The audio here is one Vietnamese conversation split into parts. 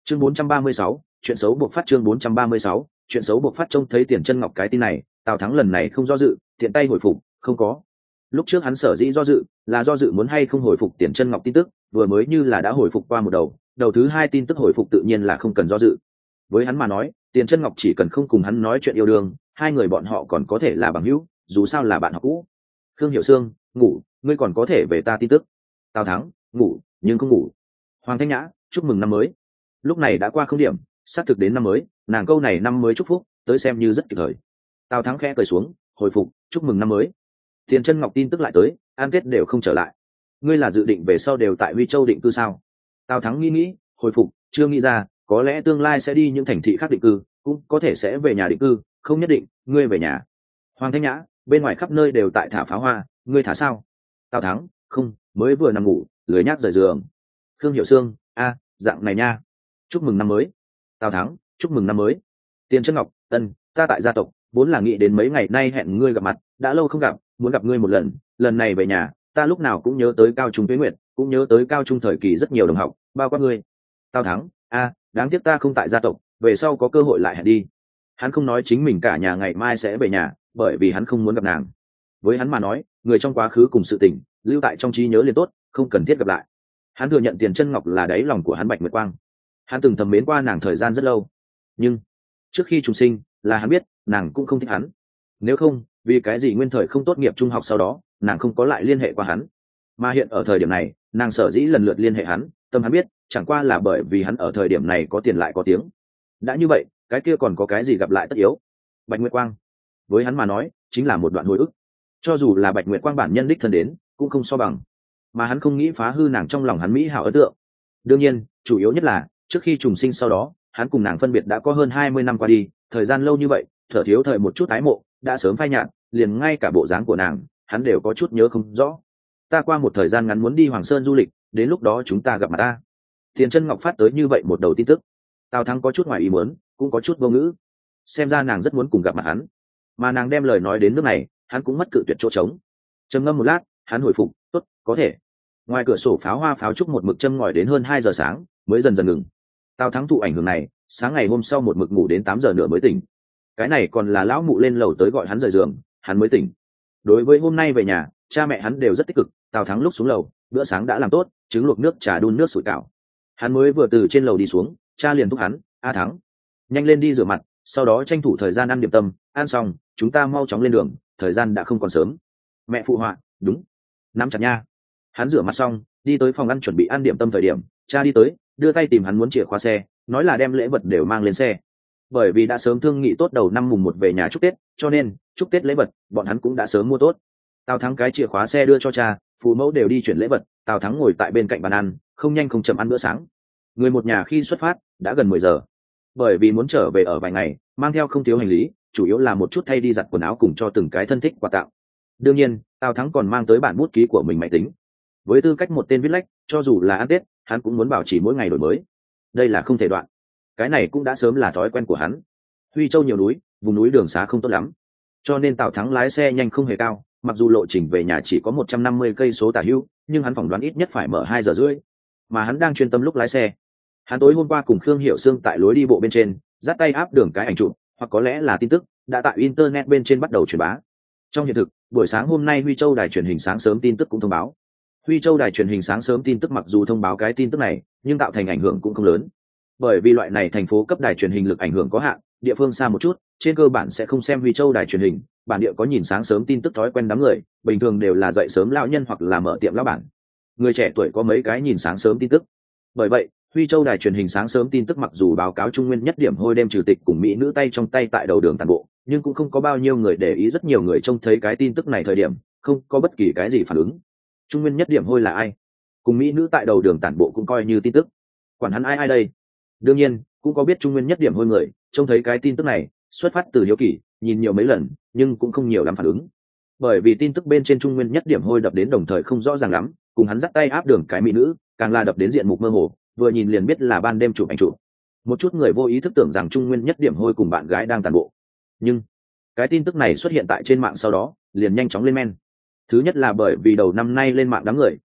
Chương 436, chuyện xấu buộc phát. Chương 436, chuyện xấu buộc phát. Trông thấy Tiền Chân Ngọc cái tin này, Tào Thắng lần này không do dự, tiện tay hồi phục, không có. Lúc trước hắn sở dĩ do dự muốn hay không hồi phục Tiền Chân Ngọc tin tức, vừa mới như là đã hồi phục qua một đầu thứ hai tin tức hồi phục tự nhiên là không cần do dự. Với hắn mà nói, Tiền Chân Ngọc chỉ cần không cùng hắn nói chuyện yêu đương, hai người bọn họ còn có thể là bằng hữu, dù sao là bạn học cũ. Khương Hiểu Sương, ngủ, ngươi còn có thể về ta tin tức. Tào Thắng, ngủ, nhưng không ngủ. Hoàng Thanh Nhã, chúc mừng năm mới. Lúc này đã qua không điểm, xác thực đến năm mới, nàng câu này năm mới chúc phúc, tới xem như rất kịp thời. Tào Thắng khẽ cười xuống, hồi phục, chúc mừng năm mới. Tiền Chân Ngọc tin tức lại tới, an tết đều không trở lại. Ngươi là dự định về sau đều tại Huy Châu định cư sao? Tào Thắng nghĩ, hồi phục, chưa nghĩ ra, có lẽ tương lai sẽ đi những thành thị khác định cư, cũng có thể sẽ về nhà định cư, không nhất định. Ngươi về nhà. Hoàng Thanh Nhã, bên ngoài khắp nơi đều tại thả pháo hoa, ngươi thả sao? Tào Thắng, không, mới vừa nằm ngủ, lười nhác rời giường. Khương Hiểu Sương, dạng này nha. Chúc mừng năm mới. Tào Thắng, chúc mừng năm mới. Tiền Chân Ngọc, ta tại gia tộc vốn là nghĩ đến mấy ngày nay hẹn ngươi gặp mặt, đã lâu không gặp, muốn gặp ngươi một lần này về nhà, ta lúc nào cũng nhớ tới cao trung Tuế Nguyệt, cũng nhớ tới cao trung thời kỳ rất nhiều đồng học, bao quát ngươi. Tào Thắng, đáng tiếc ta không tại gia tộc, về sau có cơ hội lại hẹn đi. Hắn không nói chính mình cả nhà ngày mai sẽ về nhà, bởi vì hắn không muốn gặp nàng. Với hắn mà nói, người trong quá khứ cùng sự tình lưu tại trong trí nhớ liền tốt, không cần thiết gặp lại. Hắn thừa nhận Tiền Chân Ngọc là đáy lòng của hắn Bạch Nguyệt Quang, hắn từng thầm mến qua nàng thời gian rất lâu, nhưng trước khi trùng sinh là hắn biết nàng cũng không thích hắn. Nếu không, vì cái gì nguyên thời không tốt nghiệp trung học sau đó nàng không có lại liên hệ qua hắn, mà hiện ở thời điểm này nàng sở dĩ lần lượt liên hệ hắn, tâm hắn biết chẳng qua là bởi vì hắn ở thời điểm này có tiền lại có tiếng. Đã như vậy, cái kia còn có cái gì gặp lại tất yếu. Bạch Nguyệt Quang với hắn mà nói chính là một đoạn hồi ức, cho dù là Bạch Nguyệt Quang bản nhân đích thân đến cũng không so bằng, mà hắn không nghĩ phá hư nàng trong lòng hắn mỹ hảo ấn tượng. Đương nhiên, chủ yếu nhất là trước khi trùng sinh sau đó, hắn cùng nàng phân biệt đã có hơn 20 năm qua đi, thời gian lâu như vậy, thở thiếu thời một chút ái mộ đã sớm phai nhạt, liền ngay cả bộ dáng của nàng hắn đều có chút nhớ không rõ. Ta qua một thời gian ngắn muốn đi Hoàng Sơn du lịch, đến lúc đó chúng ta gặp mặt ta. Tiền Chân Ngọc phát tới như vậy một đầu tin tức. Tào Thắng có chút ngoài ý muốn, cũng có chút vô ngữ. Xem ra nàng rất muốn cùng gặp mặt hắn, mà nàng đem lời nói đến nước này, hắn cũng mất cự tuyệt chỗ trống. Trầm ngâm một lát, hắn hồi phục, tốt, có thể. Ngoài cửa sổ pháo hoa pháo trúc một mực châm ngòi đến hơn 2 giờ sáng mới dần dần ngừng. Tào Thắng thụ ảnh hưởng này, sáng ngày hôm sau một mực ngủ đến 8 giờ nữa mới tỉnh. Cái này còn là lão mụ lên lầu tới gọi hắn rời giường, hắn mới tỉnh. Đối với hôm nay về nhà, cha mẹ hắn đều rất tích cực. Tào Thắng lúc xuống lầu, bữa sáng đã làm tốt, trứng luộc nước trà đun nước sủi cảo. Hắn mới vừa từ trên lầu đi xuống, cha liền thúc hắn, Thắng, nhanh lên đi rửa mặt, sau đó tranh thủ thời gian ăn điểm tâm, ăn xong chúng ta mau chóng lên đường, thời gian đã không còn sớm. Mẹ phụ họa, đúng, nắm chặt nha. Hắn rửa mặt xong, đi tới phòng ăn chuẩn bị ăn điểm tâm thời điểm, cha đi tới, đưa tay tìm hắn muốn chìa khóa xe, nói là đem lễ vật đều mang lên xe. Bởi vì đã sớm thương nghị tốt đầu năm mùng 1 về nhà chúc Tết, cho nên chúc Tết lễ vật bọn hắn cũng đã sớm mua tốt. Tào Thắng cái chìa khóa xe đưa cho cha, phụ mẫu đều đi chuyển lễ vật, Tào Thắng ngồi tại bên cạnh bàn ăn, không nhanh không chậm ăn bữa sáng. Người một nhà khi xuất phát đã gần 10 giờ. Bởi vì muốn trở về ở vài ngày, mang theo không thiếu hành lý, chủ yếu là một chút thay đi giặt quần áo cùng cho từng cái thân thích quà tặng. Đương nhiên, Tào Thắng còn mang tới bản bút ký của mình máy tính. Với tư cách một tên viết lách, cho dù là ăn Tết, hắn cũng muốn bảo trì mỗi ngày đổi mới. Đây là không thể đoạn. Cái này cũng đã sớm là thói quen của hắn. Huy Châu nhiều núi, vùng núi đường xá không tốt lắm, cho nên Tào Thắng lái xe nhanh không hề cao, mặc dù lộ trình về nhà chỉ có 150 cây số tả hữu, nhưng hắn phỏng đoán ít nhất phải mở 2 giờ rưỡi. Mà hắn đang chuyên tâm lúc lái xe. Hắn tối hôm qua cùng Khương Hiểu Sương tại lối đi bộ bên trên, dắt tay áp đường cái ảnh chụp, hoặc có lẽ là tin tức, đã tại internet bên trên bắt đầu truyền bá. Trong hiện thực, buổi sáng hôm nay Huy Châu đài truyền hình sáng sớm tin tức cũng thông báo. Huy Châu đài truyền hình sáng sớm tin tức mặc dù thông báo cái tin tức này, nhưng tạo thành ảnh hưởng cũng không lớn. Bởi vì loại này thành phố cấp đài truyền hình lực ảnh hưởng có hạn, địa phương xa một chút, trên cơ bản sẽ không xem Huy Châu đài truyền hình, bản địa có nhìn sáng sớm tin tức thói quen đám người, bình thường đều là dậy sớm lão nhân hoặc là mở tiệm lão bản. Người trẻ tuổi có mấy cái nhìn sáng sớm tin tức. Bởi vậy, Huy Châu đài truyền hình sáng sớm tin tức mặc dù báo cáo Trung Nguyên nhất điểm hôi đêm trừ tịch cùng mỹ nữ tay trong tay tại đầu đường tàn bộ, nhưng cũng không có bao nhiêu người để ý, rất nhiều người trông thấy cái tin tức này thời điểm, không có bất kỳ cái gì phản ứng. Trung Nguyên nhất điểm hôi là ai? Cùng mỹ nữ tại đầu đường tản bộ cũng coi như tin tức. Quản hắn ai đây? Đương nhiên, cũng có biết Trung Nguyên nhất điểm hôi người, trông thấy cái tin tức này, xuất phát từ hiếu kỳ, nhìn nhiều mấy lần, nhưng cũng không nhiều lắm phản ứng. Bởi vì tin tức bên trên Trung Nguyên nhất điểm hôi đập đến đồng thời không rõ ràng lắm, cùng hắn dắt tay áp đường cái mỹ nữ, càng là đập đến diện mục mơ hồ, vừa nhìn liền biết là ban đêm chụp ảnh chụp. Một chút người vô ý thức tưởng rằng Trung Nguyên nhất điểm hôi cùng bạn gái đang tàn bộ. Nhưng cái tin tức này xuất hiện tại trên mạng sau đó, liền nhanh chóng lên men. Thứ nhất là bởi vì đầu năm nay lên mạng đám người,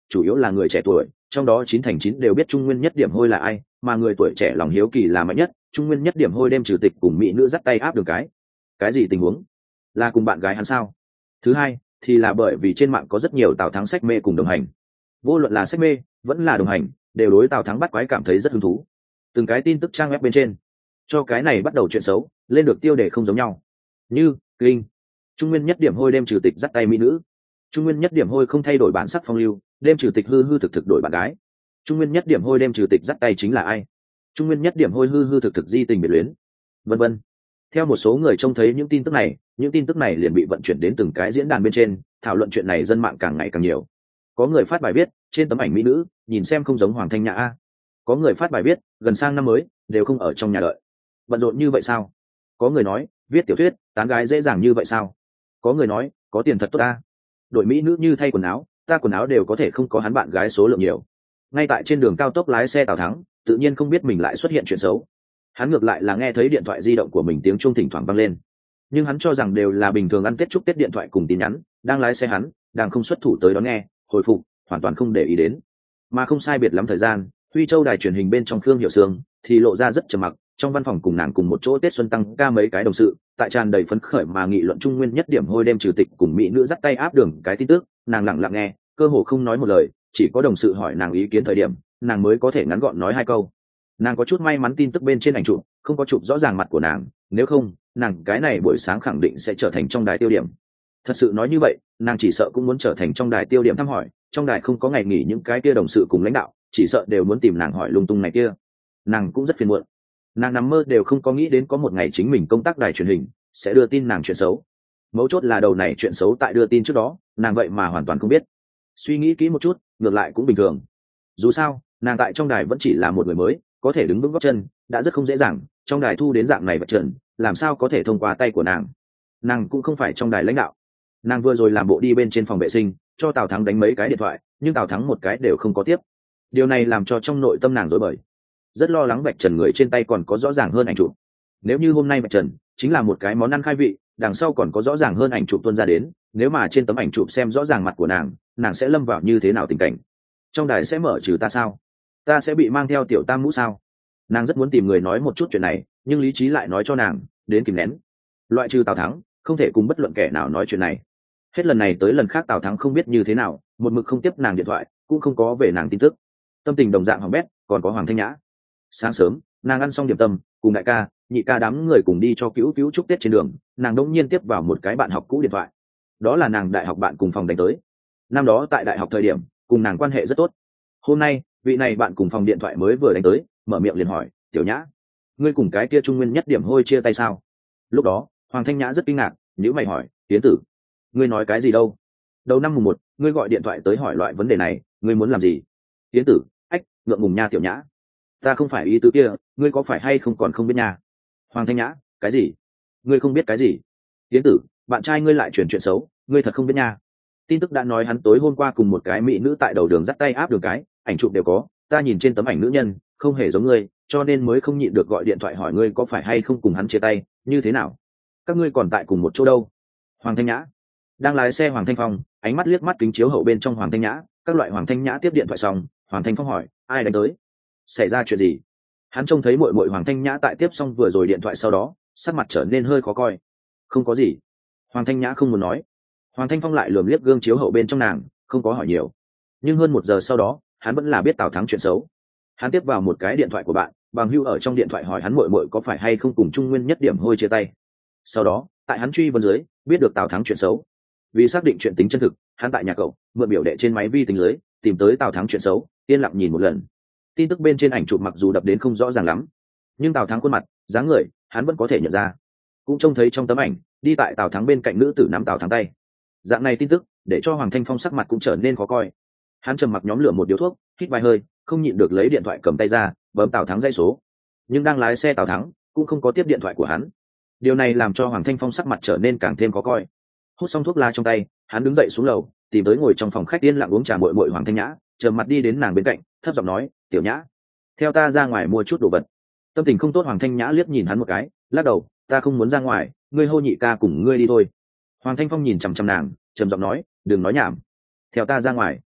chủ yếu là người trẻ tuổi, trong đó 9/9 đều biết Trung Nguyên Nhất Điểm Hôi là ai, mà người tuổi trẻ lòng hiếu kỳ là mạnh nhất. Trung Nguyên Nhất Điểm Hôi đêm trừ tịch cùng mỹ nữ dắt tay áp đường cái gì tình huống? Là cùng bạn gái hắn sao? Thứ hai thì là bởi vì trên mạng có rất nhiều Tào Thắng sách mê cùng đồng hành, vô luận là sách mê vẫn là đồng hành đều đối Tào Thắng bắt quái cảm thấy rất hứng thú. Từng cái tin tức trang web bên trên cho cái này bắt đầu chuyện xấu lên được tiêu đề không giống nhau, như kinh Trung Nguyên Nhất Điểm Hôi đêm trừ tịch dắt tay mỹ nữ, Trung Nguyên Nhất Điểm Hôi không thay đổi bản sắc phong lưu, đêm trừ tịch hư hư thực thực đổi bạn gái, Trung Nguyên Nhất Điểm Hôi đêm trừ tịch dắt tay chính là ai, Trung Nguyên Nhất Điểm Hôi hư hư thực thực di tình biệt luyến, vân vân. Theo một số người trông thấy những tin tức này liền bị vận chuyển đến từng cái diễn đàn bên trên, thảo luận chuyện này dân mạng càng ngày càng nhiều. Có người phát bài viết trên tấm ảnh mỹ nữ nhìn xem không giống Hoàng Thanh Nhã a, có người phát bài viết gần sang năm mới đều không ở trong nhà đợi, bận rộn như vậy sao? Có người nói viết tiểu thuyết tán gái dễ dàng như vậy sao? Có người nói có tiền thật tốt ta, đội mỹ nữ như thay quần áo, ta quần áo đều có thể không có hắn bạn gái số lượng nhiều. Ngay tại trên đường cao tốc lái xe Tào Thắng tự nhiên không biết mình lại xuất hiện chuyện xấu, hắn ngược lại là nghe thấy điện thoại di động của mình tiếng chuông thỉnh thoảng vang lên, nhưng hắn cho rằng đều là bình thường ăn tết chúc tết điện thoại cùng tin nhắn, đang lái xe hắn đang không xuất thủ tới đón nghe hồi phục, hoàn toàn không để ý đến. Mà không sai biệt lắm thời gian, Huy Châu đài truyền hình bên trong Khương Hiểu Sương thì lộ ra rất trầm mặc, trong văn phòng cùng nàng cùng một chỗ Tết Xuân tăng ca mấy cái đồng sự tại tràn đầy phấn khởi mà nghị luận Trung Nguyên Nhất Điểm Hôi đêm trừ tịch cùng mỹ nữ dắt tay áp đường cái tin tức, nàng lặng lặng nghe, cơ hồ không nói một lời, chỉ có đồng sự hỏi nàng ý kiến thời điểm nàng mới có thể ngắn gọn nói hai câu. Nàng có chút may mắn tin tức bên trên ảnh chụp không có chụp rõ ràng mặt của nàng, nếu không nàng cái này buổi sáng khẳng định sẽ trở thành trong đài tiêu điểm. Thật sự nói như vậy nàng chỉ sợ cũng muốn trở thành trong đài tiêu điểm thăm hỏi, trong đài không có ngày nghỉ những cái kia đồng sự cùng lãnh đạo chỉ sợ đều muốn tìm nàng hỏi lung tung này kia. Nàng cũng rất phiền muộn, nàng nằm mơ đều không có nghĩ đến có một ngày chính mình công tác đài truyền hình sẽ đưa tin nàng chuyện xấu. Mấu chốt là đầu này chuyện xấu tại đưa tin trước đó nàng vậy mà hoàn toàn không biết. Suy nghĩ kỹ một chút ngược lại cũng bình thường, dù sao nàng tại trong đài vẫn chỉ là một người mới, có thể đứng vững gót chân đã rất không dễ dàng, trong đài thu đến dạng này vật trần làm sao có thể thông qua tay của nàng cũng không phải trong đài lãnh đạo. Nàng vừa rồi làm bộ đi bên trên phòng vệ sinh cho Tào Thắng đánh mấy cái điện thoại nhưng Tào Thắng một cái đều không có tiếp, điều này làm cho trong nội tâm nàng rối bời, rất lo lắng vạch trần người trên tay còn có rõ ràng hơn ảnh chụp. Nếu như hôm nay vạch trần chính là một cái món ăn khai vị, đằng sau còn có rõ ràng hơn ảnh chụp tuôn ra đến, nếu mà trên tấm ảnh chụp xem rõ ràng mặt của nàng sẽ lâm vào như thế nào tình cảnh? Trong đài sẽ mở trừ ta sao? Ta sẽ bị mang theo tiểu tam mũ sao? Nàng rất muốn tìm người nói một chút chuyện này, nhưng lý trí lại nói cho nàng đến kìm nén, loại trừ Tào Thắng không thể cùng bất luận kẻ nào nói chuyện này. Hết lần này tới lần khác Tào Thắng không biết như thế nào một mực không tiếp nàng điện thoại, cũng không có về nàng tin tức, tâm tình đồng dạng hỏng bét. Còn có Hoàng Thanh Nhã, sáng sớm nàng ăn xong điểm tâm cùng đại ca nhị ca đám người cùng đi cho cứu cứu chúc Tết trên đường, nàng đột nhiên tiếp vào một cái bạn học cũ điện thoại. Đó là nàng đại học bạn cùng phòng đánh tới, năm đó tại đại học thời điểm cùng nàng quan hệ rất tốt. Hôm nay vị này bạn cùng phòng điện thoại mới vừa đánh tới, mở miệng liền hỏi tiểu Nhã, ngươi cùng cái kia Trung Nguyên Nhất Điểm Hôi chia tay sao? Lúc đó Hoàng Thanh Nhã rất kinh ngạc, nhíu mày hỏi Tiến tử, ngươi nói cái gì đâu? Đầu năm mùng 1 ngươi gọi điện thoại tới hỏi loại vấn đề này, ngươi muốn làm gì? Tiến tử, ách, ngượng ngùng nha tiểu Nhã, ta không phải ý tứ kia, ngươi có phải hay không còn không biết nha? Hoàng Thanh Nhã, cái gì? Ngươi không biết cái gì? Tiến tử, bạn trai ngươi lại truyền chuyện xấu, ngươi thật không biết nha. Tin tức đã nói hắn tối hôm qua cùng một cái mỹ nữ tại đầu đường dắt tay áp đường cái, ảnh chụp đều có, ta nhìn trên tấm ảnh nữ nhân không hề giống ngươi, cho nên mới không nhịn được gọi điện thoại hỏi ngươi có phải hay không cùng hắn chia tay, như thế nào? Các ngươi còn tại cùng một chỗ đâu? Hoàng Thanh Nhã đang lái xe, Hoàng Thanh Phong ánh mắt liếc mắt kính chiếu hậu bên trong Hoàng Thanh Nhã, các loại Hoàng Thanh Nhã tiếp điện thoại xong, Hoàng Thanh Phong hỏi ai đánh tới, xảy ra chuyện gì? Hắn trông thấy muội muội Hoàng Thanh Nhã tại tiếp xong vừa rồi điện thoại sau đó sắc mặt trở nên hơi khó coi. Không có gì. Hoàng Thanh Nhã không muốn nói. Hoàng Thanh Phong lại lườm liếc gương chiếu hậu bên trong nàng, không có hỏi nhiều. Nhưng hơn 1 giờ sau đó hắn vẫn là biết Tào Thắng chuyện xấu. Hắn tiếp vào một cái điện thoại của bạn bằng hữu, ở trong điện thoại hỏi hắn muội muội có phải hay không cùng Trung Nguyên Nhất Điểm Hôi chia tay. Sau đó tại hắn truy vấn dưới biết được Tào Thắng chuyện xấu. Vì xác định chuyện tính chân thực, hắn tại nhà cậu mượn biểu đệ trên máy vi tính lưới tìm tới Tào Thắng chuyện xấu, yên lặng nhìn một lần. Tin tức bên trên ảnh chụp mặc dù đập đến không rõ ràng lắm, nhưng Tào Thắng khuôn mặt dáng người hắn vẫn có thể nhận ra, cũng trông thấy trong tấm ảnh đi tại Tào Thắng bên cạnh nữ tử nắm Tào Thắng tay. Dạng này tin tức để cho Hoàng Thanh Phong sắc mặt cũng trở nên khó coi. Hắn trầm mặc nhóm lửa một điếu thuốc, hít vài hơi, không nhịn được lấy điện thoại cầm tay ra bấm Tào Thắng dây số, nhưng đang lái xe Tào Thắng cũng không có tiếp điện thoại của hắn. Điều này làm cho Hoàng Thanh Phong sắc mặt trở nên càng thêm khó coi. Hút xong thuốc lá trong tay, hắn đứng dậy xuống lầu tìm tới ngồi trong phòng khách yên lặng uống trà muội muội Hoàng Thanh Nhã, trầm mặt đi đến nàng bên cạnh thấp giọng nói tiểu Nhã, theo ta ra ngoài mua chút đồ vật. Tâm tình không tốt Hoàng Thanh Nhã liếc nhìn hắn một cái, lắc đầu, ta không muốn ra ngoài, ngươi hô nhị ca cùng ngươi đi thôi. Hoàng Thanh Phong nhìn chằm chằm nàng trầm giọng nói, đừng nói nhảm, theo ta ra ngoài.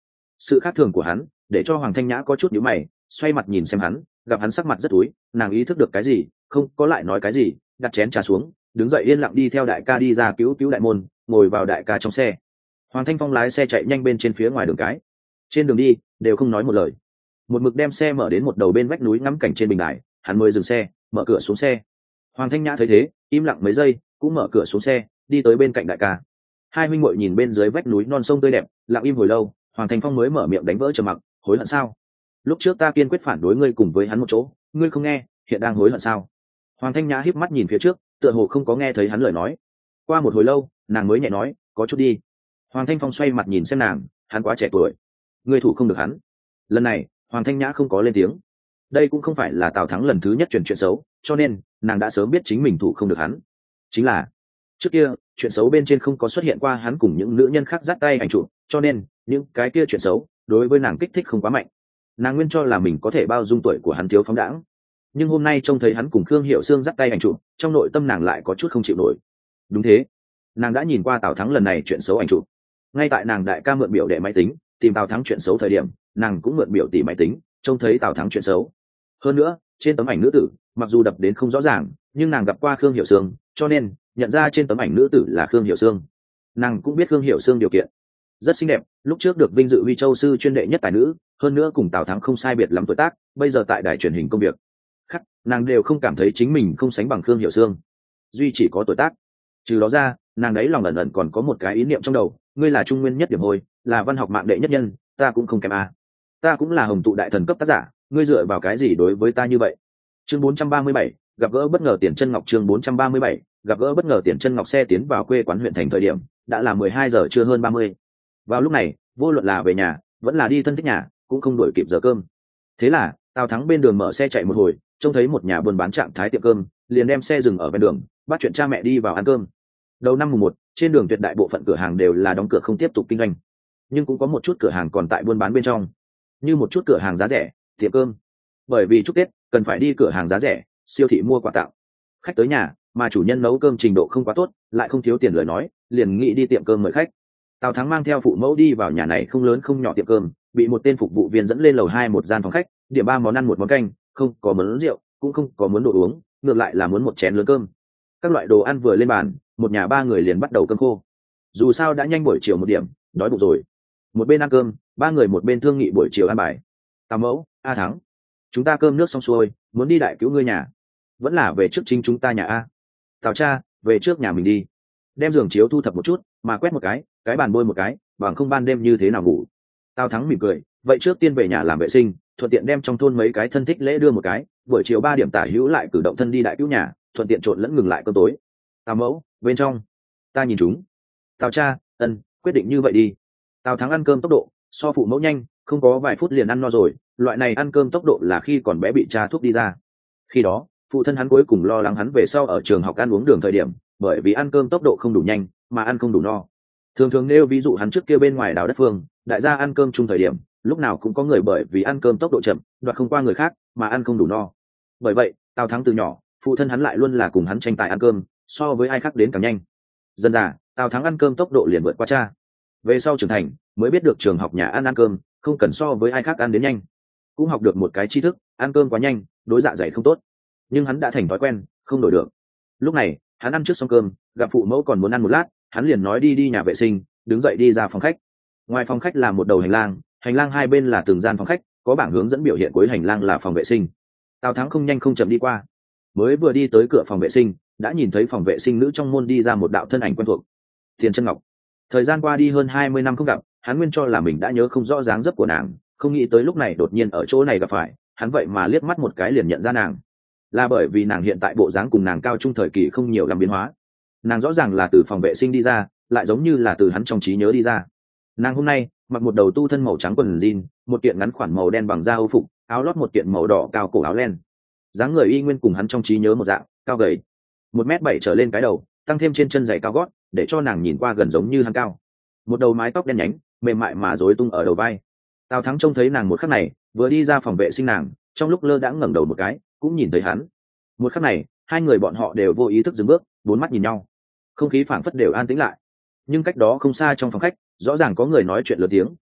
Sự khác thường của hắn để cho Hoàng Thanh Nhã có chút nhíu mày, xoay mặt nhìn xem hắn, gặp hắn sắc mặt rất túi, nàng ý thức được cái gì, không có lại nói cái gì, đặt chén trà xuống, đứng dậy yên lặng đi theo đại ca đi ra cứu cứu đại môn, ngồi vào đại ca trong xe. Hoàng Thanh Phong lái xe chạy nhanh bên trên phía ngoài đường cái, trên đường đi đều không nói một lời, một mực đem xe mở đến một đầu bên vách núi ngắm cảnh trên bình đài, hắn mới dừng xe, mở cửa xuống xe. Hoàng Thanh Nhã thấy thế, im lặng mấy giây, cũng mở cửa xuống xe, đi tới bên cạnh đại ca. Hai huynh muội nhìn bên dưới vách núi non sông tươi đẹp, lặng im hồi lâu, Hoàng Thanh Phong mới mở miệng đánh vỡ trầm mặc, hối hận sao? Lúc trước ta kiên quyết phản đối ngươi cùng với hắn một chỗ, ngươi không nghe, hiện đang hối hận sao? Hoàng Thanh Nhã híp mắt nhìn phía trước, tựa hồ không có nghe thấy hắn lời nói. Qua một hồi lâu, nàng mới nhẹ nói, có chút đi. Hoàng Thanh Phong xoay mặt nhìn xem nàng, hắn quá trẻ tuổi, ngươi thủ không được hắn. Lần này, Hoàng Thanh Nhã không có lên tiếng. Đây cũng không phải là Tào Thắng lần thứ nhất truyền chuyện xấu, cho nên nàng đã sớm biết chính mình thủ không được hắn. Chính là trước kia chuyện xấu bên trên không có xuất hiện qua hắn cùng những nữ nhân khác dắt tay ảnh chụp, cho nên những cái kia chuyện xấu đối với nàng kích thích không quá mạnh. Nàng nguyên cho là mình có thể bao dung tuổi của hắn thiếu phóng đãng, nhưng hôm nay trông thấy hắn cùng Khương Hiểu Sương dắt tay ảnh chụp, trong nội tâm nàng lại có chút không chịu nổi. Đúng thế, nàng đã nhìn qua Tào Thắng lần này chuyện xấu ảnh chụp. Ngay tại nàng đại ca mượn biểu đệ máy tính tìm Tào Thắng chuyện xấu thời điểm, nàng cũng mượn biểu tỷ máy tính trông thấy Tào Thắng chuyện xấu. Hơn nữa, trên tấm ảnh nữ tử mặc dù đập đến không rõ ràng, nhưng nàng gặp qua Khương Hiểu Sương, cho nên nhận ra trên tấm ảnh nữ tử là Khương Hiểu Sương. Nàng cũng biết Khương Hiểu Sương điều kiện rất xinh đẹp, lúc trước được vinh dự Huy Châu sư chuyên đệ nhất tài nữ, hơn nữa cùng Tào Thắng không sai biệt lắm tuổi tác, bây giờ tại đài truyền hình công việc khắc, nàng đều không cảm thấy chính mình không sánh bằng Khương Hiểu Sương, duy chỉ có tuổi tác. Trừ đó ra, nàng đấy lòng ẩn ẩn còn có một cái ý niệm trong đầu, ngươi là trung nguyên nhất điểm hồi, là văn học mạng đệ nhất nhân, ta cũng không kém a. Ta cũng là hồng tụ đại thần cấp tác giả, ngươi dựa vào cái gì đối với ta như vậy? Chương 437, gặp gỡ bất ngờ Tiền Chân Ngọc. Chương 437, gặp gỡ bất ngờ Tiền Chân Ngọc. Xe tiến vào quê quán huyện thành thời điểm đã là 12 giờ trưa hơn 30. Vào lúc này, vô luận là về nhà vẫn là đi thân thích nhà, cũng không đuổi kịp giờ cơm. Thế là Tào Thắng bên đường mở xe chạy một hồi, trông thấy một nhà buôn bán trạng thái tiệm cơm, liền đem xe dừng ở ven đường, bắt chuyện cha mẹ đi vào ăn cơm. Đầu năm mùng 1, trên đường tuyệt đại bộ phận cửa hàng đều là đóng cửa không tiếp tục kinh doanh, nhưng cũng có một chút cửa hàng còn tại buôn bán bên trong, như một chút cửa hàng giá rẻ, tiệm cơm. Bởi vì chúc Tết cần phải đi cửa hàng giá rẻ, siêu thị mua quà tặng. Khách tới nhà mà chủ nhân nấu cơm trình độ không quá tốt, lại không thiếu tiền lời nói, liền nghĩ đi tiệm cơm mời khách. Tào Thắng mang theo phụ mẫu đi vào nhà này không lớn không nhỏ tiệm cơm, bị một tên phục vụ viên dẫn lên lầu 2 một gian phòng khách, điểm 3 món ăn một món canh, không có muốn rượu, cũng không có muốn đồ uống, ngược lại là muốn một chén lớn cơm. Các loại đồ ăn vừa lên bàn, một nhà ba người liền bắt đầu cơm khô. Dù sao đã nhanh buổi chiều một điểm, đói bụng rồi. Một bên ăn cơm, ba người một bên thương nghị buổi chiều ăn bài. Tào mẫu, A Thắng, chúng ta cơm nước xong xuôi, muốn đi đại cứu ngươi nhà, vẫn là về trước chính chúng ta nhà a? Tào cha, về trước nhà mình đi, đem giường chiếu thu thập một chút, mà quét một cái bàn bôi một cái, bằng không ban đêm như thế nào ngủ. Tào Thắng mỉm cười, vậy trước tiên về nhà làm vệ sinh, thuận tiện đem trong thôn mấy cái thân thích lễ đưa một cái, buổi chiều 3 điểm tả hữu lại cử động thân đi đại cứu nhà, thuận tiện trộn lẫn ngừng lại cơm tối. Tào mẫu, bên trong ta nhìn chúng. Tào cha, quyết định như vậy đi. Tào Thắng ăn cơm tốc độ so phụ mẫu nhanh, không có vài phút liền ăn no rồi. Loại này ăn cơm tốc độ là khi còn bé bị cha thuốc đi ra. Khi đó phụ thân hắn cuối cùng lo lắng hắn về sau ở trường học ăn uống đường thời điểm, bởi vì ăn cơm tốc độ không đủ nhanh mà ăn không đủ no. Thường thường nêu ví dụ hắn trước kia bên ngoài đào đất phương, đại gia ăn cơm chung thời điểm, lúc nào cũng có người bởi vì ăn cơm tốc độ chậm, đoạt không qua người khác mà ăn không đủ no. Bởi vậy Tào Thắng từ nhỏ, phụ thân hắn lại luôn là cùng hắn tranh tài ăn cơm, so với ai khác đến càng nhanh. Dần dà Tào Thắng ăn cơm tốc độ liền vượt qua cha. Về sau trưởng thành mới biết được trường học nhà ăn cơm không cần so với ai khác ăn đến nhanh, cũng học được một cái tri thức, ăn cơm quá nhanh đối dạ dày không tốt. Nhưng hắn đã thành thói quen, không đổi được. Lúc này hắn ăn trước xong cơm, gặp phụ mẫu còn muốn ăn một lát, hắn liền nói đi nhà vệ sinh, đứng dậy đi ra phòng khách. Ngoài phòng khách là một đầu hành lang hai bên là từng gian phòng khách, có bảng hướng dẫn biểu hiện cuối hành lang là phòng vệ sinh. Tào Thắng không nhanh không chậm đi qua, mới vừa đi tới cửa phòng vệ sinh, đã nhìn thấy phòng vệ sinh nữ trong môn đi ra một đạo thân ảnh quen thuộc, Tiền Chân Ngọc. Thời gian qua đi hơn 20 năm không gặp, hắn nguyên cho là mình đã nhớ không rõ dáng dấp của nàng, không nghĩ tới lúc này đột nhiên ở chỗ này gặp phải, hắn vậy mà liếc mắt một cái liền nhận ra nàng. Là bởi vì nàng hiện tại bộ dáng cùng nàng cao trung thời kỳ không nhiều làm biến hóa. Nàng rõ ràng là từ phòng vệ sinh đi ra, lại giống như là từ hắn trong trí nhớ đi ra. Nàng hôm nay mặc một đầu tu thân màu trắng quần jean, một kiện ngắn khoản màu đen bằng da âu phục, áo lót một kiện màu đỏ cao cổ áo len. Dáng người y nguyên cùng hắn trong trí nhớ một dạng, cao gầy, 1m7 trở lên cái đầu, tăng thêm trên chân giày cao gót, để cho nàng nhìn qua gần giống như hắn cao. Một đầu mái tóc đen nhánh, mềm mại mà rối tung ở đầu vai. Tào Thắng trông thấy nàng một khắc này, vừa đi ra phòng vệ sinh nàng, trong lúc lơ đãng ngẩng đầu một cái, cũng nhìn thấy hắn. Một khắc này, hai người bọn họ đều vô ý thức dừng bước, bốn mắt nhìn nhau. Không khí phảng phất đều an tĩnh lại. Nhưng cách đó không xa trong phòng khách, rõ ràng có người nói chuyện lớn tiếng,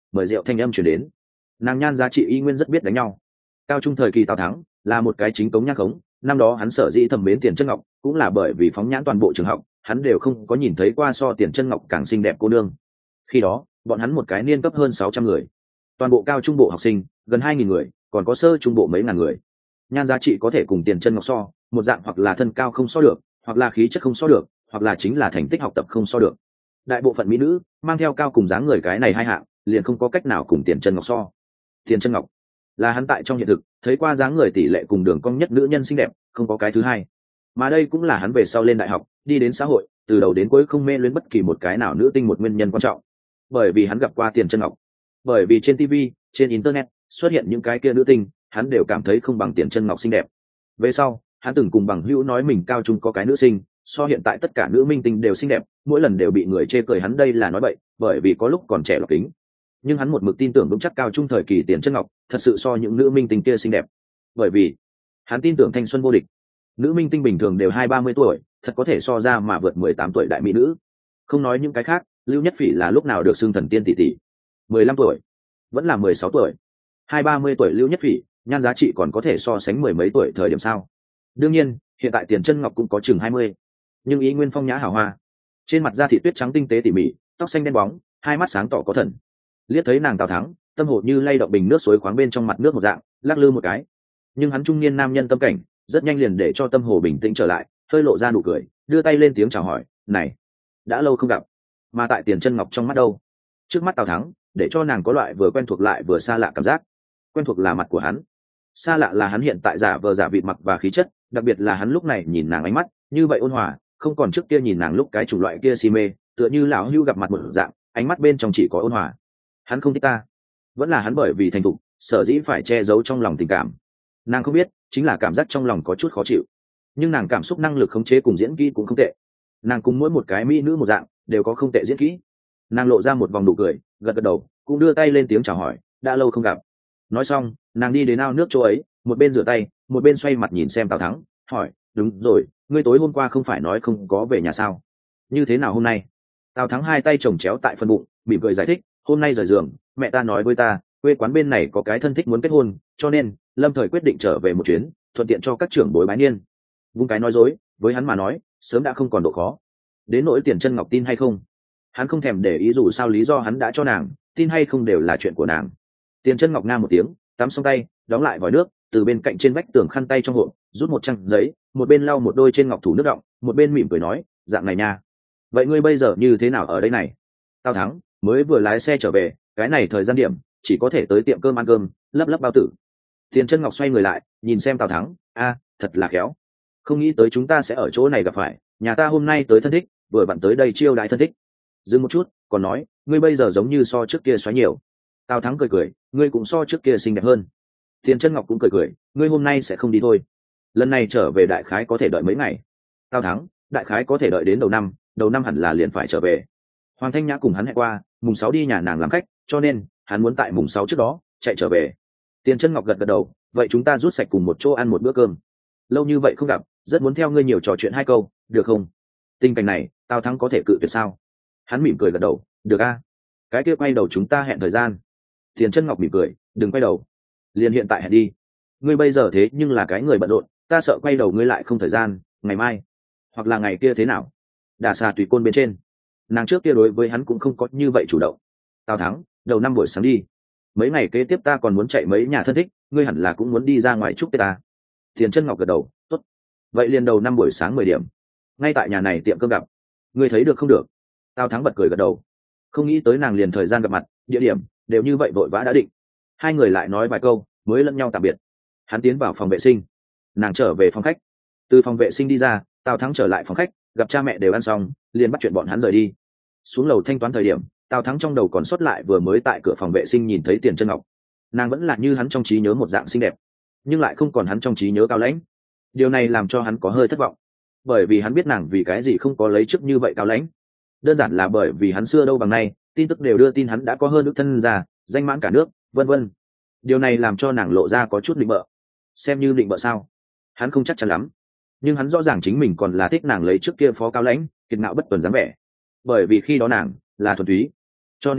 mời rượu thanh âm chuyển đến. Nàng Nhan Giá Trị y nguyên rất biết đánh nhau. Cao trung thời kỳ Tào Thắng là một cái chính cống nhang khống, năm đó hắn sở dĩ thầm mến Tiền Chân Ngọc cũng là bởi vì phóng nhãn toàn bộ trường học hắn đều không có nhìn thấy qua so Tiền Chân Ngọc càng xinh đẹp cô nương. Khi đó bọn hắn một cái niên cấp hơn 600 người, toàn bộ cao trung bộ học sinh gần 2.000 người, còn có sơ trung bộ mấy ngàn người. Nhan Giá Trị có thể cùng Tiền Chân Ngọc so, một dạng hoặc là thân cao không so được, hoặc là khí chất không so được, hoặc là chính là thành tích học tập không so được. Đại bộ phận mỹ nữ mang theo cao cùng dáng người cái này hai hạng liền không có cách nào cùng Tiền Chân Ngọc so. Tiền Chân Ngọc là hắn tại trong hiện thực thấy qua dáng người tỷ lệ cùng đường cong nhất nữ nhân xinh đẹp, không có cái thứ hai. Mà đây cũng là hắn về sau lên đại học đi đến xã hội từ đầu đến cuối không mê luyến bất kỳ một cái nào nữ tinh một nguyên nhân quan trọng. Bởi vì hắn gặp qua Tiền Chân Ngọc, bởi vì trên TV, trên internet xuất hiện những cái kia nữ tinh hắn đều cảm thấy không bằng Tiền Chân Ngọc xinh đẹp. Về sau hắn từng cùng bằng hữu nói mình cao trung có cái nữ sinh so hiện tại tất cả nữ minh tinh đều xinh đẹp, mỗi lần đều bị người chê cười hắn đây là nói bậy, bởi vì có lúc còn trẻ lọc kính. Nhưng hắn một mực tin tưởng vững chắc cao trung thời kỳ Tiền Chân Ngọc thật sự so những nữ minh tinh kia xinh đẹp, bởi vì hắn tin tưởng thanh xuân vô địch. Nữ minh tinh bình thường đều 20-30 tuổi, thật có thể so ra mà vượt 18 tuổi đại mỹ nữ. Không nói những cái khác, Lưu Nhất Phỉ là lúc nào được xưng thần tiên tỷ tỷ, 15 tuổi, vẫn là 16 tuổi, 20-30 tuổi Lưu Nhất Phỉ, Nhan Giá Trị còn có thể so sánh mười mấy tuổi thời điểm sao? Đương nhiên, hiện tại Tiền Chân Ngọc cũng có chừng 20, nhưng ý nguyên phong nhã hào hoa, trên mặt da thị tuyết trắng tinh tế tỉ mỉ, tóc xanh đen bóng, hai mắt sáng tỏ có thần. Liếc thấy nàng Tào Thắng, tâm hồ như lay động bình nước suối khoáng bên trong mặt nước một dạng, lắc lư một cái. Nhưng hắn trung niên nam nhân tâm cảnh rất nhanh liền để cho tâm hồ bình tĩnh trở lại, hơi lộ ra nụ cười, đưa tay lên tiếng chào hỏi, "Này, đã lâu không gặp." Mà tại Tiền Chân Ngọc trong mắt đâu? Trước mắt Tào Thắng, để cho nàng có loại vừa quen thuộc lại vừa xa lạ cảm giác. Quen thuộc là mặt của hắn, xa lạ là hắn hiện tại giả vờ giả vịt mặc và khí chất, đặc biệt là hắn lúc này nhìn nàng ánh mắt như vậy ôn hòa, không còn trước kia nhìn nàng lúc cái chủng loại kia si mê, tựa như lão hưu gặp mặt một dạng, ánh mắt bên trong chỉ có ôn hòa. Hắn không thích ta, vẫn là hắn bởi vì thành thục sở dĩ phải che giấu trong lòng tình cảm. Nàng không biết, chính là cảm giác trong lòng có chút khó chịu. Nhưng nàng cảm xúc năng lực khống chế cùng diễn kỹ cũng không tệ. Nàng cùng mỗi một cái mỹ nữ một dạng đều có không tệ diễn kỹ. Nàng lộ ra một vòng nụ cười, gật gật đầu, cũng đưa tay lên tiếng chào hỏi, "Đã lâu không gặp." Nói xong nàng đi đến ao nước chỗ ấy, một bên rửa tay một bên xoay mặt nhìn xem Tào Thắng, hỏi, "Đúng rồi, ngươi tối hôm qua không phải nói không có về nhà sao? Như thế nào hôm nay?" Tào Thắng hai tay chồng chéo tại phân bụng, mỉm cười giải thích, "Hôm nay rời giường, mẹ ta nói với ta quê quán bên này có cái thân thích muốn kết hôn, cho nên lâm thời quyết định trở về một chuyến, thuận tiện cho các trưởng bối bái niên." Vung cái nói dối, với hắn mà nói sớm đã không còn độ khó. Đến nỗi Tiền Chân Ngọc tin hay không, hắn không thèm để ý, dù sao lý do hắn đã cho nàng, tin hay không đều là chuyện của nàng. Tiền Chân Ngọc nga một tiếng, tắm xong tay, đóng lại vòi nước, từ bên cạnh trên vách tường khăn tay trong hộp rút một trang giấy, một bên lau một đôi trên ngọc thủ nước đọng, một bên mỉm cười nói, "Dạng này nha. Vậy ngươi bây giờ như thế nào ở đây này?" "Tao Thắng mới vừa lái xe trở về, cái này thời gian điểm chỉ có thể tới tiệm cơm ăn cơm, lấp lấp bao tử." Tiền Chân Ngọc xoay người lại nhìn xem Tào Thắng, Thật là khéo, không nghĩ tới chúng ta sẽ ở chỗ này gặp phải, nhà ta hôm nay tới thân thích, vừa vặn tới đây chiêu đãi thân thích." Dừng một chút còn nói, "Ngươi bây giờ giống như so trước kia xoáy nhiều." Tào Thắng cười cười, "Ngươi cũng so trước kia xinh đẹp hơn." Tiền Chân Ngọc cũng cười cười, "Ngươi hôm nay sẽ không đi thôi, lần này trở về đại khái có thể đợi mấy ngày." Tào Thắng, "Đại khái có thể đợi đến đầu năm hẳn là liền phải trở về." Hoàng Thanh Nhã cùng hắn hẹn qua mùng 6 đi nhà nàng làm khách, cho nên hắn muốn tại mùng 6 trước đó chạy trở về. Tiền Chân Ngọc gật gật đầu, "Vậy chúng ta rút sạch cùng một chỗ ăn một bữa cơm, lâu như vậy không gặp, rất muốn theo ngươi nhiều trò chuyện hai câu, được không?" Tình cảnh này Tào Thắng có thể cự tuyệt sao? Hắn mỉm cười gật đầu, "Được a." "Cái kia quay đầu chúng ta hẹn thời gian." Tiền Chân Ngọc mỉm cười, "Đừng quay đầu, liền hiện tại hẹn đi. Ngươi bây giờ thế nhưng là cái người bận rộn, ta sợ quay đầu ngươi lại không thời gian, ngày mai hoặc là ngày kia thế nào?" Đả xà tùy côn bên trên, nàng trước kia đối với hắn cũng không có như vậy chủ động. "Tào Thắng, đầu năm buổi sáng đi, mấy ngày kế tiếp ta còn muốn chạy mấy nhà thân thích, ngươi hẳn là cũng muốn đi ra ngoài chúc Tết ta." Tiền Chân Ngọc gật đầu, "Tốt, vậy liền đầu năm buổi sáng 10 điểm, ngay tại nhà này tiệm cơm gặp, ngươi thấy được không?" "Được." Tào Thắng bật cười gật đầu, không nghĩ tới nàng liền thời gian gặp mặt, địa điểm đều như vậy vội vã đã định. Hai người lại nói vài câu mới lẫn nhau tạm biệt. Hắn tiến vào phòng vệ sinh, nàng trở về phòng khách. Từ phòng vệ sinh đi ra, Tào Thắng trở lại phòng khách, gặp cha mẹ đều ăn xong, liền bắt chuyện bọn hắn rời đi. Xuống lầu thanh toán thời điểm, Tào Thắng trong đầu còn sót lại vừa mới tại cửa phòng vệ sinh nhìn thấy Tiền Chân Ngọc. Nàng vẫn là như hắn trong trí nhớ một dạng xinh đẹp, nhưng lại không còn hắn trong trí nhớ cao lãnh. Điều này làm cho hắn có hơi thất vọng, bởi vì hắn biết nàng vì cái gì không có lấy chức như vậy cao lãnh. Đơn giản là bởi vì hắn xưa đâu bằng nay, tin tức đều đưa tin hắn đã có hơn nước thân già, danh mãn cả nước, vân vân. Điều này làm cho nàng lộ ra có chút định bợ. Xem như định bợ sao? Hắn không chắc chắn lắm, nhưng hắn rõ ràng chính mình còn là thích nàng lấy trước kia phó cao lãnh, kiệt ngạo bất tuần dáng vẻ. Bởi vì khi đó nàng là thuần túy, cho nên nói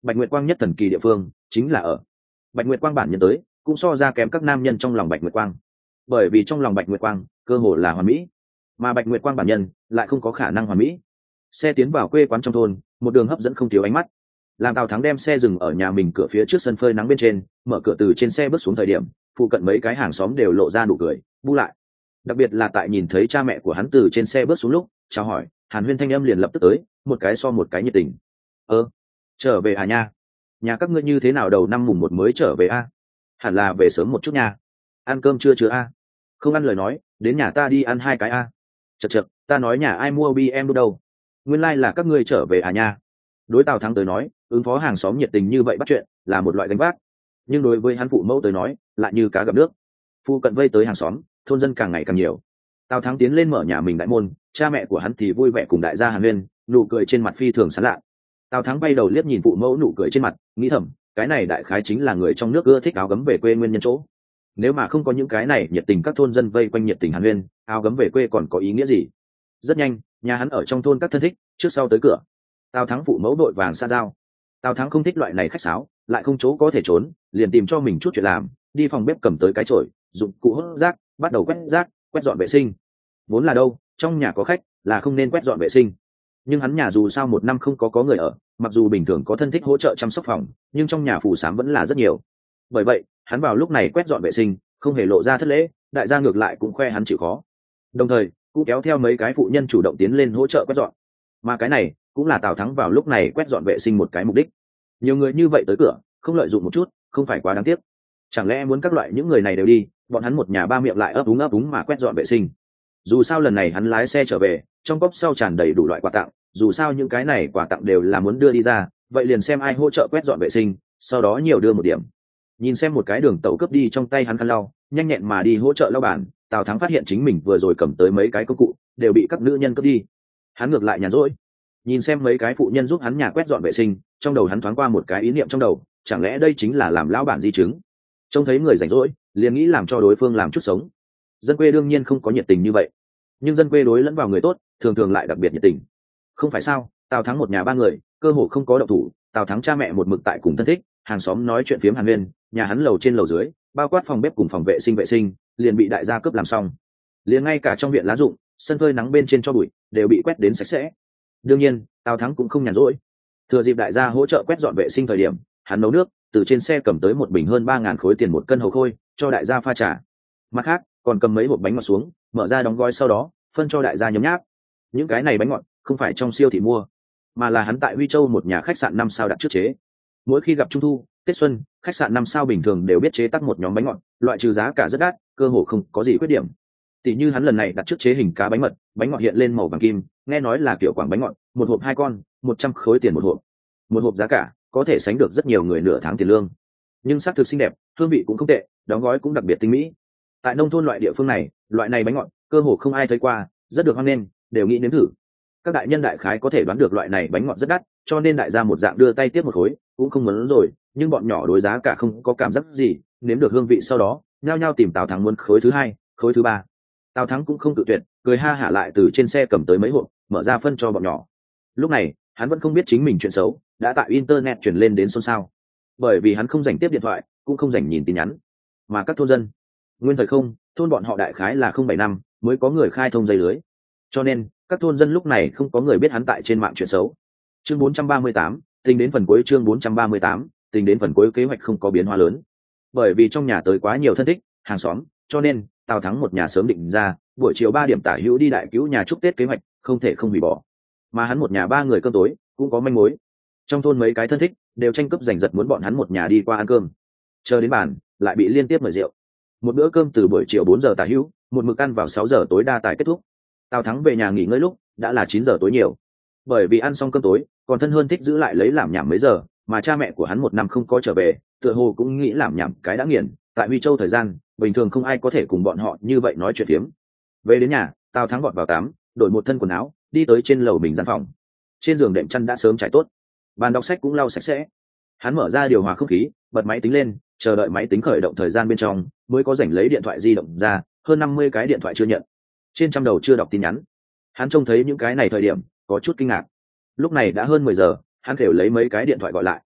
Bạch Nguyệt Quang nhất thần kỳ địa phương chính là ở Bạch Nguyệt Quang bản nhân tới cũng so ra kém các nam nhân trong lòng Bạch Nguyệt Quang, bởi vì trong lòng Bạch Nguyệt Quang cơ hồ là hoàn mỹ, mà Bạch Nguyệt Quang bản nhân lại không có khả năng hoàn mỹ. Xe tiến vào quê quán trong thôn, một đường hấp dẫn không thiếu ánh mắt. Làm Tào Thắng đem xe dừng ở nhà mình cửa phía trước sân phơi nắng bên trên, mở cửa từ trên xe bước xuống thời điểm, phụ cận mấy cái hàng xóm đều lộ ra nụ cười bu lại. Đặc biệt là tại nhìn thấy cha mẹ của hắn từ trên xe bước xuống lúc chào hỏi, Hàn Huyên thanh âm liền lập tức tới, một cái so một cái nhiệt tình. Trở về à nha? Nhà các ngươi như thế nào đầu năm mùng một mới trở về a? Hẳn là về sớm một chút nha. Ăn cơm chưa a? Không ăn lời nói, đến nhà ta đi ăn 2 cái a. Chậc, ta nói nhà ai mua BMW đâu? Nguyên lai là các ngươi trở về à nha. Đối Tào Thắng tới nói, ứng phó hàng xóm nhiệt tình như vậy bắt chuyện là một loại gánh vác, nhưng đối với hắn phụ mẫu tới nói lại như cá gặp nước. Phụ cận vây tới hàng xóm, thôn dân càng ngày càng nhiều. Tào Thắng tiến lên mở nhà mình đại môn, cha mẹ của hắn thì vui vẻ cùng đại gia Hàn Huyên, nụ cười trên mặt phi thường sán lạ. Tào Thắng bay đầu liếc nhìn phụ mẫu nụ cười trên mặt, nghĩ thầm, cái này đại khái chính là người trong nước ưa thích áo gấm về quê nguyên nhân chỗ. Nếu mà không có những cái này nhiệt tình các thôn dân vây quanh nhiệt tình Hàn Huyên, áo gấm về quê còn có ý nghĩa gì? Rất nhanh, nhà hắn ở trong thôn các thân thích trước sau tới cửa. Tào Thắng phụ mẫu đội vàng xa giao. Tào Thắng không thích loại này khách sáo, lại không chỗ có thể trốn, liền tìm cho mình chút chuyện làm, đi phòng bếp cầm tới cái chổi, dụng cụ hốt rác, bắt đầu quét rác, quét dọn vệ sinh. Vốn là đâu, trong nhà có khách là không nên quét dọn vệ sinh, nhưng hắn nhà dù sao một năm không có người ở, mặc dù bình thường có thân thích hỗ trợ chăm sóc phòng, nhưng trong nhà phủ sám vẫn là rất nhiều. Bởi vậy hắn vào lúc này quét dọn vệ sinh không hề lộ ra thất lễ, đại gia ngược lại cũng khoe hắn chịu khó, đồng thời cũng kéo theo mấy cái phụ nhân chủ động tiến lên hỗ trợ quét dọn. Mà cái này cũng là Tào Thắng vào lúc này quét dọn vệ sinh một cái mục đích. Nhiều người như vậy tới cửa, không lợi dụng một chút không phải quá đáng tiếc. Chẳng lẽ muốn các loại những người này đều đi, bọn hắn một nhà ba miệng lại ấp úng mà quét dọn vệ sinh? Dù sao lần này hắn lái xe trở về, trong cốc sau tràn đầy đủ loại quà tặng, dù sao những cái này quà tặng đều là muốn đưa đi ra, vậy liền xem ai hỗ trợ quét dọn vệ sinh, sau đó nhiều đưa một điểm. Nhìn xem một cái đường tẩu cướp đi trong tay hắn khăn lau, nhanh nhẹn mà đi hỗ trợ lau bàn, Tào Thắng phát hiện chính mình vừa rồi cầm tới mấy cái công cụ đều bị các nữ nhân cướp đi. Hắn ngược lại nhàn rỗi, nhìn xem mấy cái phụ nhân giúp hắn nhà quét dọn vệ sinh, trong đầu hắn thoáng qua một cái ý niệm trong đầu, chẳng lẽ đây chính là làm lão bản di chứng? Trông thấy người rảnh rỗi, liền nghĩ làm cho đối phương làm chút sống. Dân quê đương nhiên không có nhiệt tình như vậy, nhưng dân quê đối lẫn vào người tốt thường thường lại đặc biệt nhiệt tình. Không phải sao? Tào Thắng một nhà ba người cơ hồ không có động thủ, Tào Thắng cha mẹ một mực tại cùng thân thích hàng xóm nói chuyện phiếm Hàn Huyên, nhà hắn lầu trên lầu dưới bao quát phòng bếp cùng phòng vệ sinh liền bị đại gia cướp làm xong, liền ngay cả trong viện lá rụng, sân phơi nắng bên trên cho bụi đều bị quét đến sạch sẽ. Đương nhiên Tào Thắng cũng không nhàn rỗi, thừa dịp đại gia hỗ trợ quét dọn vệ sinh thời điểm, hắn nấu nước, từ trên xe cầm tới một bình hơn 3.000 khối tiền một cân hầu khôi cho đại gia pha trà. Mặt khác còn cầm mấy hộp bánh ngọt xuống, mở ra đóng gói sau đó phân cho đại gia nhấm nháp. Những cái này bánh ngọt không phải trong siêu thị mua, mà là hắn tại Huy Châu một nhà khách sạn 5 sao đặt trước chế. Mỗi khi gặp Trung thu, Tết xuân, khách sạn 5 sao bình thường đều biết chế tác một nhóm bánh ngọt, loại trừ giá cả rất đắt, cơ hồ không có gì khuyết điểm. Tỷ như hắn lần này đặt trước chế hình cá bánh mật, bánh ngọt hiện lên màu vàng kim, nghe nói là kiểu quảng bánh ngọt, một hộp 2 con, 100 khối tiền một hộp. Một hộp giá cả có thể sánh được rất nhiều người nửa tháng tiền lương. Nhưng sắc thực xinh đẹp, hương vị cũng không tệ, đóng gói cũng đặc biệt tinh mỹ. Tại nông thôn loại địa phương này, loại này bánh ngọt cơ hồ không ai thấy qua, rất được hoan nghênh, đều nghĩ nếm thử. Các đại nhân đại khái có thể đoán được loại này bánh ngọt rất đắt, cho nên đại gia một dạng đưa tay tiếp một khối, cũng không muốn rồi, nhưng bọn nhỏ đối giá cả không có cảm giác gì, nếm được hương vị sau đó, nhao nhao tìm Tào Thắng muốn khối thứ hai, khối thứ ba. Tào Thắng cũng không tự tuyệt, cười ha hả lại từ trên xe cầm tới mấy hộp, mở ra phân cho bọn nhỏ. Lúc này hắn vẫn không biết chính mình chuyện xấu đã tại internet truyền lên đến xôn xao, bởi vì hắn không dành tiếp điện thoại, cũng không dành nhìn tin nhắn. Mà các thôn dân, nguyên thời không, thôn bọn họ đại khái là 07 năm mới có người khai thông dây lưới, cho nên các thôn dân lúc này không có người biết hắn tại trên mạng chuyện xấu. Chương 438, tính đến phần cuối chương 438, tính đến phần cuối kế hoạch không có biến hóa lớn, bởi vì trong nhà tới quá nhiều thân thích hàng xóm, cho nên Tào Thắng một nhà sớm định ra buổi chiều 3 điểm tả hữu đi đại cứu nhà chúc Tết kế hoạch không thể không hủy bỏ. Mà hắn một nhà ba người cơm tối cũng có manh mối, trong thôn mấy cái thân thích đều tranh cướp giành giật muốn bọn hắn một nhà đi qua ăn cơm. Chờ đến bàn lại bị liên tiếp mời rượu. Một bữa cơm từ buổi chiều 4 giờ tả hữu, một mực ăn vào 6 giờ tối đa tài kết thúc. Tào Thắng về nhà nghỉ ngơi lúc đã là 9 giờ tối nhiều, bởi vì ăn xong cơm tối còn thân hơn thích giữ lại lấy làm nhảm mấy giờ, mà cha mẹ của hắn một năm không có trở về, tựa hồ cũng nghĩ làm nhảm cái đã nghiền. Tại Huy Châu thời gian bình thường không ai có thể cùng bọn họ như vậy nói chuyện phiếm. Về đến nhà, Tào Thắng gọt vào tắm, đổi một thân quần áo, đi tới trên lầu mình gian phòng. Trên giường đệm chăn đã sớm trải tốt, bàn đọc sách cũng lau sạch sẽ. Hắn mở ra điều hòa không khí, bật máy tính lên, chờ đợi máy tính khởi động thời gian bên trong mới có rảnh lấy điện thoại di động ra, hơn 50 cái điện thoại chưa nhận, trên trăm đầu chưa đọc tin nhắn. Hắn trông thấy những cái này thời điểm có chút kinh ngạc. Lúc này đã hơn 10 giờ, hắn đều lấy mấy cái điện thoại gọi lại.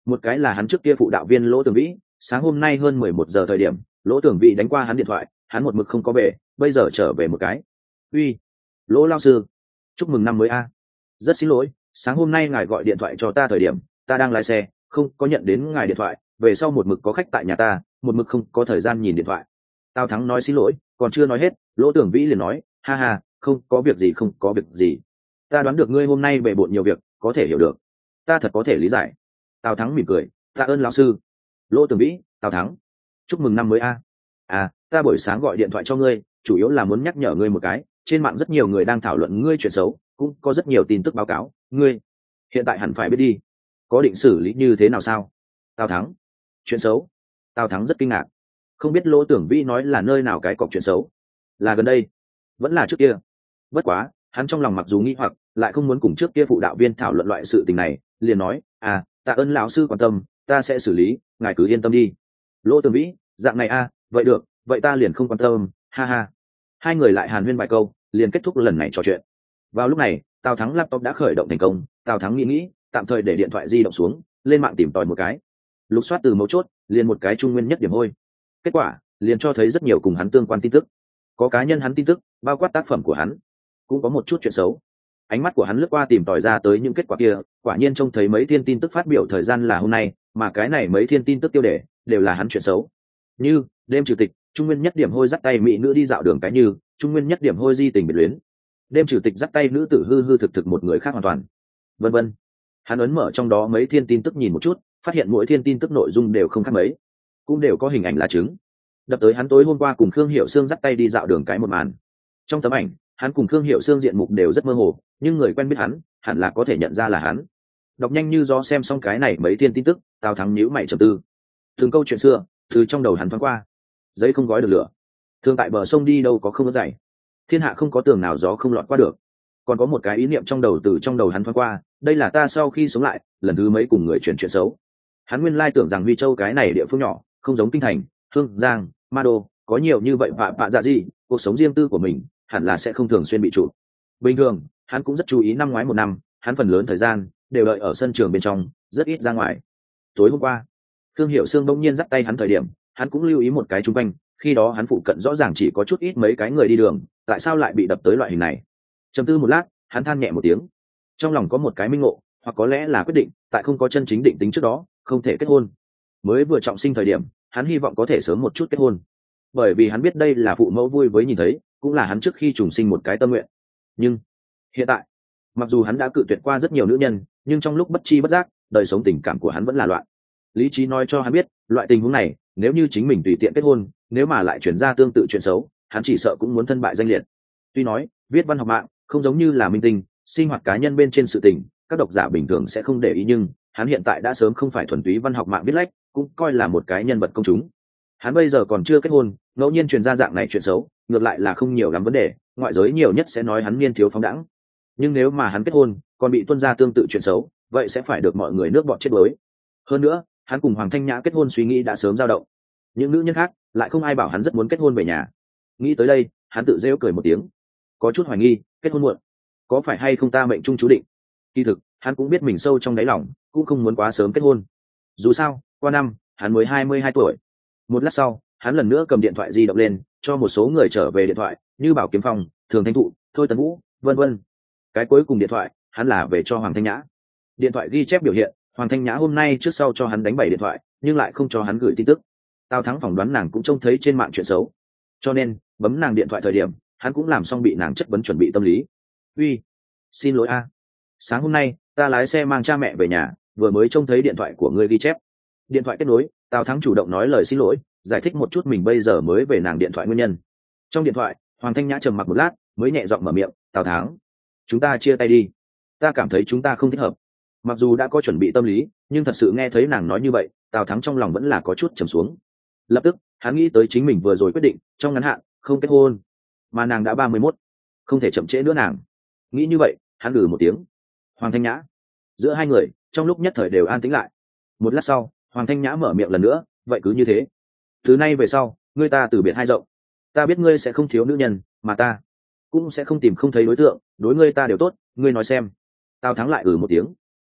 Một cái là hắn trước kia phụ đạo viên Lỗ Tường Vĩ, sáng hôm nay hơn 11 giờ thời điểm Lỗ Tường Vĩ đánh qua hắn điện thoại, hắn một mực không có về, bây giờ trở về một cái. Uy, Lỗ lao sư, chúc mừng năm mới a. Rất xin lỗi, sáng hôm nay ngài gọi điện thoại cho ta thời điểm ta đang lái xe, không có nhận đến ngài điện thoại, về sau một mực có khách tại nhà ta, một mực không có thời gian nhìn điện thoại. Tào Thắng nói xin lỗi, còn chưa nói hết, Lỗ Tưởng Vĩ liền nói, ha ha, không có việc gì, không có việc gì. Ta đoán được ngươi hôm nay bề bộn nhiều việc, có thể hiểu được, ta thật có thể lý giải. Tào Thắng mỉm cười, tạ ơn lão sư. Lỗ Tưởng Vĩ, Tào Thắng, chúc mừng năm mới a. Ta buổi sáng gọi điện thoại cho ngươi, chủ yếu là muốn nhắc nhở ngươi một cái, trên mạng rất nhiều người đang thảo luận ngươi chuyện xấu, cũng có rất nhiều tin tức báo cáo, ngươi hiện tại hẳn phải biết đi, có định xử lý như thế nào sao? Tào Thắng, chuyện xấu? Tào Thắng rất kinh ngạc, không biết Lỗ Tưởng Vĩ nói là nơi nào cái cọc chuyện xấu, là gần đây vẫn là trước kia. Bất quá hắn trong lòng mặc dù nghi hoặc, lại không muốn cùng trước kia phụ đạo viên thảo luận loại sự tình này, liền nói, tạ ơn lão sư quan tâm, ta sẽ xử lý, ngài cứ yên tâm đi. Lỗ Tưởng Vĩ, dạng này vậy được, vậy ta liền không quan tâm, ha ha. Hai người lại hàn huyên vài câu, liền kết thúc lần này trò chuyện. Vào lúc này Tào Thắng laptop đã khởi động thành công, Tào Thắng nghĩ tạm thời để điện thoại di động xuống, lên mạng tìm tòi một cái, lục soát từ mấu chốt, liền một cái Trung Nguyên Nhất Điểm Hôi. Kết quả liền cho thấy rất nhiều cùng hắn tương quan tin tức, có cá nhân hắn tin tức, bao quát tác phẩm của hắn, cũng có một chút chuyện xấu. Ánh mắt của hắn lướt qua tìm tòi ra tới những kết quả kia, quả nhiên trông thấy mấy thiên tin tức phát biểu thời gian là hôm nay, mà cái này mấy thiên tin tức tiêu đề đều là hắn chuyện xấu, như đêm trừ tịch, Trung Nguyên Nhất Điểm Hôi dắt tay mỹ nữ đi dạo đường cái, như Trung Nguyên Nhất Điểm Hôi di tình biệt luyến, đêm trừ tịch dắt tay nữ tử hư hư thực thực một người khác hoàn toàn, vân vân. Hắn ấn mở trong đó mấy thiên tin tức nhìn một chút, phát hiện mỗi thiên tin tức nội dung đều không khác mấy, cũng đều có hình ảnh là chứng, đập tới hắn tối hôm qua cùng Khương Hiểu Sương dắt tay đi dạo đường cái một màn. Trong tấm ảnh hắn cùng Khương Hiểu Sương diện mục đều rất mơ hồ, nhưng người quen biết hắn hẳn là có thể nhận ra là hắn. Đọc nhanh như gió xem xong cái này mấy thiên tin tức, Tào Thắng nhíu mày trầm tư. Từng câu chuyện xưa từ trong đầu hắn thoáng qua, giấy không gói được lửa, thường tại bờ sông đi đâu có không có dày, thiên hạ không có tường nào gió không lọt qua được. Còn có một cái ý niệm trong đầu từ trong đầu hắn thoáng qua, đây là ta sau khi sống lại lần thứ mấy cùng người chuyển chuyện xấu. Hắn nguyên lai tưởng rằng Huy Châu cái này địa phương nhỏ, không giống kinh thành, Hương Giang, Ma Đô, có nhiều như vậy vạ dạ gì, cuộc sống riêng tư của mình hẳn là sẽ không thường xuyên bị chụp. Bình thường hắn cũng rất chú ý, năm ngoái một năm hắn phần lớn thời gian đều đợi ở sân trường bên trong, rất ít ra ngoài. Tối hôm qua Khương Hiểu Sương bỗng nhiên dắt tay hắn thời điểm, hắn cũng lưu ý một cái chung quanh, khi đó hắn phụ cận rõ ràng chỉ có chút ít mấy cái người đi đường, tại sao lại bị đập tới loại hình này. Trầm tư một lát, hắn than nhẹ một tiếng, trong lòng có một cái minh ngộ, hoặc có lẽ là quyết định tại không có chân chính định tính trước đó không thể kết hôn. Mới vừa trọng sinh thời điểm hắn hy vọng có thể sớm một chút kết hôn, bởi vì hắn biết đây là phụ mẫu vui với nhìn thấy, cũng là hắn trước khi trùng sinh một cái tâm nguyện. Nhưng hiện tại, mặc dù hắn đã cự tuyệt qua rất nhiều nữ nhân, nhưng trong lúc bất chi bất giác đời sống tình cảm của hắn vẫn là loạn. Lý trí nói cho hắn biết, loại tình huống này nếu như chính mình tùy tiện kết hôn, nếu mà lại chuyển ra tương tự chuyện xấu, hắn chỉ sợ cũng muốn thân bại danh liệt. Tuy nói viết văn học mạng không giống như là minh tinh, sinh hoạt cá nhân bên trên sự tình các độc giả bình thường sẽ không để ý, nhưng hắn hiện tại đã sớm không phải thuần túy văn học mạng viết lách, cũng coi là một cái nhân vật công chúng. Hắn bây giờ còn chưa kết hôn, ngẫu nhiên truyền ra dạng này chuyện xấu, ngược lại là không nhiều lắm vấn đề, ngoại giới nhiều nhất sẽ nói hắn niên thiếu phóng đãng. Nhưng nếu mà hắn kết hôn còn bị tuân ra tương tự chuyện xấu, vậy sẽ phải được mọi người nước bọt chết đuối. Hơn nữa hắn cùng Hoàng Thanh Nhã kết hôn suy nghĩ đã sớm dao động, những nữ nhân khác lại không ai bảo hắn rất muốn kết hôn về nhà. Nghĩ tới đây hắn tự rêu cười một tiếng, có chút hoài nghi kết hôn muộn có phải hay không ta mệnh trung chú định. Kỳ thực hắn cũng biết mình sâu trong đáy lòng cũng không muốn quá sớm kết hôn, dù sao qua năm hắn mới 22 tuổi. Một lát sau hắn lần nữa cầm điện thoại di động lên, cho một số người trở về điện thoại, như Bảo Kiếm Phong, Thường Thanh Thụ, Thôi Tấn Vũ, vân vân. Cái cuối cùng điện thoại hắn là về cho Hoàng Thanh Nhã. Điện thoại ghi chép biểu hiện Hoàng Thanh Nhã hôm nay trước sau cho hắn đánh 7 điện thoại, nhưng lại không cho hắn gửi tin tức. Tào Thắng phỏng đoán nàng cũng trông thấy trên mạng chuyện xấu, cho nên bấm nàng điện thoại thời điểm hắn cũng làm xong bị nàng chất vấn chuẩn bị tâm lý. Uy, xin lỗi sáng hôm nay ta lái xe mang cha mẹ về nhà, vừa mới trông thấy điện thoại của ngươi ghi chép. Điện thoại kết nối, Tào Thắng chủ động nói lời xin lỗi, giải thích một chút mình bây giờ mới về nàng điện thoại nguyên nhân. Trong điện thoại Hoàng Thanh Nhã trầm mặc một lát mới nhẹ giọng mở miệng, Tào Thắng, chúng ta chia tay đi, ta cảm thấy chúng ta không thích hợp. Mặc dù đã có chuẩn bị tâm lý, nhưng thật sự nghe thấy nàng nói như vậy, Tào Thắng trong lòng vẫn là có chút trầm xuống. Lập tức hắn nghĩ tới chính mình vừa rồi quyết định trong ngắn hạn không kết hôn, mà nàng đã 31, không thể chậm trễ nữa nàng. Nghĩ như vậy hắn một tiếng. Hoàng Thanh Nhã. Giữa hai người trong lúc nhất thời đều an tĩnh lại. Một lát sau Hoàng Thanh Nhã mở miệng lần nữa, vậy cứ như thế, từ nay về sau ngươi ta từ biệt hai rộng. Ta biết ngươi sẽ không thiếu nữ nhân, mà ta cũng sẽ không tìm không thấy đối tượng, đối ngươi ta đều tốt, ngươi nói xem. Tào Thắng lại một tiếng.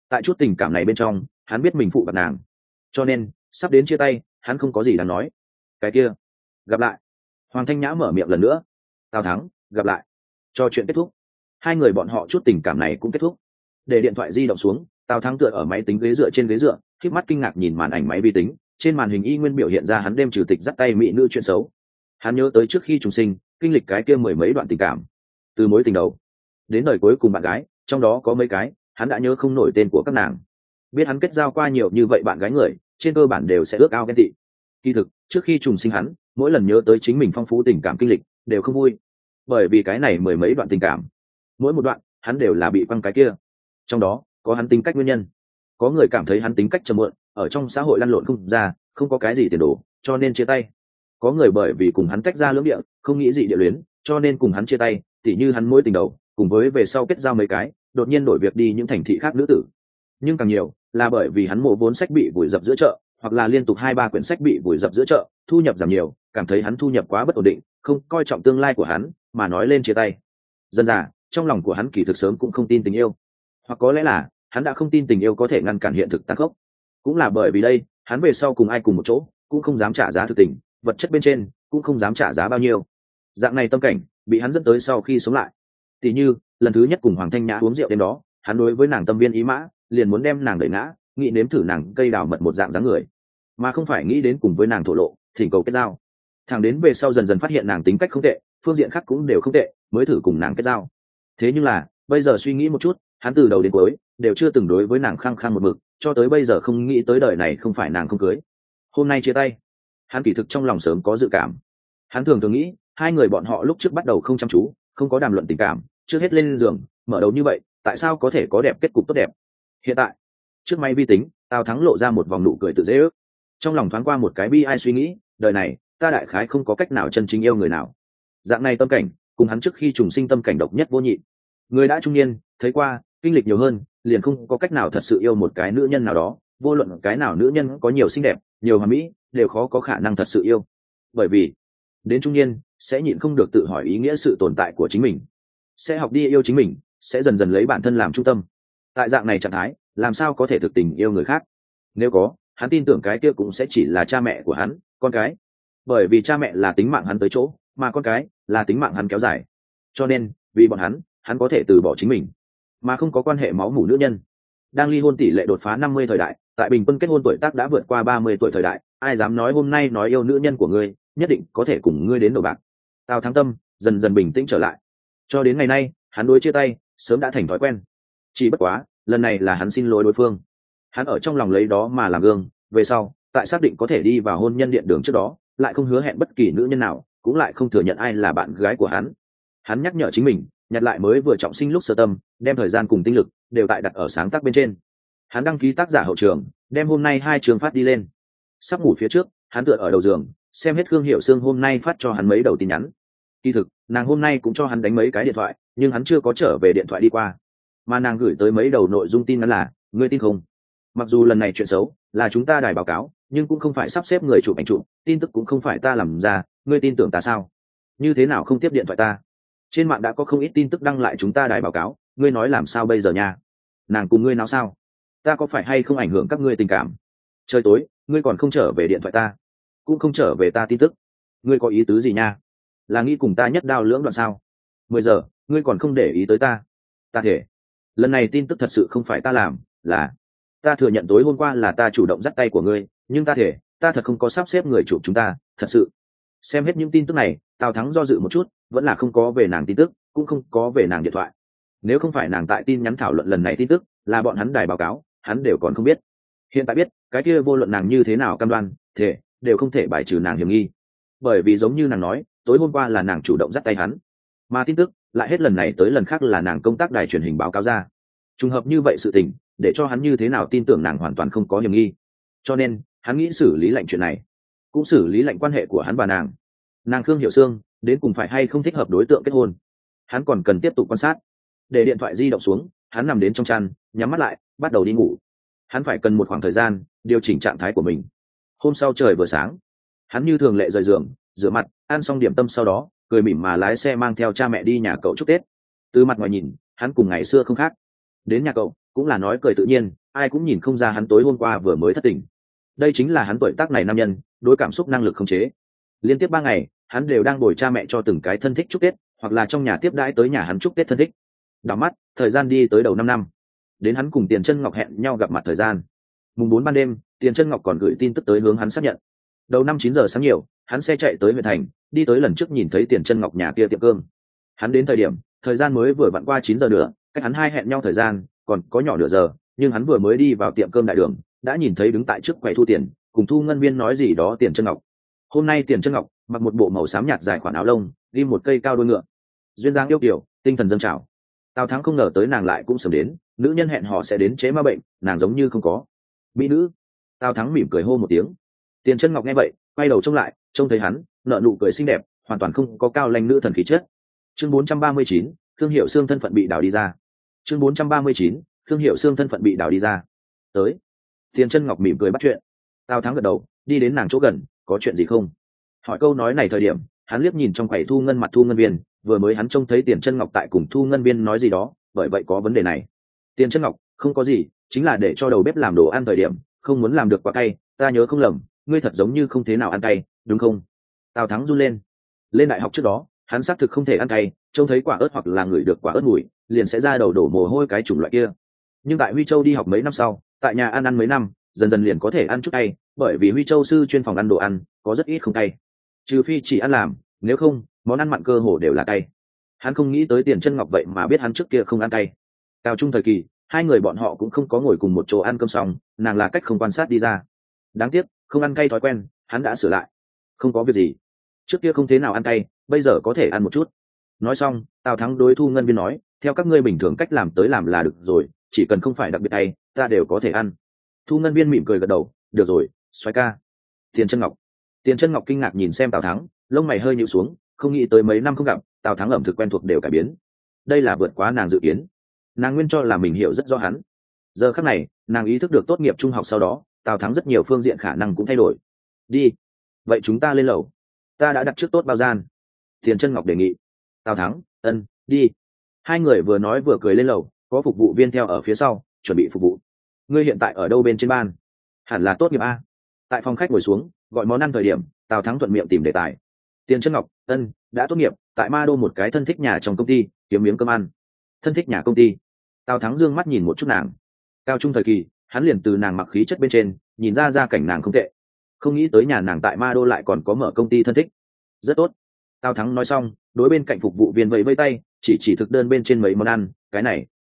tại chút tình cảm này bên trong hắn biết mình phụ bạc nàng, cho nên sắp đến chia tay hắn không có gì đáng nói. Cái kia, gặp lại. Hoàng Thanh Nhã mở miệng lần nữa. Tào Thắng, gặp lại. Cho chuyện kết thúc, hai người bọn họ chút tình cảm này cũng kết thúc. Để điện thoại di động xuống, Tào Thắng tựa ở máy tính ghế dựa trên ghế dựa, khép mắt kinh ngạc nhìn màn ảnh máy vi tính, trên màn hình y nguyên biểu hiện ra hắn đêm trừ tịch dắt tay mỹ nữ chuyện xấu. Hắn nhớ tới trước khi trùng sinh kinh lịch cái kia mười mấy đoạn tình cảm, từ mối tình đầu đến đời cuối cùng bạn gái, trong đó có mấy cái hắn đã nhớ không nổi tên của các nàng. Biết hắn kết giao qua nhiều như vậy bạn gái người, trên cơ bản đều sẽ ước ao ghen tị. Kỳ thực trước khi trùng sinh hắn mỗi lần nhớ tới chính mình phong phú tình cảm kinh lịch đều không vui, bởi vì cái này mười mấy đoạn tình cảm, mỗi một đoạn hắn đều là bị quăng cái kia. Trong đó có hắn tính cách nguyên nhân, có người cảm thấy hắn tính cách trầm mượn, ở trong xã hội lăn lộn không ra, không có cái gì tiền đồ, cho nên chia tay. Có người bởi vì cùng hắn tách ra lưỡng địa, không nghĩ gì địa luyến, cho nên cùng hắn chia tay, tỉ như hắn mối tình đầu cùng với về sau kết giao mấy cái đột nhiên đổi việc đi những thành thị khác nữ tử. Nhưng càng nhiều là bởi vì hắn mộ vốn sách bị vùi dập giữa chợ, hoặc là liên tục 2-3 quyển sách bị vùi dập giữa chợ, thu nhập giảm nhiều, cảm thấy hắn thu nhập quá bất ổn định, không coi trọng tương lai của hắn, mà nói lên chia tay. Dần dà trong lòng của hắn kỳ thực sớm cũng không tin tình yêu, hoặc có lẽ là hắn đã không tin tình yêu có thể ngăn cản hiện thực tàn khốc. Cũng là bởi vì đây, hắn về sau cùng ai cùng một chỗ cũng không dám trả giá thực tình, vật chất bên trên cũng không dám trả giá bao nhiêu. Dạng này tâm cảnh bị hắn dẫn tới sau khi sống lại. Tỷ như lần thứ nhất cùng Hoàng Thanh Nhã uống rượu đêm đó, hắn đối với nàng tâm viên ý mã, liền muốn đem nàng đẩy ngã, nghĩ nếm thử nàng cây đào mật một dạng dáng người, mà không phải nghĩ đến cùng với nàng thổ lộ thỉnh cầu kết giao. Thằng đến về sau dần dần phát hiện nàng tính cách không tệ, phương diện khác cũng đều không tệ, mới thử cùng nàng kết giao. Thế nhưng là bây giờ suy nghĩ một chút, hắn từ đầu đến cuối đều chưa từng đối với nàng khăng khăng một mực, cho tới bây giờ không nghĩ tới đời này không phải nàng không cưới. Hôm nay chia tay, hắn kỳ thực trong lòng sớm có dự cảm. Hắn thường thường nghĩ hai người bọn họ lúc trước bắt đầu không chăm chú, không có đàm luận tình cảm, trước hết lên giường mở đầu như vậy, tại sao có thể có đẹp kết cục tốt đẹp. Hiện tại trước máy vi tính, Tào Thắng lộ ra một vòng nụ cười tự dễ ước, trong lòng thoáng qua một cái bi ai suy nghĩ, đời này ta đại khái không có cách nào chân chính yêu người nào. Dạng này tâm cảnh cùng hắn trước khi trùng sinh tâm cảnh độc nhất vô nhị. Người đã trung niên, thấy qua kinh lịch nhiều hơn, liền không có cách nào thật sự yêu một cái nữ nhân nào đó, vô luận cái nào nữ nhân có nhiều xinh đẹp, nhiều hoàn mỹ, đều khó có khả năng thật sự yêu. Bởi vì đến trung niên sẽ nhịn không được tự hỏi ý nghĩa sự tồn tại của chính mình, sẽ học đi yêu chính mình, sẽ dần dần lấy bản thân làm trung tâm. Tại dạng này trạng thái làm sao có thể thực tình yêu người khác? Nếu có, hắn tin tưởng cái kia cũng sẽ chỉ là cha mẹ của hắn, con cái. Bởi vì cha mẹ là tính mạng hắn tới chỗ, mà con cái là tính mạng hắn kéo dài. Cho nên vì bọn hắn có thể từ bỏ chính mình, mà không có quan hệ máu mủ nữ nhân. Đang ly hôn tỷ lệ đột phá 50 thời đại, tại bình quân kết hôn tuổi tác đã vượt qua 30 tuổi thời đại, ai dám nói hôm nay nói yêu nữ nhân của ngươi nhất định có thể cùng ngươi đến đầu bạc. Tào Thắng tâm dần dần bình tĩnh trở lại. Cho đến ngày nay hắn đối chia tay sớm đã thành thói quen, chỉ bất quá lần này là hắn xin lỗi đối phương. Hắn ở trong lòng lấy đó mà làm gương, về sau tại xác định có thể đi vào hôn nhân điện đường trước đó, lại không hứa hẹn bất kỳ nữ nhân nào, cũng lại không thừa nhận ai là bạn gái của hắn. Hắn nhắc nhở chính mình nhặt lại mới vừa trọng sinh lúc sơ tâm, đem thời gian cùng tinh lực đều tại đặt ở sáng tác bên trên. Hắn đăng ký tác giả hậu trường, đem hôm nay 2 trường phát đi lên. Sắp ngủ phía trước, hắn tựa ở đầu giường xem hết Khương Hiểu Sương hôm nay phát cho hắn mấy đầu tin nhắn. Kỳ thực nàng hôm nay cũng cho hắn đánh mấy cái điện thoại, nhưng hắn chưa có trở về điện thoại đi qua. Mà nàng gửi tới mấy đầu nội dung tin nhắn là: ngươi tin không, mặc dù lần này chuyện xấu là chúng ta đài báo cáo, nhưng cũng không phải sắp xếp người chụp ảnh chụp, tin tức cũng không phải ta làm ra, ngươi tin tưởng ta sao? Như thế nào không tiếp điện thoại ta? Trên mạng đã có không ít tin tức đăng lại chúng ta đài báo cáo, ngươi nói làm sao bây giờ nha? Nàng cùng ngươi nói sao? Ta có phải hay không ảnh hưởng các ngươi tình cảm? Trời tối ngươi còn không trở về điện thoại ta, cũng không trở về ta tin tức, ngươi có ý tứ gì nha? Là nghĩ cùng ta nhất đao lưỡng đoạn sao? 10 giờ ngươi còn không để ý tới ta? Ta thể lần này tin tức thật sự không phải ta làm, là ta thừa nhận tối hôm qua là ta chủ động dắt tay của ngươi, nhưng ta thể ta thật không có sắp xếp người chụp chúng ta, thật sự. Xem hết những tin tức này, Tào Thắng do dự một chút, vẫn là không có về nàng tin tức, cũng không có về nàng điện thoại. Nếu không phải nàng tại tin nhắn thảo luận lần này tin tức là bọn hắn đài báo cáo, hắn đều còn không biết. Hiện tại biết, cái kia vô luận nàng như thế nào cam đoan thể đều không thể bài trừ nàng hiểm nghi. Bởi vì giống như nàng nói, tối hôm qua là nàng chủ động dắt tay hắn, mà tin tức lại hết lần này tới lần khác là nàng công tác đài truyền hình báo cáo ra. Trùng hợp như vậy sự tình, để cho hắn như thế nào tin tưởng nàng hoàn toàn không có hiểm nghi. Cho nên hắn nghĩ xử lý lạnh chuyện này, cũng xử lý lạnh quan hệ của hắn và nàng Khương Hiểu Sương đến cùng phải hay không thích hợp đối tượng kết hôn. Hắn còn cần tiếp tục quan sát. Để điện thoại di động xuống, hắn nằm đến trong chăn, nhắm mắt lại, bắt đầu đi ngủ. Hắn phải cần một khoảng thời gian điều chỉnh trạng thái của mình. Hôm sau trời vừa sáng, hắn như thường lệ rời giường, rửa mặt, ăn xong điểm tâm, sau đó cười mỉm mà lái xe mang theo cha mẹ đi nhà cậu chúc Tết. Từ mặt ngoài nhìn, hắn cùng ngày xưa không khác. Đến nhà cậu cũng là nói cười tự nhiên, ai cũng nhìn không ra hắn tối hôm qua vừa mới thất tình. Đây chính là hắn tuổi tác này nam nhân, đối cảm xúc năng lực khống chế. Liên tiếp 3 ngày hắn đều đang bồi cha mẹ cho từng cái thân thích chúc tết, hoặc là trong nhà tiếp đãi tới nhà hắn chúc tết thân thích. Đảo mắt thời gian đi tới đầu 5 năm, đến hắn cùng Tiền Chân Ngọc hẹn nhau gặp mặt thời gian. Mùng 4 ban đêm, Tiền Chân Ngọc còn gửi tin tức tới hướng hắn xác nhận. Đầu năm 9 giờ sáng nhiều, hắn xe chạy tới huyện thành, đi tới lần trước nhìn thấy Tiền Chân Ngọc nhà kia tiệm cơm. Hắn đến thời điểm, thời gian mới vừa vặn qua 9 giờ nữa, cách hắn hai hẹn nhau thời gian còn có nhỏ nửa giờ, nhưng hắn vừa mới đi vào tiệm cơm đại đường, đã nhìn thấy đứng tại trước quầy thu tiền, cùng thu ngân viên nói gì đó Tiền Chân Ngọc. Hôm nay Tiền Chân Ngọc mặc một bộ màu xám nhạt dài khoản áo lông, đi một cây cao đuôi ngựa, duyên dáng yêu kiều, tinh thần dâng trào. Tào Thắng không ngờ tới nàng lại cũng sớm đến, nữ nhân hẹn họ sẽ đến chế ma bệnh, nàng giống như không có. Mỹ nữ. Tào Thắng mỉm cười hô một tiếng. Tiền Chân Ngọc nghe vậy, quay đầu trông lại, trông thấy hắn, nở nụ cười xinh đẹp, hoàn toàn không có cao lãnh nữ thần khí chất. Chương 439, thương hiệu xương thân phận bị đào đi ra. Chương 439, thương hiệu xương thân phận bị đào đi ra. Tới. Tiền Chân Ngọc mỉm cười bắt chuyện. Tào Thắng gật đầu, đi đến nàng chỗ gần, có chuyện gì không? Hỏi câu nói này thời điểm, hắn liếc nhìn trong quầy thu ngân mặt thu ngân viên, vừa mới hắn trông thấy Tiền Chân Ngọc tại cùng thu ngân viên nói gì đó, bởi vậy có vấn đề này. Tiền Chân Ngọc, không có gì, chính là để cho đầu bếp làm đồ ăn thời điểm, không muốn làm được quá cay, ta nhớ không lầm, ngươi thật giống như không thế nào ăn cay, đúng không? Tào Thắng run lên. Lên đại học trước đó, hắn xác thực không thể ăn cay, trông thấy quả ớt hoặc là ngửi được quả ớt mùi, liền sẽ ra đầu đổ mồ hôi cái chủng loại kia. Nhưng tại Huy Châu đi học mấy năm sau, tại nhà ăn mấy năm, dần dần liền có thể ăn chút cay, bởi vì Huy Châu sư chuyên phòng ăn đồ ăn, có rất ít không cay. Trừ phi chỉ ăn làm, nếu không, món ăn mặn cơ hồ đều là cay. Hắn không nghĩ tới Tiền Chân Ngọc vậy mà biết hắn trước kia không ăn cay. Cao trung thời kỳ, hai người bọn họ cũng không có ngồi cùng một chỗ ăn cơm xong, nàng là cách không quan sát đi ra. Đáng tiếc, không ăn cay thói quen, hắn đã sửa lại. Không có việc gì. Trước kia không thế nào ăn cay, bây giờ có thể ăn một chút. Nói xong, Tào Thắng đối thu ngân viên nói, theo các ngươi bình thường cách làm tới làm là được rồi, chỉ cần không phải đặc biệt cay, ta đều có thể ăn. Thu ngân viên mỉm cười gật đầu, được rồi, xoay ca. Tiền Chân Ngọc kinh ngạc nhìn xem Tào Thắng, lông mày hơi nhíu xuống, không nghĩ tới mấy năm không gặp, Tào Thắng ẩm thực quen thuộc đều cải biến. Đây là vượt quá nàng dự kiến. Nàng nguyên cho là mình hiểu rất rõ hắn. Giờ khắc này, nàng ý thức được tốt nghiệp trung học sau đó, Tào Thắng rất nhiều phương diện khả năng cũng thay đổi. Đi. Vậy chúng ta lên lầu. Ta đã đặt trước tốt bao gian. Tiền Chân Ngọc đề nghị. Tào Thắng, ân, đi. Hai người vừa nói vừa cười lên lầu, có phục vụ viên theo ở phía sau, chuẩn bị phục vụ. Ngươi hiện tại ở đâu bên trên ban? Hẳn là tốt nghiệp a. Tại phòng khách ngồi xuống, gọi món ăn thời điểm, Tào Thắng thuận miệng tìm đề tài. Tiền Chân Ngọc, ân, đã tốt nghiệp, tại Ma Đô một cái thân thích nhà trong công ty, kiếm miếng cơm ăn. Thân thích nhà công ty. Tào Thắng dương mắt nhìn một chút nàng. Cao trung thời kỳ, hắn liền từ nàng mặc khí chất bên trên, nhìn ra gia cảnh nàng không tệ. Không nghĩ tới nhà nàng tại Ma Đô lại còn có mở công ty thân thích. Rất tốt. Tào Thắng nói xong, đối bên cạnh phục vụ viên vẫy vẫy tay, chỉ thực đơn bên trên mấy món ăn, cái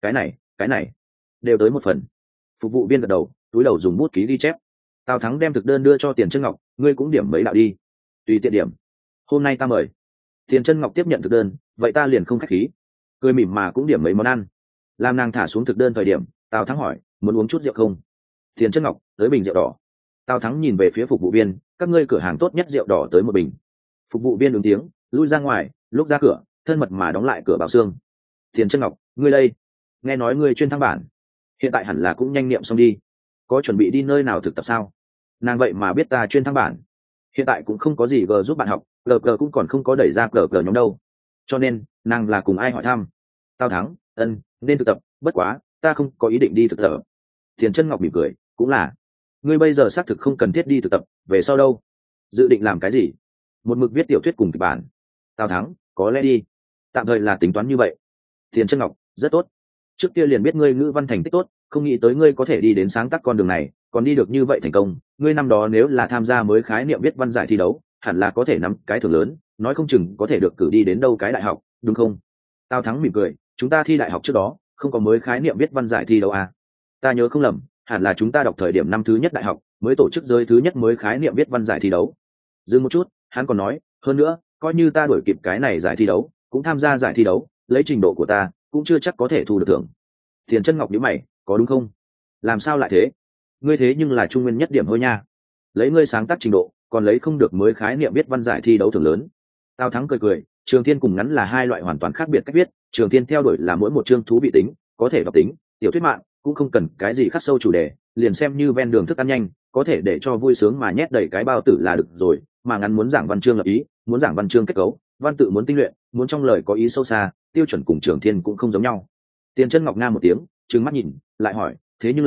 này, đều tới một phần. Phục vụ viên gật đầu, túi đầu dùng bút ký ghi chép. Tào Thắng đem thực đơn đưa cho Tiền Chân Ngọc, ngươi cũng điểm mấy đạo đi. Tùy tiện điểm. Hôm nay ta mời. Tiền Chân Ngọc tiếp nhận thực đơn, vậy ta liền không khách khí. Cười mỉm mà cũng điểm mấy món ăn. Làm nàng thả xuống thực đơn thời điểm, Tào Thắng hỏi, muốn uống chút rượu không? Tiền Chân Ngọc, tới bình rượu đỏ. Tào Thắng nhìn về phía phục vụ viên, các ngươi cửa hàng tốt nhất rượu đỏ tới một bình. Phục vụ viên ứng tiếng, lui ra ngoài, lúc ra cửa, thân mật mà đóng lại cửa bảo xương. Tiền Chân Ngọc, ngươi đây, nghe nói ngươi chuyên thăng bản, hiện tại hẳn là cũng nhanh niệm xong đi, có chuẩn bị đi nơi nào thực tập sao? Nàng vậy mà biết ta chuyên thăng bản, hiện tại cũng không có gì gờ giúp bạn học, gờ cũng còn không có đẩy ra gờ nhóm đâu, cho nên nàng là cùng ai hỏi thăm? Tào Thắng, ân, nên thực tập, bất quá ta không có ý định đi thực tập. Tiền Chân Ngọc mỉm cười, cũng là, ngươi bây giờ xác thực không cần thiết đi thực tập, về sau đâu? Dự định làm cái gì? Một mực viết tiểu thuyết cùng kịch bản. Tào Thắng, có lẽ đi, tạm thời là tính toán như vậy. Tiền Chân Ngọc, rất tốt. Trước kia liền biết ngươi ngữ văn thành tích tốt, không nghĩ tới ngươi có thể đi đến sáng tác con đường này, còn đi được như vậy thành công. Ngươi năm đó nếu là tham gia mới khái niệm viết văn giải thi đấu, hẳn là có thể nắm cái thưởng lớn, nói không chừng có thể được cử đi đến đâu cái đại học, đúng không? Tào Thắng mỉm cười, chúng ta thi đại học trước đó không có mới khái niệm viết văn giải thi đấu à? Ta nhớ không lầm, hẳn là chúng ta đọc thời điểm năm thứ nhất đại học mới tổ chức giới thứ nhất mới khái niệm viết văn giải thi đấu. Dừng một chút, hắn còn nói, hơn nữa, coi như ta đuổi kịp cái này giải thi đấu, cũng tham gia giải thi đấu, lấy trình độ của ta, cũng chưa chắc có thể thu được thưởng. Tiền Chân Ngọc nhíu mày, có đúng không? Làm sao lại thế? Ngươi thế nhưng là trung nguyên nhất điểm thôi nha. Lấy ngươi sáng tác trình độ, còn lấy không được mới khái niệm viết văn giải thi đấu thưởng lớn. Tào Thắng cười cười, Trường Thiên cùng ngắn là hai loại hoàn toàn khác biệt cách viết, Trường Thiên theo đuổi là mỗi một chương thú vị tính, có thể đọc tính, tiểu thuyết mạng, cũng không cần cái gì khắc sâu chủ đề, liền xem như ven đường thức ăn nhanh, có thể để cho vui sướng mà nhét đầy cái bao tử là được rồi, mà ngắn muốn giảng văn chương lập ý, muốn giảng văn chương kết cấu, văn tự muốn tinh luyện, muốn trong lời có ý sâu xa, tiêu chuẩn cùng Trường Thiên cũng không giống nhau. Tiền Chân Ngọc nga một tiếng, trừng mắt nhìn, lại hỏi, thế nhưng là,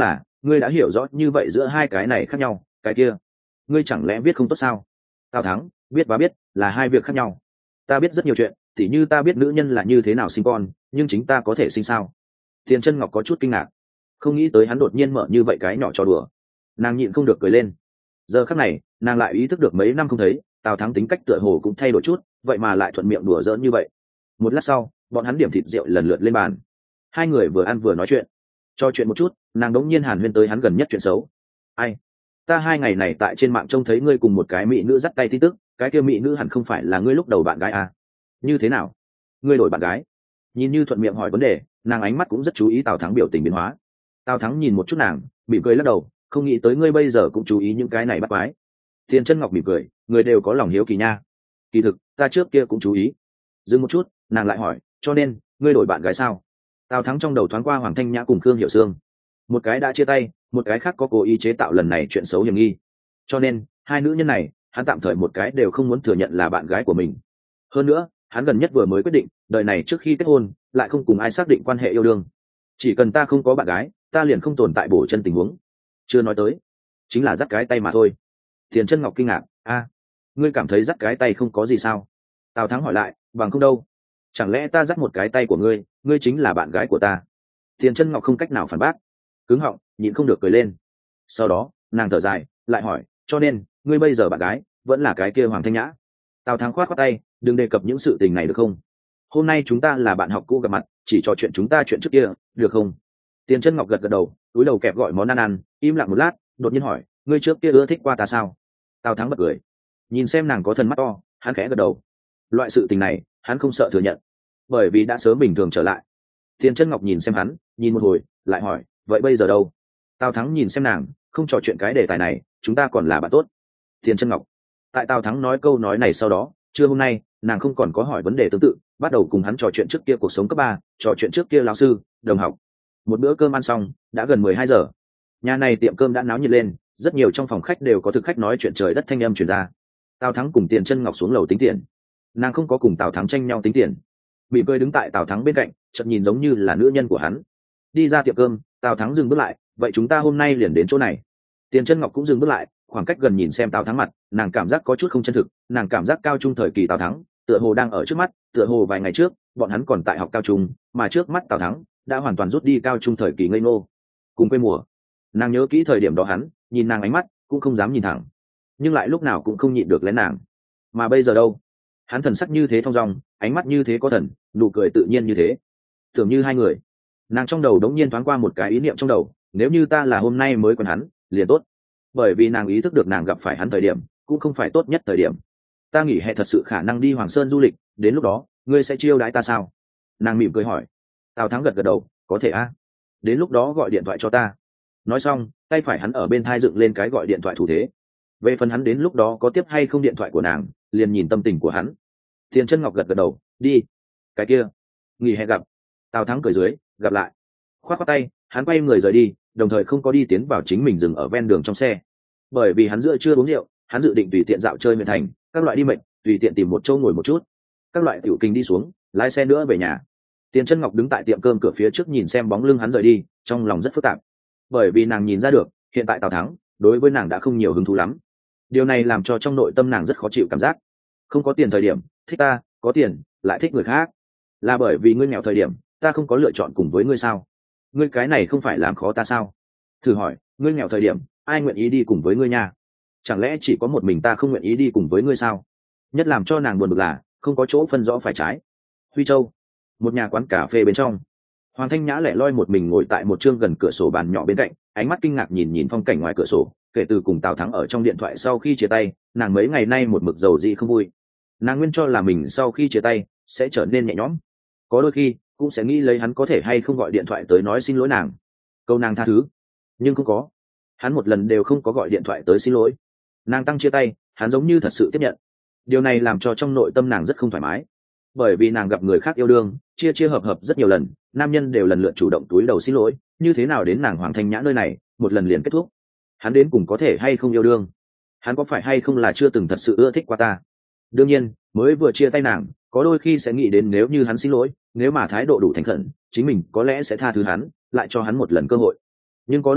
ngươi đã hiểu rõ như vậy giữa hai cái này khác nhau, cái kia ngươi chẳng lẽ biết không tốt sao? Tào Thắng, biết và biết là hai việc khác nhau. Ta biết rất nhiều chuyện, tỉ như ta biết nữ nhân là như thế nào sinh con, nhưng chính ta có thể sinh sao? Tiền Chân Ngọc có chút kinh ngạc, không nghĩ tới hắn đột nhiên mở như vậy cái nhỏ trò đùa. Nàng nhịn không được cười lên. Giờ khắc này, nàng lại ý thức được mấy năm không thấy, Tào Thắng tính cách tựa hồ cũng thay đổi chút, vậy mà lại thuận miệng đùa giỡn như vậy. Một lát sau, bọn hắn điểm thịt rượu lần lượt lên bàn. Hai người vừa ăn vừa nói chuyện. Cho chuyện một chút, nàng đống nhiên hàn huyên tới hắn gần nhất chuyện xấu. Ai? Ta 2 ngày này tại trên mạng trông thấy ngươi cùng một cái mỹ nữ dắt tay tin tức, cái kia mỹ nữ hẳn không phải là ngươi lúc đầu bạn gái à? Như thế nào? Ngươi đổi bạn gái? Nhìn như thuận miệng hỏi vấn đề, nàng ánh mắt cũng rất chú ý Tào Thắng biểu tình biến hóa. Tào Thắng nhìn một chút nàng, mỉm cười lắc đầu, không nghĩ tới ngươi bây giờ cũng chú ý những cái này bắt quái. Tiền Chân Ngọc mỉm cười, người đều có lòng hiếu kỳ nha. Kỳ thực, ta trước kia cũng chú ý. Dừng một chút, nàng lại hỏi, cho nên ngươi đổi bạn gái sao? Tào Thắng trong đầu thoáng qua Hoàng Thanh Nhã cùng Khương Hiểu Sương, một cái đã chia tay, một cái khác có cố ý chế tạo lần này chuyện xấu hiểm nghi, cho nên hai nữ nhân này hắn tạm thời một cái đều không muốn thừa nhận là bạn gái của mình. Hơn nữa hắn gần nhất vừa mới quyết định đời này trước khi kết hôn lại không cùng ai xác định quan hệ yêu đương. Chỉ cần ta không có bạn gái, ta liền không tồn tại bổ chân tình huống. Chưa nói tới chính là dắt cái tay mà thôi. Tiền Chân Ngọc kinh ngạc, a, ngươi cảm thấy dắt cái tay không có gì sao? Tào Thắng hỏi lại, bằng không đâu, chẳng lẽ ta dắt một cái tay của ngươi, ngươi chính là bạn gái của ta? Tiền Chân Ngọc không cách nào phản bác, cứng họng, nhịn không được cười lên. Sau đó nàng thở dài, lại hỏi, cho nên ngươi bây giờ bạn gái vẫn là cái kia Hoàng Thanh Nhã? Tào Thắng khoát khoát tay, đừng đề cập những sự tình này được không? Hôm nay chúng ta là bạn học cũ gặp mặt, chỉ trò chuyện chúng ta chuyện trước kia, được không? Tiền Chân Ngọc gật gật đầu, cúi đầu kẹp gọi món ăn ăn, im lặng một lát, đột nhiên hỏi, ngươi trước kia ưa thích qua ta sao? Tào Thắng bật cười, nhìn xem nàng có thần mắt to, hắn khẽ gật đầu. Loại sự tình này hắn không sợ thừa nhận, bởi vì đã sớm bình thường trở lại. Tiền Chân Ngọc nhìn xem hắn, nhìn một hồi, lại hỏi, vậy bây giờ đâu? Tào Thắng nhìn xem nàng, không trò chuyện cái đề tài này, chúng ta còn là bạn tốt. Tiền Chân Ngọc, tại Tào Thắng nói câu nói này sau đó, trưa hôm nay nàng không còn có hỏi vấn đề tương tự, bắt đầu cùng hắn trò chuyện trước kia cuộc sống cấp 3, trò chuyện trước kia lão sư, đồng học. Một bữa cơm ăn xong, đã gần 12 giờ. Nhà này tiệm cơm đã náo nhiệt lên, rất nhiều trong phòng khách đều có thực khách nói chuyện trời đất thanh âm truyền ra. Tào Thắng cùng Tiền Chân Ngọc xuống lầu tính tiền. Nàng không có cùng Tào Thắng tranh nhau tính tiền, bị cười đứng tại Tào Thắng bên cạnh, chợt nhìn giống như là nữ nhân của hắn. Đi ra tiệm cơm, Tào Thắng dừng bước lại, vậy chúng ta hôm nay liền đến chỗ này. Tiền Chân Ngọc cũng dừng bước lại, khoảng cách gần nhìn xem Tào Thắng mặt, nàng cảm giác có chút không chân thực, nàng cảm giác cao trung thời kỳ Tào Thắng tựa hồ đang ở trước mắt, tựa hồ vài ngày trước bọn hắn còn tại học cao trung, mà trước mắt Tào Thắng đã hoàn toàn rút đi cao trung thời kỳ ngây ngô. Cùng quê mùa, nàng nhớ kỹ thời điểm đó hắn nhìn nàng ánh mắt cũng không dám nhìn thẳng, nhưng lại lúc nào cũng không nhịn được lén nàng. Mà bây giờ đâu, hắn thần sắc như thế thong dong, ánh mắt như thế có thần, nụ cười tự nhiên như thế, tưởng như hai người. Nàng trong đầu đống nhiên thoáng qua một cái ý niệm trong đầu, nếu như ta là hôm nay mới quen hắn liền tốt, bởi vì nàng ý thức được nàng gặp phải hắn thời điểm cũng không phải tốt nhất thời điểm. Ta nghỉ hè thật sự khả năng đi Hoàng Sơn du lịch, đến lúc đó ngươi sẽ chiêu đãi ta sao? Nàng mỉm cười hỏi. Tào Thắng gật gật đầu, có thể a, đến lúc đó gọi điện thoại cho ta. Nói xong, tay phải hắn ở bên thai dựng lên cái gọi điện thoại thủ thế. Về phần hắn đến lúc đó có tiếp hay không điện thoại của nàng, liền nhìn tâm tình của hắn. Tiền Chân Ngọc gật gật đầu, đi. Cái kia, nghỉ hè gặp. Tào Thắng cười dưới, gặp lại. Khoát khoát tay, hắn quay người rời đi, đồng thời không có đi tiến vào chính mình dừng ở ven đường trong xe, bởi vì hắn giữa chưa uống rượu, hắn dự định tùy tiện dạo chơi huyện thành, các loại đi mệt, tùy tiện tìm một chỗ ngồi một chút, các loại tiểu kinh đi xuống, lái xe nữa về nhà. Tiền Chân Ngọc đứng tại tiệm cơm cửa phía trước nhìn xem bóng lưng hắn rời đi, trong lòng rất phức tạp, bởi vì nàng nhìn ra được hiện tại Tào Thắng đối với nàng đã không nhiều hứng thú lắm. Điều này làm cho trong nội tâm nàng rất khó chịu cảm giác. Không có tiền thời điểm thích ta, có tiền lại thích người khác, là bởi vì ngươi nghèo thời điểm ta không có lựa chọn cùng với ngươi sao? Ngươi cái này không phải làm khó ta sao? Thử hỏi, ngươi nghèo thời điểm ai nguyện ý đi cùng với ngươi nha? Chẳng lẽ chỉ có một mình ta không nguyện ý đi cùng với ngươi sao? Nhất làm cho nàng buồn bực là không có chỗ phân rõ phải trái. Huy Châu, một nhà quán cà phê bên trong, Hoàng Thanh Nhã lẻ loi một mình ngồi tại một chương gần cửa sổ bàn nhỏ bên cạnh, ánh mắt kinh ngạc nhìn nhìn phong cảnh ngoài cửa sổ. Kể từ cùng Tào Thắng ở trong điện thoại sau khi chia tay, nàng mấy ngày nay một mực dầu dị không vui. Nàng nguyên cho là mình sau khi chia tay sẽ trở nên nhẹ nhõm, có đôi khi cũng sẽ nghĩ lấy hắn có thể hay không gọi điện thoại tới nói xin lỗi nàng, câu nàng tha thứ, nhưng không có, hắn một lần đều không có gọi điện thoại tới xin lỗi. Nàng tăng chia tay, hắn giống như thật sự tiếp nhận. Điều này làm cho trong nội tâm nàng rất không thoải mái, bởi vì nàng gặp người khác yêu đương chia chia hợp hợp rất nhiều lần, nam nhân đều lần lượt chủ động túi đầu xin lỗi, như thế nào đến nàng Hoàng Thanh Nhã nơi này một lần liền kết thúc? Hắn đến cùng có thể hay không yêu đương? Hắn có phải hay không là chưa từng thật sự ưa thích qua ta? Đương nhiên mới vừa chia tay nàng có đôi khi sẽ nghĩ đến nếu như hắn xin lỗi, nếu mà thái độ đủ thành khẩn, chính mình có lẽ sẽ tha thứ hắn, lại cho hắn một lần cơ hội. Nhưng có đôi khi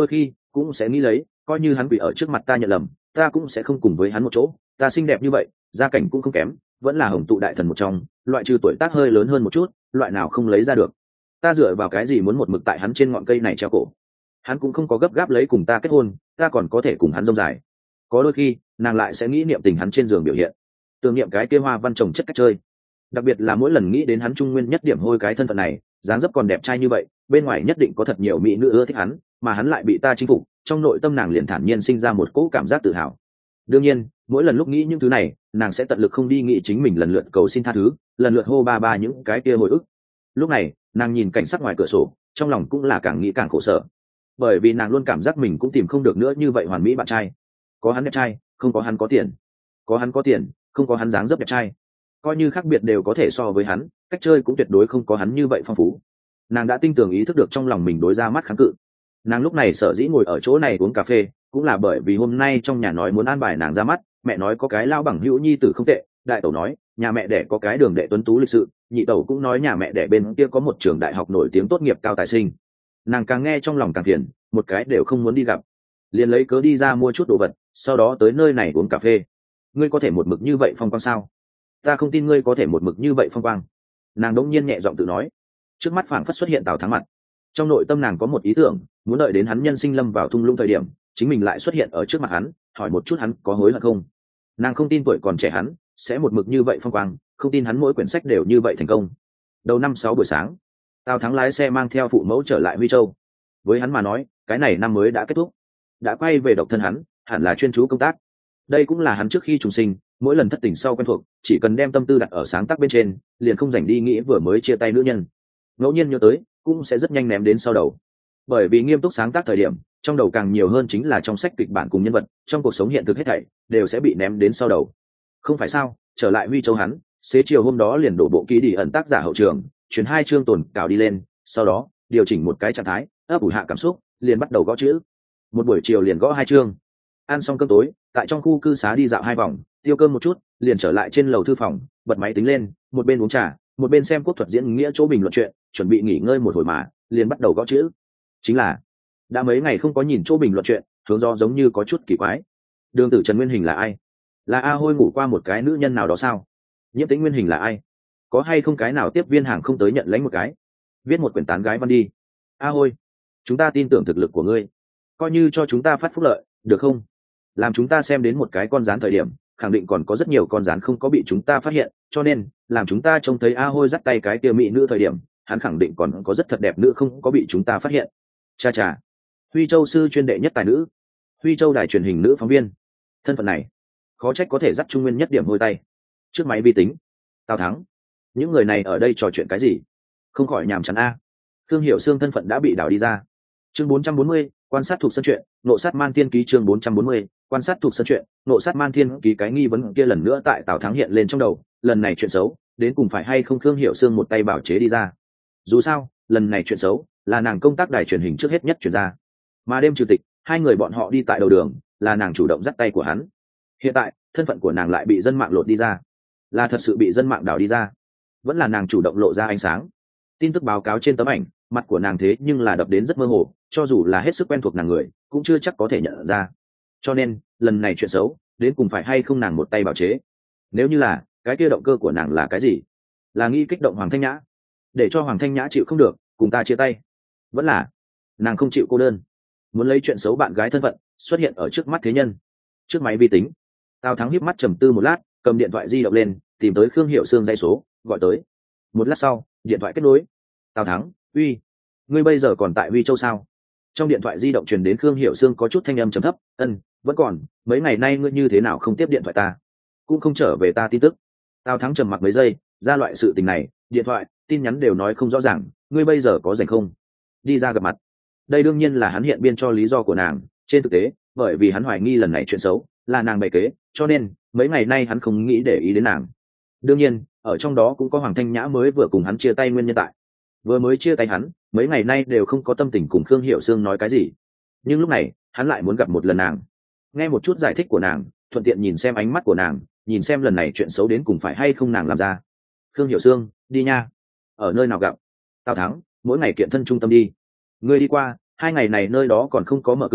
cũng sẽ nghĩ lấy coi như hắn quỷ ở trước mặt ta nhận lầm, ta cũng sẽ không cùng với hắn một chỗ. Ta xinh đẹp như vậy, gia cảnh cũng không kém, vẫn là hồng tụ đại thần một trong, loại trừ tuổi tác hơi lớn hơn một chút, loại nào không lấy ra được. Ta dựa vào cái gì muốn một mực tại hắn trên ngọn cây này treo cổ? Hắn cũng không có gấp gáp lấy cùng ta kết hôn, ta còn có thể cùng hắn dông dài. Có đôi khi nàng lại sẽ nghĩ niệm tình hắn trên giường biểu hiện, tưởng niệm cái kia hoa văn trồng chất cách chơi. Đặc biệt là mỗi lần nghĩ đến hắn trung nguyên nhất điểm hôi cái thân phận này, dáng dấp còn đẹp trai như vậy, bên ngoài nhất định có thật nhiều mỹ nữ ưa thích hắn, mà hắn lại bị ta chinh phục, trong nội tâm nàng liền thản nhiên sinh ra một cỗ cảm giác tự hào. Đương nhiên mỗi lần lúc nghĩ những thứ này, nàng sẽ tận lực không đi nghĩ chính mình lần lượt cầu xin tha thứ, lần lượt hô ba ba những cái kia hồi ức. Lúc này nàng nhìn cảnh sắc ngoài cửa sổ, trong lòng cũng là càng nghĩ càng khổ sở, bởi vì nàng luôn cảm giác mình cũng tìm không được nữa như vậy hoàn mỹ bạn trai. Có hắn đẹp trai, không có hắn có tiền; có hắn có tiền, không có hắn dáng dấp đẹp trai. Coi như khác biệt đều có thể so với hắn, cách chơi cũng tuyệt đối không có hắn như vậy phong phú. Nàng đã tinh tường ý thức được trong lòng mình đối ra mắt kháng cự. Nàng lúc này sở dĩ ngồi ở chỗ này uống cà phê, cũng là bởi vì hôm nay trong nhà nói muốn an bài nàng ra mắt. Mẹ nói có cái lao bằng hữu nhi tử không tệ, đại tẩu nói nhà mẹ đẻ có cái đường đệ tuấn tú lịch sự, nhị tẩu cũng nói nhà mẹ đẻ bên kia có một trường đại học nổi tiếng tốt nghiệp cao tài sinh. Nàng càng nghe trong lòng càng phiền, một cái đều không muốn đi gặp, liền lấy cớ đi ra mua chút đồ vật, sau đó tới nơi này uống cà phê. Ngươi có thể một mực như vậy phong quang sao? Ta không tin ngươi có thể một mực như vậy phong quang. Nàng đống nhiên nhẹ giọng tự nói. Trước mắt phảng phất xuất hiện Tào Thắng mặt. Trong nội tâm nàng có một ý tưởng, muốn đợi đến hắn nhân sinh lâm vào thung lũng thời điểm, chính mình lại xuất hiện ở trước mặt hắn, hỏi một chút hắn có hối hận không. Nàng không tin tuổi còn trẻ hắn sẽ một mực như vậy phong quang, không tin hắn mỗi quyển sách đều như vậy thành công. Đầu năm 6 buổi sáng, Tào Thắng lái xe mang theo phụ mẫu trở lại Huy Châu. Với hắn mà nói, cái này năm mới đã kết thúc, đã quay về độc thân hắn, hẳn là chuyên chú công tác. Đây cũng là hắn trước khi trùng sinh, mỗi lần thất tình sau quen thuộc, chỉ cần đem tâm tư đặt ở sáng tác bên trên, liền không dành đi nghĩ vừa mới chia tay nữ nhân. Ngẫu nhiên nhớ tới, cũng sẽ rất nhanh ném đến sau đầu. Bởi vì nghiêm túc sáng tác thời điểm, trong đầu càng nhiều hơn chính là trong sách kịch bản cùng nhân vật, trong cuộc sống hiện thực hết thảy đều sẽ bị ném đến sau đầu. Không phải sao? Trở lại Huy Châu hắn, xế chiều hôm đó liền đổ bộ ký đi ẩn tác giả hậu trường, chuyển 2 chương tồn cào đi lên, sau đó điều chỉnh một cái trạng thái, ấp ủ hạ cảm xúc, liền bắt đầu gõ chữ. Một buổi chiều liền gõ 2 chương. Ăn xong cơm tối, tại trong khu cư xá đi dạo 2 vòng, tiêu cơm một chút, liền trở lại trên lầu thư phòng, bật máy tính lên, một bên uống trà, một bên xem quốc thuật diễn nghĩa chỗ bình luận chuyện, chuẩn bị nghỉ ngơi một hồi mà, liền bắt đầu gõ chữ. Chính là đã mấy ngày không có nhìn chỗ bình luận chuyện, hướng do giống như có chút kỳ quái. Đường tử Trần Nguyên Hình là ai? Là A Hôi ngủ qua một cái nữ nhân nào đó sao? Nhiễm Tĩnh Nguyên Hình là ai? Có hay không cái nào tiếp viên hàng không tới nhận lãnh một cái, viết một quyển tán gái văn đi? A Hôi, chúng ta tin tưởng thực lực của ngươi, coi như cho chúng ta phát phúc lợi, được không? Làm chúng ta xem đến một cái con rán thời điểm, khẳng định còn có rất nhiều con rán không có bị chúng ta phát hiện, cho nên làm chúng ta trông thấy A Hôi dắt tay cái kia mỹ nữ thời điểm, hắn khẳng định còn có rất thật đẹp nữ không có bị chúng ta phát hiện. Cha cha, Huy Châu sư chuyên đệ nhất tài nữ, Huy Châu đài truyền hình nữ phóng viên, thân phận này khó trách có thể dắt trung nguyên nhất điểm hôi tay. Trước máy vi tính, Tào Thắng, những người này ở đây trò chuyện cái gì? Không khỏi nhàm chán a. Thương Hiểu Sương thân phận đã bị đào đi ra. Chương 440, quan sát thuộc sân truyện, nộ sát man thiên ký. Chương 440, quan sát thuộc sân truyện, nộ sát man thiên ký. Cái nghi vấn kia lần nữa tại Tào Thắng hiện lên trong đầu, lần này chuyện xấu đến cùng phải hay không Thương Hiểu Sương một tay bảo chế đi ra. Dù sao lần này chuyện xấu là nàng công tác đài truyền hình trước hết nhất chuyển ra, mà đêm trừ tịch 2 người bọn họ đi tại đầu đường, là nàng chủ động dắt tay của hắn. Hiện tại thân phận của nàng lại bị dân mạng lột đi ra, là thật sự bị dân mạng đào đi ra, vẫn là nàng chủ động lộ ra ánh sáng. Tin tức báo cáo trên tấm ảnh, mặt của nàng thế nhưng là đập đến rất mơ hồ, cho dù là hết sức quen thuộc nàng người cũng chưa chắc có thể nhận ra. Cho nên lần này chuyện xấu đến cùng phải hay không nàng một tay bảo chế? Nếu như là, cái kia động cơ của nàng là cái gì? Là nghi kích động Hoàng Thanh Nhã, để cho Hoàng Thanh Nhã chịu không được cùng ta chia tay, vẫn là nàng không chịu cô đơn, muốn lấy chuyện xấu bạn gái thân phận xuất hiện ở trước mắt thế nhân? Trước máy vi tính, Tào Thắng híp mắt trầm tư một lát, cầm điện thoại di động lên, tìm tới Khương Hiểu Sương dây số, gọi tới. Một lát sau, điện thoại kết nối. Tào Thắng, uy, ngươi bây giờ còn tại Huy Châu sao? Trong điện thoại di động truyền đến Khương Hiểu Sương có chút thanh âm trầm thấp. Vẫn còn. Mấy ngày nay ngươi như thế nào không tiếp điện thoại ta, cũng không trở về ta tin tức? Tào Thắng trầm mặc mấy giây, ra loại sự tình này, điện thoại, tin nhắn đều nói không rõ ràng, ngươi bây giờ có rảnh không? Đi ra gặp mặt. Đây đương nhiên là hắn hiện biên cho lý do của nàng, trên thực tế, bởi vì hắn hoài nghi lần này chuyện xấu là nàng bày kế, cho nên mấy ngày nay hắn không nghĩ để ý đến nàng. Đương nhiên, ở trong đó cũng có Hoàng Thanh Nhã mới vừa cùng hắn chia tay nguyên nhân tại. Vừa mới chia tay hắn, mấy ngày nay đều không có tâm tình cùng Khương Hiểu Sương nói cái gì. Nhưng lúc này, hắn lại muốn gặp một lần nàng, nghe một chút giải thích của nàng, thuận tiện nhìn xem ánh mắt của nàng, nhìn xem lần này chuyện xấu đến cùng phải hay không nàng làm ra. Khương Hiểu Sương, đi nha. Ở nơi nào gặp? Tào Thắng, mỗi ngày kiện thân trung tâm đi. Ngươi đi qua, 2 ngày này nơi đó còn không có mở cửa,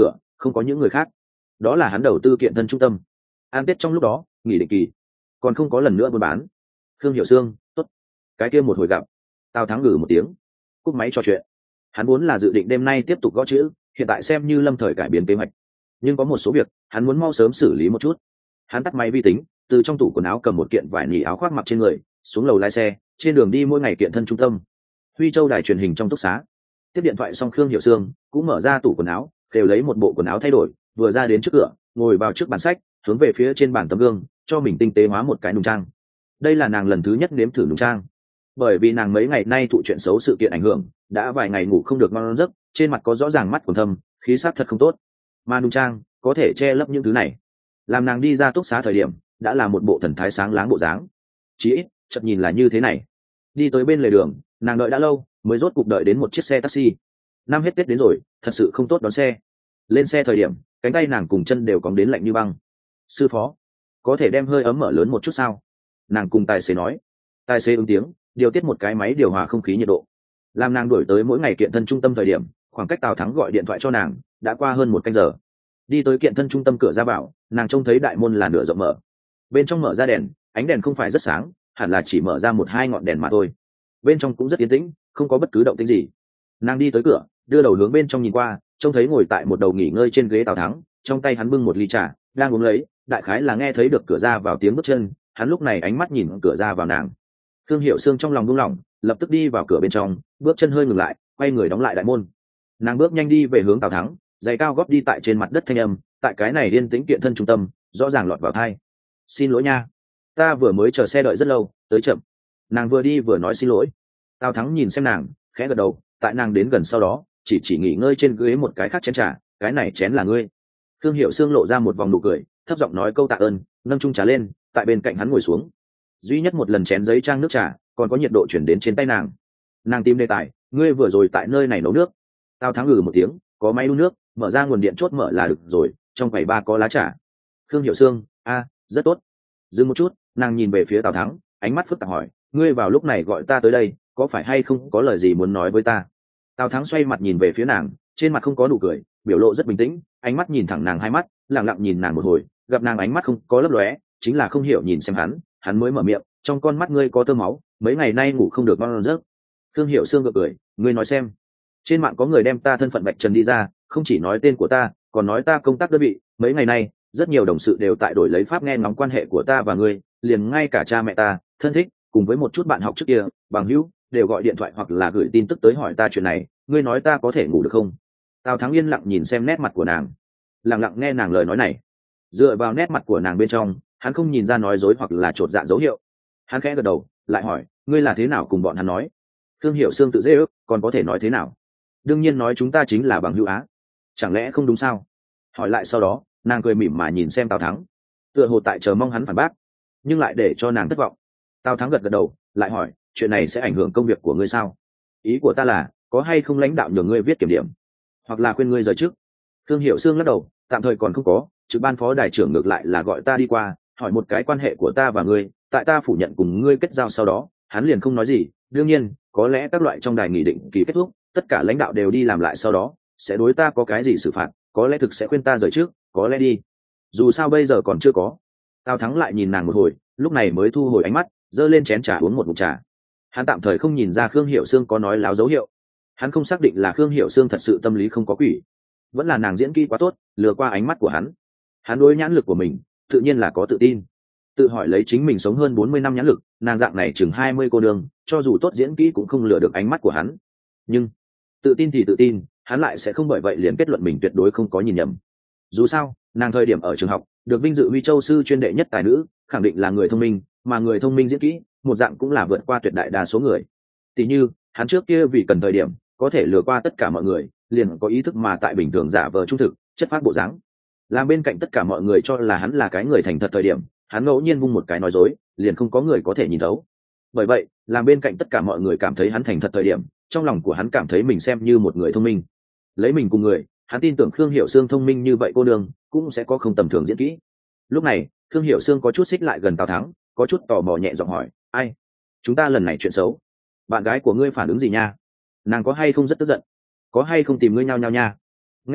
không có những người khác. Đó là hắn đầu tư kiện thân trung tâm. An tết trong lúc đó nghỉ định kỳ, còn không có lần nữa buôn bán. Khương Hiểu Sương, tốt. Cái kia một hồi gặp. Tào Thắng ngừ một tiếng, cúp máy trò chuyện. Hắn vốn là dự định đêm nay tiếp tục gõ chữ, hiện tại xem như lâm thời cải biến kế hoạch, nhưng có một số việc hắn muốn mau sớm xử lý một chút. Hắn tắt máy vi tính, từ trong tủ quần áo cầm một kiện vải nỉ áo khoác mặc trên người, xuống lầu lái xe, trên đường đi mỗi ngày kiện thân trung tâm. Huy Châu đài truyền hình trong túc xá. Tiếp điện thoại xong, Khương Hiểu Sương cũng mở ra tủ quần áo, đều lấy một bộ quần áo thay đổi, vừa ra đến trước cửa, ngồi vào trước bàn sách, hướng về phía trên bàn tấm gương, cho mình tinh tế hóa một cái nùng trang. Đây là nàng lần thứ nhất nếm thử nùng trang, bởi vì nàng mấy ngày nay thụ chuyện xấu sự kiện ảnh hưởng, đã vài ngày ngủ không được ngon giấc, trên mặt có rõ ràng mắt quầng thâm, khí sắc thật không tốt. Mà nùng trang có thể che lấp những thứ này, làm nàng đi ra túc xá thời điểm đã là một bộ thần thái sáng láng bộ dáng. Chỉ ít chợt nhìn là như thế này. Đi tới bên lề đường, nàng đợi đã lâu mới rốt cục đợi đến một chiếc xe taxi. Năm hết Tết đến rồi, thật sự không tốt đón xe. Lên xe thời điểm cánh tay nàng cùng chân đều cóng đến lạnh như băng. Sư phó, có thể đem hơi ấm mở lớn một chút sao? Nàng cùng tài xế nói. Tài xế ứng tiếng, điều tiết một cái máy điều hòa không khí nhiệt độ. Làm nàng đổi tới mỗi ngày kiện thân trung tâm thời điểm, khoảng cách Tào Thắng gọi điện thoại cho nàng đã qua hơn một canh giờ. Đi tới kiện thân trung tâm cửa ra vào, nàng trông thấy đại môn là nửa rộng mở, bên trong mở ra đèn, ánh đèn không phải rất sáng, hẳn là chỉ mở ra một hai ngọn đèn mà thôi. Bên trong cũng rất yên tĩnh, không có bất cứ động tĩnh gì. Nàng đi tới cửa, đưa đầu hướng bên trong nhìn qua, trông thấy ngồi tại một đầu nghỉ ngơi trên ghế Tào Thắng, trong tay hắn bưng một ly trà, đang uống lấy. Đại khái là nghe thấy được cửa ra vào tiếng bước chân, hắn lúc này ánh mắt nhìn cửa ra vào nàng. Khương Hiểu Sương trong lòng buông lỏng, lập tức đi vào cửa bên trong, bước chân hơi ngừng lại, quay người đóng lại đại môn. Nàng bước nhanh đi về hướng Tào Thắng, giày cao gót đi tại trên mặt đất thanh âm, tại cái này yên tĩnh kiện thân trung tâm, rõ ràng lọt vào tai. Xin lỗi nha, ta vừa mới chờ xe đợi rất lâu, tới chậm. Nàng vừa đi vừa nói xin lỗi. Tào Thắng nhìn xem nàng, khẽ gật đầu, tại nàng đến gần sau đó, chỉ nghỉ ngơi trên ghế một cái khác chén trà, cái này chén là ngươi. Khương Hiểu Sương lộ ra một vòng nụ cười, thấp giọng nói câu tạ ơn, nâng chung trà lên, tại bên cạnh hắn ngồi xuống. Duy nhất một lần chén giấy trang nước trà, còn có nhiệt độ chuyển đến trên tay nàng. Nàng tìm đề tài, ngươi vừa rồi tại nơi này nấu nước. Tào Thắng ngừ một tiếng, có máy đun nước, mở ra nguồn điện chốt mở là được rồi, trong quầy ba có lá trà. Khương Hiểu Sương, rất tốt. Dừng một chút, nàng nhìn về phía Tào Thắng, ánh mắt phức tạp hỏi, ngươi vào lúc này gọi ta tới đây, có phải hay không có lời gì muốn nói với ta? Tào Thắng xoay mặt nhìn về phía nàng, trên mặt không có nụ cười, biểu lộ rất bình tĩnh, ánh mắt nhìn thẳng nàng hai mắt, lặng lặng nhìn nàng một hồi, gặp nàng ánh mắt không có lấp lóe, chính là không hiểu nhìn xem hắn mới mở miệng, trong con mắt ngươi có tơ máu, mấy ngày nay ngủ không được ngon giấc. Khương Hiểu Sương gượng cười, ngươi nói xem. Trên mạng có người đem ta thân phận vạch trần đi ra, không chỉ nói tên của ta, còn nói ta công tác đơn vị, mấy ngày nay rất nhiều đồng sự đều tại đổi lấy pháp nghe ngóng quan hệ của ta và ngươi, liền ngay cả cha mẹ ta, thân thích, cùng với một chút bạn học trước kia, bằng hữu, đều gọi điện thoại hoặc là gửi tin tức tới hỏi ta chuyện này, ngươi nói ta có thể ngủ được không? Tào Thắng yên lặng nhìn xem nét mặt của nàng, lặng lặng nghe nàng lời nói này. Dựa vào nét mặt của nàng bên trong, hắn không nhìn ra nói dối hoặc là chột dạ dấu hiệu. Hắn khẽ gật đầu, lại hỏi, ngươi là thế nào cùng bọn hắn nói? Khương Hiểu Sương tự dễ ước, còn có thể nói thế nào? Đương nhiên nói chúng ta chính là bằng hữu á. Chẳng lẽ không đúng sao? Hỏi lại sau đó, nàng cười mỉm mà nhìn xem Tào Thắng, tựa hồ tại chờ mong hắn phản bác, nhưng lại để cho nàng thất vọng. Tào Thắng gật gật đầu, lại hỏi, chuyện này sẽ ảnh hưởng công việc của ngươi sao? Ý của ta là, có hay không lãnh đạo nhường ngươi viết kiểm điểm, hoặc là khuyên ngươi rời chức? Khương Hiểu Sương lắc đầu, tạm thời còn không có, trực ban phó đài trưởng ngược lại là gọi ta đi qua, hỏi một cái quan hệ của ta và ngươi, tại ta phủ nhận cùng ngươi kết giao sau đó, hắn liền không nói gì. Đương nhiên, có lẽ các loại trong đài nghị định kỳ kết thúc, tất cả lãnh đạo đều đi làm lại sau đó, sẽ đối ta có cái gì xử phạt, có lẽ thực sẽ khuyên ta rời trước, có lẽ đi. Dù sao bây giờ còn chưa có. Tào Thắng lại nhìn nàng một hồi, lúc này mới thu hồi ánh mắt, giơ lên chén trà uống một ngụm trà. Hắn tạm thời không nhìn ra Khương Hiểu Sương có nói láo dấu hiệu. Hắn không xác định là Khương Hiểu Sương thật sự tâm lý không có quỷ, vẫn là nàng diễn kỹ quá tốt, lừa qua ánh mắt của hắn. Hắn đối nhãn lực của mình, tự nhiên là có tự tin. Tự hỏi lấy chính mình sống hơn 40 năm nhãn lực, nàng dạng này chừng 20 cô nương, cho dù tốt diễn kỹ cũng không lừa được ánh mắt của hắn. Nhưng tự tin thì tự tin, hắn lại sẽ không bởi vậy liền kết luận mình tuyệt đối không có nhìn nhầm. Dù sao, nàng thời điểm ở trường học, được vinh dự Huy Châu sư chuyên đệ nhất tài nữ, khẳng định là người thông minh, mà người thông minh diễn kỹ, một dạng cũng là vượt qua tuyệt đại đa số người. Tỷ như, hắn trước kia vì cần thời điểm, có thể lừa qua tất cả mọi người, liền có ý thức mà tại bình thường giả vờ trung thực, chất phác bộ dáng. Làm bên cạnh tất cả mọi người cho là hắn là cái người thành thật thời điểm, hắn ngẫu nhiên vung một cái nói dối, liền không có người có thể nhìn thấu. Bởi vậy, làm bên cạnh tất cả mọi người cảm thấy hắn thành thật thời điểm, trong lòng của hắn cảm thấy mình xem như một người thông minh. Lấy mình cùng người, hắn tin tưởng Khương Hiểu Sương thông minh như vậy cô đường cũng sẽ có không tầm thường diễn kỹ. Lúc này, Khương Hiểu Sương có chút xích lại gần Tào Thắng, có chút tò mò nhẹ giọng hỏi, ai? Chúng ta lần này chuyện xấu, bạn gái của ngươi phản ứng gì nha? Nàng có hay không rất tức giận? Có hay không tìm ngươi nhau nhau nha? Nghe vậy,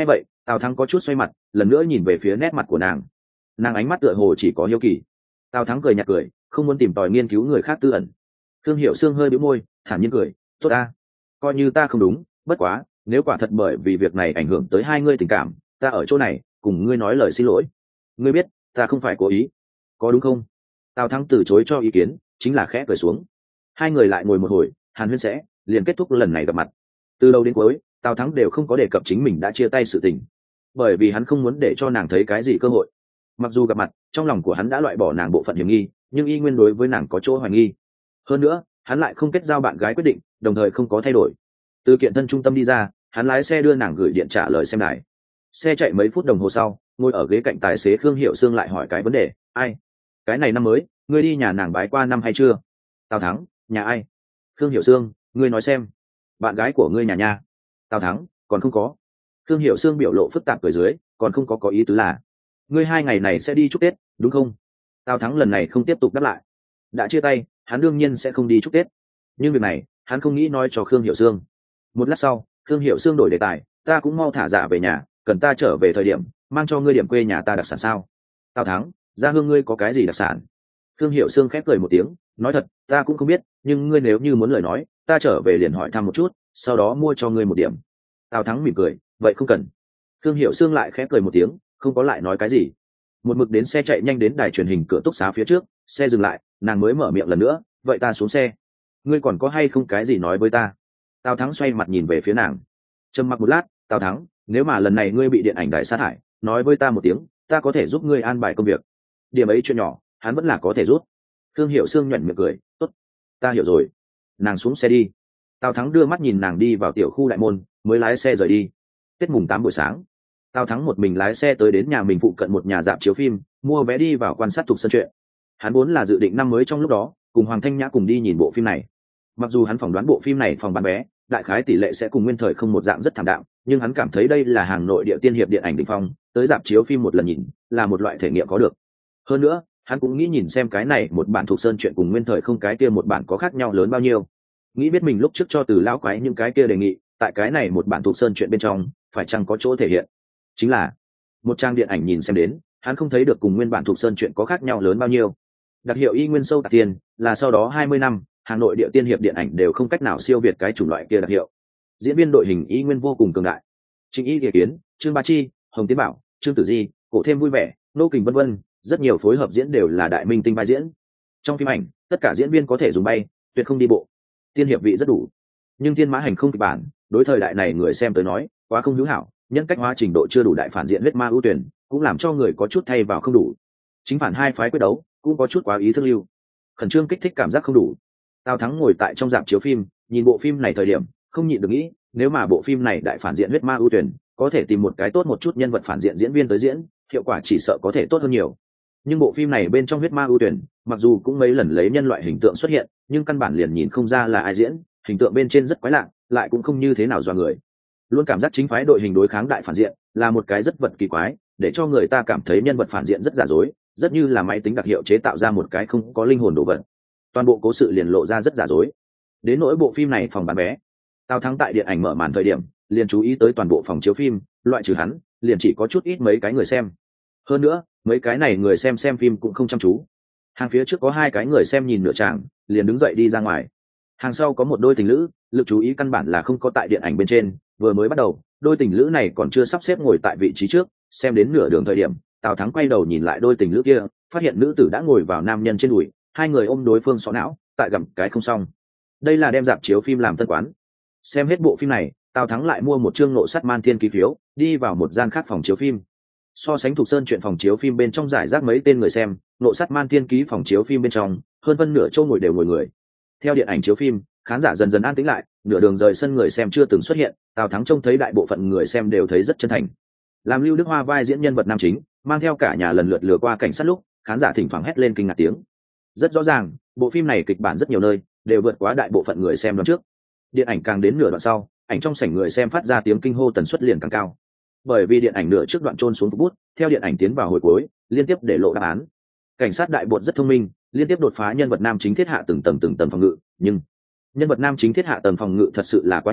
Tào Thắng có chút xoay mặt, lần nữa nhìn về phía nét mặt của nàng ánh mắt tựa hồ chỉ có hiếu kỳ. Tào Thắng cười nhạt cười, không muốn tìm tòi nghiên cứu người khác tư ẩn. Thương Hiểu Sương hơi bĩu môi, thản nhiên cười, tốt ta, coi như ta không đúng, bất quá nếu quả thật bởi vì việc này ảnh hưởng tới hai ngươi tình cảm, ta ở chỗ này cùng ngươi nói lời xin lỗi. Ngươi biết ta không phải cố ý, có đúng không? Tào Thắng từ chối cho ý kiến, chính là khẽ cười xuống. Hai người lại ngồi một hồi, hàn huyên sẽ liền kết thúc lần này gặp mặt. Từ đầu đến cuối Tào Thắng đều không có đề cập chính mình đã chia tay sự tình, bởi vì hắn không muốn để cho nàng thấy cái gì cơ hội. Mặc dù gặp mặt, trong lòng của hắn đã loại bỏ nàng bộ phận hiểm nghi, nhưng y nguyên đối với nàng có chỗ hoài nghi. Hơn nữa hắn lại không kết giao bạn gái quyết định, đồng thời không có thay đổi. Từ kiện thân trung tâm đi ra, hắn lái xe đưa nàng gửi điện trả lời xem đài. Xe chạy mấy phút đồng hồ sau, ngồi ở ghế cạnh tài xế Khương Hiểu Sương lại hỏi cái vấn đề, ai? Cái này năm mới ngươi đi nhà nàng bái qua năm hay chưa? Tào Thắng, nhà ai? Khương Hiểu Sương, ngươi nói xem. Bạn gái của ngươi nhà nha. Tào Thắng, còn không có. Khương Hiểu Sương biểu lộ phức tạp ở dưới, còn không có ý tứ là ngươi 2 ngày này sẽ đi chúc Tết đúng không? Tào Thắng lần này không tiếp tục đáp lại. Đã chia tay, hắn đương nhiên sẽ không đi chúc Tết, nhưng việc này hắn không nghĩ nói cho Khương Hiểu Sương. Một lát sau, Khương Hiểu Sương đổi đề tài, ta cũng mau thả dạ về nhà, cần ta trở về thời điểm mang cho ngươi điểm quê nhà ta đặc sản sao? Tào Thắng, gia hương ngươi có cái gì đặc sản? Khương Hiểu Sương khép cười một tiếng, nói thật ta cũng không biết, nhưng ngươi nếu như muốn lời nói, ta trở về liền hỏi thăm một chút, sau đó mua cho ngươi một điểm. Tào Thắng mỉm cười, vậy không cần. Khương Hiểu Sương lại khép cười một tiếng, không có lại nói cái gì. Một mực đến xe chạy nhanh đến đài truyền hình cửa túc xá phía trước, xe dừng lại, nàng mới mở miệng lần nữa, vậy ta xuống xe, ngươi còn có hay không cái gì nói với ta? Tào Thắng xoay mặt nhìn về phía nàng, trầm mặc một lát. Tào Thắng, nếu mà lần này ngươi bị điện ảnh đài sa thải, nói với ta một tiếng, ta có thể giúp ngươi an bài công việc. Điểm ấy chuyện nhỏ hắn vẫn là có thể giúp. Thương Hiểu Sương nhuận miệng cười, tốt, ta hiểu rồi. Nàng xuống xe đi. Tào Thắng đưa mắt nhìn nàng đi vào tiểu khu đại môn, mới lái xe rời đi. Tết mùng 8 buổi sáng, Tào Thắng một mình lái xe tới đến nhà mình phụ cận một nhà rạp chiếu phim, mua vé đi vào quan sát Thục Sơn Truyện. Hắn vốn là dự định năm mới trong lúc đó cùng Hoàng Thanh Nhã cùng đi nhìn bộ phim này. Mặc dù hắn phỏng đoán bộ phim này phòng bán vé đại khái tỷ lệ sẽ cùng nguyên thời không một dạng rất thảm đạm, nhưng hắn cảm thấy đây là hàng nội địa tiên hiệp điện ảnh đỉnh phong, tới rạp chiếu phim một lần nhìn là một loại thể nghiệm có được. Hơn nữa hắn cũng nghĩ nhìn xem cái này một bản Thục Sơn Truyện cùng nguyên thời không cái kia một bản có khác nhau lớn bao nhiêu, nghĩ biết mình lúc trước cho từ lão quái những cái kia đề nghị tại cái này một bản Thục Sơn Truyện bên trong phải chăng có chỗ thể hiện. Chính là một trang điện ảnh nhìn xem đến, hắn không thấy được cùng nguyên bản Thục Sơn Truyện có khác nhau lớn bao nhiêu. Đặc hiệu y nguyên sâu tạc tiền là sau đó 20 năm Hà Nội địa tiên hiệp điện ảnh đều không cách nào siêu việt cái chủng loại kia đặc hiệu. Diễn viên đội hình y nguyên vô cùng cường đại, Trịnh Y Kiệt Kiến, Trương Ba Chi, Hồng Tiến Bảo, Trương Tử Di, Cổ Thêm Vui Vẻ, Nô Kình vân vân, rất nhiều phối hợp diễn đều là đại minh tinh vai diễn. Trong phim ảnh tất cả diễn viên có thể dùng bay, tuyệt không đi bộ. Tiên hiệp vị rất đủ, nhưng Thiên Mã Hành không kịch bản, đối thời đại này người xem tới nói quá không hữu hảo, nhân cách hóa trình độ chưa đủ, đại phản diện huyết ma ưu tuyển cũng làm cho người có chút thay vào không đủ. Chính phản hai phái quyết đấu cũng có chút quá ý thương lưu, khẩn trương kích thích cảm giác không đủ. Tào Thắng ngồi tại trong rạp chiếu phim nhìn bộ phim này thời điểm không nhịn được nghĩ, nếu mà bộ phim này đại phản diện huyết ma ưu tuyển có thể tìm một cái tốt một chút nhân vật phản diện diễn viên tới diễn, hiệu quả chỉ sợ có thể tốt hơn nhiều. Nhưng bộ phim này bên trong huyết ma ưu tuyển mặc dù cũng mấy lần lấy nhân loại hình tượng xuất hiện, nhưng căn bản liền nhìn không ra là ai diễn, hình tượng bên trên rất quái lạ, lại cũng không như thế nào dọa người. Luôn cảm giác chính phái đội hình đối kháng đại phản diện là một cái rất vật kỳ quái, để cho người ta cảm thấy nhân vật phản diện rất giả dối, rất như là máy tính đặc hiệu chế tạo ra một cái không có linh hồn đồ vật. Toàn bộ cố sự liền lộ ra rất giả dối. Đến nỗi bộ phim này phòng bán vé, Tào Thắng tại điện ảnh mở màn thời điểm liền chú ý tới toàn bộ phòng chiếu phim, loại trừ hắn liền chỉ có chút ít mấy cái người xem. Hơn nữa mấy cái này người xem phim cũng không chăm chú. Hàng phía trước có 2 cái người xem nhìn nửa tràng liền đứng dậy đi ra ngoài. Hàng sau có một đôi tình lữ, lực chú ý căn bản là không có tại điện ảnh bên trên, vừa mới bắt đầu đôi tình lữ này còn chưa sắp xếp ngồi tại vị trí trước, xem đến nửa đường thời điểm Tào Thắng quay đầu nhìn lại đôi tình lữ kia, phát hiện nữ tử đã ngồi vào nam nhân trên đùi, 2 người ôm đối phương xó não tại gặm cái không xong. Đây là đem dạp chiếu phim làm tân quán. Xem hết bộ phim này, Tào Thắng lại mua một chương Nộ Sắt Man Thiên ký phiếu, đi vào một gian khác phòng chiếu phim. So sánh Thục Sơn Chuyện phòng chiếu phim bên trong giải rác mấy tên người xem, Nộ Sắt Man Thiên ký phòng chiếu phim bên trong hơn phân nửa chỗ ngồi đều ngồi người. Theo điện ảnh chiếu phim, khán giả dần dần an tĩnh lại, nửa đường rời sân người xem chưa từng xuất hiện, Tào Thắng trông thấy đại bộ phận người xem đều thấy rất chân thành. Làm Lưu Đức Hoa vai diễn nhân vật nam chính, mang theo cả nhà lần lượt lừa qua cảnh sát lúc, khán giả thỉnh thoảng hét lên kinh ngạc tiếng. Rất rõ ràng, bộ phim này kịch bản rất nhiều nơi đều vượt quá đại bộ phận người xem đoán trước. Điện ảnh càng đến nửa đoạn sau, ảnh trong sảnh người xem phát ra tiếng kinh hô tần suất liền càng cao. Bởi vì điện ảnh nửa trước đoạn trôn xuống bút, theo điện ảnh tiến vào hồi cuối, liên tiếp để lộ đáp án. Cảnh sát đại bột rất thông minh, liên tiếp đột phá nhân vật nam chính thiết hạ từng tầng phòng ngự, nhưng nhân vật nam chính thiết hạ tầng phòng ngự thật sự là quá nhiều,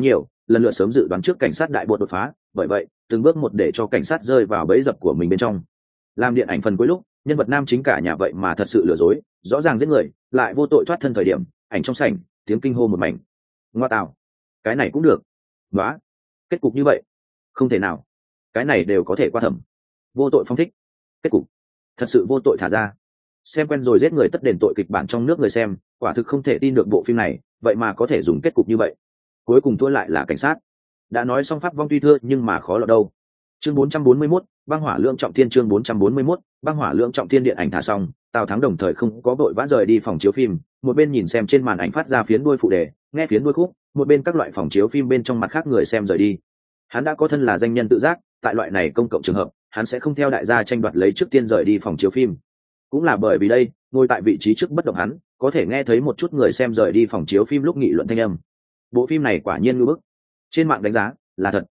lần lượt sớm dự đoán trước cảnh sát đại bộ đột phá, bởi vậy từng bước một để cho cảnh sát rơi vào bẫy dập của mình bên trong. Làm điện ảnh phần cuối lúc, nhân vật nam chính cả nhà vậy mà thật sự lừa dối, rõ ràng giết người lại vô tội thoát thân thời điểm, ảnh trong sảnh tiếng kinh hô một mảnh. Ngoa tạo, cái này cũng được. Nóa, kết cục như vậy không thể nào, cái này đều có thể qua thẩm. Vô tội phong thích, kết cục thật sự vô tội thả ra. Xem quen rồi giết người tất đền tội kịch bản trong nước người xem quả thực không thể tin được bộ phim này vậy mà có thể dùng kết cục như vậy. Cuối cùng thua lại là cảnh sát. Đã nói xong pháp vong tuy thưa nhưng mà khó lọt đâu. Chương 441, băng hỏa lượng trọng thiên. Chương 441, băng hỏa lượng trọng thiên. Điện ảnh thả xong, Tào Thắng đồng thời không có vội vã rời đi phòng chiếu phim, một bên nhìn xem trên màn ảnh phát ra phiến đuôi phụ đề, nghe phiến đuôi khúc, một bên các loại phòng chiếu phim bên trong mặt khác người xem rời đi. Hắn đã có thân là danh nhân tự giác, tại loại này công cộng trường hợp, hắn sẽ không theo đại gia tranh đoạt lấy trước tiên rời đi phòng chiếu phim. Cũng là bởi vì đây, ngồi tại vị trí trước bất động hắn, có thể nghe thấy một chút người xem rời đi phòng chiếu phim lúc nghị luận thanh âm. Bộ phim này quả nhiên ngưỡng bức. Trên mạng đánh giá là thật.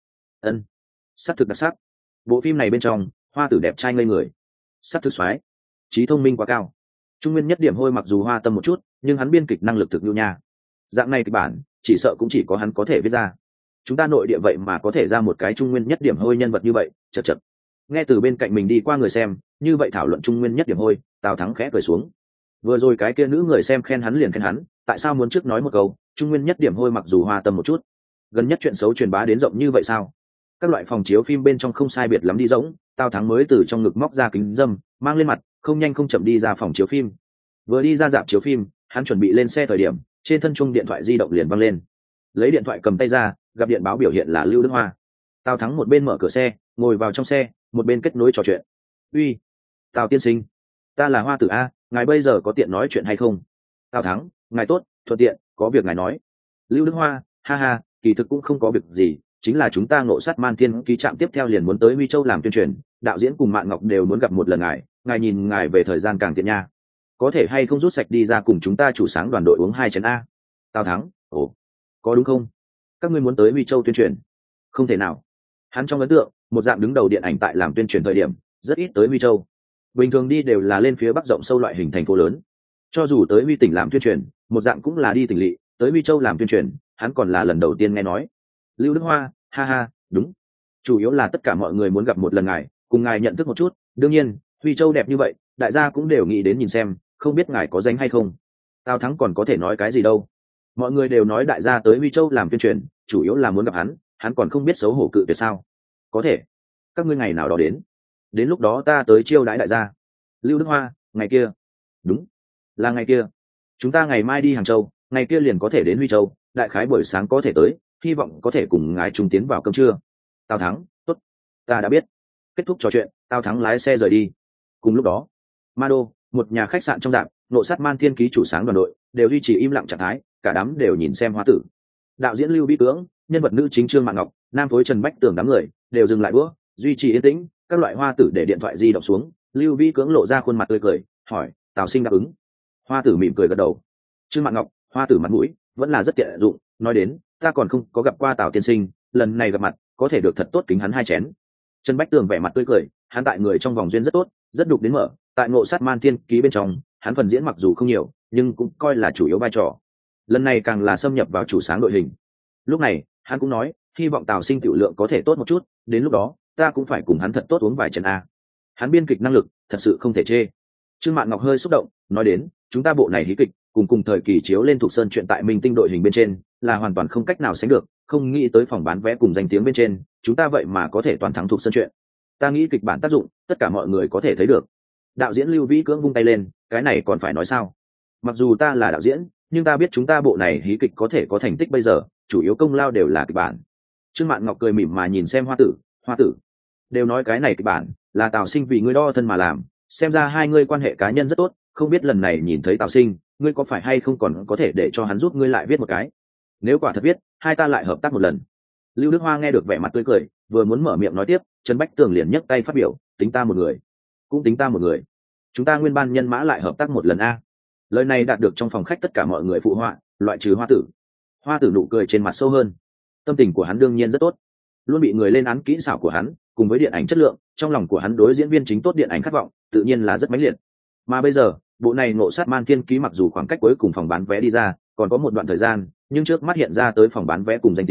Sắc thực đặc sắc. Bộ phim này bên trong, Hoa Tử đẹp trai ngây người, sắc thực xoái, trí thông minh quá cao. Trung Nguyên Nhất Điểm Hôi mặc dù hoa tâm một chút, nhưng hắn biên kịch năng lực thực nhu nha. Dạng này kịch bản, chỉ sợ cũng chỉ có hắn có thể viết ra. Chúng ta nội địa vậy mà có thể ra một cái Trung Nguyên Nhất Điểm Hôi nhân vật như vậy, chật chật. Nghe từ bên cạnh mình đi qua người xem, như vậy thảo luận Trung Nguyên Nhất Điểm Hôi, Tào Thắng khẽ cười xuống. Vừa rồi cái kia nữ người xem khen hắn liền khen hắn, tại sao muốn trước nói một câu, Trung Nguyên Nhất Điểm Hôi mặc dù hoa tâm một chút, gần nhất chuyện xấu truyền bá đến rộng như vậy sao? Các loại phòng chiếu phim bên trong không sai biệt lắm đi rỗng, Tào Thắng mới từ trong ngực móc ra kính dâm, mang lên mặt, không nhanh không chậm đi ra phòng chiếu phim. Vừa đi ra rạp chiếu phim, hắn chuẩn bị lên xe thời điểm, trên thân chuông điện thoại di động liền văng lên. Lấy điện thoại cầm tay ra, gặp điện báo biểu hiện là Lưu Đức Hoa. Tào Thắng một bên mở cửa xe, ngồi vào trong xe, một bên kết nối trò chuyện. Uy, Tào tiên sinh, ta là Hoa Tử a, ngài bây giờ có tiện nói chuyện hay không? Tào Thắng, ngài tốt, thuận tiện, có việc ngài nói. Lưu Đức Hoa, ha ha, kỳ thực cũng không có việc gì, chính là chúng ta Ngộ Sát Man Thiên ký trạm tiếp theo liền muốn tới Huy Châu làm tuyên truyền, đạo diễn cùng Mạn Ngọc đều muốn gặp một lần ngài nhìn ngài về thời gian càng tiện nha, có thể hay không rút sạch đi ra cùng chúng ta chủ sáng đoàn đội uống 2 chén a? Tào Thắng, ồ, có đúng không? Các ngươi muốn tới Huy Châu tuyên truyền? Không thể nào. Hắn trong ấn tượng, một dạng đứng đầu điện ảnh tại làm tuyên truyền thời điểm, rất ít tới Huy Châu. Bình thường đi đều là lên phía bắc rộng sâu loại hình thành phố lớn. Cho dù tới Huy tỉnh làm tuyên truyền, một dạng cũng là đi tỉnh lỵ, tới Huy Châu làm tuyên truyền, hắn còn là lần đầu tiên nghe nói. Lưu Đức Hoa, ha ha, đúng. Chủ yếu là tất cả mọi người muốn gặp một lần ngài, cùng ngài nhận thức một chút. Đương nhiên, Huy Châu đẹp như vậy, đại gia cũng đều nghĩ đến nhìn xem, không biết ngài có danh hay không. Tào Thắng còn có thể nói cái gì đâu. Mọi người đều nói đại gia tới Huy Châu làm tuyên truyền, chủ yếu là muốn gặp hắn còn không biết xấu hổ cự tuyệt sao? Có thể, các ngươi ngày nào đó đến lúc đó ta tới chiêu đãi đại gia. Lưu Đức Hoa, ngày kia? Đúng, là ngày kia. Chúng ta ngày mai đi Hàng Châu, ngày kia liền có thể đến Huy Châu, đại khái buổi sáng có thể tới, hy vọng có thể cùng ngài trùng tiến vào cơm trưa. Tào Thắng, tốt, ta đã biết. Kết thúc trò chuyện, Tào Thắng lái xe rời đi. Cùng lúc đó, Ma Đô, một nhà khách sạn trong rạp, Ngộ Sát Man Thiên ký chủ sáng đoàn đội đều duy trì im lặng trạng thái, cả đám đều nhìn xem Hoa Tử. Đạo diễn Lưu Vĩ Cưỡng, nhân vật nữ chính Trương Mạn Ngọc, nam phối Trần Bách Tường đám người đều dừng lại đũa, duy trì yên tĩnh. Các loại Hoa Tử để điện thoại di động xuống, Lưu Vĩ Cưỡng lộ ra khuôn mặt tươi cười, hỏi: Tào sinh đáp ứng? Hoa Tử mỉm cười gật đầu. Trương Mạn Ngọc, Hoa Tử mặt mũi vẫn là rất tiện dụng, nói đến, ta còn không có gặp qua Tào tiên sinh, lần này gặp mặt có thể được thật tốt kính hắn 2 chén. Trần Bách Tường vẻ mặt tươi cười, hắn tại người trong vòng duyên rất tốt, rất đục đến mở, tại Ngộ Sát Man Thiên ký bên trong, hắn phần diễn mặc dù không nhiều, nhưng cũng coi là chủ yếu vai trò. Lần này càng là xâm nhập vào chủ sáng đội hình. Lúc này, hắn cũng nói, hy vọng Tào sinh tiểu lượng có thể tốt một chút, đến lúc đó, ta cũng phải cùng hắn thật tốt uống vài chén a. Hắn biên kịch năng lực, thật sự không thể chê. Trương Mạn Ngọc hơi xúc động, nói đến, chúng ta bộ này hí kịch, cùng thời kỳ chiếu lên Thục Sơn chuyện tại Minh Tinh đội hình bên trên, là hoàn toàn không cách nào sánh được, không nghĩ tới phòng bán vé cùng danh tiếng bên trên, chúng ta vậy mà có thể toàn thắng Thục Sơn chuyện. Ta nghĩ kịch bản tác dụng, tất cả mọi người có thể thấy được. Đạo diễn Lưu Vĩ Cưỡng vung tay lên, cái này còn phải nói sao? Mặc dù ta là đạo diễn, nhưng ta biết chúng ta bộ này hí kịch có thể có thành tích bây giờ, chủ yếu công lao đều là kịch bản. Trương Mạn Ngọc cười mỉm mà nhìn xem Hoa Tử, đều nói cái này kịch bản là Tào sinh vì ngươi đo thân mà làm, xem ra hai ngươi quan hệ cá nhân rất tốt, không biết lần này nhìn thấy Tào sinh, ngươi có phải hay không còn có thể để cho hắn giúp ngươi lại viết một cái? Nếu quả thật viết, hai ta lại hợp tác một lần. Lưu Đức Hoa nghe được vẻ mặt tươi cười, vừa muốn mở miệng nói tiếp, Trần Bách Tường liền nhấc tay phát biểu, tính ta một người, cũng tính ta một người, chúng ta nguyên ban nhân mã lại hợp tác một lần a. Lời này đạt được trong phòng khách tất cả mọi người phụ họa, loại trừ Hoa Tử nụ cười trên mặt sâu hơn. Tâm tình của hắn đương nhiên rất tốt, luôn bị người lên án kỹ xảo của hắn, cùng với điện ảnh chất lượng, trong lòng của hắn đối diễn viên chính tốt điện ảnh khát vọng, tự nhiên là rất mãnh liệt. Mà bây giờ, bộ này Ngộ Sát Man Thiên ký mặc dù khoảng cách cuối cùng phòng bán vé đi ra còn có một đoạn thời gian, nhưng trước mắt hiện ra tới phòng bán vé cùng danh tiếng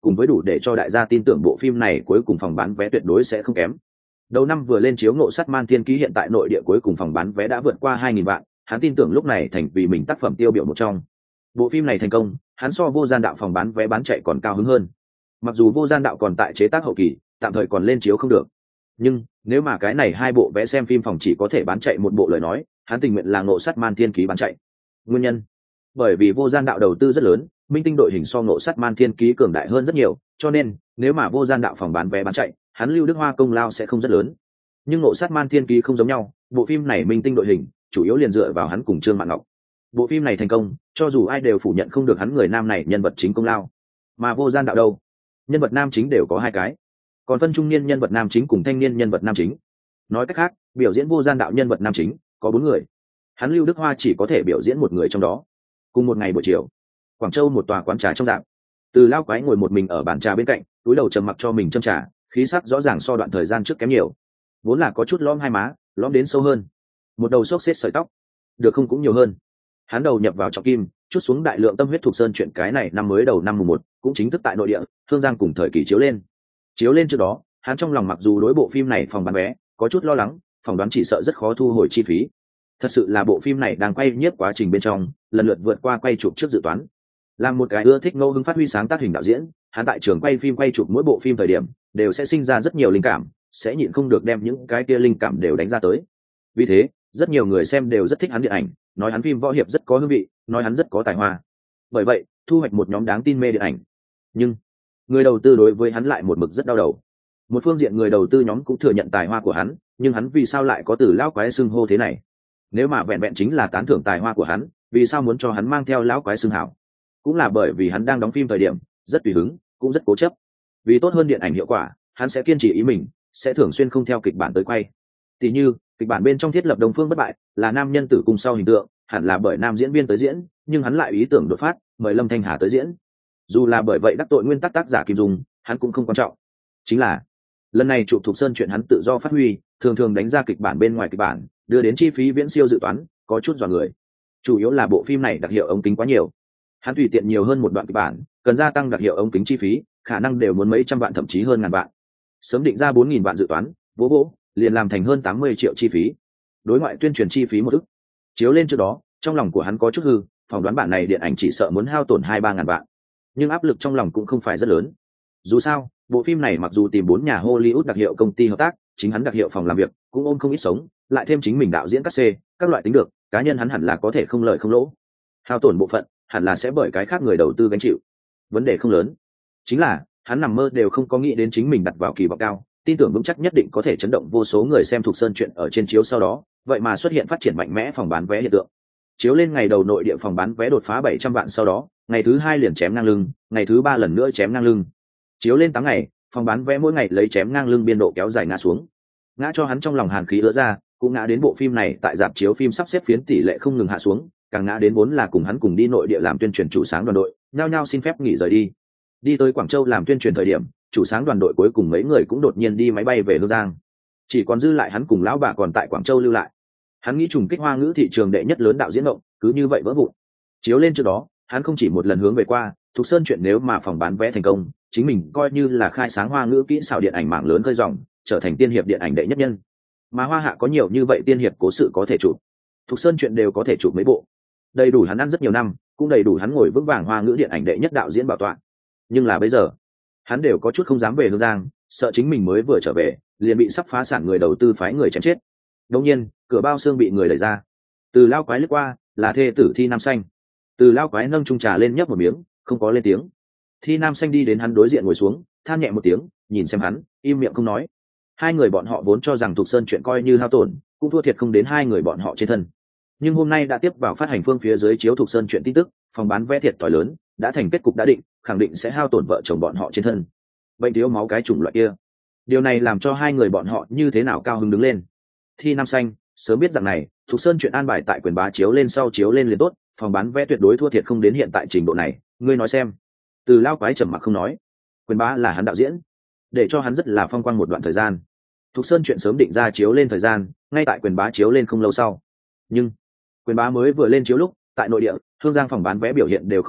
cùng với đủ để cho đại gia tin tưởng bộ phim này cuối cùng phòng bán vé tuyệt đối sẽ không kém. Đầu năm vừa lên chiếu Ngộ Sát Man Thiên Ký hiện tại nội địa cuối cùng phòng bán vé đã vượt qua 2.000 vạn, hắn tin tưởng lúc này thành vì mình tác phẩm tiêu biểu một trong. Bộ phim này thành công, hắn so Vô Gian Đạo phòng bán vé bán chạy còn cao hứng hơn. Mặc dù Vô Gian Đạo còn tại chế tác hậu kỳ, tạm thời còn lên chiếu không được, nhưng nếu mà cái này hai bộ vé xem phim phòng chỉ có thể bán chạy một bộ lời nói, hắn tình nguyện là Ngộ Sát Man Thiên Ký bán chạy. Nguyên nhân, bởi vì Vô Gian Đạo đầu tư rất lớn, minh tinh đội hình so Ngộ Sát Man Thiên Ký cường đại hơn rất nhiều, cho nên nếu mà Vô Gian Đạo phòng bán vé bán chạy, hắn Lưu Đức Hoa công lao sẽ không rất lớn. Nhưng Ngộ Sát Man Thiên Ký không giống nhau, bộ phim này minh tinh đội hình chủ yếu liền dựa vào hắn cùng Trương Mạn Ngọc. Bộ phim này thành công, cho dù ai đều phủ nhận không được hắn người nam này nhân vật chính công lao. Mà Vô Gian Đạo đâu, nhân vật nam chính đều có hai cái, còn phân trung niên nhân vật nam chính cùng thanh niên nhân vật nam chính. Nói cách khác, biểu diễn Vô Gian Đạo nhân vật nam chính có 4 người, hắn Lưu Đức Hoa chỉ có thể biểu diễn một người trong đó. Cùng một ngày buổi chiều, Quảng Châu một tòa quán trà trong rạp, Từ Lao Quái ngồi một mình ở bàn trà bên cạnh, túi đầu trầm mặc cho mình châm trà, khí sắc rõ ràng so đoạn thời gian trước kém nhiều, vốn là có chút lõm hai má, lõm đến sâu hơn, một đầu xốc xếp sợi tóc, được không cũng nhiều hơn. Hắn đầu nhập vào trọng kim, chút xuống đại lượng tâm huyết thuộc sơn chuyện cái này năm mới đầu năm mùng 1, cũng chính thức tại nội địa, Hương Giang cùng thời kỳ chiếu lên. Chiếu lên trước đó, hắn trong lòng mặc dù đối bộ phim này phòng bán vé có chút lo lắng, phỏng đoán chỉ sợ rất khó thu hồi chi phí. Thật sự là bộ phim này đang quay nhiếp quá trình bên trong, lần lượt vượt qua quay chụp trước dự toán. Làm một cái ưa thích ngẫu hứng phát huy sáng tác hình đạo diễn, hắn tại trường quay phim quay chụp mỗi bộ phim thời điểm, đều sẽ sinh ra rất nhiều linh cảm, sẽ nhịn không được đem những cái kia linh cảm đều đánh ra tới. Vì thế, rất nhiều người xem đều rất thích hắn điện ảnh, nói hắn phim võ hiệp rất có hương vị, nói hắn rất có tài hoa. Bởi vậy, thu hoạch một nhóm đáng tin mê điện ảnh. Nhưng người đầu tư đối với hắn lại một mực rất đau đầu. Một phương diện người đầu tư nhóm cũng thừa nhận tài hoa của hắn, nhưng hắn vì sao lại có Từ Lão Quái xưng hô thế này? Nếu mà vẹn vẹn chính là tán thưởng tài hoa của hắn, vì sao muốn cho hắn mang theo Lão Quái xưng hảo? Cũng là bởi vì hắn đang đóng phim thời điểm rất tùy hứng, cũng rất cố chấp. Vì tốt hơn điện ảnh hiệu quả, hắn sẽ kiên trì ý mình, sẽ thường xuyên không theo kịch bản tới quay. Tỷ như kịch bản bên trong thiết lập Đông Phương Bất Bại là nam nhân tử cung sau hình tượng, hẳn là bởi nam diễn viên tới diễn, nhưng hắn lại ý tưởng đột phát, mời Lâm Thanh Hà tới diễn. Dù là bởi vậy đắc tội nguyên tắc tác giả Kim Dung, hắn cũng không quan trọng. Chính là lần này chụp Thục Sơn chuyện hắn tự do phát huy, thường thường đánh ra kịch bản bên ngoài kịch bản, đưa đến chi phí viễn siêu dự toán, có chút dọa người. Chủ yếu là bộ phim này đặc hiệu ống kính quá nhiều, hắn tùy tiện nhiều hơn một đoạn kịch bản, cần gia tăng đặc hiệu ống kính chi phí, khả năng đều muốn mấy trăm vạn thậm chí hơn ngàn vạn. Sớm định ra 4.000 vạn dự toán, vỗ liền làm thành hơn 80 triệu chi phí. Đối ngoại tuyên truyền chi phí 1 ức. Chiếu lên trước đó, trong lòng của hắn có chút hư, phỏng đoán bản này điện ảnh chỉ sợ muốn hao tổn 2-3 ngàn vạn. Nhưng áp lực trong lòng cũng không phải rất lớn. Dù sao, bộ phim này mặc dù tìm 4 nhà Hollywood đặc hiệu công ty hợp tác, chính hắn đặc hiệu phòng làm việc cũng ôm không ít sống, lại thêm chính mình đạo diễn các C, các loại tính được, cá nhân hắn hẳn là có thể không lợi không lỗ. Hao tổn bộ phận hẳn là sẽ bởi cái khác người đầu tư gánh chịu. Vấn đề không lớn, chính là hắn nằm mơ đều không có nghĩ đến chính mình đặt vào kỳ vọng cao, tin tưởng vững chắc nhất định có thể chấn động vô số người xem Thục Sơn chuyện ở trên chiếu sau đó, vậy mà xuất hiện phát triển mạnh mẽ phòng bán vé hiện tượng. Chiếu lên ngày đầu nội địa phòng bán vé đột phá 700 vạn sau đó, ngày thứ 2 liền chém ngang lưng, ngày thứ 3 lần nữa chém ngang lưng. Chiếu lên 8 ngày, phòng bán vé mỗi ngày lấy chém ngang lưng biên độ kéo dài ngã xuống. Ngã cho hắn trong lòng hàn khí ứa ra, cũng ngã đến bộ phim này tại rạp chiếu phim sắp xếp phiến tỷ lệ không ngừng hạ xuống, càng ngã đến vốn là cùng hắn cùng đi nội địa làm tuyên truyền chủ sáng đoàn đội, nhao nhao xin phép nghỉ rời đi. Đi tới Quảng Châu làm tuyên truyền thời điểm, chủ sáng đoàn đội cuối cùng mấy người cũng đột nhiên đi máy bay về Hương Giang. Chỉ còn dư lại hắn cùng lão bà còn tại Quảng Châu lưu lại. Hắn nghĩ trùng kích Hoa ngữ thị trường đệ nhất lớn đạo diễn mộng, cứ như vậy vỡ vụn. Chiếu lên trước đó, hắn không chỉ một lần hướng về qua, Thục Sơn chuyện nếu mà phòng bán vé thành công, chính mình coi như là khai sáng Hoa ngữ kỹ xảo điện ảnh mạng lớn khơi ròng, trở thành tiên hiệp điện ảnh đệ nhất nhân. Mà Hoa Hạ có nhiều như vậy tiên hiệp cố sự có thể chụp, Thục Sơn chuyện đều có thể chụp mấy bộ. Đầy đủ hắn ăn rất nhiều năm, cũng đầy đủ hắn ngồi vững vàng Hoa ngữ điện ảnh đệ nhất đạo diễn bảo tọa. Nhưng là bây giờ, hắn đều có chút không dám về Hương Giang, sợ chính mình mới vừa trở về liền bị sắp phá sản người đầu tư phái người chém chết. Đột nhiên, cửa bao xương bị người đẩy ra. Từ Lao Quái lướt qua, là thê tử Thi Nam Xanh. Từ Lao Quái nâng chung trà lên nhấp một miếng, không có lên tiếng. Thi Nam Xanh đi đến hắn đối diện ngồi xuống, than nhẹ một tiếng, nhìn xem hắn, im miệng không nói. Hai người bọn họ vốn cho rằng Thục Sơn chuyện coi như hao tổn, cũng thua thiệt không đến hai người bọn họ trên thân. Nhưng hôm nay đã tiếp vào phát hành phương phía dưới chiếu Thục Sơn chuyện tin tức, phòng bán vé thiệt thòi lớn, đã thành kết cục đã định, khẳng định sẽ hao tổn vợ chồng bọn họ trên thân. Bệnh thiếu máu cái chủng loại kia. Điều này làm cho hai người bọn họ như thế nào cao hứng đứng lên. Thi Nam Xanh sớm biết rằng này, Thục Sơn chuyện an bài tại Quyền Bá chiếu lên sau chiếu lên liền tốt, phòng bán vé tuyệt đối thua thiệt không đến hiện tại trình độ này, ngươi nói xem. Từ Lao Quái trầm mặc không nói. Quyền Bá là hắn đạo diễn, để cho hắn rất là phong quang một đoạn thời gian. Thục Sơn chuyện sớm định ra chiếu lên thời gian, ngay tại Quyền Bá chiếu lên không lâu sau. Nhưng Quyền Bá mới vừa lên chiếu lúc, tại nội địa, Hương Giang phòng bán vé biểu hiện đều không tốt,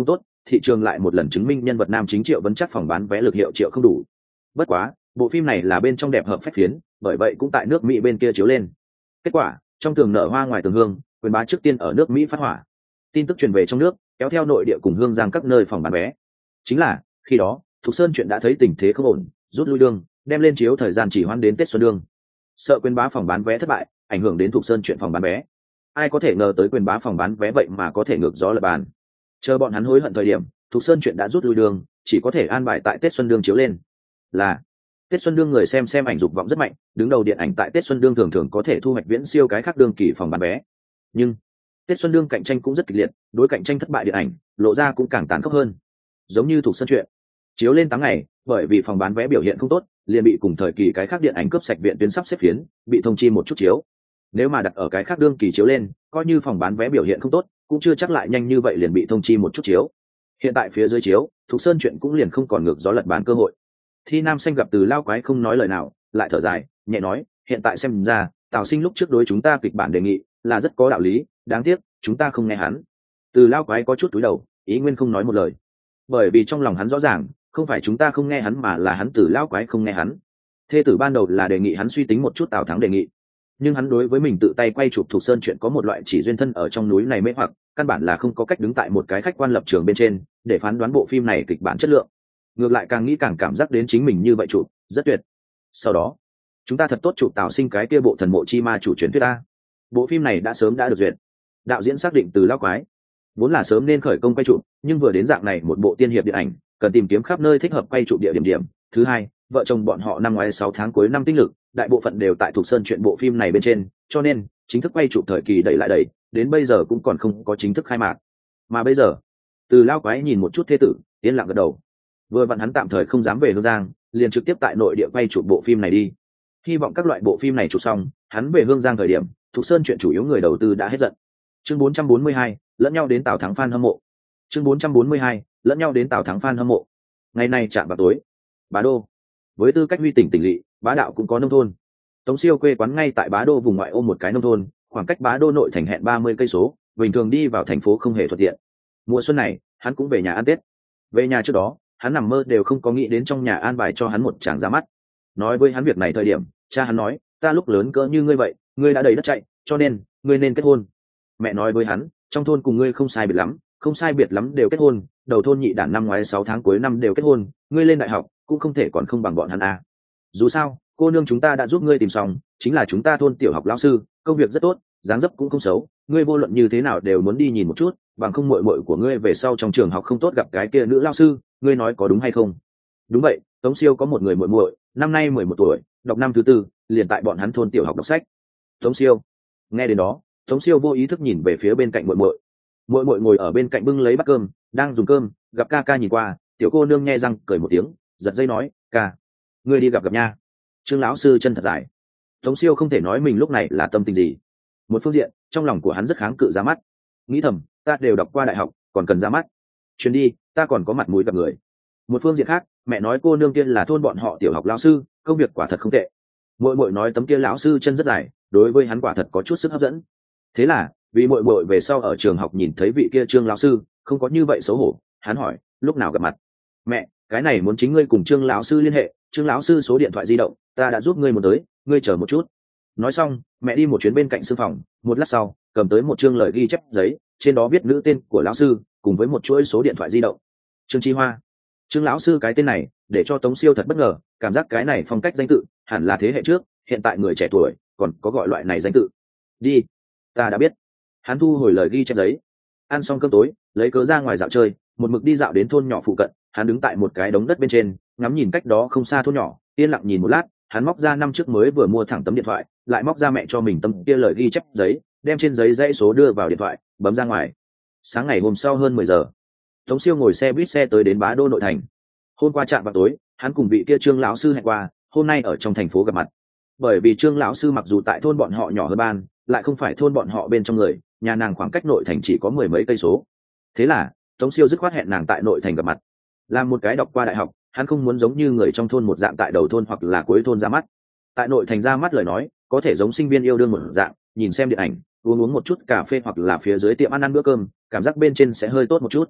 thị trường lại một lần chứng minh nhân vật nam chính Triệu Vấn Chắc phòng bán vé lực hiệu triệu không đủ. Bất quá bộ phim này là bên trong đẹp hợp phách phiến, bởi vậy cũng tại nước Mỹ bên kia chiếu lên. Kết quả trong tường nở hoa ngoài tường hương, Quyền Bá trước tiên ở nước Mỹ phát hỏa. Tin tức truyền về trong nước, kéo theo nội địa cùng hương giang các nơi phòng bán vé. Chính là khi đó Thục Sơn chuyện đã thấy tình thế không ổn, rút lui đương, đem lên chiếu thời gian chỉ hoãn đến Tết xuân đương. Sợ Quyền Bá phòng bán vé thất bại, ảnh hưởng đến Thục Sơn chuyện phòng bán vé. Ai có thể ngờ tới Quyền Bá phòng bán vé vậy mà có thể ngược gió lật bàn. Chờ bọn hắn hối hận thời điểm, Thục Sơn chuyện đã rút lui đường, chỉ có thể an bài tại Tết xuân đương chiếu lên. Là Tết xuân đương người xem ảnh dục vọng rất mạnh, đứng đầu điện ảnh tại Tết xuân đương thường thường có thể thu hoạch viễn siêu cái khác đương kỳ phòng bán vé. Nhưng Tết xuân đương cạnh tranh cũng rất kịch liệt, đối cạnh tranh thất bại điện ảnh, lộ ra cũng càng tàn khốc hơn. Giống như Thục Sơn chuyện, chiếu lên 8 ngày, bởi vì phòng bán vé biểu hiện không tốt, liền bị cùng thời kỳ cái khác điện ảnh cướp sạch viện tuyến sắp xếp phiến, bị thông chi một chút chiếu. Nếu mà đặt ở cái khác đương kỳ chiếu lên, coi như phòng bán vé biểu hiện không tốt, cũng chưa chắc lại nhanh như vậy liền bị thông chi một chút chiếu. Hiện tại phía dưới chiếu, Thục Sơn chuyện cũng liền không còn ngược gió lật bàn cơ hội. Thi Nam Xanh gặp Từ Lao Quái không nói lời nào, lại thở dài, nhẹ nói, hiện tại xem ra, Tào Sinh lúc trước đối chúng ta kịch bản đề nghị là rất có đạo lý, đáng tiếc chúng ta không nghe hắn. Từ Lao Quái có chút cúi đầu, ý nguyên không nói một lời, bởi vì trong lòng hắn rõ ràng, không phải chúng ta không nghe hắn mà là hắn Từ Lao Quái không nghe hắn. Thê tử ban đầu là đề nghị hắn suy tính một chút Tào Thắng đề nghị, nhưng hắn đối với mình tự tay quay chụp Thục Sơn chuyện có một loại chỉ duyên thân ở trong núi này mê hoặc, căn bản là không có cách đứng tại một cái khách quan lập trường bên trên để phán đoán bộ phim này kịch bản chất lượng. Ngược lại càng nghĩ càng cảm giác đến chính mình như vậy chụp rất tuyệt. Sau đó chúng ta thật tốt chụp Tào Sinh cái kia bộ Thần Mộ Chi Ma chủ truyền thuyết ta. Bộ phim này đã sớm đã được duyệt, đạo diễn xác định Từ Lao Quái vốn là sớm nên khởi công quay chụp, nhưng vừa đến dạng này một bộ tiên hiệp điện ảnh, cần tìm kiếm khắp nơi thích hợp quay chụp địa điểm. Thứ hai, vợ chồng bọn họ năm ngoái 6 tháng cuối năm tinh lực đại bộ phận đều tại Thục Sơn chuyện bộ phim này bên trên, cho nên chính thức quay chụp thời kỳ đẩy lại đẩy, đến bây giờ cũng còn không có chính thức khai mạc. Mà bây giờ Từ Lao Quái nhìn một chút thê tử, yên lặng gật đầu. Vừa vặn hắn tạm thời không dám về Hương Giang, liền trực tiếp tại nội địa quay chụp bộ phim này đi. Hy vọng các loại bộ phim này chụp xong, hắn về Hương Giang thời điểm, Thục Sơn chuyện chủ yếu người đầu tư đã hết giận. Chương 442, lẫn nhau đến Tào Thắng fan hâm mộ. Chương 442, lẫn nhau đến Tào Thắng fan hâm mộ. Ngày nay chạm vào tối, Bá Đô. Với tư cách huy tỉnh tỉnh lỵ, Bá Đạo cũng có nông thôn. Tống Siêu quê quán ngay tại Bá Đô vùng ngoại ô một cái nông thôn, khoảng cách Bá Đô nội thành hẹn 30 cây số, bình thường đi vào thành phố không hề thuận tiện. Mùa xuân này, hắn cũng về nhà ăn Tết. Về nhà trước đó, hắn nằm mơ đều không có nghĩ đến trong nhà an bài cho hắn một tràng ra mắt. Nói với hắn việc này thời điểm, cha hắn nói, ta lúc lớn cỡ như ngươi vậy, ngươi đã đầy đất chạy, cho nên ngươi nên kết hôn. Mẹ nói với hắn, trong thôn cùng ngươi không sai biệt lắm, không sai biệt lắm đều kết hôn, đầu thôn nhị đản năm ngoái 6 tháng cuối năm đều kết hôn, ngươi lên đại học cũng không thể còn không bằng bọn hắn à. Dù sao cô nương chúng ta đã giúp ngươi tìm xong, chính là chúng ta thôn tiểu học lão sư, công việc rất tốt, dáng dấp cũng không xấu, ngươi vô luận như thế nào đều muốn đi nhìn một chút, bằng không muội muội của ngươi về sau trong trường học không tốt gặp cái kia nữ lão sư, ngươi nói có đúng hay không? Đúng vậy, Tống Siêu có một người muội muội, năm nay 11 tuổi, đọc năm thứ 4, liền tại bọn hắn thôn tiểu học đọc sách. Tống Siêu. Nghe đến đó, Tống Siêu vô ý thức nhìn về phía bên cạnh muội muội. Muội muội ngồi ở bên cạnh bưng lấy bát cơm, đang dùng cơm, gặp ca ca nhìn qua, tiểu cô nương nhe răng cười một tiếng, giật dây nói, ca, ngươi đi gặp nha. Trương lão sư chân thật dài. Tống Siêu không thể nói mình lúc này là tâm tình gì. Một phương diện, trong lòng của hắn rất kháng cự ra mắt, nghĩ thầm, ta đều đọc qua đại học, còn cần ra mắt, chuyến đi, ta còn có mặt mũi gặp người. Một phương diện khác, mẹ nói cô nương kia là thôn bọn họ tiểu học lão sư, công việc quả thật không tệ. Muội muội nói tấm kia lão sư chân rất dài, đối với hắn quả thật có chút sức hấp dẫn. Thế là, vì muội muội về sau ở trường học nhìn thấy vị kia Trương lão sư, không có như vậy xấu hổ, hắn hỏi, lúc nào gặp mặt? Mẹ, cái này muốn chính ngươi cùng Trương lão sư liên hệ, Trương lão sư số điện thoại di động, ta đã giúp ngươi một tới, ngươi chờ một chút. Nói xong, mẹ đi một chuyến bên cạnh sư phòng, một lát sau, cầm tới một chương lời ghi chép giấy, trên đó viết nữ tên của lão sư, cùng với một chuỗi số điện thoại di động. Trương Chi Hoa. Trương lão sư cái tên này, để cho Tống Siêu thật bất ngờ, cảm giác cái này phong cách danh tự, hẳn là thế hệ trước, hiện tại người trẻ tuổi còn có gọi loại này danh tự. Đi, ta đã biết. Hắn thu hồi lời ghi chép giấy. Ăn xong cơm tối, lấy cớ ra ngoài dạo chơi, một mực đi dạo đến thôn nhỏ phụ cận, hắn đứng tại một cái đống đất bên trên, ngắm nhìn cách đó không xa thôn nhỏ, yên lặng nhìn một lát, hắn móc ra năm trước mới vừa mua thẳng tấm điện thoại, lại móc ra mẹ cho mình tấm kia lời ghi chép giấy, đem trên giấy dãy số đưa vào điện thoại, bấm ra ngoài. Sáng ngày hôm sau hơn 10 giờ, Tống Siêu ngồi xe buýt xe tới đến Bá Đô nội thành. Hôm qua chạm vào tối, hắn cùng vị kia Trương lão sư hẹn qua, hôm nay ở trong thành phố gặp mặt. Bởi vì Trương lão sư mặc dù tại thôn bọn họ nhỏ hơn ban, lại không phải thôn bọn họ bên trong người, nhà nàng khoảng cách nội thành chỉ có 10 mấy cây số. Thế là Tống Siêu dứt khoát hẹn nàng tại nội thành gặp mặt. Làm một cái đọc qua đại học, hắn không muốn giống như người trong thôn một dạng tại đầu thôn hoặc là cuối thôn ra mắt. Tại nội thành ra mắt lời nói, có thể giống sinh viên yêu đương một dạng, nhìn xem điện ảnh, uống một chút cà phê hoặc là phía dưới tiệm ăn bữa cơm, cảm giác bên trên sẽ hơi tốt một chút.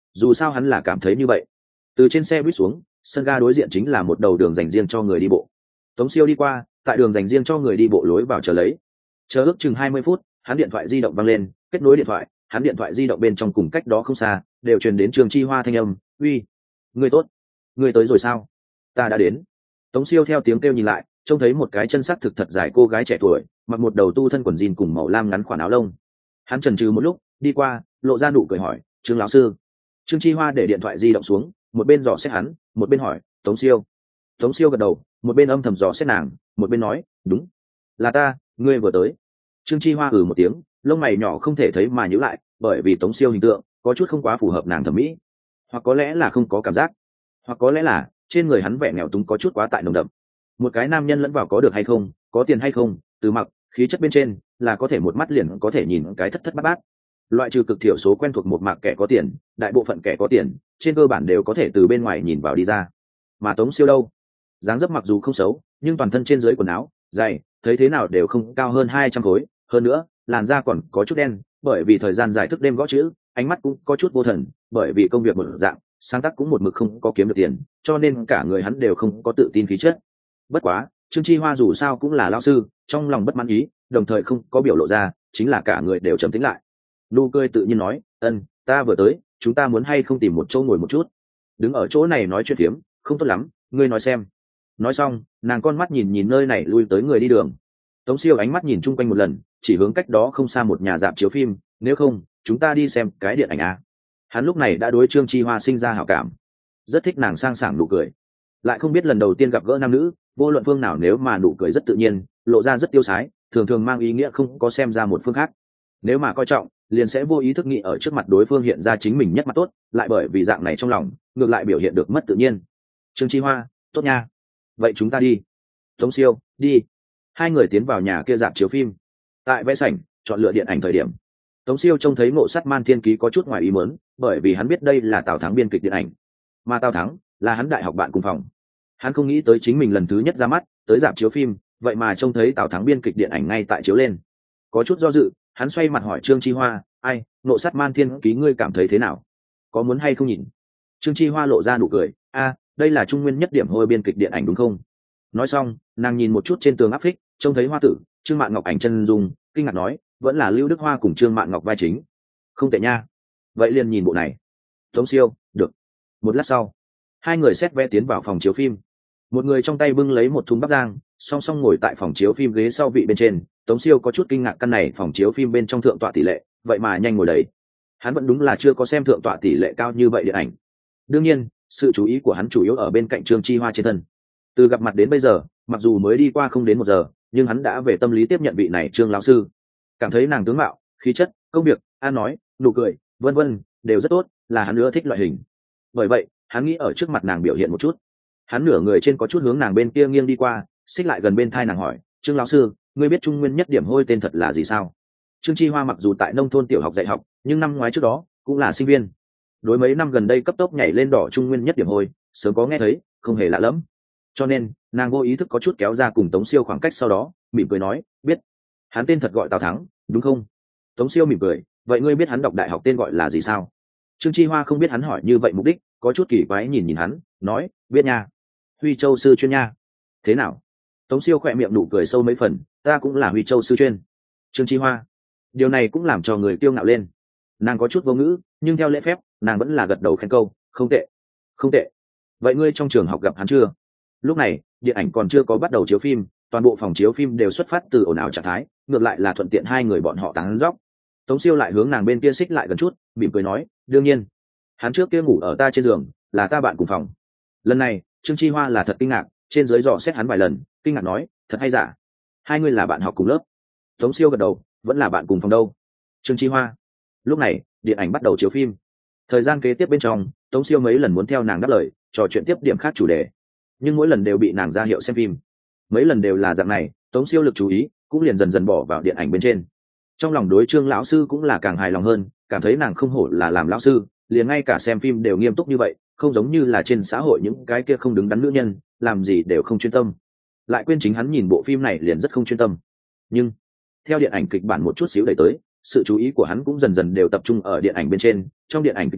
dù sao hắn là cảm thấy như vậy. Từ trên xe buýt xuống, sân ga đối diện chính là một đầu đường dành riêng cho người đi bộ. Tống Siêu đi qua, tại đường dành riêng cho người đi bộ lối vào chờ lấy. Chờ ước chừng 20 phút, hắn điện thoại di động vang lên, kết nối điện thoại, hắn điện thoại di động bên trong cùng cách đó không xa, đều truyền đến Trương Chi Hoa thanh âm, "Uy, ngươi tốt, ngươi tới rồi sao? Ta đã đến." Tống Siêu theo tiếng kêu nhìn lại, trông thấy một cái chân sắc thực thật dài cô gái trẻ tuổi, mặc một đầu tu thân quần jean cùng màu lam ngắn khoản áo lông. Hắn chần chừ một lúc, đi qua, lộ ra nụ cười hỏi, "Trương lão sư." Trương Chi Hoa để điện thoại di động xuống, một bên dò xét hắn, một bên hỏi, "Tống Siêu." Tống Siêu gật đầu, một bên âm thầm dò xét nàng, một bên nói, "Đúng, là ta, ngươi vừa tới." Trương Chi Hoa một tiếng, lông mày nhỏ không thể thấy mà nhíu lại, bởi vì Tống Siêu hình tượng có chút không quá phù hợp nàng thẩm mỹ, hoặc có lẽ là không có cảm giác, hoặc có lẽ là trên người hắn vẻ nghèo túng có chút quá tại nồng đậm. Một cái nam nhân lẫn vào có được hay không, có tiền hay không, từ mặc, khí chất bên trên là có thể một mắt liền có thể nhìn cái thất thất bát bát. Loại trừ cực thiểu số quen thuộc một mạc kẻ có tiền, đại bộ phận kẻ có tiền trên cơ bản đều có thể từ bên ngoài nhìn vào đi ra. Mà Tống Siêu đâu, dáng dấp mặc dù không xấu, nhưng toàn thân trên dưới quần áo, giày, thấy thế nào đều không cao hơn 200 khối, hơn nữa, làn da còn có chút đen, bởi vì thời gian dài thức đêm gõ chữ, ánh mắt cũng có chút vô thần, bởi vì công việc một dạng, sáng tác cũng một mực không có kiếm được tiền, cho nên cả người hắn đều không có tự tin khí chất. Bất quá, Trương Chi Hoa dù sao cũng là lão sư, trong lòng bất mãn ý, đồng thời không có biểu lộ ra, chính là cả người đều trầm tĩnh lại. Nụ cười tự nhiên nói, ta vừa tới, chúng ta muốn hay không tìm một chỗ ngồi một chút. Đứng ở chỗ này nói chuyện phiếm, không tốt lắm, ngươi nói xem." Nói xong, nàng con mắt nhìn nhìn nơi này lui tới người đi đường. Tống Siêu ánh mắt nhìn chung quanh một lần, chỉ hướng cách đó không xa một nhà rạp chiếu phim, "Nếu không, chúng ta đi xem cái điện ảnh à?" Hắn lúc này đã đối Trương Chi Hoa sinh ra hảo cảm, rất thích nàng sang sảng nụ cười. Lại không biết lần đầu tiên gặp gỡ nam nữ, vô luận phương nào nếu mà nụ cười rất tự nhiên, lộ ra rất tiêu sái, thường thường mang ý nghĩa không có xem ra một phương khác. Nếu mà coi trọng, liền sẽ vô ý thức nghĩ ở trước mặt đối phương hiện ra chính mình nhất mặt tốt, lại bởi vì dạng này trong lòng, ngược lại biểu hiện được mất tự nhiên. Trương Chi Hoa, tốt nha. Vậy chúng ta đi. Tống Siêu, đi. Hai người tiến vào nhà kia rạp chiếu phim. Tại vé sảnh, chọn lựa điện ảnh thời điểm, Tống Siêu trông thấy Ngộ Sát Man Thiên Ký có chút ngoài ý muốn, bởi vì hắn biết đây là Tào Thắng biên kịch điện ảnh, mà Tào Thắng là hắn đại học bạn cùng phòng. Hắn không nghĩ tới chính mình lần thứ nhất ra mắt tới rạp chiếu phim, vậy mà trông thấy Tào Thắng biên kịch điện ảnh ngay tại chiếu lên. Có chút do dự, hắn xoay mặt hỏi Trương Chi Hoa, "Ai, Ngộ Sát Man Thiên Ký ngươi cảm thấy thế nào? Có muốn hay không nhìn?" Trương Chi Hoa lộ ra nụ cười, đây là Trung Nguyên Nhất Điểm Hôi biên kịch điện ảnh đúng không?" Nói xong, nàng nhìn một chút trên tường áp phích, trông thấy Hoa Tử, Trương Mạn Ngọc ảnh chân dung, kinh ngạc nói, "Vẫn là Lưu Đức Hoa cùng Trương Mạn Ngọc vai chính. Không tệ nha. Vậy liền nhìn bộ này." Tống Siêu, được. Một lát sau, hai người xếp vé tiến vào phòng chiếu phim. Một người trong tay bưng lấy một thùng bắp rang, song song ngồi tại phòng chiếu phim ghế sau vị bên trên. Tống Siêu có chút kinh ngạc, căn này phòng chiếu phim bên trong thượng tọa tỷ lệ, vậy mà nhanh ngồi đấy. Hắn vẫn đúng là chưa có xem thượng tọa tỷ lệ cao như vậy điện ảnh. Đương nhiên, sự chú ý của hắn chủ yếu ở bên cạnh Trương Chi Hoa trên thân. Từ gặp mặt đến bây giờ, mặc dù mới đi qua không đến 1 giờ, nhưng hắn đã về tâm lý tiếp nhận vị này Trương lão sư. Cảm thấy nàng tướng mạo, khí chất, công việc, an nói, nụ cười, vân vân, đều rất tốt, là hắn ưa thích loại hình. Bởi vậy, hắn nghĩ ở trước mặt nàng biểu hiện một chút. Hắn nửa người trên có chút hướng nàng bên kia nghiêng đi qua, xích lại gần bên thai nàng hỏi, "Trương lão sư, ngươi biết Trung Nguyên Nhất Điểm Hôi tên thật là gì sao?" Trương Chi Hoa mặc dù tại nông thôn tiểu học dạy học, nhưng năm ngoái trước đó cũng là sinh viên. Đối mấy năm gần đây cấp tốc nhảy lên đỏ Trung Nguyên Nhất Điểm Hôi, sớm có nghe thấy, không hề lạ lẫm. Cho nên, nàng vô ý thức có chút kéo ra cùng Tống Siêu khoảng cách, sau đó mỉm cười nói, "Biết. Hắn tên thật gọi Tào Thắng, đúng không?" Tống Siêu mỉm cười, "Vậy ngươi biết hắn đọc đại học tên gọi là gì sao?" Trương Chi Hoa không biết hắn hỏi như vậy mục đích, có chút kỳ quái nhìn nhìn hắn, nói, "Biết nha. Huy Châu sư chuyên nha." "Thế nào?" Tống Siêu khỏe miệng nụ cười sâu mấy phần, "Ta cũng là Huy Châu sư chuyên." Trương Chi Hoa, điều này cũng làm cho người kiêu ngạo lên. Nàng có chút vô ngữ, nhưng theo lễ phép, nàng vẫn là gật đầu khen câu, "Không tệ, không tệ. Vậy ngươi trong trường học gặp hắn chưa?" Lúc này, điện ảnh còn chưa có bắt đầu chiếu phim, toàn bộ phòng chiếu phim đều xuất phát từ ồn ào trạng thái, ngược lại là thuận tiện hai người bọn họ tán dóc. Tống Siêu lại hướng nàng bên kia xích lại gần chút, mỉm cười nói, "Đương nhiên. Hắn trước kia ngủ ở ta trên giường, là ta bạn cùng phòng." Lần này, Trương Chi Hoa là thật kinh ngạc, trên dưới dò xét hắn vài lần, kinh ngạc nói, "Thật hay giả? Hai người là bạn học cùng lớp?" Tống Siêu gật đầu, "Vẫn là bạn cùng phòng đâu." Trương Chi Hoa. Lúc này, điện ảnh bắt đầu chiếu phim. Thời gian kế tiếp bên trong, Tống Siêu mấy lần muốn theo nàng đáp lời, trò chuyện tiếp điểm khác chủ đề, nhưng mỗi lần đều bị nàng ra hiệu xem phim. Mấy lần đều là dạng này, Tống Siêu lực chú ý cũng liền dần dần bỏ vào điện ảnh bên trên. Trong lòng đối Trương lão sư cũng là càng hài lòng hơn, cảm thấy nàng không hổ là làm lão sư, liền ngay cả xem phim đều nghiêm túc như vậy, không giống như là trên xã hội những cái kia không đứng đắn nữ nhân, làm gì đều không chuyên tâm. Lại quên chính hắn nhìn bộ phim này liền rất không chuyên tâm. Nhưng theo điện ảnh kịch bản một chút xíu đẩy tới, sự chú ý của hắn cũng dần dần đều tập trung ở điện ảnh bên trên. Trong điện ảnh kịch bản,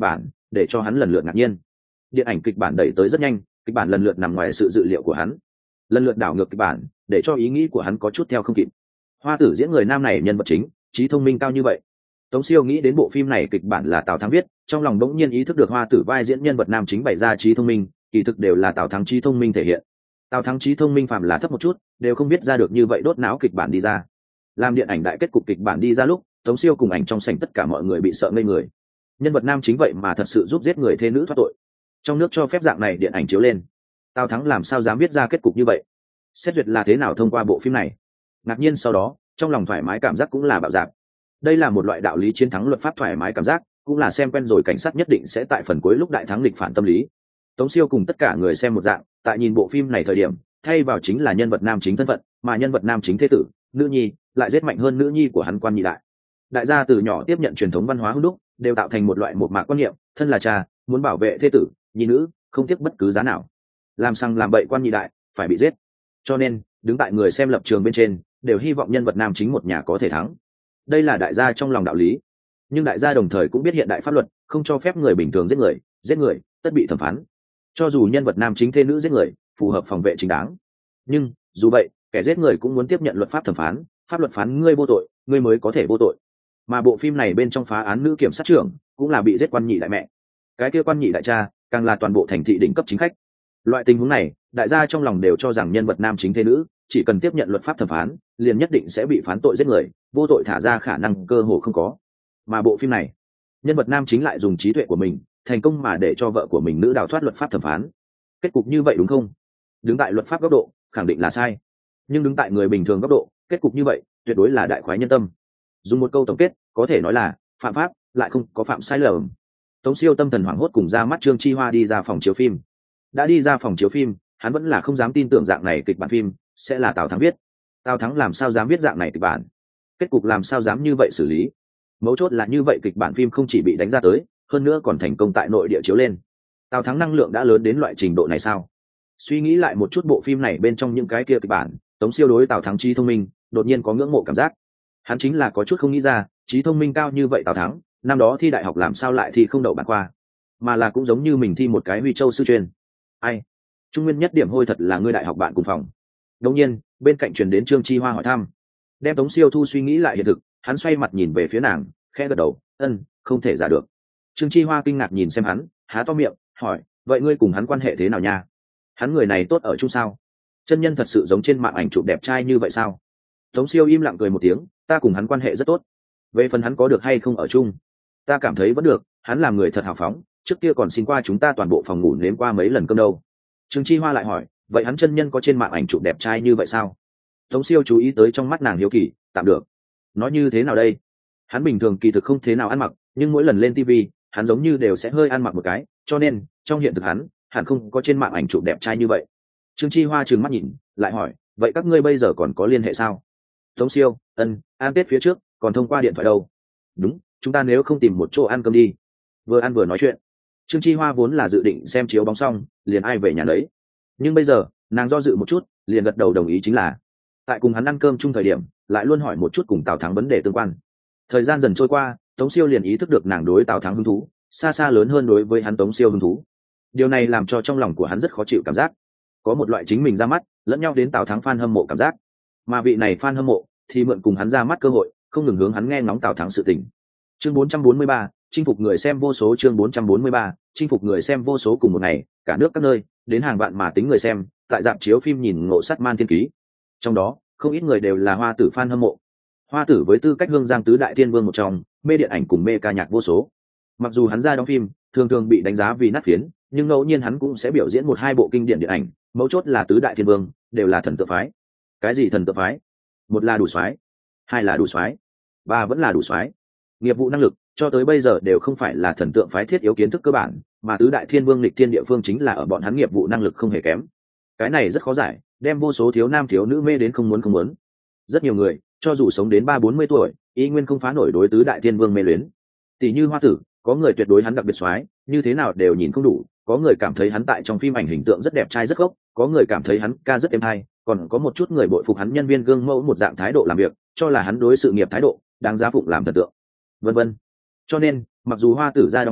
để cho hắn lần lượt ngạc nhiên. Điện ảnh kịch bản đẩy tới rất nhanh, kịch bản lần lượt nằm ngoài sự dự liệu của hắn, lần lượt đảo ngược kịch bản để cho ý nghĩ của hắn có chút theo không kịp. Hoa Tử diễn người nam này nhân vật chính, trí thông minh cao như vậy. Tống Siêu nghĩ đến bộ phim này kịch bản là Tào Thắng viết, trong lòng đống nhiên ý thức được Hoa Tử vai diễn nhân vật nam chính bày ra trí thông minh, kỳ thực đều là Tào Thắng trí thông minh thể hiện. Tào Thắng trí thông minh phạm là thấp một chút, đều không biết ra được như vậy đốt não kịch bản đi ra. Làm điện ảnh đại kết cục kịch bản đi ra lúc, Tống Siêu cùng ảnh trong sảnh tất cả mọi người bị sợ ngây người. Nhân vật nam chính vậy mà thật sự giúp giết người thê nữ thoát tội. Trong nước cho phép dạng này điện ảnh chiếu lên, Tào Thắng làm sao dám viết ra kết cục như vậy? Xét duyệt là thế nào thông qua bộ phim này? Ngạc nhiên sau đó, trong lòng thoải mái cảm giác cũng là bạo dạn. Đây là một loại đạo lý chiến thắng luật pháp thoải mái cảm giác, cũng là xem quen rồi cảnh sát nhất định sẽ tại phần cuối lúc đại thắng địch phản tâm lý. Tống Siêu cùng tất cả người xem một dạng, tại nhìn bộ phim này thời điểm, thay vào chính là nhân vật nam chính thân phận, mà nhân vật nam chính thế tử, nữ nhi, lại giết mạnh hơn nữ nhi của hắn Quan Nhị Đại. Đại gia từ nhỏ tiếp nhận truyền thống văn hóa hữu đúc, đều tạo thành một loại một mạc quan niệm, thân là cha, muốn bảo vệ thế tử, nhi nữ, không tiếc bất cứ giá nào. Làm sang làm bậy Quan Nhị Đại, phải bị giết. Cho nên, đứng tại người xem lập trường bên trên, đều hy vọng nhân vật nam chính một nhà có thể thắng. Đây là đại gia trong lòng đạo lý. Nhưng đại gia đồng thời cũng biết hiện đại pháp luật không cho phép người bình thường giết người tất bị thẩm phán. Cho dù nhân vật nam chính thê nữ giết người, phù hợp phòng vệ chính đáng, nhưng dù vậy, kẻ giết người cũng muốn tiếp nhận luật pháp thẩm phán, pháp luật phán ngươi vô tội, ngươi mới có thể vô tội. Mà bộ phim này bên trong phá án nữ kiểm sát trưởng cũng là bị giết Quan Nhị Đại mẹ, cái kia Quan Nhị Đại cha càng là toàn bộ thành thị đỉnh cấp chính khách. Loại tình huống này, đại gia trong lòng đều cho rằng nhân vật nam chính thế nữ chỉ cần tiếp nhận luật pháp thẩm phán, liền nhất định sẽ bị phán tội giết người, vô tội thả ra khả năng cơ hồ không có. Mà bộ phim này, nhân vật nam chính lại dùng trí tuệ của mình, thành công mà để cho vợ của mình nữ đào thoát luật pháp thẩm phán. Kết cục như vậy đúng không? Đứng tại luật pháp góc độ, khẳng định là sai. Nhưng đứng tại người bình thường góc độ, kết cục như vậy, tuyệt đối là đại khoái nhân tâm. Dùng một câu tổng kết, có thể nói là phạm pháp lại không có phạm sai lầm. Tống Siêu tâm thần hoảng hốt cùng ra mắt Trương Chi Hoa đi ra phòng chiếu phim. Đã đi ra phòng chiếu phim, hắn vẫn là không dám tin tưởng dạng này kịch bản phim sẽ là Tào Thắng viết. Tào Thắng làm sao dám viết dạng này kịch bản? Kết cục làm sao dám như vậy xử lý? Mấu chốt là như vậy kịch bản phim không chỉ bị đánh ra tới, hơn nữa còn thành công tại nội địa chiếu lên. Tào Thắng năng lượng đã lớn đến loại trình độ này sao? Suy nghĩ lại một chút bộ phim này bên trong những cái kia kịch bản, Tống Siêu đối Tào Thắng trí thông minh đột nhiên có ngưỡng mộ cảm giác. Hắn chính là có chút không nghĩ ra, trí thông minh cao như vậy Tào Thắng, năm đó thi đại học làm sao lại thi không đậu bản khoa, mà là cũng giống như mình thi một cái Huy Châu sư chuyên. Ai? Trung nguyên nhất điểm hôi thật là ngươi đại học bạn cùng phòng. Đột nhiên, bên cạnh truyền đến Trương Chi Hoa hỏi thăm. Đem Tống Siêu thu suy nghĩ lại hiện thực, hắn xoay mặt nhìn về phía nàng, khẽ gật đầu, không thể giả được. Trương Chi Hoa kinh ngạc nhìn xem hắn, há to miệng, hỏi, vậy ngươi cùng hắn quan hệ thế nào nha? Hắn người này tốt ở chung sao? Chân nhân thật sự giống trên mạng ảnh chụp đẹp trai như vậy sao? Tống Siêu im lặng cười một tiếng, ta cùng hắn quan hệ rất tốt. Về phần hắn có được hay không ở chung, ta cảm thấy vẫn được, hắn làm người thật hào phóng, trước kia còn xin qua chúng ta toàn bộ phòng ngủ nếm qua mấy lần cơm đâu. Trương Chi Hoa lại hỏi, vậy hắn chân nhân có trên mạng ảnh chụp đẹp trai như vậy sao? Tống Siêu chú ý tới trong mắt nàng hiếu kỳ, tạm được. Nói như thế nào đây? Hắn bình thường kỳ thực không thế nào ăn mặc, nhưng mỗi lần lên TV, hắn giống như đều sẽ hơi ăn mặc một cái, cho nên trong hiện thực hắn hẳn không có trên mạng ảnh chụp đẹp trai như vậy. Trương Chi Hoa trừng mắt nhìn, lại hỏi, vậy các ngươi bây giờ còn có liên hệ sao? Tống Siêu, ăn Tết phía trước còn thông qua điện thoại đâu? Đúng, chúng ta nếu không tìm một chỗ ăn cơm đi. Vừa ăn vừa nói chuyện. Trương Chi Hoa vốn là dự định xem chiếu bóng xong liền ai về nhà đấy, nhưng bây giờ nàng do dự một chút, liền gật đầu đồng ý, chính là tại cùng hắn ăn cơm chung thời điểm lại luôn hỏi một chút cùng Tào Thắng vấn đề tương quan. Thời gian dần trôi qua, Tống Siêu liền ý thức được nàng đối Tào Thắng hứng thú xa xa lớn hơn đối với hắn Tống Siêu hứng thú. Điều này làm cho trong lòng của hắn rất khó chịu cảm giác, có một loại chính mình ra mắt lẫn nhau đến Tào Thắng fan hâm mộ cảm giác, mà vị này fan hâm mộ thì mượn cùng hắn ra mắt cơ hội, không ngừng hướng hắn nghe ngóng Tào Thắng sự tình. Chương 443, chinh phục người xem vô số. Chương 443, chinh phục người xem vô số. Cùng một ngày, cả nước các nơi đến hàng vạn mà tính người xem tại rạp chiếu phim nhìn Ngộ Sát Man Thiên Ký. Trong đó không ít người đều là Hoa Tử fan hâm mộ. Hoa Tử với tư cách Hương Giang tứ đại thiên vương một trong, mê điện ảnh cùng mê ca nhạc vô số. Mặc dù hắn ra đóng phim thường thường bị đánh giá vì nát phiến, nhưng ngẫu nhiên hắn cũng sẽ biểu diễn một hai bộ kinh điển điện ảnh. Mấu chốt là tứ đại thiên vương đều là thần tượng phái. Cái gì thần tượng phái? Một là đủ soái, hai là đủ soái, ba vẫn là đủ soái. Nghiệp vụ năng lực cho tới bây giờ đều không phải là thần tượng phái thiết yếu kiến thức cơ bản, mà tứ đại thiên vương lịch thiên địa phương chính là ở bọn hắn nghiệp vụ năng lực không hề kém. Cái này rất khó giải, đem vô số thiếu nam thiếu nữ mê đến không muốn. Rất nhiều người cho dù sống đến 30-40 tuổi y nguyên không phá nổi đối tứ đại thiên vương mê luyến. Tỷ như Hoa Tử, có người tuyệt đối hắn đặc biệt soái, như thế nào đều nhìn không đủ, có người cảm thấy hắn tại trong phim ảnh hình tượng rất đẹp trai rất gốc, có người cảm thấy hắn ca rất êm hay, còn có một chút người bội phục hắn nhân viên gương mẫu một dạng thái độ làm việc, cho là hắn đối sự nghiệp thái độ đáng giá phụng làm thần tượng, vân vân. Cho nên mặc dù Hoa Tử ra đóng phim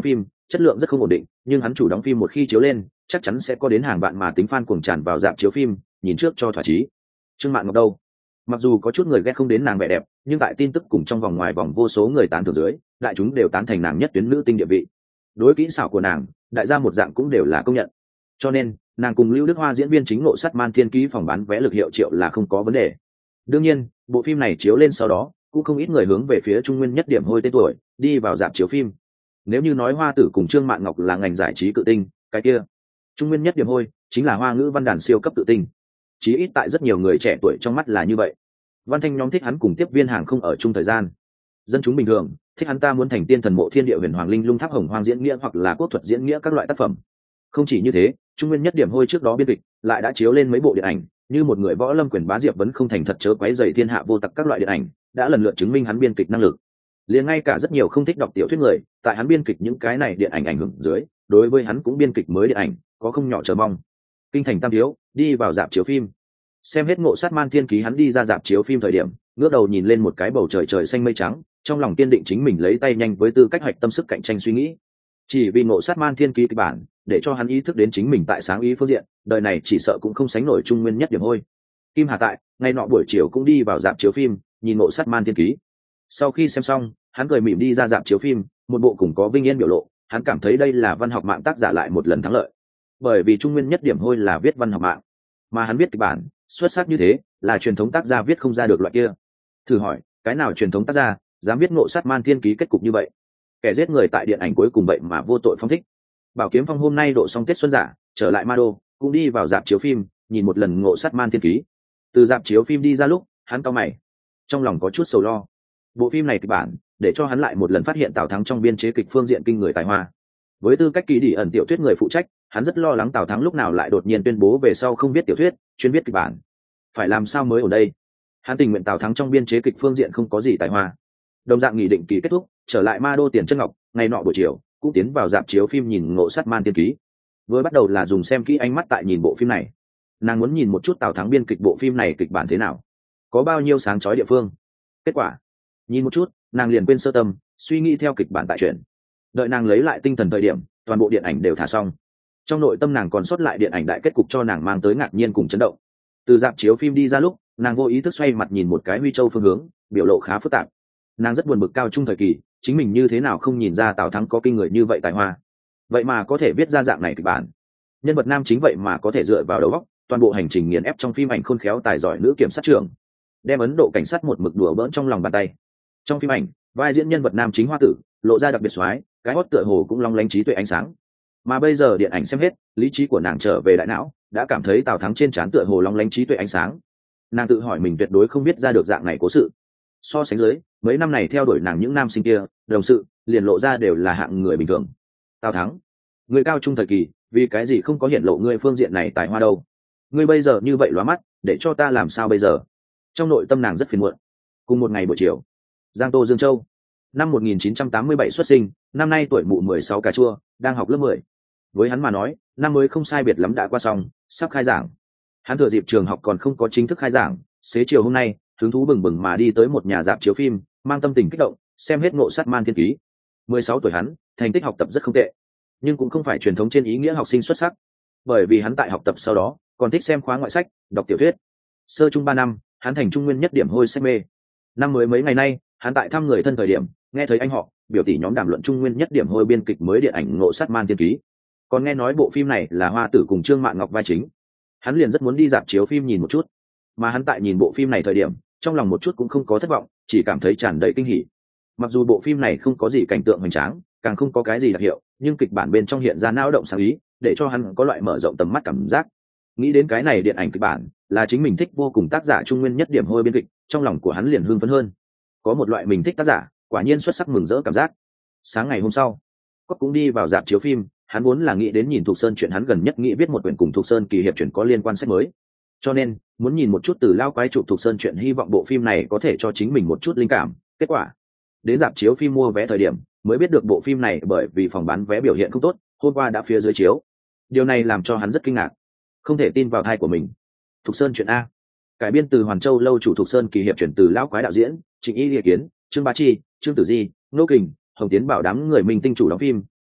chất lượng rất không ổn định, nhưng hắn chủ đóng phim một khi chiếu lên chắc chắn sẽ có đến hàng vạn mà tính fan cuồng tràn vào rạp chiếu phim nhìn trước cho thỏa chí. Trương Mạn Ngọc đâu? Mặc dù có chút người ghét không đến nàng vẻ đẹp, nhưng tại tin tức cùng trong vòng ngoài vòng vô số người tán thưởng dưới, đại chúng đều tán thành nàng nhất tuyến nữ tinh địa vị. Đối kỹ xảo của nàng, đại gia một dạng cũng đều là công nhận. Cho nên, nàng cùng Lưu Đức Hoa diễn viên chính Ngộ Sát Man Thiên ký phòng bán vé lực hiệu triệu là không có vấn đề. Đương nhiên, bộ phim này chiếu lên sau đó, cũng không ít người hướng về phía Trung Nguyên Nhất Điểm Hôi tên tuổi, đi vào rạp chiếu phim. Nếu như nói Hoa Tử cùng Trương Mạn Ngọc là ngành giải trí cự tinh, cái kia, Trung Nguyên Nhất Điểm Hôi chính là Hoa ngữ văn đàn siêu cấp cự tinh. Chí ít tại rất nhiều người trẻ tuổi trong mắt là như vậy. Văn Thanh nhóm thích hắn cùng tiếp viên hàng không ở chung thời gian. Dân chúng bình thường thích hắn ta muốn thành tiên thần mộ thiên địa huyền hoàng linh lung tháp hồng hoang diễn nghĩa hoặc là quốc thuật diễn nghĩa các loại tác phẩm. Không chỉ như thế, Trung Nguyên Nhất Điểm Hôi trước đó biên kịch lại đã chiếu lên mấy bộ điện ảnh, như Một Người Võ Lâm Quyền Bá Diệp vẫn không thành thật chớ quấy rầy thiên hạ vô tặc các loại điện ảnh, đã lần lượt chứng minh hắn biên kịch năng lực. Liền ngay cả rất nhiều không thích đọc tiểu thuyết người, tại hắn biên kịch những cái này điện ảnh ảnh hưởng dưới, đối với hắn cũng biên kịch mới điện ảnh, có không nhỏ chờ mong. Kinh thành tam thiếu, đi vào rạp chiếu phim. Xem hết Ngộ Sát Man Thiên ký hắn đi ra rạp chiếu phim thời điểm, ngước đầu nhìn lên một cái bầu trời trời xanh mây trắng, trong lòng kiên định chính mình lấy tay nhanh với tư cách hoạch tâm sức cạnh tranh suy nghĩ. Chỉ vì Ngộ Sát Man Thiên ký kịch bản, để cho hắn ý thức đến chính mình tại sáng ý phương diện, đời này chỉ sợ cũng không sánh nổi Trung Nguyên Nhất Điểm Hôi. Kim Hà tại, ngày nọ buổi chiều cũng đi vào rạp chiếu phim, nhìn Ngộ Sát Man Thiên ký. Sau khi xem xong, hắn cười mỉm đi ra rạp chiếu phim, một bộ cùng có vinh yên biểu lộ, hắn cảm thấy đây là văn học mạng tác giả lại một lần thắng lợi. Bởi vì Trung Nguyên Nhất Điểm Hôi là viết văn học mạng, mà hắn viết kịch bản xuất sắc như thế, là truyền thống tác gia viết không ra được loại kia. Thử hỏi, cái nào truyền thống tác gia dám viết Ngộ Sát Man Thiên ký kết cục như vậy? Kẻ giết người tại điện ảnh cuối cùng vậy mà vô tội phong thích. Bảo Kiếm Phong hôm nay độ xong Tết xuân giả, trở lại Ma Đô, cũng đi vào rạp chiếu phim, nhìn một lần Ngộ Sát Man Thiên ký. Từ rạp chiếu phim đi ra lúc, hắn cau mày, trong lòng có chút sầu lo. Bộ phim này kịch bản, để cho hắn lại một lần phát hiện Tào Thắng trong biên chế kịch phương diện kinh người tài hoa. Với tư cách ký đi ẩn tiểu thuyết người phụ trách, hắn rất lo lắng Tào Thắng lúc nào lại đột nhiên tuyên bố về sau không viết tiểu thuyết, chuyên viết kịch bản. Phải làm sao mới ở đây? Hắn tình nguyện Tào Thắng trong biên chế kịch phương diện không có gì tài hoa. Đồng dạng nghị định kỳ kết thúc, trở lại Ma Đô Tiền Chân Ngọc, ngày nọ buổi chiều cũng tiến vào rạp chiếu phim nhìn Ngộ Sát Man Thiên ký. Vừa bắt đầu là dùng xem kỹ ánh mắt tại nhìn bộ phim này, nàng muốn nhìn một chút Tào Thắng biên kịch bộ phim này kịch bản thế nào, có bao nhiêu sáng chói địa phương. Kết quả, nhìn một chút, nàng liền quên sơ tâm, suy nghĩ theo kịch bản tại truyện. Đợi nàng lấy lại tinh thần thời điểm, toàn bộ điện ảnh đều thả xong. Trong nội tâm nàng còn sót lại điện ảnh đại kết cục cho nàng mang tới ngạc nhiên cùng chấn động. Từ rạp chiếu phim đi ra lúc, nàng vô ý thức xoay mặt nhìn một cái Huy Châu phương hướng, biểu lộ khá phức tạp. Nàng rất buồn bực cao trung thời kỳ, chính mình như thế nào không nhìn ra Tào Thắng có kinh người như vậy tài hoa, vậy mà có thể viết ra dạng này kịch bản. Nhân vật nam chính vậy mà có thể dựa vào đầu óc, toàn bộ hành trình nghiền ép trong phim ảnh khôn khéo tài giỏi nữ kiểm sát trưởng, đem Ấn Độ cảnh sát một mực đùa bỡn trong lòng bàn tay. Trong phim ảnh, vai diễn nhân vật nam chính Hoa Tử lộ ra đặc biệt xoái, cái hót tựa hồ cũng long lánh trí tuệ ánh sáng. Mà bây giờ điện ảnh xem hết, lý trí của nàng trở về đại não, đã cảm thấy Tào Thắng trên trán tựa hồ long lánh trí tuệ ánh sáng. Nàng tự hỏi mình tuyệt đối không biết ra được dạng này cố sự. So sánh dưới, mấy năm này theo đuổi nàng những nam sinh kia, đồng sự liền lộ ra đều là hạng người bình thường. Tào Thắng, người cao trung thời kỳ, vì cái gì không có hiện lộ ngươi phương diện này tài hoa đâu? Ngươi bây giờ như vậy lóa mắt, để cho ta làm sao bây giờ? Trong nội tâm nàng rất phiền muộn. Cùng một ngày buổi chiều, Giang Tô Dương Châu, năm 1987 xuất sinh, năm nay tuổi mụ 16 cà chua, đang học lớp 10. Với hắn mà nói, năm mới không sai biệt lắm đã qua xong, sắp khai giảng. Hắn thừa dịp trường học còn không có chính thức khai giảng, xế chiều hôm nay, hứng thú bừng bừng mà đi tới một nhà rạp chiếu phim, mang tâm tình kích động, xem hết Ngộ Sát Man Thiên ký. 16 tuổi hắn, thành tích học tập rất không tệ, nhưng cũng không phải truyền thống trên ý nghĩa học sinh xuất sắc, bởi vì hắn tại học tập sau đó, còn thích xem khóa ngoại sách, đọc tiểu thuyết. Sơ trung 3 năm, hắn thành Trung Nguyên Nhất Điểm Hôi say mê. Năm mới mấy ngày nay, hắn tại thăm người thân thời điểm, nghe thấy anh họ, biểu tỷ nhóm đàm luận Trung Nguyên Nhất Điểm Hôi biên kịch mới điện ảnh Ngộ Sát Man Thiên ký. Còn nghe nói bộ phim này là Hoa Tử cùng Trương Mạn Ngọc vai chính. Hắn liền rất muốn đi rạp chiếu phim nhìn một chút. Mà hắn tại nhìn bộ phim này thời điểm, trong lòng một chút cũng không có thất vọng, chỉ cảm thấy tràn đầy kinh hỉ. Mặc dù bộ phim này không có gì cảnh tượng hoành tráng, càng không có cái gì đặc hiệu, nhưng kịch bản bên trong hiện ra não động sáng ý, để cho hắn có loại mở rộng tầm mắt cảm giác. Nghĩ đến cái này điện ảnh kịch bản là chính mình thích vô cùng tác giả Trung Nguyên Nhất Điểm Hôi biên kịch, trong lòng của hắn liền hưng phấn hơn. Có một loại mình thích tác giả, quả nhiên xuất sắc mừng rỡ cảm giác. Sáng ngày hôm sau, Cốc cũng đi vào rạp chiếu phim, hắn vốn là nghĩ đến nhìn Thục Sơn chuyện, hắn gần nhất nghĩ viết một quyển cùng Thục Sơn kỳ hiệp truyện có liên quan sách mới. Cho nên, muốn nhìn một chút Từ Lao Quái chụp Thục Sơn chuyện, hy vọng bộ phim này có thể cho chính mình một chút linh cảm. Kết quả, đến rạp chiếu phim mua vé thời điểm, mới biết được bộ phim này bởi vì phòng bán vé biểu hiện không tốt, hôm qua đã phía dưới chiếu. Điều này làm cho hắn rất kinh ngạc, không thể tin vào tai của mình. Thục Sơn chuyện a, cải biên từ Hoàn Châu lâu chủ Thục Sơn kỳ hiệp truyện, Từ Lao Quái đạo diễn, Trịnh Y Liệt Kiến, Trương Bá Chi, Trương Tử Di, Nô Kình, Hồng Tiến Bảo đám người mình tinh chủ đóng phim,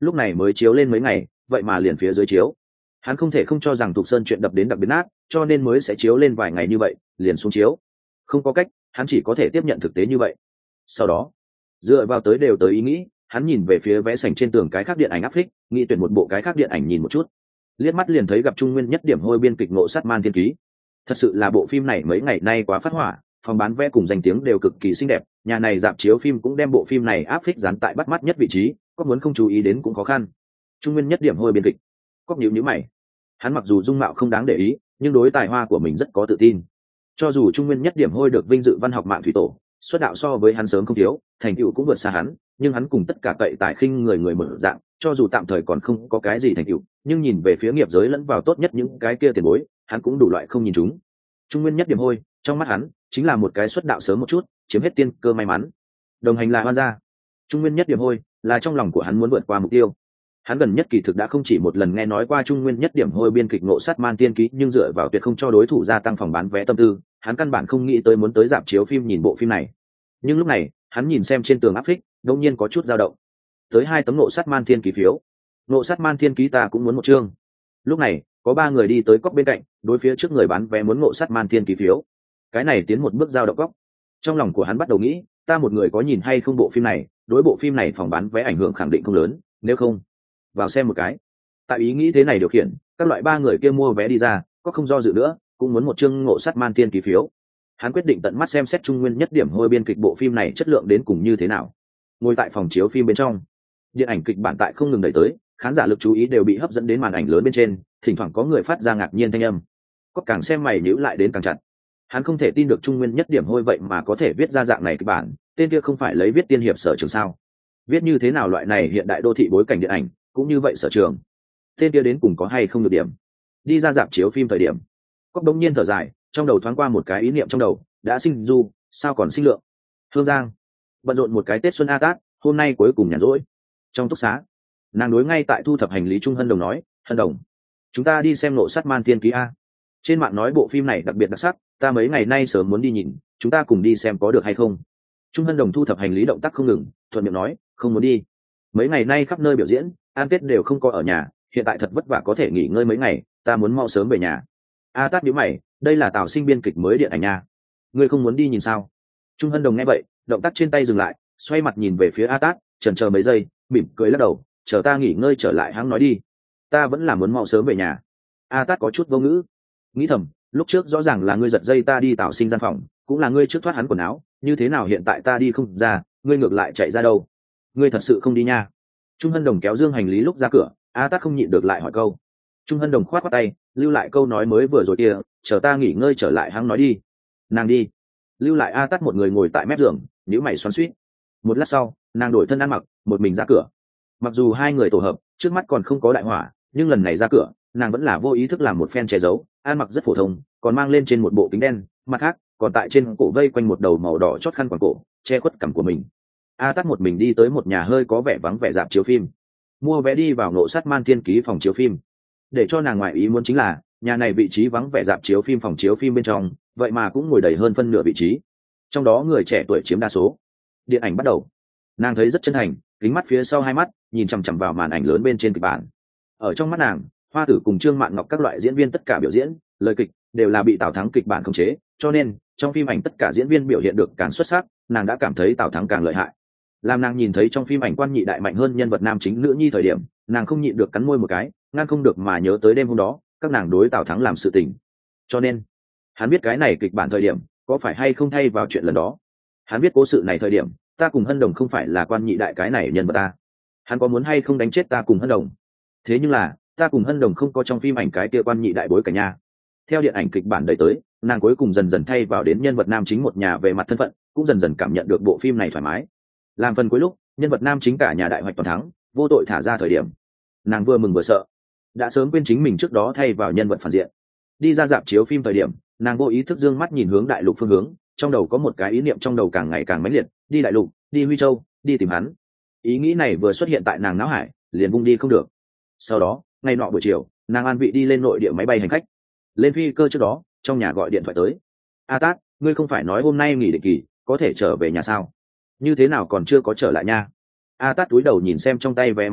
lúc này mới chiếu lên mấy ngày vậy mà liền phía dưới chiếu. Hắn không thể không cho rằng Thục Sơn chuyện đập đến đặc biệt nát, cho nên mới sẽ chiếu lên vài ngày như vậy liền xuống chiếu. Không có cách, hắn chỉ có thể tiếp nhận thực tế như vậy. Sau đó dựa vào tới đều tới ý nghĩ, hắn nhìn về phía vé sảnh trên tường cái khác điện ảnh áp phích, nghĩ tuyển một bộ cái khác điện ảnh nhìn một chút. Liếc mắt liền thấy gặp Trung Nguyên Nhất Điểm Hôi biên kịch Ngộ Sát Man Thiên Ký. Thật sự là bộ phim này mấy ngày nay quá phát hỏa, phòng bán vé cùng danh tiếng đều cực kỳ xinh đẹp, nhà này rạp chiếu phim cũng đem bộ phim này áp phích dán tại bắt mắt nhất vị trí, có muốn không chú ý đến cũng khó khăn. Trung Nguyên Nhất Điểm Hôi biên kịch, có nhíu mày. Hắn mặc dù dung mạo không đáng để ý, nhưng đối tài hoa của mình rất có tự tin. Cho dù Trung Nguyên Nhất Điểm Hôi được vinh dự văn học mạng thủy tổ, xuất đạo so với hắn sớm không thiếu, thành tựu cũng vượt xa hắn, nhưng hắn cùng tất cả cậy tài khinh người mở dạng, cho dù tạm thời còn không có cái gì thành tựu, nhưng nhìn về phía nghiệp giới lẫn vào tốt nhất những cái kia tiền bối, hắn cũng đủ loại không nhìn chúng. Trung Nguyên Nhất Điểm Hôi, trong mắt hắn, chính là một cái xuất đạo sớm một chút, chiếm hết tiên cơ may mắn. Đồng hành là Hoan gia. Trung Nguyên Nhất Điểm Hôi, là trong lòng của hắn muốn vượt qua mục tiêu. Hắn gần nhất kỳ thực đã không chỉ một lần nghe nói qua Trung Nguyên Nhất Điểm Hôi biên kịch Ngộ Sát Man Tiên Ký, nhưng dựa vào tuyệt không cho đối thủ gia tăng phòng bán vé tâm tư, hắn căn bản không nghĩ tới muốn tới rạp chiếu phim nhìn bộ phim này. Nhưng lúc này, hắn nhìn xem trên tường áp phích, đột nhiên có chút dao động. Tới 2 tấm Ngộ Sát Man Thiên Ký phiếu. Ngộ Sát Man Thiên Ký ta cũng muốn một chương. Lúc này, có 3 người đi tới cốc bên cạnh, đối phía trước người bán vé muốn Ngộ Sát Man Thiên Ký phiếu. Cái này tiến một bước dao động cốc. Trong lòng của hắn bắt đầu nghĩ, ta một người có nhìn hay không bộ phim này, đối bộ phim này phòng bán vé ảnh hưởng khẳng định không lớn, nếu không vào xem một cái. Tại ý nghĩ thế này điều khiển, các loại 3 người kia mua vé đi ra, có không do dự nữa, cũng muốn một chương Ngộ Sát Man Thiên Ký phiếu. Hắn quyết định tận mắt xem xét Trung Nguyên Nhất Điểm Hôi biên kịch bộ phim này chất lượng đến cùng như thế nào. Ngồi tại phòng chiếu phim bên trong, điện ảnh kịch bản tại không ngừng đẩy tới, khán giả lực chú ý đều bị hấp dẫn đến màn ảnh lớn bên trên, thỉnh thoảng có người phát ra ngạc nhiên thanh âm. Có càng xem mày nhíu lại đến càng chặt. Hắn không thể tin được Trung Nguyên Nhất Điểm Hôi vậy mà có thể viết ra dạng này kịch bản, tên kia không phải lấy viết tiên hiệp sở trường sao? Viết như thế nào loại này hiện đại đô thị bối cảnh điện ảnh, cũng như vậy sở trường. Tên kia đến cùng có hay không được điểm. Đi ra rạp chiếu phim thời điểm, Cốc đống nhiên thở dài, trong đầu thoáng qua một cái ý niệm trong đầu, đã sinh du, sao còn sinh lượng. Hương Giang, bận rộn một cái Tết xuân a tát, hôm nay cuối cùng nhàn rỗi. Trong túc xá, nàng đối ngay tại thu thập hành lý Trung Hân Đồng nói, Hân Đồng, chúng ta đi xem Ngộ Sát Man Thiên Ký a. Trên mạng nói bộ phim này đặc biệt đặc sắc, ta mấy ngày nay sớm muốn đi nhìn, chúng ta cùng đi xem có được hay không. Trung Hân Đồng thu thập hành lý động tác không ngừng, thuận miệng nói, không muốn đi. Mấy ngày nay khắp nơi biểu diễn, ăn Tết đều không có ở nhà, hiện tại thật vất vả có thể nghỉ ngơi mấy ngày, ta muốn mau sớm về nhà. A Tát nhíu mày, đây là Tào Sinh biên kịch mới điện ảnh nha, ngươi không muốn đi nhìn sao? Trung Hân Đồng nghe vậy, động tác trên tay dừng lại, xoay mặt nhìn về phía A Tát, chần chờ mấy giây, mỉm cười lắc đầu, chờ ta nghỉ ngơi trở lại hãng nói đi, ta vẫn là muốn mau sớm về nhà. A Tát có chút vô ngữ, nghĩ thầm, lúc trước rõ ràng là ngươi giật dây ta đi Tào Sinh gian phòng, cũng là ngươi trước thoát hắn quần áo, như thế nào hiện tại ta đi không ra, ngươi ngược lại chạy ra đâu? Ngươi thật sự không đi nha? Trung Hân Đồng kéo dương hành lý lúc ra cửa, A Tát không nhịn được lại hỏi câu. Trung Hân Đồng khoát khoát tay, lưu lại câu nói mới vừa rồi kia, chờ ta nghỉ ngơi trở lại hãng nói đi. Nàng đi, lưu lại A Tát một người ngồi tại mép giường, nhíu mày xoắn xuýt. Một lát sau, nàng đổi thân ăn mặc, một mình ra cửa. Mặc dù 2 người tổ hợp, trước mắt còn không có đại hỏa, nhưng lần này ra cửa, nàng vẫn là vô ý thức làm một phen che giấu, ăn mặc rất phổ thông, còn mang lên trên một bộ kính đen, mặt khác, còn tại trên cổ vây quanh một đầu màu đỏ chót khăn quàng cổ, che khuất cằm của mình. A Tát một mình đi tới một nhà hơi có vẻ vắng vẻ rạp chiếu phim, mua vé đi vào Ngộ Sát Man Thiên Ký phòng chiếu phim. Để cho nàng ngoại ý muốn chính là, nhà này vị trí vắng vẻ rạp chiếu phim phòng chiếu phim bên trong, vậy mà cũng ngồi đầy hơn phân nửa vị trí, trong đó người trẻ tuổi chiếm đa số. Điện ảnh bắt đầu, nàng thấy rất chân thành, kính mắt phía sau 2 mắt nhìn chằm chằm vào màn ảnh lớn bên trên kịch bản. Ở trong mắt nàng, Hoa Tử cùng Trương Mạn Ngọc các loại diễn viên tất cả biểu diễn, lời kịch đều là bị Tào Thắng kịch bản khống chế, cho nên trong phim ảnh tất cả diễn viên biểu hiện được càng xuất sắc, nàng đã cảm thấy Tào Thắng càng lợi hại. Làm nàng nhìn thấy trong phim ảnh Quan Nhị Đại mạnh hơn nhân vật nam chính nữ nhi thời điểm, nàng không nhịn được cắn môi một cái, ngăn không được mà nhớ tới đêm hôm đó các nàng đối Tào Thắng làm sự tình. Cho nên hắn biết cái này kịch bản thời điểm có phải hay không thay vào chuyện lần đó. Hắn biết cố sự này thời điểm, ta cùng Hân Đồng không phải là Quan Nhị Đại cái này nhân vật ta. Hắn có muốn hay không đánh chết ta cùng Hân Đồng. Thế nhưng là ta cùng Hân Đồng không có trong phim ảnh cái kia Quan Nhị Đại bối cảnh nha. Theo điện ảnh kịch bản đẩy tới, nàng cuối cùng dần dần thay vào đến nhân vật nam chính một nhà về mặt thân phận, cũng dần dần cảm nhận được bộ phim này thoải mái. Làm phần cuối lúc, nhân vật nam chính cả nhà đại hoạch toàn thắng, vô tội thả ra thời điểm, nàng vừa mừng vừa sợ, đã sớm quên chính mình trước đó thay vào nhân vật phản diện. Đi ra rạp chiếu phim thời điểm, nàng vô ý thức dương mắt nhìn hướng đại lục phương hướng, trong đầu có một cái ý niệm trong đầu càng ngày càng mãnh liệt, đi đại lục, đi Huy Châu, đi tìm hắn. Ý nghĩ này vừa xuất hiện tại nàng não hải, liền vung đi không được. Sau đó, ngày nọ buổi chiều, nàng an vị đi lên nội địa máy bay hành khách. Lên phi cơ trước đó, trong nhà gọi điện thoại tới. A Tát, ngươi không phải nói hôm nay nghỉ định kỳ, có thể trở về nhà sao? Như thế nào còn chưa có trở lại nha? A Tát túi đầu nhìn xem trong tay vé máy bay,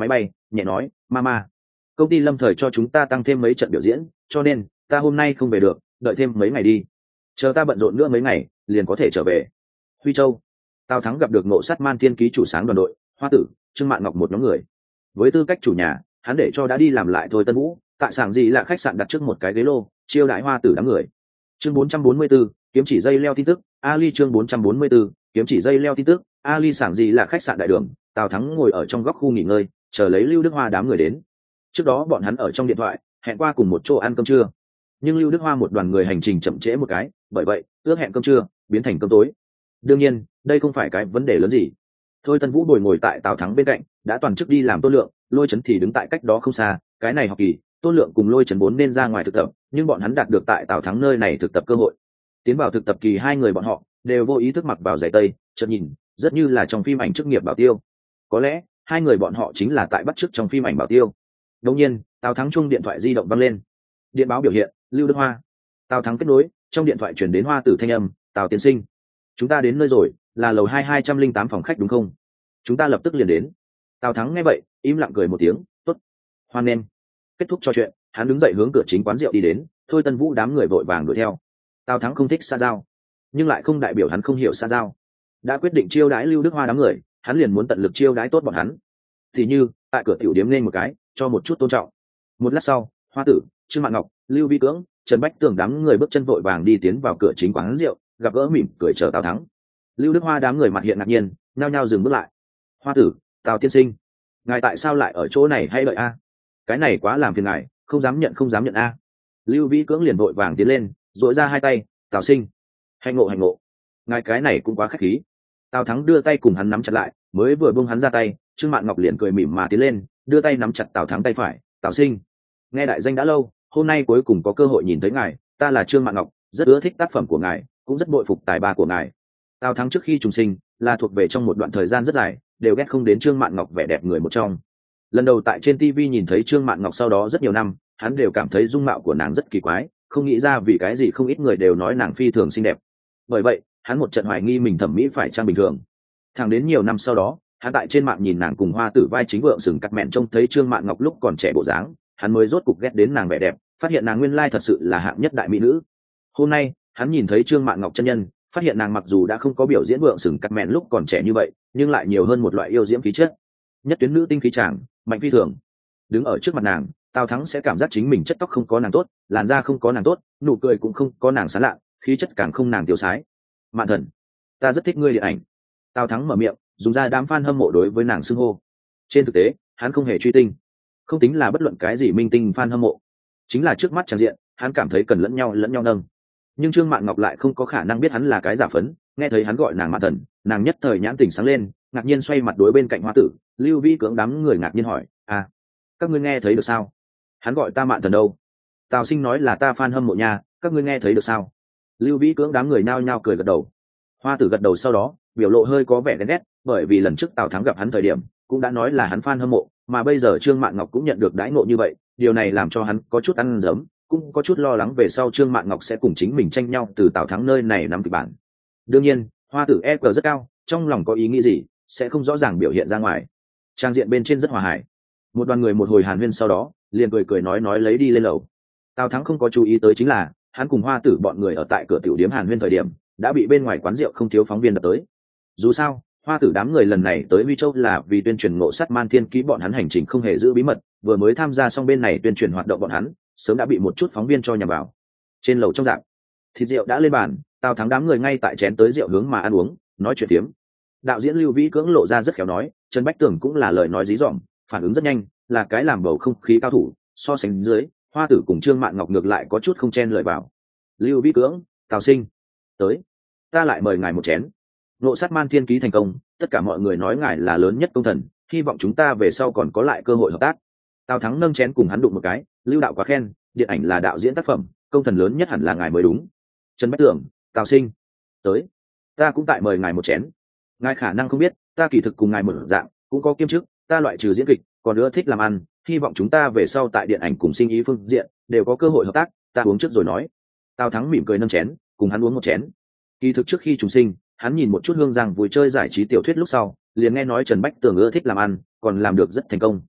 nhẹ nói mama, công ty lâm thời cho chúng ta tăng thêm mấy trận biểu diễn, cho nên ta hôm nay không về được, đợi thêm mấy ngày đi, chờ ta bận rộn nữa mấy ngày liền có thể trở về. Huy Châu. Tào Thắng gặp được Ngộ Sát Man Thiên ký chủ sáng đoàn đội, Hoa Tử, Trương Mạn Ngọc một nhóm người. Với tư cách chủ nhà, hắn để cho đã đi làm lại thôi Tân Vũ, tại sảng gì là khách sạn đặt trước một cái ghế lô, chiêu đãi Hoa Tử đám người. Chương 444, kiếm chỉ dây leo tin tức, Ali. Chương 444, kiếm chỉ dây leo tin tức, Ali. Sảng gì là khách sạn đại đường, Tào Thắng ngồi ở trong góc khu nghỉ ngơi, chờ lấy Lưu Đức Hoa đám người đến. Trước đó bọn hắn ở trong điện thoại hẹn qua cùng một chỗ ăn cơm trưa, nhưng Lưu Đức Hoa một đoàn người hành trình chậm trễ một cái, bởi vậy ước hẹn cơm trưa biến thành cơm tối. Đương nhiên đây không phải cái vấn đề lớn gì. Thôi Tân Vũ bồi ngồi tại Tào Thắng bên cạnh, đã toàn chức đi làm Tôn Lượng, Lôi Chấn thì đứng tại cách đó không xa. Cái này học kỳ Tôn Lượng cùng Lôi Chấn vốn nên ra ngoài thực tập, nhưng bọn hắn đạt được tại Tào Thắng nơi này thực tập cơ hội. Tiến vào thực tập kỳ, hai người bọn họ đều vô ý thức mặc vào giày tây, chợt nhìn rất như là trong phim ảnh chức nghiệp bảo tiêu. Có lẽ hai người bọn họ chính là tại bắt chước trong phim ảnh bảo tiêu. Đột nhiên Tào Thắng chuông điện thoại di động vang lên, điện báo biểu hiện Lưu Đức Hoa. Tào Thắng kết nối, trong điện thoại truyền đến Hoa Tử thanh âm, Tào tiên sinh, chúng ta đến nơi rồi, là lầu 2208 phòng khách đúng không? Chúng ta lập tức liền đến. Tào Thắng nghe vậy im lặng cười một tiếng, tốt, hoan nghênh. Kết thúc trò chuyện, hắn đứng dậy hướng cửa chính quán rượu đi đến. Thôi Tân Vũ đám người vội vàng đuổi theo. Tào Thắng không thích xã giao, nhưng lại không đại biểu hắn không hiểu xã giao. Đã quyết định chiêu đãi Lưu Đức Hoa đám người, hắn liền muốn tận lực chiêu đãi tốt bọn hắn. Thì như tại cửa tiểu điếm lên một cái, cho một chút tôn trọng. Một lát sau, Hoa Tử, Trương Mạn Ngọc, Lưu Vi Cưỡng, Trần Bách Tường đám người bước chân vội vàng đi tiến vào cửa chính quán rượu, gặp gỡ mỉm cười chờ Tào Thắng. Lưu Đức Hoa đám người mặt hiện ngạc nhiên, nhao nhao dừng bước lại. Hoa Tử, Tào tiên sinh, ngài tại sao lại ở chỗ này hay đợi a? Cái này quá làm phiền ngài, không dám nhận a. Lưu Vi Cưỡng liền vội vàng tiến lên, duỗi ra hai tay, Tào sinh, hạnh ngộ, ngài cái này cũng quá khách khí. Tào Thắng đưa tay cùng hắn nắm chặt lại, mới vừa buông hắn ra tay, Trương Mạn Ngọc liền cười mỉm mà tiến lên, đưa tay nắm chặt Tào Thắng tay phải, Tào sinh, nghe đại danh đã lâu, hôm nay cuối cùng có cơ hội nhìn thấy ngài, ta là Trương Mạn Ngọc, rất ưa thích tác phẩm của ngài, cũng rất bội phục tài ba của ngài. Tào Thắng trước khi trùng sinh là thuộc về trong một đoạn thời gian rất dài đều ghét không đến Trương Mạn Ngọc vẻ đẹp người một trong. Lần đầu tại trên TV nhìn thấy Trương Mạn Ngọc, sau đó rất nhiều năm hắn đều cảm thấy dung mạo của nàng rất kỳ quái, không nghĩ ra vì cái gì không ít người đều nói nàng phi thường xinh đẹp. Bởi vậy hắn một trận hoài nghi mình thẩm mỹ phải chăng bình thường. Thẳng đến nhiều năm sau đó, hắn tại trên mạng nhìn nàng cùng Hoa Tử vai chính vượng sừng cắt mẹn trông thấy Trương Mạn Ngọc lúc còn trẻ bộ dáng, hắn mới rốt cục ghét đến nàng vẻ đẹp, phát hiện nàng nguyên lai thật sự là hạng nhất đại mỹ nữ. Hôm nay hắn nhìn thấy Trương Mạn Ngọc chân nhân, phát hiện nàng mặc dù đã không có biểu diễn vượng sừng cắt mẹn lúc còn trẻ như vậy, nhưng lại nhiều hơn một loại yêu diễm khí chất, nhất tuyến nữ tinh khí tràng, mạnh phi thường. Đứng ở trước mặt nàng, Tào Thắng sẽ cảm giác chính mình chất tóc không có nàng tốt, làn da không có nàng tốt, nụ cười cũng không có nàng sán lạ, khí chất càng không nàng tiêu sái. Mạn thần, ta rất thích ngươi điện ảnh. Tào Thắng mở miệng, dùng ra đám fan hâm mộ đối với nàng xưng hô. Trên thực tế hắn không hề truy tinh, không tính là bất luận cái gì minh tinh fan hâm mộ, chính là trước mắt tràn diện hắn cảm thấy cần lẫn nhau nâng. Nhưng Trương Mạn Ngọc lại không có khả năng biết hắn là cái giả phấn, nghe thấy hắn gọi nàng Mạn thần, nàng nhất thời nhãn tỉnh sáng lên, ngạc nhiên xoay mặt đối bên cạnh Hoa Tử, Lưu Vi Cưỡng đám người ngạc nhiên hỏi, à, các ngươi nghe thấy được sao? Hắn gọi ta Mạn thần đâu? Tào sinh nói là ta fan hâm mộ nha, các ngươi nghe thấy được sao? Lưu Vi Cưỡng đám người nao nhao cười gật đầu. Hoa Tử gật đầu sau đó biểu lộ hơi có vẻ ghen ghét, bởi vì lần trước Tào Thắng gặp hắn thời điểm cũng đã nói là hắn fan hâm mộ, mà bây giờ Trương Mạn Ngọc cũng nhận được đãi ngộ như vậy, điều này làm cho hắn có chút ăn dấm, cũng có chút lo lắng về sau Trương Mạn Ngọc sẽ cùng chính mình tranh nhau từ Tào Thắng nơi này nắm kịch bản. Đương nhiên Hoa Tử EQ rất cao, trong lòng có ý nghĩ gì sẽ không rõ ràng biểu hiện ra ngoài. Trang diện bên trên rất hòa hải, một đoàn người một hồi hàn huyên sau đó liền cười nói lấy đi lên lầu. Tào Thắng không có chú ý tới chính là hắn cùng Hoa Tử bọn người ở tại cửa tiểu điếm hàn huyên thời điểm đã bị bên ngoài quán rượu không thiếu phóng viên đập tới. Dù sao Hoa Tử đám người lần này tới Huy Châu là vì tuyên truyền Ngộ Sát Man Thiên ký, bọn hắn hành trình không hề giữ bí mật, vừa mới tham gia xong bên này tuyên truyền hoạt động bọn hắn sớm đã bị một chút phóng viên cho nhằm vào. Trên lầu trong dạp, thịt rượu đã lên bàn, Tào Thắng đám người ngay tại chén tới rượu hướng mà ăn uống nói chuyện phiếm. Đạo diễn Lưu Vĩ Cưỡng lộ ra rất khéo nói, Trần Bách Tường cũng là lời nói dí dỏm, phản ứng rất nhanh, là cái làm bầu không khí cao thủ. So sánh dưới, Hoa Tử cùng Trương Mạn Ngọc ngược lại có chút không chen lời vào. Lưu Vĩ Cưỡng, Tào sinh, tới, ta lại mời ngài một chén. Ngộ Sát Man Thiên ký thành công, tất cả mọi người nói ngài là lớn nhất công thần, hy vọng chúng ta về sau còn có lại cơ hội hợp tác. Tào Thắng nâng chén cùng hắn đụng một cái, Lưu đạo quá khen, điện ảnh là đạo diễn tác phẩm, công thần lớn nhất hẳn là ngài mới đúng. Trần Bách Tường, Tào sinh, tới, ta cũng tại mời ngài một chén. Ngài khả năng không biết, ta kỳ thực cùng ngài một dạng, cũng có kiêm chức, ta loại trừ diễn kịch, còn nữa thích làm ăn, hy vọng chúng ta về sau tại điện ảnh cùng sinh ý phương diện đều có cơ hội hợp tác. Ta uống trước rồi nói. Tào Thắng mỉm cười nâng chén, cùng hắn uống một chén. Kỳ thực trước khi trùng sinh, hắn nhìn một chút Hương Giang vui chơi giải trí tiểu thuyết lúc sau, liền nghe nói Trần Bách Tường ưa thích làm ăn, còn làm được rất thành công.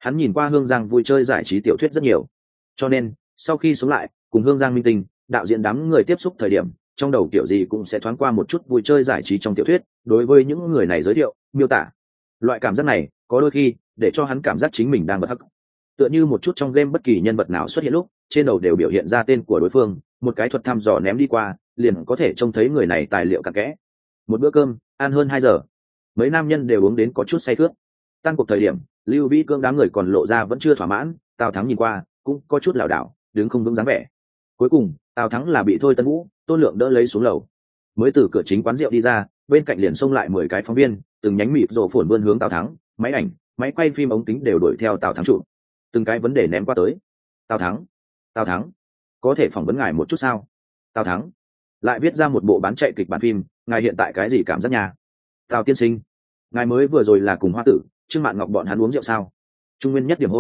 Hắn nhìn qua Hương Giang vui chơi giải trí tiểu thuyết rất nhiều, cho nên sau khi sống lại cùng Hương Giang minh tinh đạo diễn đám người tiếp xúc thời điểm, trong đầu kiểu gì cũng sẽ thoáng qua một chút vui chơi giải trí trong tiểu thuyết, đối với những người này giới thiệu miêu tả. Loại cảm giác này có đôi khi để cho hắn cảm giác chính mình đang bật hắc, tựa như một chút trong game bất kỳ nhân vật nào xuất hiện lúc trên đầu đều biểu hiện ra tên của đối phương, một cái thuật thăm dò ném đi qua liền có thể trông thấy người này tài liệu cặn kẽ. Một bữa cơm ăn hơn 2 giờ, mấy nam nhân đều uống đến có chút say khướt. Tan cuộc thời điểm, Lưu Vĩ Cương đám người còn lộ ra vẫn chưa thỏa mãn, Tào Thắng nhìn qua cũng có chút lảo đảo, đứng không vững dáng vẻ. Cuối cùng Tào Thắng là bị Thôi Tân Vũ, Tôn Lượng đỡ lấy xuống lầu. Mới từ cửa chính quán rượu đi ra, bên cạnh liền xông lại 10 cái phóng viên, từng nhánh mịt rồ phồn vươn hướng Tào Thắng, máy ảnh, máy quay phim ống kính đều đuổi theo Tào Thắng chụp. Từng cái vấn đề ném qua tới. Tào Thắng, có thể phỏng vấn ngài một chút sao? Tào Thắng lại viết ra một bộ bán chạy kịch bản phim, ngài hiện tại cái gì cảm giác nhà? Tào tiên sinh, ngài mới vừa rồi là cùng Hoa Tử, Trương Mạn Ngọc bọn hắn uống rượu sao? Trung Nguyên nhất điểm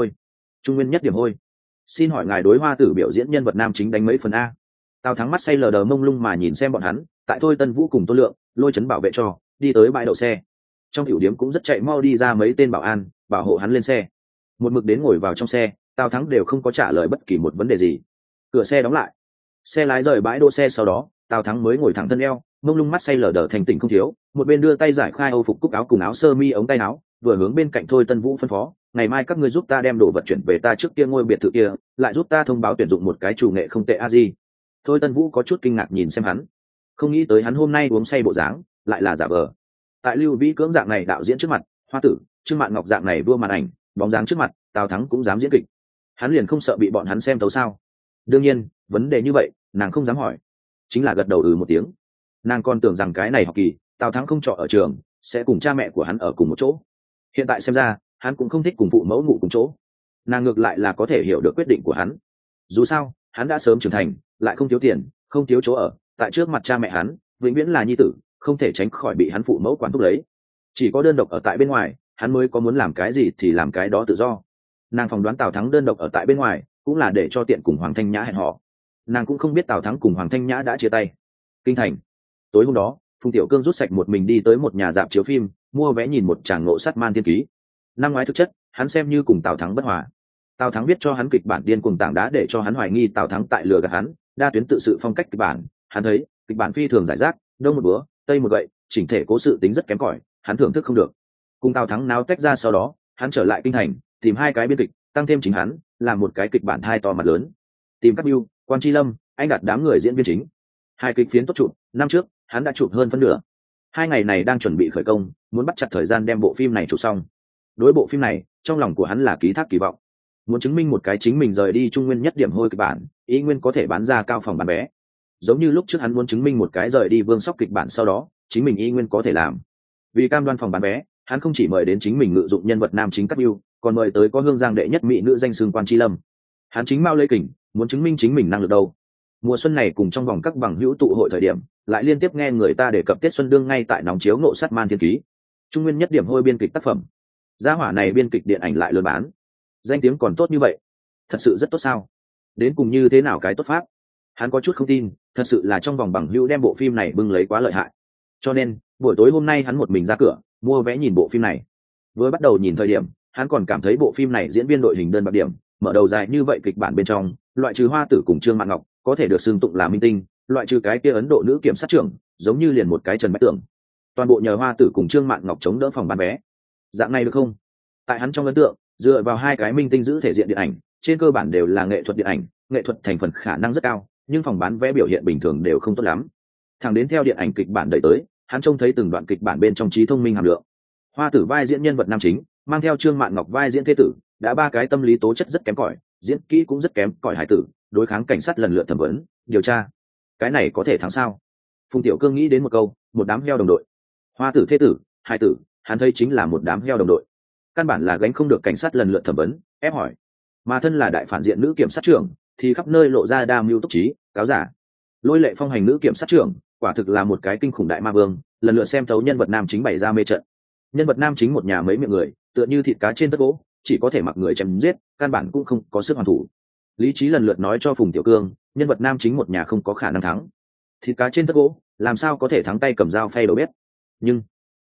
hôi. Xin hỏi ngài đối Hoa Tử biểu diễn nhân vật nam chính đánh mấy phần a? Tào Thắng mắt say lờ đờ mông lung mà nhìn xem bọn hắn, tại Thôi Tân Vũ cùng Tôn Lượng lôi chấn bảo vệ cho đi tới bãi đậu xe. Trong tiểu điếm cũng rất chạy mau đi ra mấy tên bảo an bảo hộ hắn lên xe. Một mực đến ngồi vào trong xe, Tào Thắng đều không có trả lời bất kỳ một vấn đề gì. Cửa xe đóng lại, xe lái rời bãi đỗ xe, sau đó Tào Thắng mới ngồi thẳng thân eo, mông lung mắt say lờ đờ thành tỉnh không thiếu, một bên đưa tay giải khai âu phục cúc áo cùng áo sơ mi ống tay áo, vừa hướng bên cạnh Thôi Tân Vũ phân phó, ngày mai các ngươi giúp ta đem đồ vật chuyển về ta trước kia ngôi biệt thự kia, lại giúp ta thông báo tuyển dụng một cái chủ nghệ không tệ a di. Thôi Tân Vũ có chút kinh ngạc nhìn xem hắn, không nghĩ tới hắn hôm nay uống say bộ dáng lại là giả vờ. Tại Lưu Vĩ Cưỡng dạng này đạo diễn trước mặt, Hoa Tử, Trương Mạn Ngọc dạng này vua màn ảnh bóng dáng trước mặt, Tào Thắng cũng dám diễn kịch, hắn liền không sợ bị bọn hắn xem thấu sao? Đương nhiên vấn đề như vậy nàng không dám hỏi, chính là gật đầu một tiếng. Nàng còn tưởng rằng cái này học kỳ Tào Thắng không trọ ở trường, sẽ cùng cha mẹ của hắn ở cùng một chỗ. Hiện tại xem ra hắn cũng không thích cùng phụ mẫu ngủ cùng chỗ. Nàng ngược lại là có thể hiểu được quyết định của hắn, dù sao hắn đã sớm trưởng thành, lại không thiếu tiền, không thiếu chỗ ở, tại trước mặt cha mẹ hắn vĩnh viễn là nhi tử, không thể tránh khỏi bị hắn phụ mẫu quản thúc lấy. Chỉ có đơn độc ở tại bên ngoài, hắn mới có muốn làm cái gì thì làm cái đó tự do. Nàng phỏng đoán Tào Thắng đơn độc ở tại bên ngoài cũng là để cho tiện cùng Hoàng Thanh Nhã hẹn hò. Nàng cũng không biết Tào Thắng cùng Hoàng Thanh Nhã đã chia tay. Kinh thành tối hôm đó, Phùng Tiểu Cương rút sạch một mình đi tới một nhà rạp chiếu phim, mua vé nhìn một tràng Ngộ Sát Man Thiên Ký. Năm ngoái thực chất hắn xem như cùng Tào Thắng bất hòa. Tào Thắng viết cho hắn kịch bản điên cuồng tảng đá để cho hắn hoài nghi Tào Thắng tại lừa gạt hắn, đa tuyến tự sự phong cách kịch bản. Hắn thấy kịch bản phi thường giải rác, đông một búa tây một gậy, chỉnh thể cố sự tính rất kém cỏi, hắn thưởng thức không được. Cùng Tào Thắng náo tách ra sau đó, hắn trở lại kinh thành, tìm 2 cái biên kịch, tăng thêm chính hắn, làm một cái kịch bản 2 to mặt lớn. Tìm các Bưu, Quan Chi Lâm, anh đặt đám người diễn viên chính. 2 kịch phiến tốt chụp, năm trước hắn đã chụp hơn phân nửa. 2 ngày này đang chuẩn bị khởi công, muốn bắt chặt thời gian đem bộ phim này chụp xong. Đối bộ phim này, trong lòng của hắn là ký thác kỳ vọng, muốn chứng minh một cái chính mình rời đi Trung Nguyên nhất điểm hôi kịch bản, ý nguyên có thể bán ra cao phòng bán vé. Giống như lúc trước hắn muốn chứng minh một cái rời đi Vương Sóc kịch bản sau đó, chính mình ý nguyên có thể làm. Vì cam đoan phòng bán vé, hắn không chỉ mời đến chính mình ngự dụng nhân vật nam chính Cát Bưu, còn mời tới có Hương Giang đệ nhất mỹ nữ danh xưng Quan Chi Lâm. Hắn chính mau lây kình, muốn chứng minh chính mình năng lực đâu. Mùa xuân này cùng trong vòng các bằng hữu tụ hội thời điểm, lại liên tiếp nghe người ta đề cập Tết Xuân đương ngay tại nóng chiếu Ngộ Sát Man Thiên Ký. Trung Nguyên nhất điểm hôi biên kịch tác phẩm. Gia hỏa này biên kịch điện ảnh lại lớn bán. Danh tiếng còn tốt như vậy, thật sự rất tốt sao? Đến cùng như thế nào cái tốt pháp? Hắn có chút không tin, thật sự là trong vòng bằng hữu đem bộ phim này bưng lấy quá lợi hại. Cho nên, buổi tối hôm nay hắn một mình ra cửa, mua vé nhìn bộ phim này. Vừa bắt đầu nhìn thời điểm, hắn còn cảm thấy bộ phim này diễn viên đội hình đơn bạc điểm, mở đầu dài như vậy kịch bản bên trong, loại trừ Hoa Tử cùng Trương Mạn Ngọc, có thể được xưng tụng là minh tinh, loại trừ cái kia Ấn Độ nữ kiểm sát trưởng, giống như liền một cái Trần Bách Tưởng. Toàn bộ nhờ Hoa Tử cùng Trương Mạn Ngọc chống đỡ phòng bán vé. Dạng này được không? Tại hắn trong ấn tượng, dựa vào 2 cái minh tinh giữ thể diện điện ảnh, trên cơ bản đều là nghệ thuật điện ảnh, nghệ thuật thành phần khả năng rất cao, nhưng phòng bán vé biểu hiện bình thường đều không tốt lắm. Thẳng đến theo điện ảnh kịch bản đẩy tới, hắn trông thấy từng đoạn kịch bản bên trong trí thông minh hàm lượng. Hoa Tử vai diễn nhân vật nam chính, mang theo Trương Mạn Ngọc vai diễn thế tử, đã 3 cái tâm lý tố chất rất kém cỏi, diễn kỹ cũng rất kém cỏi hải tử, đối kháng cảnh sát lần lượt thẩm vấn, điều tra. Cái này có thể thắng sao? Phùng Tiểu Cương nghĩ đến một câu, một đám heo đồng đội. Hoa Tử thế tử, hải tử, hắn thấy chính là một đám heo đồng đội. Căn bản là gánh không được cảnh sát lần lượt thẩm vấn, ép hỏi. Mà thân là đại phản diện nữ kiểm sát trưởng, thì khắp nơi lộ ra đa mưu túc trí, cáo giả. Lôi Lệ Phong hành nữ kiểm sát trưởng, quả thực là một cái kinh khủng đại ma vương, lần lượt xem thấu nhân vật nam chính bày ra mê trận. Nhân vật nam chính một nhà mấy miệng người, tựa như thịt cá trên tất gỗ, chỉ có thể mặc người chém giết, căn bản cũng không có sức hoàn thủ. Lý trí lần lượt nói cho Phùng Tiểu Cương, nhân vật nam chính một nhà không có khả năng thắng. Thịt cá trên tất gỗ, làm sao có thể thắng tay cầm dao phay đầu bếp. Nhưng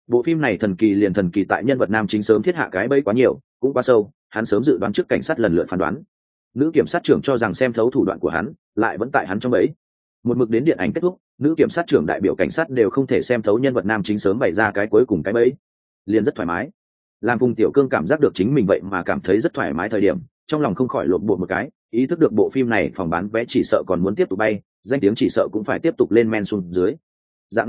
Bộ phim này thần kỳ liền thần kỳ tại nhân vật nam chính sớm thiết hạ cái bẫy quá nhiều, cũng quá sâu, hắn sớm dự đoán trước cảnh sát lần lượt phán đoán. Nữ kiểm sát trưởng cho rằng xem thấu thủ đoạn của hắn, lại vẫn tại hắn trong bẫy. Một mực đến điện ảnh kết thúc, nữ kiểm sát trưởng đại biểu cảnh sát đều không thể xem thấu nhân vật nam chính sớm bày ra cái cuối cùng cái bẫy, liền rất thoải mái. Làm Phùng Tiểu Cương cảm giác được chính mình vậy mà cảm thấy rất thoải mái thời điểm, trong lòng không khỏi lộn bột một cái, ý thức được bộ phim này phòng bán vé chỉ sợ còn muốn tiếp tục bay, danh tiếng chỉ sợ cũng phải tiếp tục lên men xuống dưới. Dạng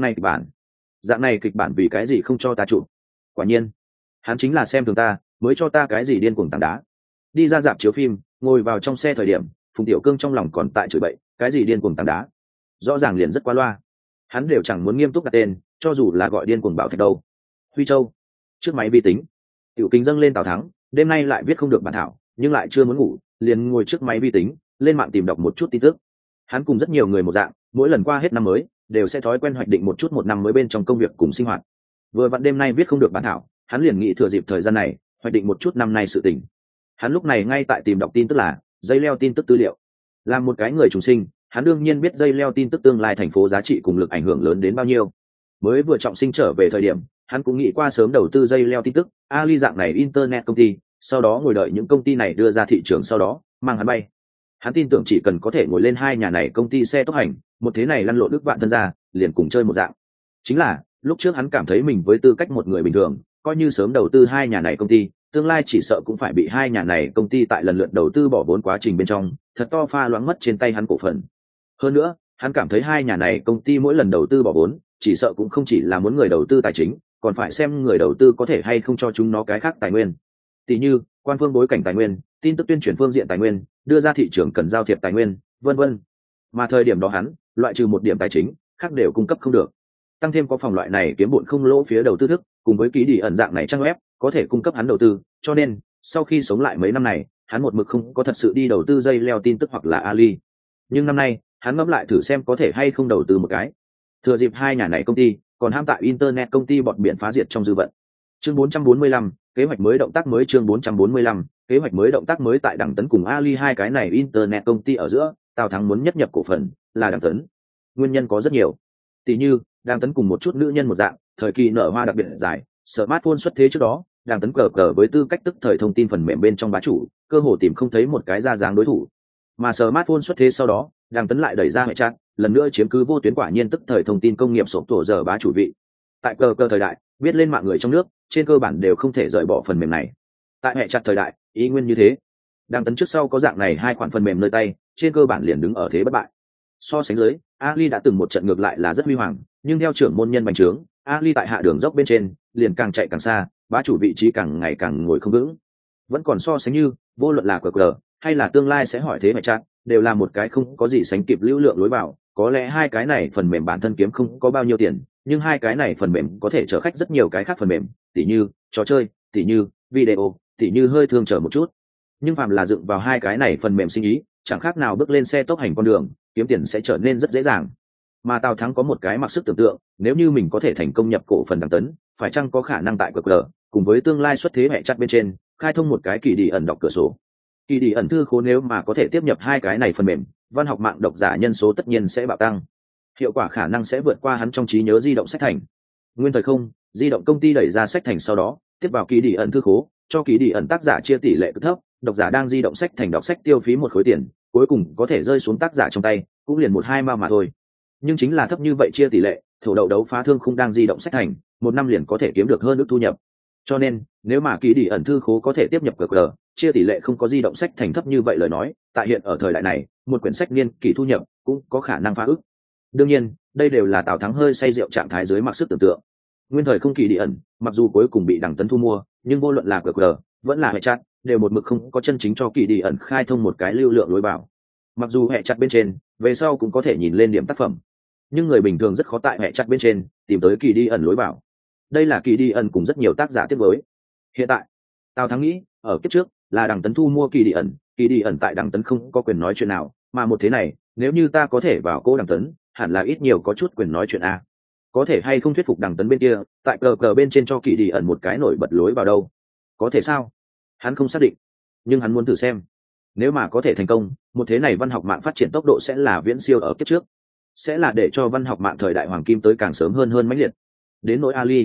này kịch bản vì cái gì không cho ta chụp? Quả nhiên, hắn chính là xem thường ta, mới cho ta cái gì điên cuồng tảng đá. Đi ra rạp chiếu phim, ngồi vào trong xe thời điểm, Phùng Tiểu Cương trong lòng còn tại chửi bậy, cái gì điên cuồng tảng đá? Rõ ràng liền rất quá loa. Hắn đều chẳng muốn nghiêm túc đặt tên, cho dù là gọi điên cuồng bảo thạch đâu. Huy Châu, trước máy vi tính, Tiểu Kính dâng lên Tào Thắng, đêm nay lại viết không được bản thảo, nhưng lại chưa muốn ngủ, liền ngồi trước máy vi tính, lên mạng tìm đọc một chút tin tức. Hắn cùng rất nhiều người một dạng, mỗi lần qua hết năm mới, đều sẽ thói quen hoạch định một chút một năm mới bên trong công việc cùng sinh hoạt. Vừa vặn đêm nay viết không được bản thảo, hắn liền nghĩ thừa dịp thời gian này, hoạch định một chút năm nay sự tình. Hắn lúc này ngay tại tìm đọc tin tức là dây leo tin tức tư liệu. Làm một cái người trùng sinh, hắn đương nhiên biết dây leo tin tức tương lai thành phố giá trị cùng lực ảnh hưởng lớn đến bao nhiêu. Mới vừa trọng sinh trở về thời điểm, hắn cũng nghĩ qua sớm đầu tư dây leo tin tức, Ali dạng này internet công ty, sau đó ngồi đợi những công ty này đưa ra thị trường, sau đó mang hắn bay. Hắn tin tưởng chỉ cần có thể ngồi lên hai nhà này công ty xe tốc hành, một thế này lăn lộn đức vạn thân ra, liền cùng chơi một dạng. Chính là lúc trước hắn cảm thấy mình với tư cách một người bình thường, coi như sớm đầu tư hai nhà này công ty, tương lai chỉ sợ cũng phải bị hai nhà này công ty tại lần lượt đầu tư bỏ vốn quá trình bên trong thật to pha loãng mất trên tay hắn cổ phần. Hơn nữa, hắn cảm thấy hai nhà này công ty mỗi lần đầu tư bỏ vốn, chỉ sợ cũng không chỉ là muốn người đầu tư tài chính, còn phải xem người đầu tư có thể hay không cho chúng nó cái khác tài nguyên. Tỷ như quan phương bối cảnh tài nguyên, tin tức tuyên truyền phương diện tài nguyên, đưa ra thị trường cần giao thiệp tài nguyên, vân vân. Mà thời điểm đó hắn loại trừ một điểm tài chính khác đều cung cấp không được, tăng thêm có phòng loại này kiếm bụn không lỗ phía đầu tư thức, cùng với ký đi ẩn dạng này trang web có thể cung cấp hắn đầu tư, cho nên sau khi sống lại mấy năm này, hắn một mực không có thật sự đi đầu tư dây leo tin tức hoặc là Ali. Nhưng năm nay hắn ngẫm lại thử xem có thể hay không đầu tư một cái, thừa dịp hai nhà này công ty còn ham tại internet công ty bọn biển phá diệt trong dư vận. Chương 445, kế hoạch mới động tác mới. Chương 445, kế hoạch mới động tác mới. Tại Đặng Tấn cùng Ali hai cái này internet công ty ở giữa, Tào Thắng muốn nhất nhập cổ phần là Đặng Tấn. Nguyên nhân có rất nhiều, tỷ như Đặng Tấn cùng một chút nữ nhân một dạng, thời kỳ nở hoa đặc biệt dài, smartphone xuất thế trước đó, Đặng Tấn cờ với tư cách tức thời thông tin phần mềm bên trong bá chủ, cơ hồ tìm không thấy một cái ra dáng đối thủ. Mà smartphone xuất thế sau đó, Đặng Tấn lại đẩy ra hệ chat, lần nữa chiếm cứ vô tuyến quả nhiên tức thời thông tin công nghiệp sổ tổ giờ bá chủ vị. Tại cờ thời đại, biết lên mạng người trong nước trên cơ bản đều không thể rời bỏ phần mềm này. Tại hệ chat thời đại, ý nguyên như thế. Đặng Tấn trước sau có dạng này hai khoản phần mềm nơi tay, trên cơ bản liền đứng ở thế bất bại. So sánh dưới, Ali đã từng một trận ngược lại là rất huy hoàng, nhưng theo trưởng môn nhân bành trướng, Ali tại hạ đường dốc bên trên liền càng chạy càng xa, bá chủ vị trí càng ngày càng ngồi không vững. Vẫn còn so sánh như vô luận là cờ hay là tương lai sẽ hỏi thế hệ chat, đều là một cái không có gì sánh kịp lưu lượng lối vào. Có lẽ hai cái này phần mềm bản thân kiếm không có bao nhiêu tiền, nhưng hai cái này phần mềm có thể chở khách rất nhiều cái khác phần mềm, tỉ như trò chơi, tỉ như video, tỉ như hơi thương chở một chút. Nhưng phàm là dựng vào hai cái này phần mềm sinh ý, chẳng khác nào bước lên xe tốc hành con đường, kiếm tiền sẽ trở nên rất dễ dàng. Mà Tào Thắng có một cái mặc sức tưởng tượng, nếu như mình có thể thành công nhập cổ phần Đặng Tấn, phải chăng có khả năng tại QQ cùng với tương lai xuất thế hệ chat bên trên khai thông một cái kỳ đi ẩn đọc cửa sổ. Kỳ đi ẩn thư khố nếu mà có thể tiếp nhập hai cái này phần mềm, văn học mạng độc giả nhân số tất nhiên sẽ bạo tăng, hiệu quả khả năng sẽ vượt qua hắn trong trí nhớ di động sách thành. Nguyên thời không, di động công ty đẩy ra sách thành sau đó tiếp vào kỳ đi ẩn thư khố, cho kỳ đi ẩn tác giả chia tỷ lệ cực thấp, độc giả đang di động sách thành đọc sách tiêu phí một khối tiền, cuối cùng có thể rơi xuống tác giả trong tay cũng liền 1-2 mao mà thôi. Nhưng chính là thấp như vậy chia tỷ lệ, thổ đậu đấu phá thương không đang di động sách thành, một năm liền có thể kiếm được hơn ước thu nhập. Cho nên nếu mà kỳ đi ẩn thư khố có thể tiếp nhập QQ, chia tỷ lệ không có di động sách thành thấp như vậy lời nói, tại hiện ở thời đại này, một quyển sách niên kỳ thu nhập cũng có khả năng phá ước. Đương nhiên, đây đều là Tào Thắng hơi say rượu trạng thái dưới mặc sức tưởng tượng. Nguyên thời không kỳ đi ẩn, mặc dù cuối cùng bị Đặng Tấn thu mua, nhưng vô luận là QQ vẫn là hệ chat, đều một mực không có chân chính cho kỳ đi ẩn khai thông một cái lưu lượng lối vào. Mặc dù hệ chat bên trên về sau cũng có thể nhìn lên điểm tác phẩm, nhưng người bình thường rất khó tại hệ chat bên trên tìm tới kỳ đi ẩn lối vào. Đây là kỳ đi ẩn cùng rất nhiều tác giả tiếp với. Hiện tại Tào Thắng nghĩ, ở kiếp trước là Đặng Tấn thu mua kỳ đi ẩn tại Đặng Tấn không có quyền nói chuyện nào, mà một thế này nếu như ta có thể vào cô Đặng Tấn, hẳn là ít nhiều có chút quyền nói chuyện a. Có thể hay không thuyết phục Đặng Tấn bên kia tại cờ bên trên cho kỳ đi ẩn một cái nổi bật lối vào đâu? Có thể sao? Hắn không xác định, nhưng hắn muốn thử xem. Nếu mà có thể thành công, một thế này văn học mạng phát triển tốc độ sẽ là viễn siêu ở kiếp trước, sẽ là để cho văn học mạng thời đại hoàng kim tới càng sớm hơn mãnh liệt. Đến nỗi Ali,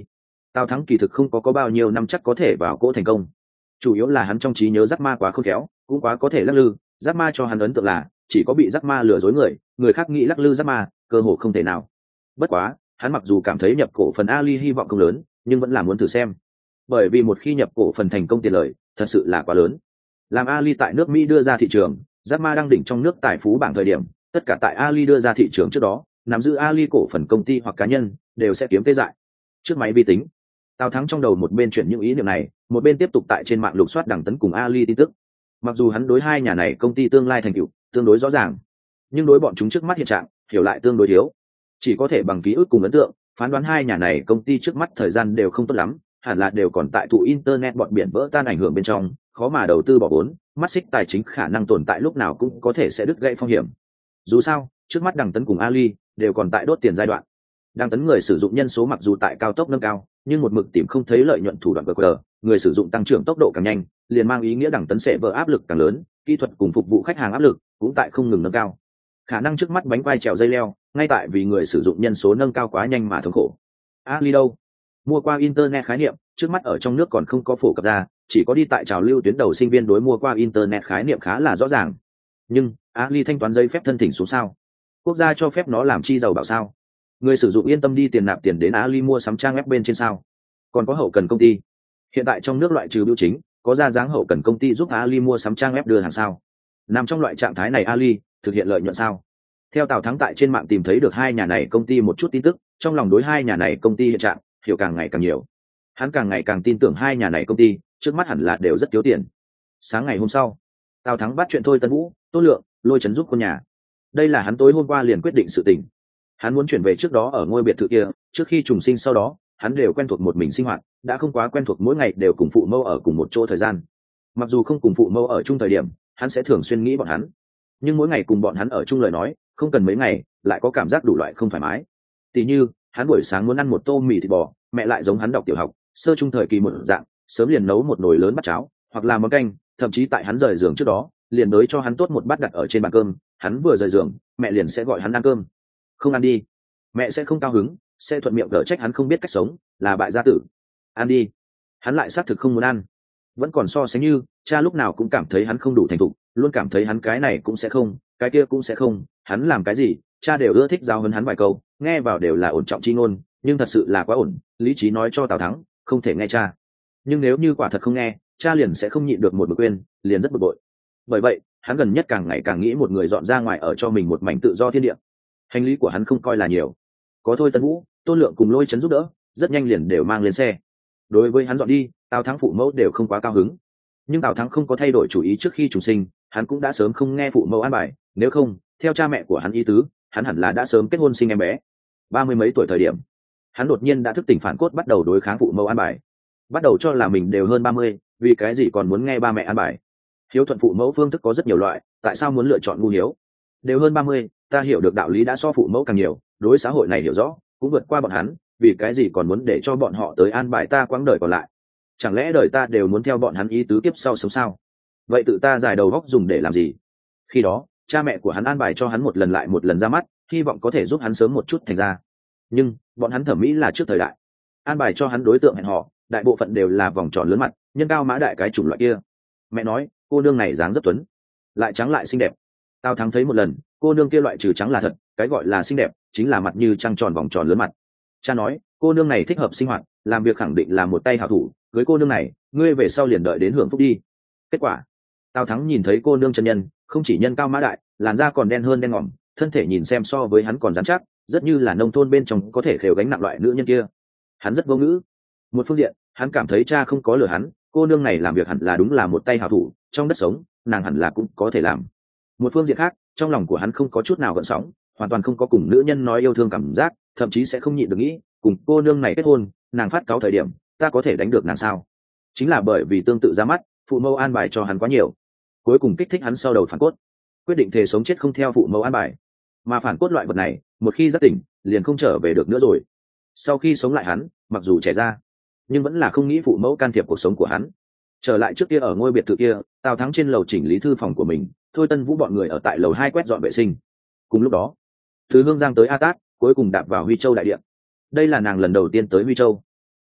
Tào Thắng kỳ thực không có bao nhiêu năm chắc có thể vào cỗ thành công, chủ yếu là hắn trong trí nhớ Giác Ma quá khôn khéo, cũng quá có thể lắc lư. Giác Ma cho hắn ấn tượng là chỉ có bị Giác Ma lừa dối người khác nghĩ lắc lư Giác Ma cơ hồ không thể nào. Bất quá hắn mặc dù cảm thấy nhập cổ phần Ali hy vọng không lớn, nhưng vẫn là muốn thử xem, bởi vì một khi nhập cổ phần thành công tiền lời thật sự là quá lớn. Làm Ali tại nước Mỹ đưa ra thị trường, Giác Ma đang đỉnh trong nước tài phú bảng thời điểm, tất cả tại Ali đưa ra thị trường trước đó nắm giữ Ali cổ phần công ty hoặc cá nhân đều sẽ kiếm tê dại. Trước máy vi tính, Tào Thắng trong đầu một bên chuyển những ý niệm này, một bên tiếp tục tại trên mạng lục soát Đằng Tấn cùng Ali tin tức. Mặc dù hắn đối hai nhà này công ty tương lai thành tựu tương đối rõ ràng, nhưng đối bọn chúng trước mắt hiện trạng hiểu lại tương đối thiếu, chỉ có thể bằng ký ức cùng ấn tượng phán đoán hai nhà này công ty trước mắt thời gian đều không tốt lắm, hẳn là đều còn tại thụ internet bọn biển vỡ tan ảnh hưởng bên trong, khó mà đầu tư bỏ vốn, mắt xích tài chính khả năng tồn tại lúc nào cũng có thể sẽ đứt gãy phong hiểm. Dù sao trước mắt Đằng Tấn cùng Ali đều còn tại đốt tiền giai đoạn. Đằng Tấn người sử dụng nhân số mặc dù tại cao tốc nâng cao, nhưng một mực tìm không thấy lợi nhuận thủ đoạn QR, người sử dụng tăng trưởng tốc độ càng nhanh, liền mang ý nghĩa Đằng Tấn sẽ vỡ áp lực càng lớn, kỹ thuật cùng phục vụ khách hàng áp lực cũng tại không ngừng nâng cao. Khả năng trước mắt bánh quai trèo dây leo, ngay tại vì người sử dụng nhân số nâng cao quá nhanh mà thống khổ. Ali đâu? Mua qua internet khái niệm, trước mắt ở trong nước còn không có phổ cập ra, chỉ có đi tại trào lưu tuyến đầu sinh viên đối mua qua internet khái niệm khá là rõ ràng. Nhưng Ali thanh toán giấy phép thân thỉnh số sao? Quốc gia cho phép nó làm chi giàu bảo sao? Người sử dụng yên tâm đi tiền nạp tiền đến Ali mua sắm trang web bên trên sao? Còn có hậu cần công ty. Hiện tại trong nước loại trừ bưu chính, có ra dáng hậu cần công ty giúp Ali mua sắm trang web đưa hàng sao? Nằm trong loại trạng thái này Ali thực hiện lợi nhuận sao? Theo Tào Thắng tại trên mạng tìm thấy được hai nhà này công ty một chút tin tức, trong lòng đối hai nhà này công ty hiện trạng hiểu càng ngày càng nhiều. Hắn càng ngày càng tin tưởng hai nhà này công ty trước mắt hẳn là đều rất thiếu tiền. Sáng ngày hôm sau, Tào Thắng bắt chuyện Thôi Tân Vũ, Tô Lượng, Lôi Trấn giúp con nhà. Đây là hắn tối hôm qua liền quyết định sự tình. Hắn muốn chuyển về trước đó ở ngôi biệt thự kia, trước khi trùng sinh sau đó hắn đều quen thuộc một mình sinh hoạt, đã không quá quen thuộc mỗi ngày đều cùng phụ mẫu ở cùng một chỗ thời gian. Mặc dù không cùng phụ mẫu ở chung thời điểm hắn sẽ thường xuyên nghĩ bọn hắn, nhưng mỗi ngày cùng bọn hắn ở chung lời nói không cần mấy ngày lại có cảm giác đủ loại không thoải mái. Tỉ như hắn buổi sáng muốn ăn một tô mì thịt bò, mẹ lại giống hắn đọc tiểu học sơ trung thời kỳ một dạng, sớm liền nấu một nồi lớn bát cháo hoặc là món canh, thậm chí tại hắn rời giường trước đó liền đới cho hắn tốt một bát đặt ở trên bàn cơm. Hắn vừa rời giường mẹ liền sẽ gọi hắn ăn cơm. Không ăn đi, mẹ sẽ không cao hứng, sẽ thuận miệng gỡ trách hắn không biết cách sống, là bại gia tử. Ăn đi, hắn lại xác thực không muốn ăn. Vẫn còn so sánh như cha lúc nào cũng cảm thấy hắn không đủ thành thục, luôn cảm thấy hắn cái này cũng sẽ không, cái kia cũng sẽ không, hắn làm cái gì cha đều ưa thích giáo huấn hắn vài câu, nghe vào đều là ổn trọng chi ngôn, nhưng thật sự là quá ổn. Lý trí nói cho Tào Thắng không thể nghe cha, nhưng nếu như quả thật không nghe, cha liền sẽ không nhịn được một bực quên, liền rất bực bội. Bởi vậy hắn gần nhất càng ngày càng nghĩ một người dọn ra ngoài ở cho mình một mảnh tự do thiên địa. Hành lý của hắn không coi là nhiều, có Thôi Tân Vũ, Tô Lượng cùng Lôi Trấn giúp đỡ, rất nhanh liền đều mang lên xe. Đối với hắn dọn đi, Tào Thắng phụ mẫu đều không quá cao hứng, nhưng Tào Thắng không có thay đổi chủ ý. Trước khi trùng sinh hắn cũng đã sớm không nghe phụ mẫu an bài, nếu không theo cha mẹ của hắn ý tứ hắn hẳn là đã sớm kết hôn sinh em bé. 30 mấy tuổi thời điểm hắn đột nhiên đã thức tỉnh phản cốt, bắt đầu đối kháng phụ mẫu an bài, bắt đầu cho là mình đều hơn 30, vì cái gì còn muốn nghe ba mẹ an bài. Hiếu thuận phụ mẫu phương thức có rất nhiều loại, tại sao muốn lựa chọn ngu hiếu? Đều hơn 30, ta hiểu được đạo lý đã so phụ mẫu càng nhiều, đối xã hội này hiểu rõ cũng vượt qua bọn hắn, vì cái gì còn muốn để cho bọn họ tới an bài ta quãng đời còn lại? Chẳng lẽ đời ta đều muốn theo bọn hắn ý tứ tiếp sau sống sao? Vậy tự ta dài đầu góc dùng để làm gì? Khi đó cha mẹ của hắn an bài cho hắn một lần lại một lần ra mắt, hy vọng có thể giúp hắn sớm một chút thành ra, nhưng bọn hắn thẩm mỹ là trước thời đại, an bài cho hắn đối tượng hẹn hò đại bộ phận đều là vòng tròn lớn mặt, nhân cao mã đại cái chủng loại kia. Mẹ nói cô nương này dáng rất tuấn, lại trắng lại xinh đẹp. Tao Thắng thấy một lần, cô nương kia loại trừ trắng là thật, cái gọi là xinh đẹp chính là mặt như trăng tròn vòng tròn lớn mặt. Cha nói cô nương này thích hợp sinh hoạt, làm việc khẳng định là một tay hảo thủ, cưới cô nương này ngươi về sau liền đợi đến hưởng phúc đi. Kết quả Tào Thắng nhìn thấy cô nương chân nhân, không chỉ nhân cao mã đại, làn da còn đen hơn đen ngòm, thân thể nhìn xem so với hắn còn rắn chắc, rất như là nông thôn bên trong có thể khều gánh nặng loại nữ nhân kia. Hắn rất vô ngữ. Một phương diện hắn cảm thấy cha không có lừa hắn, cô nương này làm việc hẳn là đúng là một tay hảo thủ, trong đất sống nàng hẳn là cũng có thể làm. Một phương diện khác, trong lòng của hắn không có chút nào gợn sóng, hoàn toàn không có cùng nữ nhân nói yêu thương cảm giác, thậm chí sẽ không nhịn được nghĩ cùng cô nương này kết hôn. Nàng phát cáu thời điểm ta có thể đánh được nàng sao? Chính là bởi vì tương tự ra mắt, phụ mẫu an bài cho hắn quá nhiều, cuối cùng kích thích hắn sau đầu phản cốt, quyết định thề sống chết không theo phụ mẫu an bài. Mà phản cốt loại vật này một khi giác tỉnh liền không trở về được nữa rồi. Sau khi sống lại hắn mặc dù trẻ ra nhưng vẫn là không nghĩ phụ mẫu can thiệp cuộc sống của hắn. Trở lại trước kia ở ngôi biệt thự kia, Tào Thắng trên lầu chỉnh lý thư phòng của mình, Thôi Tân Vũ bọn người ở tại lầu 2 quét dọn vệ sinh. Cùng lúc đó từ Hương Giang tới A Tát cuối cùng đạp vào Huy Châu đại điện. Đây là nàng lần đầu tiên tới Huy Châu.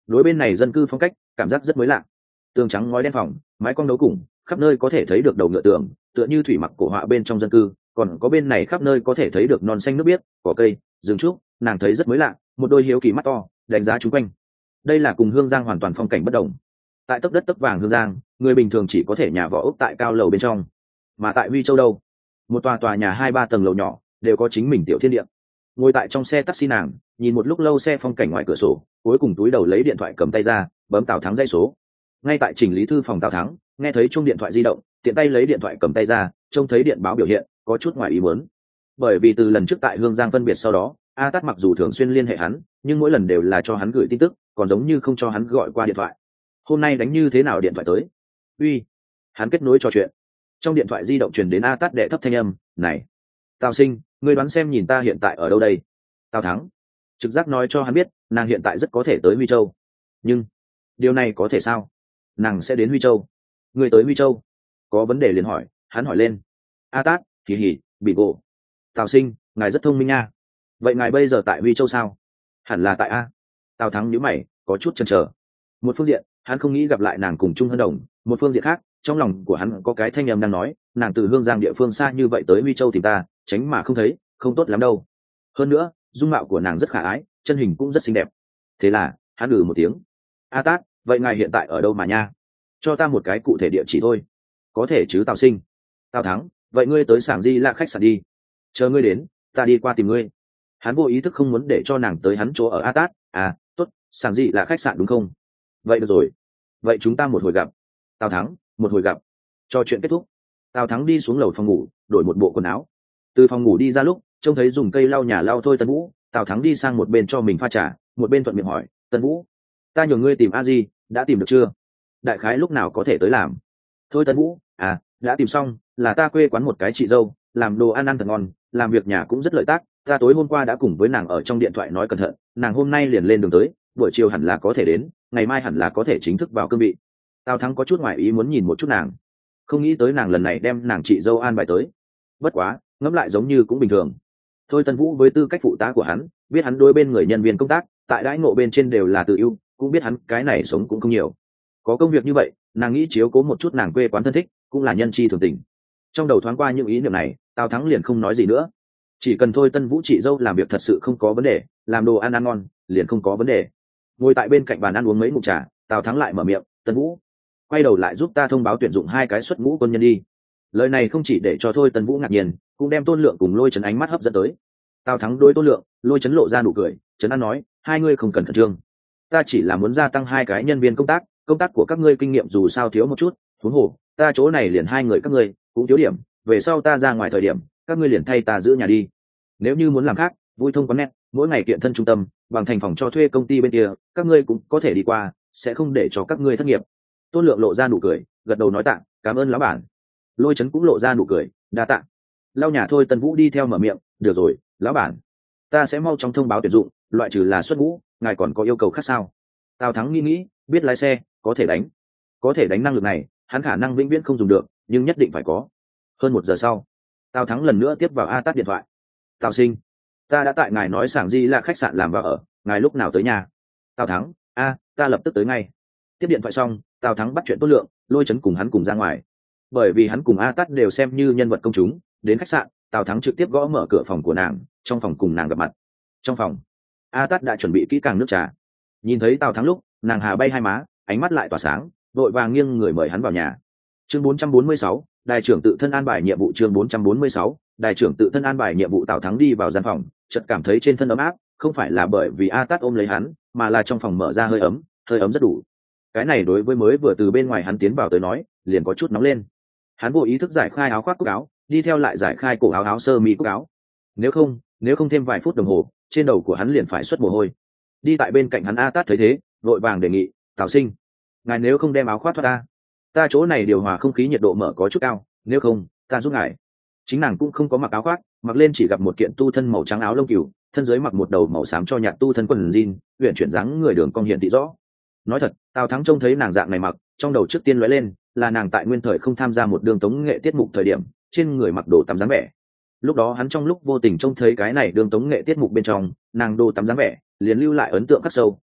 đối bên này dân cư phong cách cảm giác rất mới lạ. Tường trắng ngói đen phòng, mái cong đấu củng, khắp nơi có thể thấy được đầu ngựa tường, tựa như thủy mặc cổ họa bên trong dân cư. Còn có bên này khắp nơi có thể thấy được non xanh nước biếc, cỏ cây, rừng trúc, nàng thấy rất mới lạ. Một đôi hiếu kỳ mắt to đánh giá chung quanh. Đây là cùng Hương Giang hoàn toàn phong cảnh bất đồng. Tại tấc đất tấc vàng Hương Giang, người bình thường chỉ có thể nhà võ ốc tại cao lầu bên trong, mà tại Huy Châu đâu, một tòa nhà 2-3 tầng lầu nhỏ đều có chính mình tiểu thiên địa. Ngồi tại trong xe taxi nàng nhìn một lúc lâu xe phong cảnh ngoài cửa sổ, cuối cùng túi đầu lấy điện thoại cầm tay ra bấm Tào Thắng dây số. Ngay tại chỉnh lý thư phòng Tào Thắng nghe thấy chuông điện thoại di động, tiện tay lấy điện thoại cầm tay ra, trông thấy điện báo biểu hiện, có chút ngoài ý muốn. Bởi vì từ lần trước tại Hương Giang phân biệt sau đó, A Tát mặc dù thường xuyên liên hệ hắn, nhưng mỗi lần đều là cho hắn gửi tin tức, còn giống như không cho hắn gọi qua điện thoại. Hôm nay đánh như thế nào điện thoại tới? Uy, hắn kết nối trò chuyện. Trong điện thoại di động truyền đến A Tát đệ thấp thanh âm, "Này, Tào Sinh, ngươi đoán xem nhìn ta hiện tại ở đâu đây?" Tào Thắng trực giác nói cho hắn biết, nàng hiện tại rất có thể tới Huy Châu. Nhưng điều này có thể sao? Nàng sẽ đến Huy Châu? Ngươi tới Huy Châu? Có vấn đề liền hỏi, hắn hỏi lên. A Tát, kỳ hỉ, bị gỗ. Tào Sinh, ngài rất thông minh nha. Vậy ngài bây giờ tại Huy Châu sao? Hẳn là tại A. Tào Thắng nhíu mày, có chút chần chờ. Một phương diện, hắn không nghĩ gặp lại nàng cùng Trung Hân Đồng, một phương diện khác, trong lòng của hắn có cái thanh âm đang nói, nàng từ Hương Giang địa phương xa như vậy tới Huy Châu tìm ta, tránh mà không thấy, không tốt lắm đâu. Hơn nữa, dung mạo của nàng rất khả ái, chân hình cũng rất xinh đẹp. Thế là hắn một tiếng. A Tát, vậy ngài hiện tại ở đâu mà nha? Cho ta một cái cụ thể địa chỉ thôi. Có thể chứ Tào Sinh. Tào Thắng, vậy ngươi tới Sảng Di Lạ khách sạn đi, chờ ngươi đến ta đi qua tìm ngươi. Hắn vô ý thức không muốn để cho nàng tới hắn chỗ ở. A Tát, à tốt, Sảng Di Lạ khách sạn đúng không? Vậy được rồi, vậy chúng ta một hồi gặp. Tào Thắng, một hồi gặp. Trò chuyện kết thúc, Tào Thắng đi xuống lầu phòng ngủ, đổi một bộ quần áo. Từ phòng ngủ đi ra lúc trông thấy dùng cây lau nhà lau Thôi Tân Vũ, Tào Thắng đi sang một bên cho mình pha trà, một bên thuận miệng hỏi, Tân Vũ, ta nhờ ngươi tìm a di, đã tìm được chưa? Đại khái lúc nào có thể tới làm? Thôi Tân Vũ, à, đã tìm xong, là ta quê quán một cái chị dâu, làm đồ ăn ăn thật ngon, làm việc nhà cũng rất lợi tác, ta tối hôm qua đã cùng với nàng ở trong điện thoại nói cẩn thận, nàng hôm nay liền lên đường tới, buổi chiều hẳn là có thể đến, ngày mai hẳn là có thể chính thức vào cương vị. Tào Thắng có chút ngoài ý muốn nhìn một chút nàng, không nghĩ tới nàng lần này đem nàng chị dâu an bài tới. Bất quá ngẫm lại giống như cũng bình thường. Thôi Tân Vũ với tư cách phụ tá của hắn, biết hắn đối bên người nhân viên công tác tại đãi ngộ bên trên đều là tự ưu, cũng biết hắn cái này sống cũng không nhiều, có công việc như vậy nàng nghĩ chiếu cố một chút nàng quê quán thân thích cũng là nhân chi thường tình. Trong đầu thoáng qua những ý niệm này, Tào Thắng liền không nói gì nữa. Chỉ cần Thôi Tân Vũ chị dâu làm việc thật sự không có vấn đề, làm đồ ăn ăn ngon liền không có vấn đề. Ngồi tại bên cạnh bàn ăn uống mấy ngụm trà, Tào Thắng lại mở miệng, Tân Vũ, quay đầu lại giúp ta thông báo tuyển dụng 2 cái xuất ngũ quân nhân đi. Lời này không chỉ để cho Thôi Tân Vũ ngạc nhiên, cũng đem Tôn Lượng cùng Lôi Trấn ánh mắt hấp dẫn tới. Tào Thắng đối Tôn Lượng, Lôi Trấn lộ ra nụ cười, Trấn An nói, 2 người không cần khẩn trương, ta chỉ là muốn gia tăng 2 cái nhân viên công tác của các ngươi kinh nghiệm dù sao thiếu một chút, huống hồ ta chỗ này liền 2 người các ngươi cũng thiếu điểm, về sau ta ra ngoài thời điểm các ngươi liền thay ta giữ nhà đi. Nếu như muốn làm khác, vui thông quán net, mỗi ngày kiện thân trung tâm, bằng thành phòng cho thuê công ty bên kia, các ngươi cũng có thể đi qua, sẽ không để cho các ngươi thất nghiệp. Tôn Lượng lộ ra nụ cười, gật đầu nói tạ, cảm ơn lão bản. Lôi Trấn cũng lộ ra nụ cười, đa tạ. Lau nhà Thôi Tân Vũ đi theo mở miệng, được rồi lão bản, ta sẽ mau chóng thông báo tuyển dụng, loại trừ là xuất ngũ, ngài còn có yêu cầu khác sao? Tào Thắng nghĩ, biết lái xe, có thể đánh năng lực này hắn khả năng vĩnh viễn không dùng được, nhưng nhất định phải có. Hơn 1 giờ sau, Tào Thắng lần nữa tiếp vào A Tát điện thoại. Tào Sinh, ta đã tại ngài nói Sảng Di là khách sạn làm vào ở, ngài lúc nào tới nhà? Tào Thắng, ta lập tức tới ngay. Tiếp điện thoại xong, Tào Thắng bắt chuyện Tôn Lượng, Lôi Trấn cùng hắn cùng ra ngoài. Bởi vì hắn cùng A Tát đều xem như nhân vật công chúng, đến khách sạn, Tào Thắng trực tiếp gõ mở cửa phòng của nàng, trong phòng cùng nàng gặp mặt. Trong phòng, A Tát đã chuẩn bị kỹ càng nước trà. Nhìn thấy Tào Thắng lúc, nàng hà bay hai má, ánh mắt lại tỏa sáng, vội vàng nghiêng người mời hắn vào nhà. Chương 446, đại trưởng tự thân an bài nhiệm vụ. Chương 446, đại trưởng tự thân an bài nhiệm vụ. Tào Thắng đi vào gian phòng, chợt cảm thấy trên thân ấm áp, không phải là bởi vì A Tát ôm lấy hắn, mà là trong phòng mở ra hơi ấm rất đủ. Cái này đối với mới vừa từ bên ngoài hắn tiến vào tới nói, liền có chút nóng lên. Hắn vô ý thức giải khai áo khoác cúc áo, đi theo lại giải khai cổ áo sơ mi cúc áo. Nếu không thêm vài phút đồng hồ, trên đầu của hắn liền phải xuất mồ hôi. Đi tại bên cạnh hắn A Tát thấy thế, vội vàng đề nghị, Tào Sinh, ngài nếu không đem áo khoác thoát ta chỗ này điều hòa không khí nhiệt độ mở có chút cao, nếu không ta giúp ngài. Chính nàng cũng không có mặc áo khoác, mặc lên chỉ gặp một kiện tu thân màu trắng áo lông cừu, thân dưới mặc một đầu màu xám cho nhạt tu thân quần jean, uyển chuyển dáng người đường cong hiện thị rõ. Nói thật, Tào Thắng trông thấy nàng dạng này mặc, trong đầu trước tiên lóe lên là nàng tại nguyên thời không tham gia một đường tống nghệ tiết mục thời điểm, trên người mặc đồ tắm dáng vẻ. Lúc đó hắn trong lúc vô tình trông thấy cái này đường tống nghệ tiết mục bên trong, nàng đồ tắm dáng vẻ, liền lưu lại ấn tượng khắc sâu,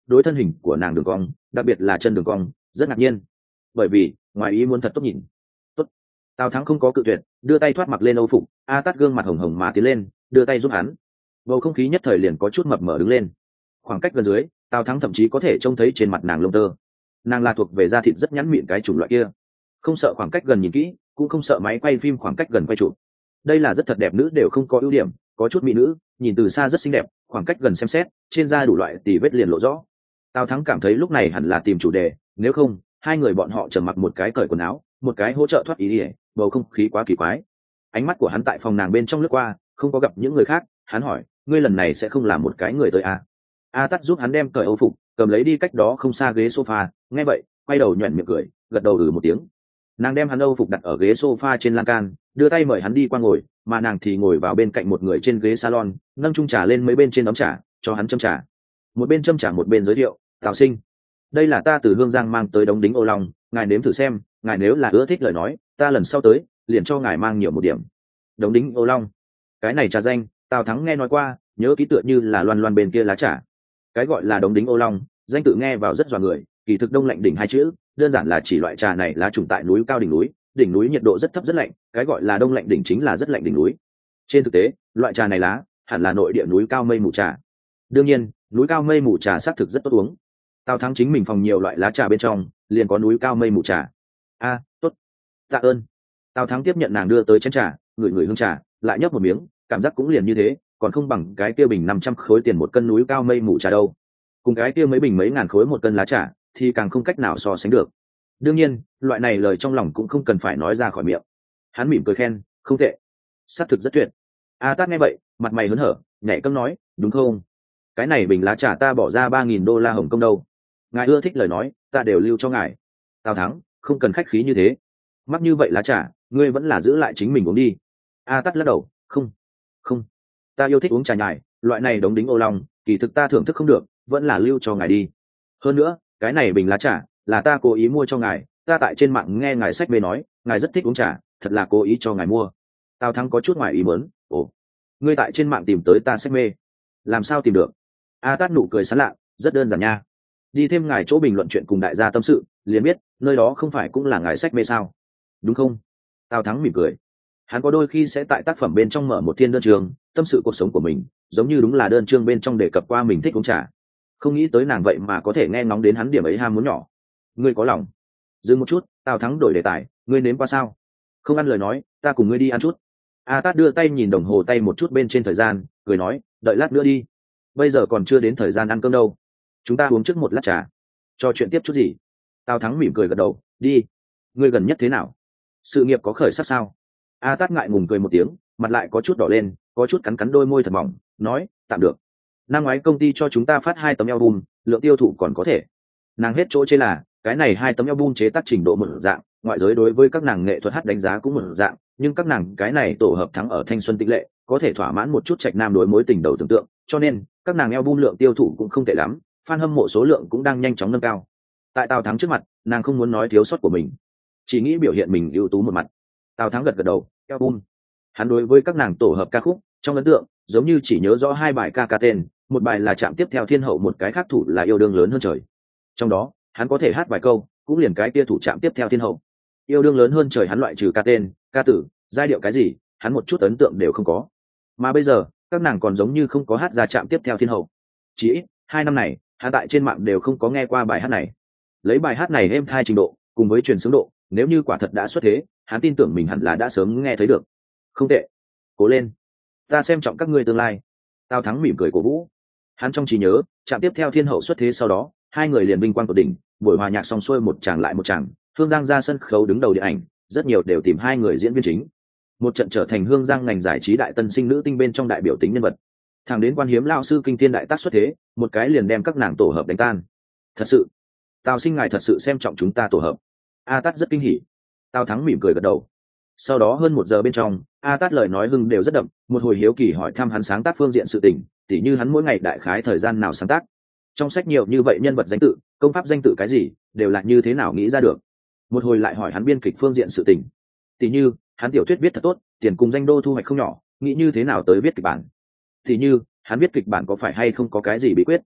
đối thân hình của nàng đường cong, đặc biệt là chân đường cong rất ngạc nhiên, bởi vì ngoài ý muốn thật tốt nhìn. Tốt. Tào Thắng không có cự tuyệt, đưa tay thoát mặc lên âu phục. A Tát gương mặt hồng hồng mà tiến lên, đưa tay giúp hắn. Bầu không khí nhất thời liền có chút mập mờ đứng lên. Khoảng cách gần dưới, Tào Thắng thậm chí có thể trông thấy trên mặt nàng lông tơ. Nàng là thuộc về da thịt rất nhẵn mịn cái chủng loại kia, không sợ khoảng cách gần nhìn kỹ, cũng không sợ máy quay phim khoảng cách gần quay chụp. Đây là rất thật đẹp nữ đều không có ưu điểm, có chút mỹ nữ nhìn từ xa rất xinh đẹp, khoảng cách gần xem xét trên da đủ loại tỉ vết liền lộ rõ. Tào Thắng cảm thấy lúc này hẳn là tìm chủ đề, nếu không hai người bọn họ trầm mặc một cái cởi quần áo, một cái hỗ trợ thoát ý ỉa, bầu không khí quá kỳ quái. Ánh mắt của hắn tại phòng nàng bên trong lướt qua, không có gặp những người khác. Hắn hỏi, ngươi lần này sẽ không làm một cái người tới à? A Tát giúp hắn đem cởi âu phục, cầm lấy đi cách đó không xa ghế sofa. Nghe vậy quay đầu nhoẻn miệng cười, gật đầu một tiếng. Nàng đem hắn âu phục đặt ở ghế sofa trên lan can, đưa tay mời hắn đi qua ngồi, mà nàng thì ngồi vào bên cạnh một người trên ghế salon, nâng chung trà lên mấy bên trên ấm trà, cho hắn châm trà. Một bên châm trà một bên giới thiệu, Tào Sinh, đây là ta từ Hương Giang mang tới đống đính ô long, ngài nếm thử xem, ngài nếu là ưa thích lời nói, ta lần sau tới liền cho ngài mang nhiều một điểm. Đống đính ô long, cái này trà danh Tào Thắng nghe nói qua, nhớ ký tựa như là loan loan bên kia lá trà. Cái gọi là đống đính ô long, danh tự nghe vào rất dọa người, kỳ thực đông lạnh đỉnh hai chữ đơn giản là chỉ loại trà này lá trùng tại núi cao đỉnh núi nhiệt độ rất thấp rất lạnh, cái gọi là đông lạnh đỉnh chính là rất lạnh đỉnh núi. Trên thực tế loại trà này lá hẳn là nội địa núi cao mây mù trà. Đương nhiên núi cao mây mù trà xác thực rất tốt uống. Tào Thắng chính mình phòng nhiều loại lá trà bên trong liền có núi cao mây mù trà. Tốt, tạ ơn. Tào Thắng tiếp nhận nàng đưa tới chén trà, ngửi hương trà, lại nhấp một miếng, cảm giác cũng liền như thế, còn không bằng cái kia bình 500 khối tiền một cân núi cao mây mù trà đâu. Cùng cái kia mấy bình mấy ngàn khối một cân lá trà thì càng không cách nào so sánh được. Đương nhiên loại này lời trong lòng cũng không cần phải nói ra khỏi miệng. Hắn mỉm cười khen, không tệ, xác thực rất tuyệt. A Tát nghe vậy mặt mày hớn hở, nhảy cẫng nói, đúng không, cái này bình lá trà ta bỏ ra $3.000 Hồng Kông đâu, ngài ưa thích lời nói ta đều lưu cho ngài. Tào Thắng, không cần khách khí như thế, mắc như vậy lá trà ngươi vẫn là giữ lại chính mình uống đi. A Tát lắc đầu, không, ta yêu thích uống trà nhài, loại này đống đính ô long kỳ thực ta thưởng thức không được, vẫn là lưu cho ngài đi. Hơn nữa cái này bình lá trà là ta cố ý mua cho ngài, ta tại trên mạng nghe ngài sách bê nói ngài rất thích uống trà, thật là cố ý cho ngài mua. Tào Thắng có chút ngoài ý muốn, ồ, ngươi tại trên mạng tìm tới ta sách mê, làm sao tìm được? A Tát nụ cười sán lạ, rất đơn giản nha, đi thêm ngài chỗ bình luận chuyện cùng đại gia tâm sự liền biết, nơi đó không phải cũng là ngài sách mê sao, đúng không? Tào Thắng mỉm cười, hắn có đôi khi sẽ tại tác phẩm bên trong mở một thiên đơn chương tâm sự cuộc sống của mình, giống như đúng là đơn chương bên trong đề cập qua mình thích uống trà. Không nghĩ tới nàng vậy mà có thể nghe ngóng đến hắn điểm ấy ham muốn nhỏ. Ngươi có lòng. Dừng một chút, Tào Thắng đổi đề tài, ngươi nếm qua sao? Không ăn lời nói ta cùng ngươi đi ăn chút. A Tát đưa tay nhìn đồng hồ tay một chút bên trên thời gian, cười nói, đợi lát nữa đi, bây giờ còn chưa đến thời gian ăn cơm đâu, chúng ta uống trước một lát trà, trò chuyện tiếp chút gì. Tào Thắng mỉm cười gật đầu, đi. Ngươi gần nhất thế nào, sự nghiệp có khởi sắc sao? A Tát ngại ngùng cười một tiếng, mặt lại có chút đỏ lên, có chút cắn đôi môi thật mỏng, nói, tạm được. Năm ngoái công ty cho chúng ta phát 2 tấm album, lượng tiêu thụ còn có thể. Nàng hết chỗ chê là cái này 2 tấm album chế tác trình độ một dạng, ngoại giới đối với các nàng nghệ thuật hát đánh giá cũng một dạng, nhưng các nàng cái này tổ hợp thắng ở thanh xuân tĩnh lệ, có thể thỏa mãn một chút trạch nam đối mối tình đầu tưởng tượng, cho nên các nàng album lượng tiêu thụ cũng không tệ lắm, fan hâm mộ số lượng cũng đang nhanh chóng nâng cao. Tại Tào Thắng trước mặt, nàng không muốn nói thiếu sót của mình, chỉ nghĩ biểu hiện mình ưu tú một mặt. Tào Thắng gật gật đầu, album. Hắn đối với các nàng tổ hợp ca khúc trong ấn tượng giống như chỉ nhớ rõ 2 bài ca tên, một bài là Chạm Tiếp Theo Thiên Hậu, một cái khác thủ là Yêu Đương Lớn Hơn Trời. Trong đó hắn có thể hát vài câu, cũng liền cái kia thủ Chạm Tiếp Theo Thiên Hậu. Yêu Đương Lớn Hơn Trời hắn loại trừ ca tên, ca tử, giai điệu cái gì, hắn một chút ấn tượng đều không có. Mà bây giờ các nàng còn giống như không có hát ra Chạm Tiếp Theo Thiên Hậu. Chỉ ít 2 năm này hắn tại trên mạng đều không có nghe qua bài hát này. Lấy bài hát này êm thai trình độ cùng với truyền xướng độ, nếu như quả thật đã xuất thế, hắn tin tưởng mình hẳn là đã sớm nghe thấy được. Không tệ, cố lên, ta xem trọng các ngươi tương lai. Tào Thắng mỉm cười cổ vũ. Hắn trong trí nhớ Chạm Tiếp Theo Thiên Hậu xuất thế sau đó, 2 người liền vinh quang tột đỉnh, buổi hòa nhạc xong xuôi một chàng lại một chàng, Hương Giang ra sân khấu đứng đầu điện ảnh, rất nhiều đều tìm 2 người diễn viên chính. Một trận trở thành Hương Giang ngành giải trí đại tân sinh nữ tinh bên trong đại biểu tính nhân vật. Thẳng đến Quan Hiếm lão sư kinh thiên đại tác xuất thế, một cái liền đem các nàng tổ hợp đánh tan. Thật sự, Tào Sinh ngài thật sự xem trọng chúng ta tổ hợp. A Tát rất kinh hỉ. Tào Thắng mỉm cười gật đầu. Sau đó hơn 1 giờ bên trong, A Tát lời nói hưng đều rất đậm, một hồi hiếu kỳ hỏi thăm hắn sáng tác phương diện sự tình, tỉ như hắn mỗi ngày đại khái thời gian nào sáng tác, trong sách nhiều như vậy nhân vật danh tự, công pháp danh tự cái gì, đều là như thế nào nghĩ ra được. Một hồi lại hỏi hắn biên kịch phương diện sự tình, tỉ như hắn tiểu thuyết viết thật tốt, tiền cùng danh đô thu hoạch không nhỏ, nghĩ như thế nào tới viết kịch bản, tỉ như hắn viết kịch bản có phải hay không có cái gì bí quyết.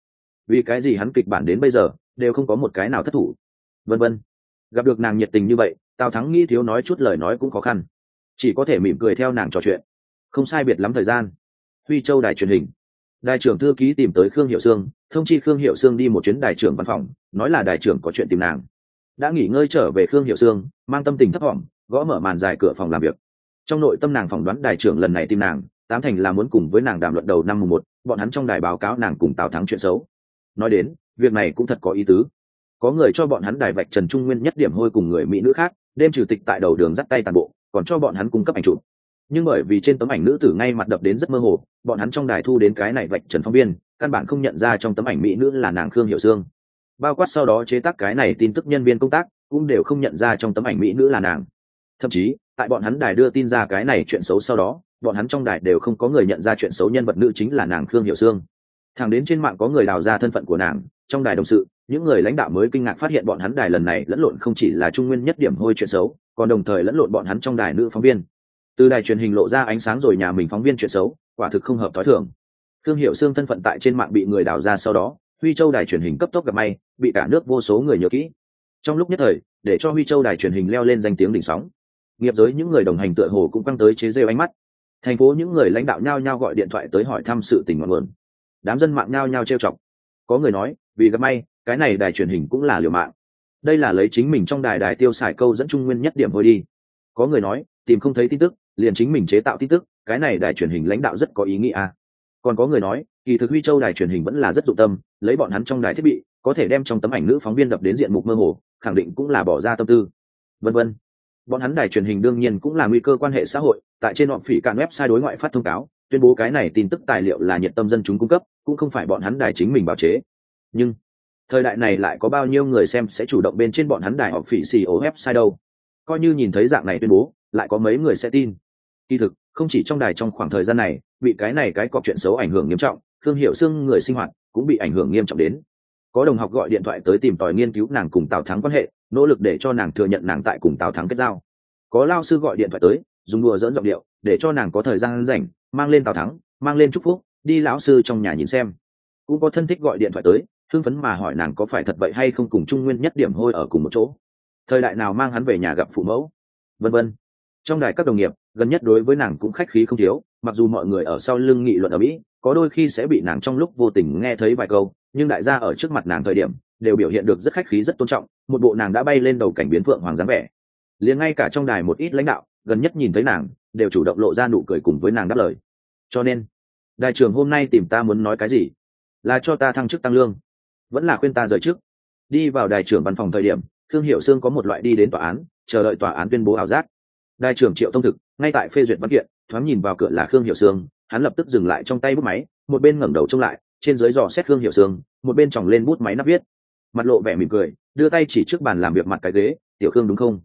vì cái gì hắn kịch bản đến bây giờ đều không có một cái nào thất thủ, vân vân. Gặp được nàng nhiệt tình như vậy, Tào Thắng nghĩ thiếu nói chút lời nói cũng khó khăn, chỉ có thể mỉm cười theo nàng trò chuyện. Không sai biệt lắm thời gian, Huy Châu đài truyền hình, đài trưởng thư ký tìm tới Khương Hiệu Sương, thông chi Khương Hiệu Sương đi một chuyến đài trưởng văn phòng, nói là đài trưởng có chuyện tìm nàng. Đã nghỉ ngơi trở về Khương Hiệu Sương mang tâm tình thấp thỏm gõ mở màn dài cửa phòng làm việc. Trong nội tâm nàng phỏng đoán đài trưởng lần này tìm nàng tám thành là muốn cùng với nàng đàm luận đầu năm mùng một bọn hắn trong đài báo cáo nàng cùng Tào Thắng chuyện xấu. Nói đến việc này cũng thật có ý tứ, có người cho bọn hắn đài vạch trần Trung Nguyên nhất điểm hôi cùng người mỹ nữ khác đêm trừ tịch tại đầu đường dắt tay toàn bộ, còn cho bọn hắn cung cấp ảnh chụp. Nhưng bởi vì trên tấm ảnh nữ tử ngay mặt đập đến rất mơ hồ, bọn hắn trong đài thu đến cái này vạch trần phóng viên căn bản không nhận ra trong tấm ảnh mỹ nữ là nàng Khương Hiểu Sương. Bao quát sau đó chế tác cái này tin tức nhân viên công tác cũng đều không nhận ra trong tấm ảnh mỹ nữ là nàng. Thậm chí tại bọn hắn đài đưa tin ra cái này chuyện xấu sau đó, bọn hắn trong đài đều không có người nhận ra chuyện xấu nhân vật nữ chính là nàng Khương Hiểu Sương. Thẳng đến trên mạng có người đào ra thân phận của nàng, trong đài đồng sự những người lãnh đạo mới kinh ngạc phát hiện bọn hắn đài lần này lẫn lộn không chỉ là Trung Nguyên nhất điểm hôi chuyện xấu, còn đồng thời lẫn lộn bọn hắn trong đài nữ phóng viên. Từ đài truyền hình lộ ra ánh sáng rồi nhà mình phóng viên chuyện xấu, quả thực không hợp thói thường. Khương Hiểu Sương thân phận tại trên mạng bị người đào ra sau đó, Huy Châu đài truyền hình cấp tốc gặp may, bị cả nước vô số người nhớ kỹ. Trong lúc nhất thời, để cho Huy Châu đài truyền hình leo lên danh tiếng đỉnh sóng. Nghiệp giới những người đồng hành tựa hồ cũng căng tới chế giễu ánh mắt. Thành phố những người lãnh đạo nhao nhao gọi điện thoại tới hỏi thăm sự tình ngọn nguồn. Đám dân mạng nhao nhao trêu chọc. Có người nói, vì gặp may, cái này đài truyền hình cũng là liều mạng. Đây là lấy chính mình trong đài tiêu xài câu dẫn Trung Nguyên nhất điểm hồi đi. Có người nói, tìm không thấy tin tức, liền chính mình chế tạo tin tức, cái này đài truyền hình lãnh đạo rất có ý nghĩa à. Còn có người nói, kỳ thực Huy Châu đài truyền hình vẫn là rất dụng tâm, lấy bọn hắn trong đài thiết bị, có thể đem trong tấm ảnh nữ phóng viên đập đến diện mục mơ hồ, khẳng định cũng là bỏ ra tâm tư. Vân vân. Bọn hắn đài truyền hình đương nhiên cũng là nguy cơ quan hệ xã hội, tại trên bọn phỉ cạn website đối ngoại phát thông cáo, tuyên bố cái này tin tức tài liệu là nhiệt tâm dân chúng cung cấp, cũng không phải bọn hắn đài chính mình báo chế. Nhưng thời đại này lại có bao nhiêu người xem sẽ chủ động bên trên bọn hắn đài họp phỉ xì ổ website đâu? Coi như nhìn thấy dạng này tuyên bố, lại có mấy người sẽ tin? Kỳ thực, không chỉ trong đài trong khoảng thời gian này, bị cái này cái cọc chuyện xấu ảnh hưởng nghiêm trọng, Khương Hiểu Sương người sinh hoạt cũng bị ảnh hưởng nghiêm trọng đến. Có đồng học gọi điện thoại tới tìm tòi nghiên cứu nàng cùng Tào Thắng quan hệ, nỗ lực để cho nàng thừa nhận nàng tại cùng Tào Thắng kết giao. Có lao sư gọi điện thoại tới, dùng đùa dỡn giọng điệu, để cho nàng có thời gian rảnh, mang lên Tào Thắng, mang lên chúc phúc, đi lão sư trong nhà nhìn xem. Cũng có thân thích gọi điện thoại tới, hưng phấn mà hỏi nàng có phải thật vậy hay không cùng Trung Nguyên nhất điểm hôi ở cùng một chỗ, thời đại nào mang hắn về nhà gặp phụ mẫu, vân vân. Trong đài các đồng nghiệp gần nhất đối với nàng cũng khách khí không thiếu, mặc dù mọi người ở sau lưng nghị luận ở mỹ, có đôi khi sẽ bị nàng trong lúc vô tình nghe thấy vài câu, nhưng đại gia ở trước mặt nàng thời điểm đều biểu hiện được rất khách khí rất tôn trọng, một bộ nàng đã bay lên đầu cảnh biến phượng hoàng dáng vẻ. Liền ngay cả trong đài một ít lãnh đạo gần nhất nhìn thấy nàng đều chủ động lộ ra nụ cười cùng với nàng đáp lời. Cho nên đại trưởng hôm nay tìm ta muốn nói cái gì? Là cho ta thăng chức tăng lương, vẫn là khuyên ta rời chức? Đi vào đài trưởng văn phòng thời điểm, Khương Hiểu Sương có một loại đi đến tòa án chờ đợi tòa án tuyên bố ảo giác. Đại trưởng Triệu Tông Thực ngay tại phê duyệt văn kiện, thoáng nhìn vào cửa là Khương Hiểu Sương, hắn lập tức dừng lại trong tay bút máy, một bên ngẩng đầu trông lại, trên dưới dò xét Khương Hiểu Sương, một bên chòng lên bút máy nắp viết, mặt lộ vẻ mỉm cười, đưa tay chỉ trước bàn làm việc mặt cái ghế, "Tiểu Khương đúng không?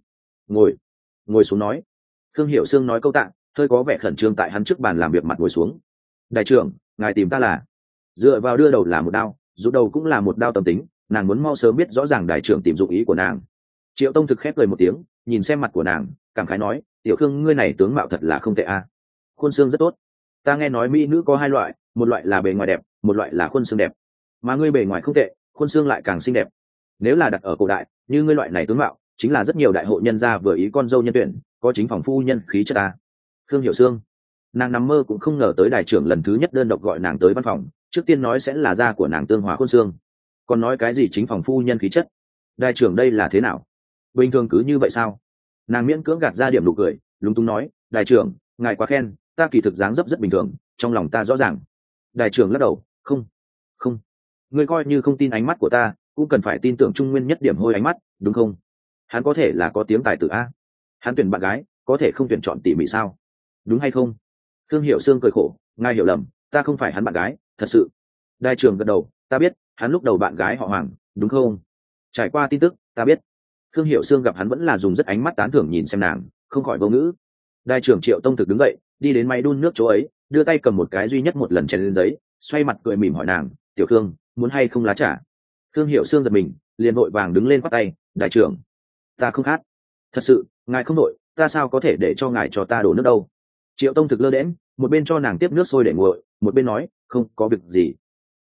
Ngồi xuống nói." Khương Hiểu Sương nói câu tạ, hơi có vẻ khẩn trương tại hắn trước bàn làm việc mặt ngồi xuống. "Đại trưởng, ngài tìm ta là?" Dựa vào đưa đầu là một đao, rút đầu cũng là một đao tâm tính, nàng muốn mau sớm biết rõ ràng đại trưởng tìm dụng ý của nàng. Triệu Tông Thực khép cười một tiếng, nhìn xem mặt của nàng, cảm khái nói, "Tiểu Khương ngươi này tướng mạo thật là không tệ a, khuôn xương rất tốt. Ta nghe nói mỹ nữ có hai loại, một loại là bề ngoài đẹp, một loại là khuôn xương đẹp, mà ngươi bề ngoài không tệ, khuôn xương lại càng xinh đẹp. Nếu là đặt ở cổ đại, như ngươi loại này tướng mạo, chính là rất nhiều đại hội nhân gia vừa ý con dâu nhân tuyển, có chính phòng phu nhân khí chất ta." Khương Hiểu Sương, nàng nằm mơ cũng không ngờ tới đại trưởng lần thứ nhất đơn độc gọi nàng tới văn phòng, trước tiên nói sẽ là da của nàng tương hòa khuôn xương, còn nói cái gì chính phòng phu nhân khí chất. Đại trưởng đây là thế nào? Bình thường cứ như vậy sao? Nàng miễn cưỡng gạt ra điểm nụ cười, lúng túng nói, "Đại trưởng, ngài quá khen, ta kỳ thực dáng dấp rất bình thường, trong lòng ta rõ ràng." Đại trưởng lắc đầu, không, ngươi coi như không tin ánh mắt của ta, cũng cần phải tin tưởng Trung Nguyên nhất điểm hôi ánh mắt, đúng không? Hắn có thể là có tiếng tài tử a, hắn tuyển bạn gái có thể không tuyển chọn tỉ mỉ sao, đúng hay không?" Khương Hiểu Sương cười khổ, "Ngài hiểu lầm, ta không phải hắn bạn gái, thật sự." Đại trưởng gật đầu, "Ta biết, hắn lúc đầu bạn gái họ Hoàng, đúng không? Trải qua tin tức, ta biết." Khương Hiểu Sương gặp hắn vẫn là dùng rất ánh mắt tán thưởng nhìn xem nàng, không khỏi vô ngữ. Đại trưởng Triệu Tông Thực đứng dậy, đi đến máy đun nước chỗ ấy, đưa tay cầm một cái duy nhất một lần chén lên giấy, xoay mặt cười mỉm hỏi nàng, "Tiểu Khương, muốn hay không lá trà?" Khương Hiểu Sương giật mình, liền vội vàng đứng lên quát tay, "Đại trưởng, ta không khát. Thật sự, ngài không đội, ta sao có thể để cho ngài cho ta đổ nước đâu." Triệu Tông Thực lơ đễnh, một bên cho nàng tiếp nước sôi để nguội, một bên nói, "Không có việc gì."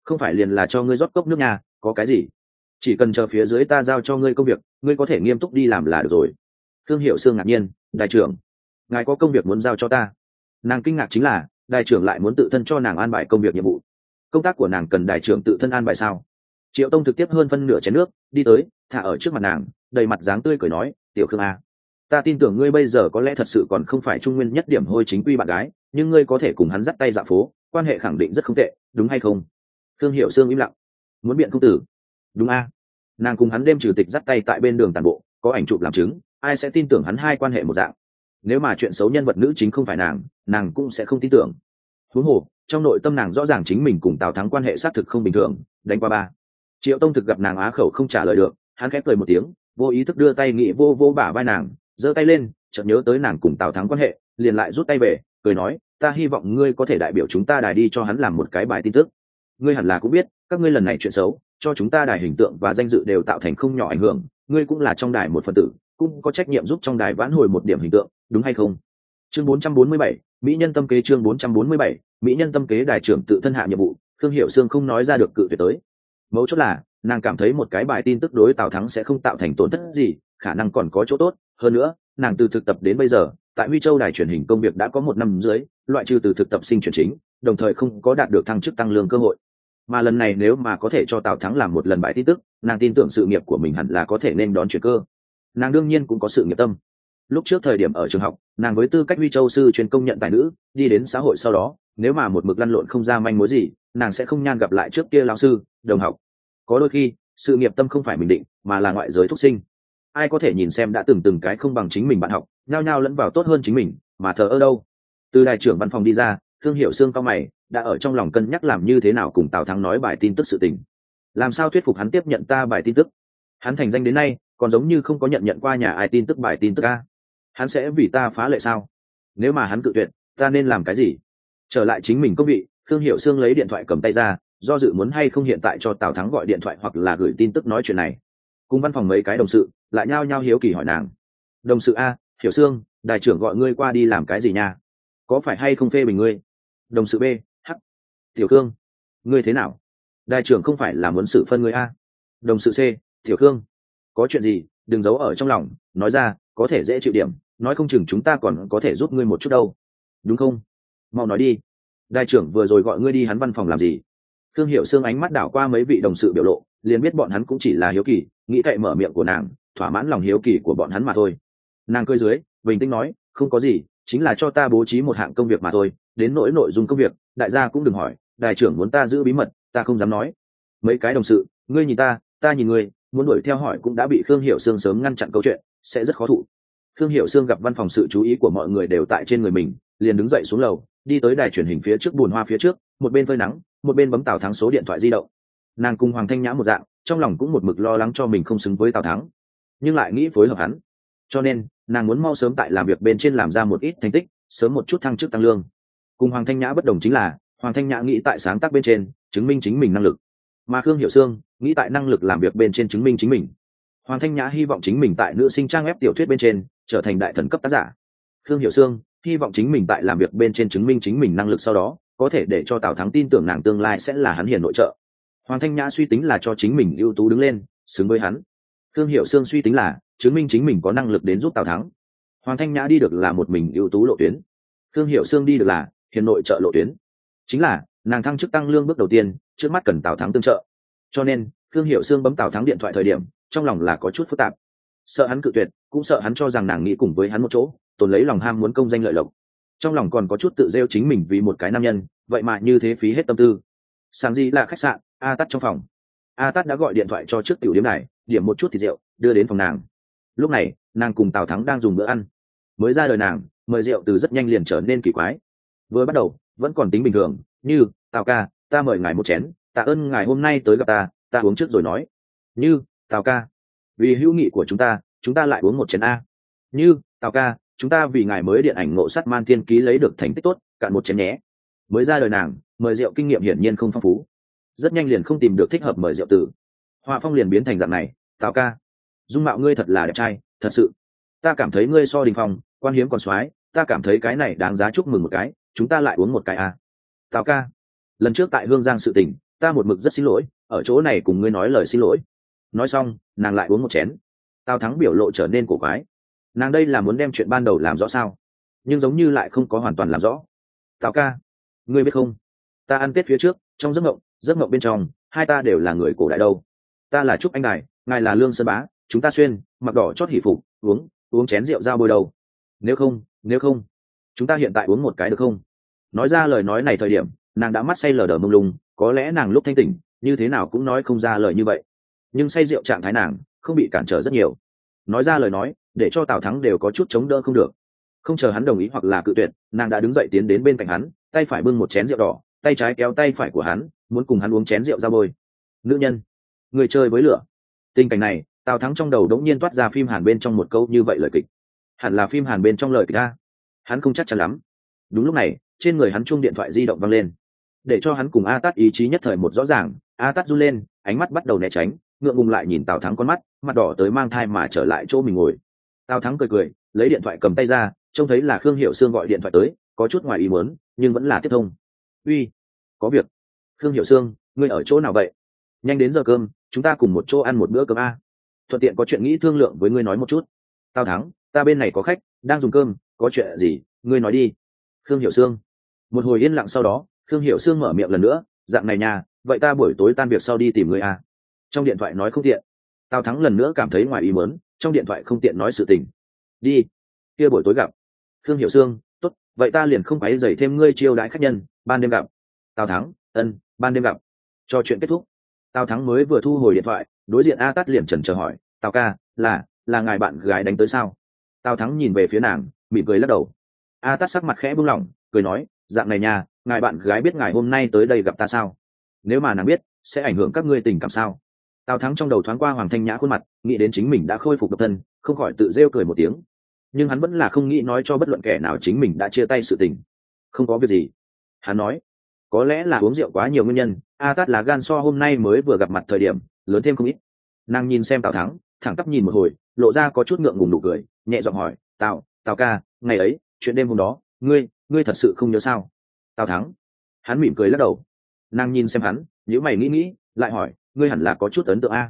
không phải liền là cho ngươi rót cốc nước nhà, có cái gì? Chỉ cần chờ phía dưới ta giao cho ngươi công việc, ngươi có thể nghiêm túc đi làm là được rồi. Thương Hiệu Sương ngạc nhiên, đại trưởng, ngài có công việc muốn giao cho ta? Nàng kinh ngạc chính là đại trưởng lại muốn tự thân cho nàng an bài công việc nhiệm vụ. Công tác của nàng cần đại trưởng tự thân an bài sao? Triệu Tông thực tiếp hơn phân nửa chén nước đi tới, thả ở trước mặt nàng, đầy mặt dáng tươi cười nói, tiểu Khương a, ta tin tưởng ngươi bây giờ có lẽ thật sự còn không phải trung nguyên nhất điểm hôi chính quy bạn gái, nhưng ngươi có thể cùng hắn dắt tay dạo phố, quan hệ khẳng định rất không tệ, đúng hay không? Thương Hiệu Sương im lặng, muốn biện công tử. Đúng a, nàng cùng hắn đêm trừ tịch dắt tay tại bên đường tàn bộ, có ảnh chụp làm chứng, ai sẽ tin tưởng hắn hai quan hệ một dạng? Nếu mà chuyện xấu nhân vật nữ chính không phải nàng cũng sẽ không tin tưởng. Huống hồ trong nội tâm nàng rõ ràng chính mình cùng Tào Thắng quan hệ xác thực không bình thường, đánh qua ba. Triệu Tông thực gặp nàng á khẩu không trả lời được, hắn khép cười một tiếng, vô ý thức đưa tay nghĩ vô vô bả vai nàng, giơ tay lên, chợt nhớ tới nàng cùng Tào Thắng quan hệ, liền lại rút tay về, cười nói, ta hy vọng ngươi có thể đại biểu chúng ta đài đi cho hắn làm một cái bài tin tức. Ngươi hẳn là cũng biết, các ngươi lần này chuyện xấu, cho chúng ta đài hình tượng và danh dự đều tạo thành không nhỏ ảnh hưởng, ngươi cũng là trong đài một phần tử, cũng có trách nhiệm giúp trong đài vãn hồi một điểm hình tượng, đúng hay không? Chương 447, mỹ nhân tâm kế. Chương 447, mỹ nhân tâm kế. Đài trưởng tự thân hạ nhiệm vụ, Thương Hiệu Sương không nói ra được cự tuyệt tới. Mấu chốt là nàng cảm thấy một cái bài tin tức đối Tào Thắng sẽ không tạo thành tổn thất gì, khả năng còn có chỗ tốt hơn nữa. Nàng từ thực tập đến bây giờ tại Huy Châu đài truyền hình công việc đã có 1 năm dưới, loại trừ từ thực tập sinh chuyển chính, đồng thời không có đạt được thăng chức tăng lương cơ hội. Mà lần này nếu mà có thể cho Tào Thắng làm một lần bài tin tức, nàng tin tưởng sự nghiệp của mình hẳn là có thể nên đón chuyển cơ. Nàng đương nhiên cũng có sự nghiệp tâm. Lúc trước thời điểm ở trường học, nàng với tư cách Huy Châu sư chuyên công nhận tài nữ, đi đến xã hội sau đó, nếu mà một mực lăn lộn không ra manh mối gì, nàng sẽ không nhan gặp lại trước kia lão sư, đồng học. Có đôi khi sự nghiệp tâm không phải mình định, mà là ngoại giới thúc sinh. Ai có thể nhìn xem đã từng cái không bằng chính mình bạn học, nhao nhao lẫn vào tốt hơn chính mình, mà thờ ơ đâu? Từ đại trưởng văn phòng đi ra, Thương Hiệu Sương cao mày, đã ở trong lòng cân nhắc làm như thế nào cùng Tào Thắng nói bài tin tức sự tình. Làm sao thuyết phục hắn tiếp nhận ta bài tin tức? Hắn thành danh đến nay, còn giống như không có nhận qua nhà ai tin tức bài tin tức a. Hắn sẽ vì ta phá lệ sao? Nếu mà hắn cự tuyệt, ta nên làm cái gì? Trở lại chính mình công vị, Thương Hiệu Sương lấy điện thoại cầm tay ra, do dự muốn hay không hiện tại cho Tào Thắng gọi điện thoại hoặc là gửi tin tức nói chuyện này. Cùng văn phòng mấy cái đồng sự lại nhao nhao hiếu kỳ hỏi nàng. Đồng sự a, Hiểu Sương, đại trưởng gọi ngươi qua đi làm cái gì nha? Có phải hay không phê bình ngươi? Đồng sự B, hắc. Tiểu Khương, ngươi thế nào? Đại trưởng không phải là muốn xử phân ngươi a? Đồng sự C, Tiểu Khương, có chuyện gì đừng giấu ở trong lòng, nói ra có thể dễ chịu điểm, nói không chừng chúng ta còn có thể giúp ngươi một chút đâu, đúng không? Mau nói đi. Đại trưởng vừa rồi gọi ngươi đi hắn văn phòng làm gì? Thương Hiệu Sương ánh mắt đảo qua mấy vị đồng sự biểu lộ, liền biết bọn hắn cũng chỉ là hiếu kỳ, nghĩ cậy mở miệng của nàng, thỏa mãn lòng hiếu kỳ của bọn hắn mà thôi. Nàng cười dưới, bình tĩnh nói, không có gì, chính là cho ta bố trí một hạng công việc mà thôi, đến nỗi nội dung công việc, đại gia cũng đừng hỏi, đại trưởng muốn ta giữ bí mật, ta không dám nói. Mấy cái đồng sự, ngươi nhìn ta nhìn ngươi, muốn đuổi theo hỏi cũng đã bị Thương Hiệu Sương sớm ngăn chặn câu chuyện, sẽ rất khó thụ. Thương Hiệu Sương gặp văn phòng sự chú ý của mọi người đều tại trên người mình, liền đứng dậy xuống lầu, đi tới đài truyền hình phía trước bùn hoa phía trước, một bên phơi nắng, một bên bấm Tào Thắng số điện thoại di động. Nàng cùng Hoàng Thanh Nhã một dạng, trong lòng cũng một mực lo lắng cho mình không xứng với Tào Thắng, nhưng lại nghĩ phối hợp hắn, cho nên nàng muốn mau sớm tại làm việc bên trên làm ra một ít thành tích, sớm một chút thăng chức tăng lương. Cùng Hoàng Thanh Nhã bất đồng chính là, Hoàng Thanh Nhã nghĩ tại sáng tác bên trên chứng minh chính mình năng lực, mà Khương Hiểu Sương nghĩ tại năng lực làm việc bên trên chứng minh chính mình. Hoàng Thanh Nhã hy vọng chính mình tại nữ sinh trang web tiểu thuyết bên trên trở thành đại thần cấp tác giả. Khương Hiểu Sương hy vọng chính mình tại làm việc bên trên chứng minh chính mình năng lực, sau đó có thể để cho Tào Thắng tin tưởng nàng tương lai sẽ là hắn hiền nội trợ. Hoàng Thanh Nhã suy tính là cho chính mình ưu tú đứng lên, xứng với hắn. Khương Hiểu Sương suy tính là chứng minh chính mình có năng lực đến giúp Tào Thắng. Hoàng Thanh Nhã đi được là một mình ưu tú lộ tuyến, Khương Hiểu Sương đi được là hiền nội trợ lộ tuyến. Chính là nàng thăng chức tăng lương bước đầu tiên, trước mắt cần Tào Thắng tương trợ. Cho nên Khương Hiểu Sương bấm Tào Thắng điện thoại thời điểm, trong lòng là có chút phức tạp, sợ hắn cự tuyệt, cũng sợ hắn cho rằng nàng nghĩ cùng với hắn một chỗ, tồn lấy lòng ham muốn công danh lợi lộc. Trong lòng còn có chút tự rêu chính mình vì một cái nam nhân, vậy mà như thế phí hết tâm tư. Sáng gì là khách sạn, A Tát trong phòng. A Tát đã gọi điện thoại cho trước tiểu điểm này, điểm một chút thịt rượu đưa đến phòng nàng. Lúc này nàng cùng Tào Thắng đang dùng bữa ăn. Mới ra đời nàng mời rượu từ rất nhanh liền trở nên kỳ quái. Vừa bắt đầu vẫn còn tính bình thường, như Tào ca, ta mời ngài một chén, tạ ơn ngài hôm nay tới gặp ta uống trước rồi nói. Như Tào ca, vì hữu nghị của chúng ta lại uống một chén a. Như Tào ca, chúng ta vì ngài mới điện ảnh Ngộ Sát Man Thiên Ký lấy được thành tích tốt, cạn một chén nhé. Mới ra đời nàng mời rượu kinh nghiệm hiển nhiên không phong phú, rất nhanh liền không tìm được thích hợp mời rượu từ. Họa phong liền biến thành dạng này. Tào ca, dung mạo ngươi thật là đẹp trai, thật sự, ta cảm thấy ngươi so Đình Phong quan hiếm còn soái, ta cảm thấy cái này đáng giá chúc mừng một cái, chúng ta lại uống một cái a. Tào ca, lần trước tại Hương Giang sự tình, ta một mực rất xin lỗi, ở chỗ này cùng ngươi nói lời xin lỗi. Nói xong nàng lại uống một chén. Tào Thắng biểu lộ trở nên cổ quái, nàng đây là muốn đem chuyện ban đầu làm rõ sao, nhưng giống như lại không có hoàn toàn làm rõ. Tào ca, ngươi biết không, ta ăn Tết phía trước trong giấc mộng bên trong hai ta đều là người cổ đại đâu. Ta là Trúc Anh Đài, ngài là Lương Sơn Bá, chúng ta xuyên mặc đỏ chót hỷ phục, uống chén rượu dao bôi đầu. Nếu không chúng ta hiện tại uống một cái được không? Nói ra lời nói này thời điểm nàng đã mắt say lờ đờ mông lung, có lẽ nàng lúc thanh tỉnh như thế nào cũng nói không ra lời như vậy, nhưng say rượu trạng thái nàng không bị cản trở rất nhiều, nói ra lời nói để cho Tào Thắng đều có chút chống đỡ không được. Không chờ hắn đồng ý hoặc là cự tuyệt, nàng đã đứng dậy tiến đến bên cạnh hắn, tay phải bưng một chén rượu đỏ, tay trái kéo tay phải của hắn, muốn cùng hắn uống chén rượu ra bôi. Nữ nhân, người chơi với lửa. Tình cảnh này Tào Thắng trong đầu đống nhiên toát ra phim Hàn bên trong một câu như vậy lời kịch, hẳn là phim Hàn bên trong lời kịch a, hắn không chắc chắn lắm. Đúng lúc này trên người hắn chuông điện thoại di động vang lên, để cho hắn cùng A Tát ý chí nhất thời một rõ ràng. A Tát run lên, ánh mắt bắt đầu né tránh, ngượng ngùng lại nhìn Tào Thắng con mắt, mặt đỏ tới mang thai mà trở lại chỗ mình ngồi. Tào Thắng cười lấy điện thoại cầm tay ra, trông thấy là Khương Hiểu Sương gọi điện thoại tới, có chút ngoài ý muốn nhưng vẫn là tiếp thông. Uy, có việc. Khương Hiểu Sương, ngươi ở chỗ nào vậy? Nhanh đến giờ cơm, chúng ta cùng một chỗ ăn một bữa cơm a. Thuận tiện có chuyện nghĩ thương lượng với ngươi nói một chút. Tào Thắng, ta bên này có khách đang dùng cơm, có chuyện gì ngươi nói đi. Khương Hiểu Sương. Một hồi yên lặng sau đó Khương Hiểu Sương mở miệng lần nữa, dạng này nha, vậy ta buổi tối tan việc sau đi tìm ngươi a. Trong điện thoại nói không tiện. Tào Thắng lần nữa cảm thấy ngoài ý muốn, trong điện thoại không tiện nói sự tình. Đi, kia buổi tối gặp. Khương Hiểu Sương, tốt, vậy ta liền không phải dày thêm ngươi chiêu đãi khách nhân, ban đêm gặp. Tào Thắng, ân, ban đêm gặp. Cho chuyện kết thúc. Tào Thắng mới vừa thu hồi điện thoại, đối diện A Tát liền chần chờ hỏi, Tào ca, là ngài bạn gái đánh tới sao? Tào Thắng nhìn về phía nàng, mỉm cười lắc đầu. A Tát sắc mặt khẽ buông lỏng, cười nói, dạng này nha, ngài bạn gái biết ngài hôm nay tới đây gặp ta sao? Nếu mà nàng biết, sẽ ảnh hưởng các ngươi tình cảm sao? Tào Thắng trong đầu thoáng qua Hoàng Thanh Nhã khuôn mặt, nghĩ đến chính mình đã khôi phục độc thân, không khỏi tự rêu cười một tiếng. Nhưng hắn vẫn là không nghĩ nói cho bất luận kẻ nào chính mình đã chia tay sự tình. Không có việc gì, hắn nói. Có lẽ là uống rượu quá nhiều nguyên nhân, A Tát là gan so hôm nay mới vừa gặp mặt thời điểm lớn thêm không ít. Nàng nhìn xem Tào Thắng, thẳng tắp nhìn một hồi, lộ ra có chút ngượng ngùng nụ cười, nhẹ giọng hỏi, Tào ca, ngày ấy chuyện đêm hôm đó ngươi thật sự không nhớ sao? Tào Thắng, hắn mỉm cười lắc đầu. Nàng nhìn xem hắn, nhíu mày nghĩ lại hỏi, ngươi hẳn là có chút ấn tượng a.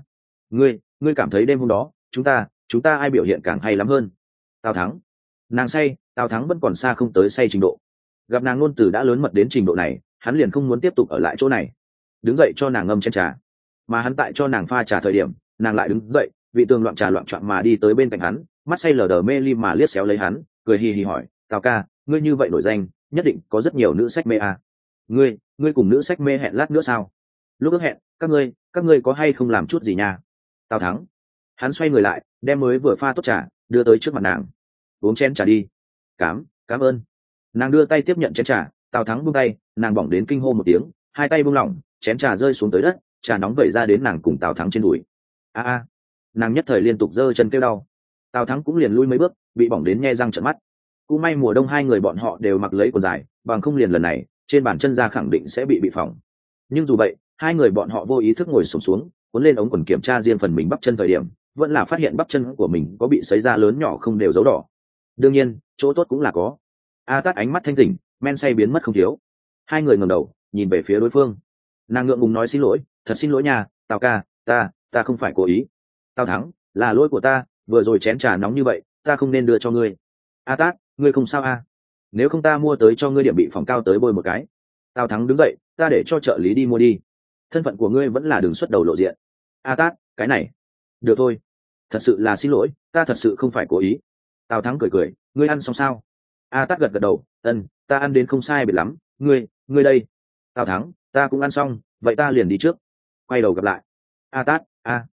Ngươi cảm thấy đêm hôm đó chúng ta ai biểu hiện càng hay lắm hơn? Tào Thắng, nàng say, Tào Thắng vẫn còn xa không tới say trình độ. Gặp nàng ngôn từ đã lớn mật đến trình độ này, hắn liền không muốn tiếp tục ở lại chỗ này. Đứng dậy cho nàng ngâm chén trà, mà hắn tại cho nàng pha trà thời điểm, nàng lại đứng dậy, vị tường loạn trà loạn trọn mà đi tới bên cạnh hắn, mắt say lờ đờ mê ly mà liếc xéo lấy hắn, cười hì hì hỏi, Tào ca, ngươi như vậy nổi danh, nhất định có rất nhiều nữ sách mê à? Ngươi cùng nữ sách mê hẹn lát nữa sao? Lúc ước hẹn, các ngươi có hay không làm chút gì nha? Tào Thắng, hắn xoay người lại, đem mới vừa pha tốt trà đưa tới trước mặt nàng. Uống chén trà đi. Cảm ơn. Nàng đưa tay tiếp nhận chén trà, Tào Thắng buông tay, nàng bỏng đến kinh hô một tiếng, hai tay buông lỏng, chén trà rơi xuống tới đất, trà nóng vẩy ra đến nàng cùng Tào Thắng trên đùi. A, nàng nhất thời liên tục giơ chân kêu đau. Tào Thắng cũng liền lui mấy bước, bị bỏng đến nhe răng trợn mắt. Cũng may mùa đông hai người bọn họ đều mặc lấy quần dài, bằng không liền lần này trên bàn chân ra khẳng định sẽ bị phỏng. Nhưng dù vậy hai người bọn họ vô ý thức ngồi xổm xuống, cuốn lên ống quần kiểm tra riêng phần mình bắp chân thời điểm, vẫn là phát hiện bắp chân của mình có bị sấy ra lớn nhỏ không đều dấu đỏ. Đương nhiên chỗ tốt cũng là có. A Tát ánh mắt thanh tỉnh, men say biến mất không thiếu. Hai người ngẩng đầu nhìn về phía đối phương. Nàng ngượng ngùng nói, xin lỗi, thật xin lỗi nha, Tào ca, ta không phải cố ý. Tào Thắng, là lỗi của ta, vừa rồi chén trà nóng như vậy ta không nên đưa cho ngươi. A Tát, ngươi không sao a? Nếu không ta mua tới cho ngươi điểm bị phòng cao tới bôi một cái. Tào Thắng đứng dậy, ta để cho trợ lý đi mua đi. Thân phận của ngươi vẫn là đừng xuất đầu lộ diện. A Tát, cái này được thôi, thật sự là xin lỗi, ta thật sự không phải cố ý. Tào Thắng cười, ngươi ăn xong sao? A Tát gật đầu, ân, ta ăn đến không sai biệt lắm, ngươi đây. Tào Thắng, ta cũng ăn xong, vậy ta liền đi trước. Quay đầu gặp lại. A Tát,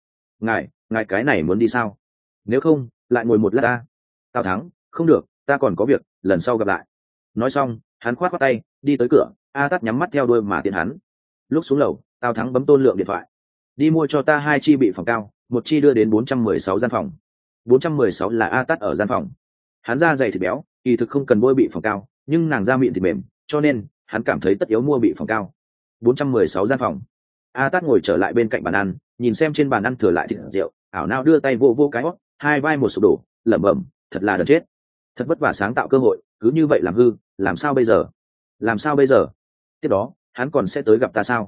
ngài cái này muốn đi sao? Nếu không lại ngồi một lát ta. Tào Thắng, không được, ta còn có việc, lần sau gặp lại. Nói xong hắn khoát khoát tay đi tới cửa. A Tát nhắm mắt theo đuôi mà tiến hắn. Lúc xuống lầu Tào Thắng bấm Tôn Lượng điện thoại, đi mua cho ta 2 chi bị phòng cao, một chi đưa đến 416 gian phòng. 416 là A Tát ở gian phòng. Hắn da dày thịt béo, kỳ thực không cần bôi bị phòng cao, nhưng nàng da mịn thịt mềm, cho nên hắn cảm thấy tất yếu mua bị phòng cao. 416 gian phòng. A Tát ngồi trở lại bên cạnh bàn ăn, nhìn xem trên bàn ăn thừa lại thịt rượu, ảo não đưa tay vô cái hót, hai vai một sụp đổ, lẩm bẩm, thật là đần chết, thật vất vả sáng tạo cơ hội, cứ như vậy làm hư, làm sao bây giờ? Tiếp đó hắn còn sẽ tới gặp ta sao?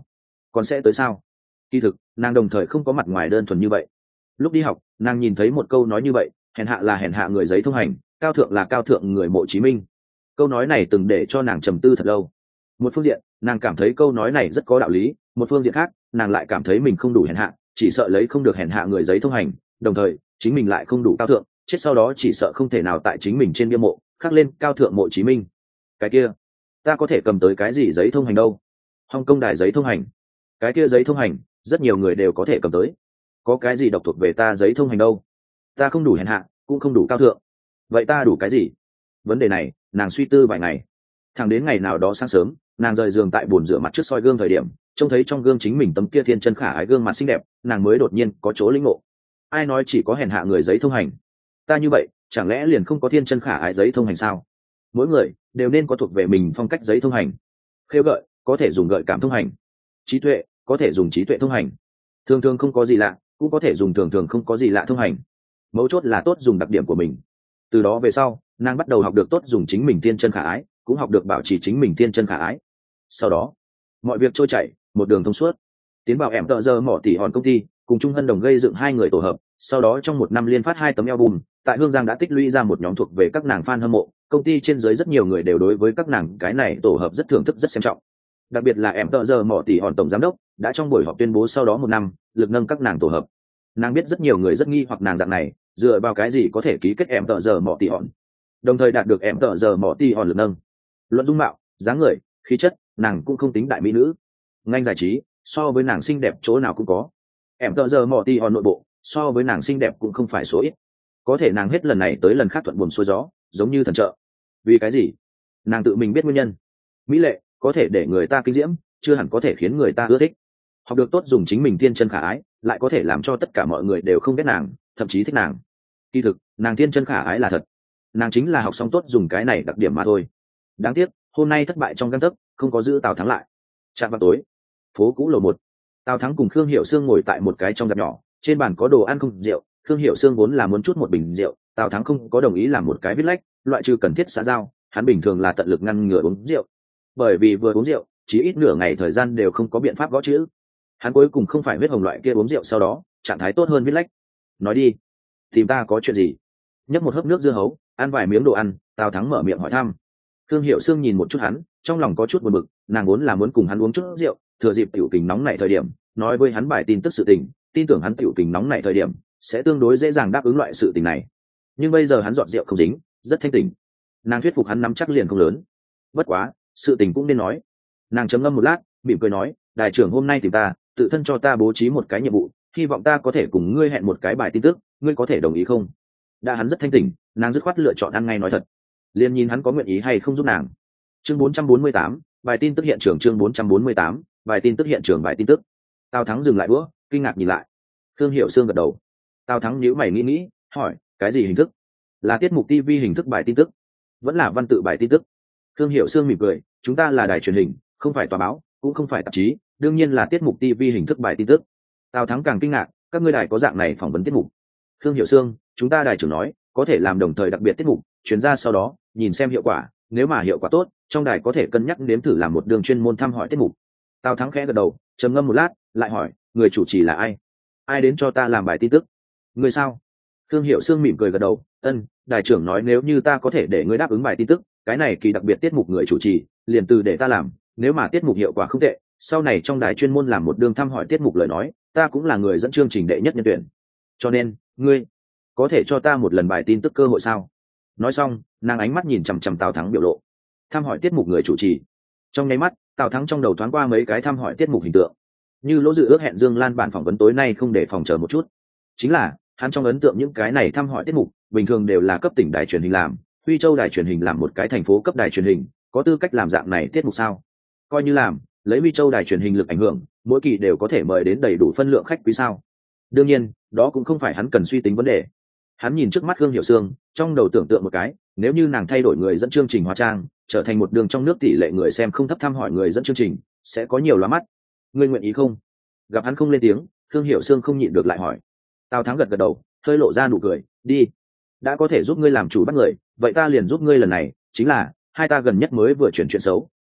còn sẽ tới sao? Kỳ thực nàng đồng thời không có mặt ngoài đơn thuần như vậy. Lúc đi học nàng nhìn thấy một câu nói như vậy, hèn hạ là hèn hạ người giấy thông hành, cao thượng là cao thượng người mộ Chí Minh. Câu nói này từng để cho nàng trầm tư thật lâu. Một phương diện nàng cảm thấy câu nói này rất có đạo lý, một phương diện khác nàng lại cảm thấy mình không đủ hèn hạ, chỉ sợ lấy không được hèn hạ người giấy thông hành, đồng thời chính mình lại không đủ cao thượng, chết sau đó chỉ sợ không thể nào tại chính mình trên bia mộ khắc lên cao thượng mộ Chí Minh. Cái kia ta có thể cầm tới cái gì giấy thông hành đâu? Hong Kong đài giấy thông hành. Cái kia giấy thông hành rất nhiều người đều có thể cầm tới, có cái gì độc thuộc về ta giấy thông hành đâu? Ta không đủ hèn hạ, cũng không đủ cao thượng, vậy ta đủ cái gì? Vấn đề này nàng suy tư vài ngày, thẳng đến ngày nào đó sáng sớm nàng rời giường tại bồn rửa mặt trước soi gương thời điểm, trông thấy trong gương chính mình tấm kia thiên chân khả ái gương mặt xinh đẹp, nàng mới đột nhiên có chỗ lĩnh ngộ. Ai nói chỉ có hèn hạ người giấy thông hành? Ta như vậy chẳng lẽ liền không có thiên chân khả ái giấy thông hành sao? Mỗi người đều nên có thuộc về mình phong cách giấy thông hành. Khêu gợi có thể dùng gợi cảm thông hành, trí tuệ có thể dùng trí tuệ thông hành, thường thường không có gì lạ cũng có thể dùng thường thường không có gì lạ thông hành. Mấu chốt là tốt dùng đặc điểm của mình. Từ đó về sau nàng bắt đầu học được tốt dùng chính mình thiên chân khả ái, cũng học được bảo trì chính mình thiên chân khả ái. Sau đó mọi việc trôi chảy một đường thông suốt, tiến vào ẻm tợ giờ mỏ tỉ hòn công ty, cùng Trung Hân Đồng gây dựng hai người tổ hợp. Sau đó trong một năm liên phát 2 tấm album, tại Hương Giang đã tích lũy ra một nhóm thuộc về các nàng fan hâm mộ. Công ty trên dưới rất nhiều người đều đối với các nàng cái này tổ hợp rất thưởng thức, rất xem trọng. Đặc biệt là ẻm tợ giờ mỏ tỉ hòn tổng giám đốc đã trong buổi họp tuyên bố sau đó một năm lực nâng các nàng tổ hợp. Nàng biết rất nhiều người rất nghi hoặc nàng dạng này dựa vào cái gì có thể ký kết ẻm tợ giờ mỏ tỉ hòn, đồng thời đạt được ẻm tợ giờ mỏ tỉ hòn lực nâng. Luận dung mạo, dáng người, khí chất, nàng cũng không tính đại mỹ nữ. Ngành giải trí so với nàng xinh đẹp chỗ nào cũng có, ẻm tợ giờ mỏ tỉ hòn nội bộ so với nàng xinh đẹp cũng không phải số ít. Có thể nàng hết lần này tới lần khác thuận buồm xuôi gió, giống như thần trợ. Vì cái gì? Nàng tự mình biết nguyên nhân. Mỹ lệ có thể để người ta kinh diễm, chưa hẳn có thể khiến người ta ưa thích. Học được tốt dùng chính mình thiên chân khả ái, lại có thể làm cho tất cả mọi người đều không ghét nàng, thậm chí thích nàng. Kỳ thực nàng thiên chân khả ái là thật, nàng chính là học xong tốt dùng cái này đặc điểm mà thôi. Đáng tiếc hôm nay thất bại trong gang tấc, không có giữ Tào Thắng lại. Chạm vào tối, phố cũ lầu 1, Tào Thắng cùng Khương Hiểu Sương ngồi tại một cái trong dạp nhỏ, trên bàn có đồ ăn không rượu. Khương Hiểu Sương vốn là muốn chút một bình rượu, Tào Thắng không có đồng ý làm một cái viết lách, loại trừ cần thiết xã giao, hắn bình thường là tận lực ngăn ngừa uống rượu. Bởi vì vừa uống rượu chỉ ít nửa ngày thời gian đều không có biện pháp gõ chữ. Hắn cuối cùng không phải huyết hồng loại kia uống rượu sau đó trạng thái tốt hơn viết lách. Nói đi, tìm ta có chuyện gì? Nhấp một hớp nước dưa hấu, ăn vài miếng đồ ăn, Tào Thắng mở miệng hỏi thăm. Khương Hiểu Sương nhìn một chút hắn, trong lòng có chút buồn bực, nàng vốn là muốn cùng hắn uống chút rượu, thừa dịp tiểu kình nóng này thời điểm nói với hắn bài tin tức sự tình, tin tưởng hắn tiểu kình nóng này thời điểm sẽ tương đối dễ dàng đáp ứng loại sự tình này. Nhưng bây giờ hắn dọn rượu không dính, rất thanh tỉnh, nàng thuyết phục hắn nắm chắc liền không lớn. Bất quá sự tình cũng nên nói. Nàng trầm ngâm một lát, mỉm cười nói, đại trưởng hôm nay tìm ta, tự thân cho ta bố trí một cái nhiệm vụ, hy vọng ta có thể cùng ngươi hẹn một cái bài tin tức, ngươi có thể đồng ý không? Đã hắn rất thanh tỉnh, nàng dứt khoát lựa chọn ăn ngay nói thật, liền nhìn hắn có nguyện ý hay không giúp nàng. Chương 448, bài tin tức hiện trường. Chương 448, bài tin tức hiện trường. Bài tin tức. Tào Thắng dừng lại bữa, kinh ngạc nhìn lại. Khương Hiểu Sương gật đầu. Tào Thắng nhíu mày nghĩ, hỏi, cái gì hình thức? Là tiết mục TV hình thức bài tin tức, vẫn là văn tự bài tin tức? Khương Hiểu Sương mỉm cười, chúng ta là đài truyền hình, không phải tòa báo, cũng không phải tạp chí, đương nhiên là tiết mục TV hình thức bài tin tức. Tào Thắng càng kinh ngạc, các ngươi đài có dạng này phỏng vấn tiết mục? Khương Hiểu Sương, chúng ta đài trưởng nói có thể làm đồng thời đặc biệt tiết mục, chuyển ra sau đó nhìn xem hiệu quả, nếu mà hiệu quả tốt, trong đài có thể cân nhắc nếm thử làm một đường chuyên môn thăm hỏi tiết mục. Tào Thắng khẽ gật đầu, trầm ngâm một lát, lại hỏi, người chủ trì là ai? Ai đến cho ta làm bài tin tức? Người sao? Khương Hiểu Sương mỉm cười gật đầu, đài trưởng nói nếu như ta có thể để ngươi đáp ứng bài tin tức, cái này kỳ đặc biệt tiết mục người chủ trì liền từ để ta làm, nếu mà tiết mục hiệu quả không tệ, sau này trong đài chuyên môn làm một đường thăm hỏi tiết mục lời nói, ta cũng là người dẫn chương trình đệ nhất nhân tuyển. Cho nên ngươi có thể cho ta một lần bài tin tức cơ hội sao? Nói xong, nàng ánh mắt nhìn chằm chằm Tào Thắng biểu lộ. Thăm hỏi tiết mục người chủ trì. Trong nháy mắt, Tào Thắng trong đầu thoáng qua mấy cái thăm hỏi tiết mục hình tượng. Như Lỗ Dự ước hẹn Dương Lan bản phỏng vấn tối nay không để phòng chờ một chút. Chính là, hắn trong ấn tượng những cái này thăm hỏi tiết mục, bình thường đều là cấp tỉnh đài truyền hình làm, Huy Châu đài truyền hình làm một cái thành phố cấp đài truyền hình, có tư cách làm dạng này tiết mục sao? Coi như làm, lấy Huy Châu đài truyền hình lực ảnh hưởng, mỗi kỳ đều có thể mời đến đầy đủ phân lượng khách quý sao? Đương nhiên, đó cũng không phải hắn cần suy tính vấn đề. Hắn nhìn trước mắt Khương Hiểu Sương, trong đầu tưởng tượng một cái, nếu như nàng thay đổi người dẫn chương trình hóa trang, trở thành một đường trong nước tỷ lệ người xem không thấp thăm hỏi người dẫn chương trình, sẽ có nhiều lóa mắt. Ngươi nguyện ý không? Gặp hắn không lên tiếng, Khương Hiểu Sương không nhịn được lại hỏi. Tào Thắng gật gật đầu, hơi lộ ra nụ cười, đi. Đã có thể giúp ngươi làm chủ bắt người, vậy ta liền giúp ngươi lần này, chính là hai ta gần nhất mới vừa chuyển chuyện xấu,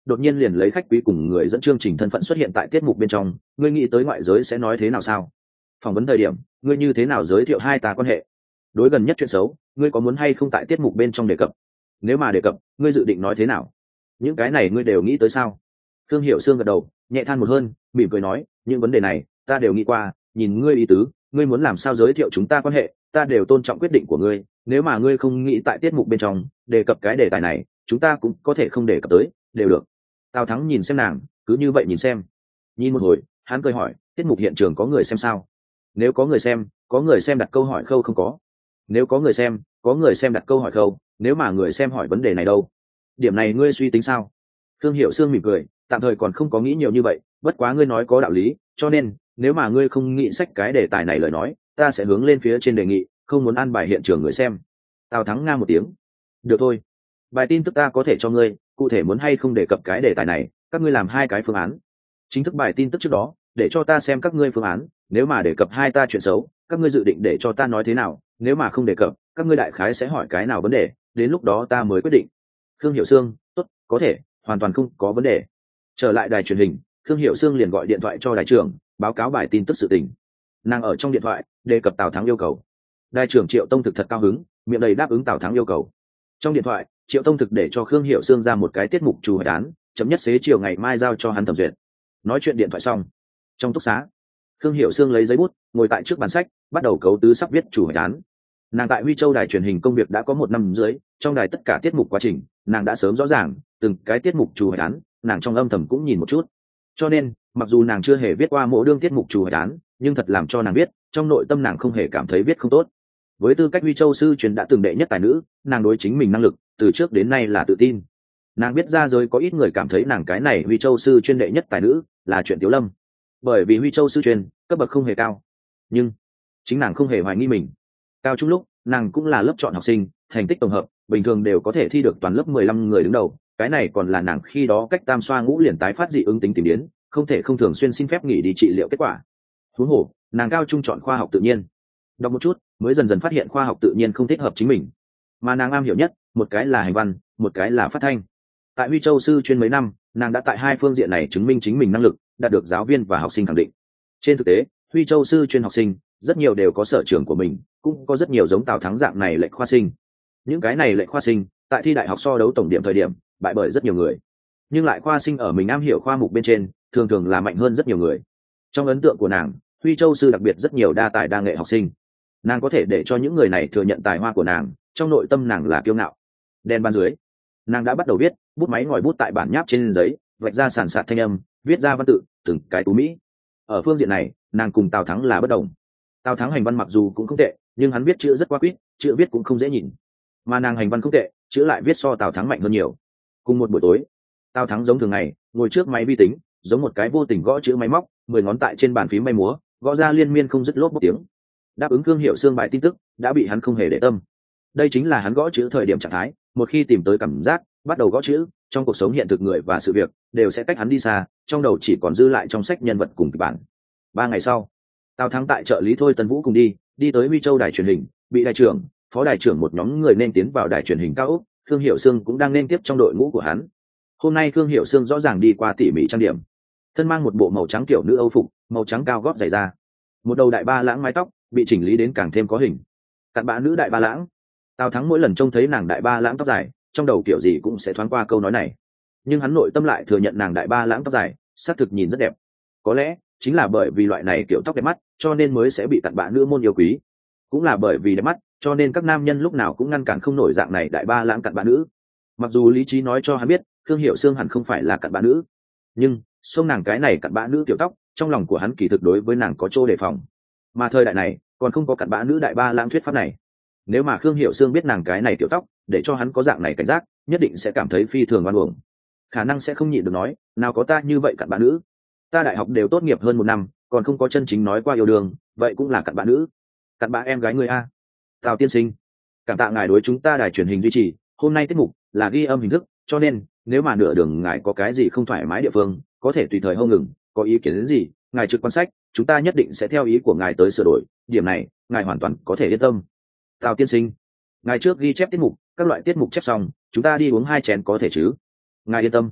đột nhiên liền lấy khách quý cùng người dẫn chương trình thân phận xuất hiện tại tiết mục bên trong, ngươi nghĩ tới ngoại giới sẽ nói thế nào sao? Phỏng vấn thời điểm ngươi như thế nào giới thiệu hai ta quan hệ? Đối gần nhất chuyện xấu ngươi có muốn hay không tại tiết mục bên trong đề cập? Nếu mà đề cập ngươi dự định nói thế nào? Những cái này ngươi đều nghĩ tới sao? Thương Hiểu Sương gật đầu nhẹ than một hơn, mỉm cười nói, những vấn đề này ta đều nghĩ qua, nhìn ngươi ý tứ, ngươi muốn làm sao giới thiệu chúng ta quan hệ, ta đều tôn trọng quyết định của ngươi. Nếu mà ngươi không nghĩ tại tiết mục bên trong đề cập cái đề tài này, chúng ta cũng có thể không đề cập tới, đều được. Tào Thắng nhìn xem nàng, cứ như vậy nhìn xem. Nhìn một hồi, hắn cười hỏi, tiết mục hiện trường có người xem sao? Nếu có người xem đặt câu hỏi khâu không có. Nếu có người xem đặt câu hỏi khâu, nếu mà người xem hỏi vấn đề này đâu? Điểm này ngươi suy tính sao? Thương Hiểu Sương mỉm cười, tạm thời còn không có nghĩ nhiều như vậy, bất quá ngươi nói có đạo lý, cho nên nếu mà ngươi không nghĩ sách cái đề tài này lời nói, ta sẽ hướng lên phía trên đề nghị, không muốn an bài hiện trường người xem. Tào Thắng nga một tiếng, được thôi. Bài tin tức ta có thể cho ngươi, cụ thể muốn hay không đề cập cái đề tài này, các ngươi làm hai cái phương án. Chính thức bài tin tức trước đó, để cho ta xem các ngươi phương án, nếu mà đề cập hai ta chuyện xấu, các ngươi dự định để cho ta nói thế nào, nếu mà không đề cập, các ngươi đại khái sẽ hỏi cái nào vấn đề, đến lúc đó ta mới quyết định. Khương Hiểu Sương, tốt, có thể, hoàn toàn không có vấn đề. Trở lại đài truyền hình, Khương Hiểu Sương liền gọi điện thoại cho đài trưởng, báo cáo bài tin tức sự tình. Nàng ở trong điện thoại đề cập Tào Thắng yêu cầu. Đài trưởng Triệu Tông thực thật cao hứng, miệng đầy đáp ứng Tào Thắng yêu cầu. Trong điện thoại, Triệu Tông thực để cho Khương Hiểu Sương ra một cái tiết mục chủ hoạch án, chấm nhất xế chiều ngày mai giao cho hắn thẩm duyệt. Nói chuyện điện thoại xong, trong túc xá, Khương Hiểu Sương lấy giấy bút, ngồi tại trước bàn sách, bắt đầu cấu tứ sắp viết chủ hoạch án. Nàng tại Huy Châu đài truyền hình công việc đã có 1 năm dưới, trong đài tất cả tiết mục quá trình, nàng đã sớm rõ ràng, từng cái tiết mục chủ hoạch án, nàng trong âm thầm cũng nhìn một chút. Cho nên, mặc dù nàng chưa hề viết qua mỗi đương tiết mục chủ hoạch án, nhưng thật làm cho nàng biết, trong nội tâm nàng không hề cảm thấy viết không tốt. Với tư cách Huy Châu sư truyền đã từng đệ nhất tài nữ, nàng đối chính mình năng lực từ trước đến nay là tự tin. Nàng biết ra giới có ít người cảm thấy nàng cái này Huy Châu sư chuyên đệ nhất tài nữ là chuyện Tiếu Lâm, bởi vì Huy Châu sư truyền cấp bậc không hề cao, nhưng chính nàng không hề hoài nghi mình. Cao trung lúc nàng cũng là lớp chọn học sinh, thành tích tổng hợp bình thường đều có thể thi được toàn lớp 15 người đứng đầu, cái này còn là nàng khi đó cách tam xoa ngũ liền tái phát dị ứng tính tìm đến, không thể không thường xuyên xin phép nghỉ đi trị liệu kết quả. Huống hồ nàng cao trung chọn khoa học tự nhiên, đọc một chút mới dần dần phát hiện khoa học tự nhiên không thích hợp chính mình, mà nàng am hiểu nhất một cái là hành văn, một cái là phát thanh. Tại Huy Châu sư chuyên mấy năm, nàng đã tại hai phương diện này chứng minh chính mình năng lực, đạt được giáo viên và học sinh khẳng định. Trên thực tế, Huy Châu sư chuyên học sinh rất nhiều đều có sở trường của mình, cũng có rất nhiều giống Tào Thắng dạng này lệnh khoa sinh. Những cái này lệnh khoa sinh tại thi đại học so đấu tổng điểm thời điểm bại bởi rất nhiều người, nhưng lại khoa sinh ở mình am hiểu khoa mục bên trên thường thường là mạnh hơn rất nhiều người. Trong ấn tượng của nàng, Huy Châu sư đặc biệt rất nhiều đa tài đa nghệ học sinh, nàng có thể để cho những người này thừa nhận tài hoa của nàng, trong nội tâm nàng là kiêu ngạo. Đen ban dưới, nàng đã bắt đầu viết, bút máy ngòi bút tại bản nháp trên giấy vạch ra sàn sạt thanh âm, viết ra văn tự từng cái tú mỹ. Ở phương diện này nàng cùng Tào Thắng là bất đồng. Tào Thắng hành văn mặc dù cũng không tệ, nhưng hắn viết chữ rất quá quýt, chữ viết cũng không dễ nhìn, mà nàng hành văn không tệ, chữ lại viết so Tào Thắng mạnh hơn nhiều. Cùng một buổi tối, Tào Thắng giống thường ngày ngồi trước máy vi tính, giống một cái vô tình gõ chữ máy móc, 10 ngón tại trên bàn phím bay múa, gõ ra liên miên không dứt lốp một tiếng. Đáp ứng Khương Hiểu Sương bài tin tức đã bị hắn không hề để tâm. Đây chính là hắn gõ chữ thời điểm trạng thái, một khi tìm tới cảm giác, bắt đầu gõ chữ, trong cuộc sống hiện thực người và sự việc đều sẽ cách hắn đi xa, trong đầu chỉ còn dư lại trong sách nhân vật cùng kịch bản. 3 ngày sau, Tào Thắng tại trợ lý Thôi Tân Vũ cùng đi tới Huy Châu đài truyền hình, bị đài trưởng, phó đài trưởng một nhóm người nên tiến vào đài truyền hình cao ốc, Khương Hiểu Sương cũng đang nên tiếp trong đội ngũ của hắn. Hôm nay Khương Hiểu Sương rõ ràng đi qua tỉ mỉ trang điểm, thân mang một bộ màu trắng kiểu nữ Âu phục, màu trắng cao gót giày da, một đầu đại ba lãng mái tóc bị chỉnh lý đến càng thêm có hình. Cặn bã nữ đại ba lãng. Tào Thắng mỗi lần trông thấy nàng đại ba lãng tóc dài, trong đầu kiểu gì cũng sẽ thoáng qua câu nói này, nhưng hắn nội tâm lại thừa nhận nàng đại ba lãng tóc dài xác thực nhìn rất đẹp. Có lẽ chính là bởi vì loại này kiểu tóc đẹp mắt, cho nên mới sẽ bị cặn bã nữ môn yêu quý. Cũng là bởi vì đẹp mắt, cho nên các nam nhân lúc nào cũng ngăn cản không nổi dạng này đại ba lãng cặn bã nữ. Mặc dù lý trí nói cho hắn biết Khương Hiểu Sương hẳn không phải là cặn bã nữ, nhưng xông nàng cái này cặn bã nữ kiểu tóc, trong lòng của hắn kỳ thực đối với nàng có chỗ đề phòng. Mà thời đại này còn không có cặn bã nữ đại ba lãng thuyết pháp này. Nếu mà Khương Hiểu Sương biết nàng cái này kiểu tóc, để cho hắn có dạng này cảnh giác, nhất định sẽ cảm thấy phi thường oan uổng, khả năng sẽ không nhịn được nói, nào có ta như vậy cặn bã nữ, ta đại học đều tốt nghiệp hơn 1 năm, còn không có chân chính nói qua yêu đương, vậy cũng là cặn bã nữ, cặn bã em gái người a. Tào tiên sinh, cảm tạ ngài đối chúng ta đài truyền hình duy trì, hôm nay tiết mục là ghi âm hình thức, cho nên nếu mà nửa đường ngài có cái gì không thoải mái địa phương, có thể tùy thời hô ngừng, có ý kiến đến gì, ngài trực quan sách, chúng ta nhất định sẽ theo ý của ngài tới sửa đổi, điểm này ngài hoàn toàn có thể yên tâm. Tào tiên sinh, ngài trước ghi chép tiết mục, các loại tiết mục chép xong, chúng ta đi uống 2 chén có thể chứ? Ngài yên tâm.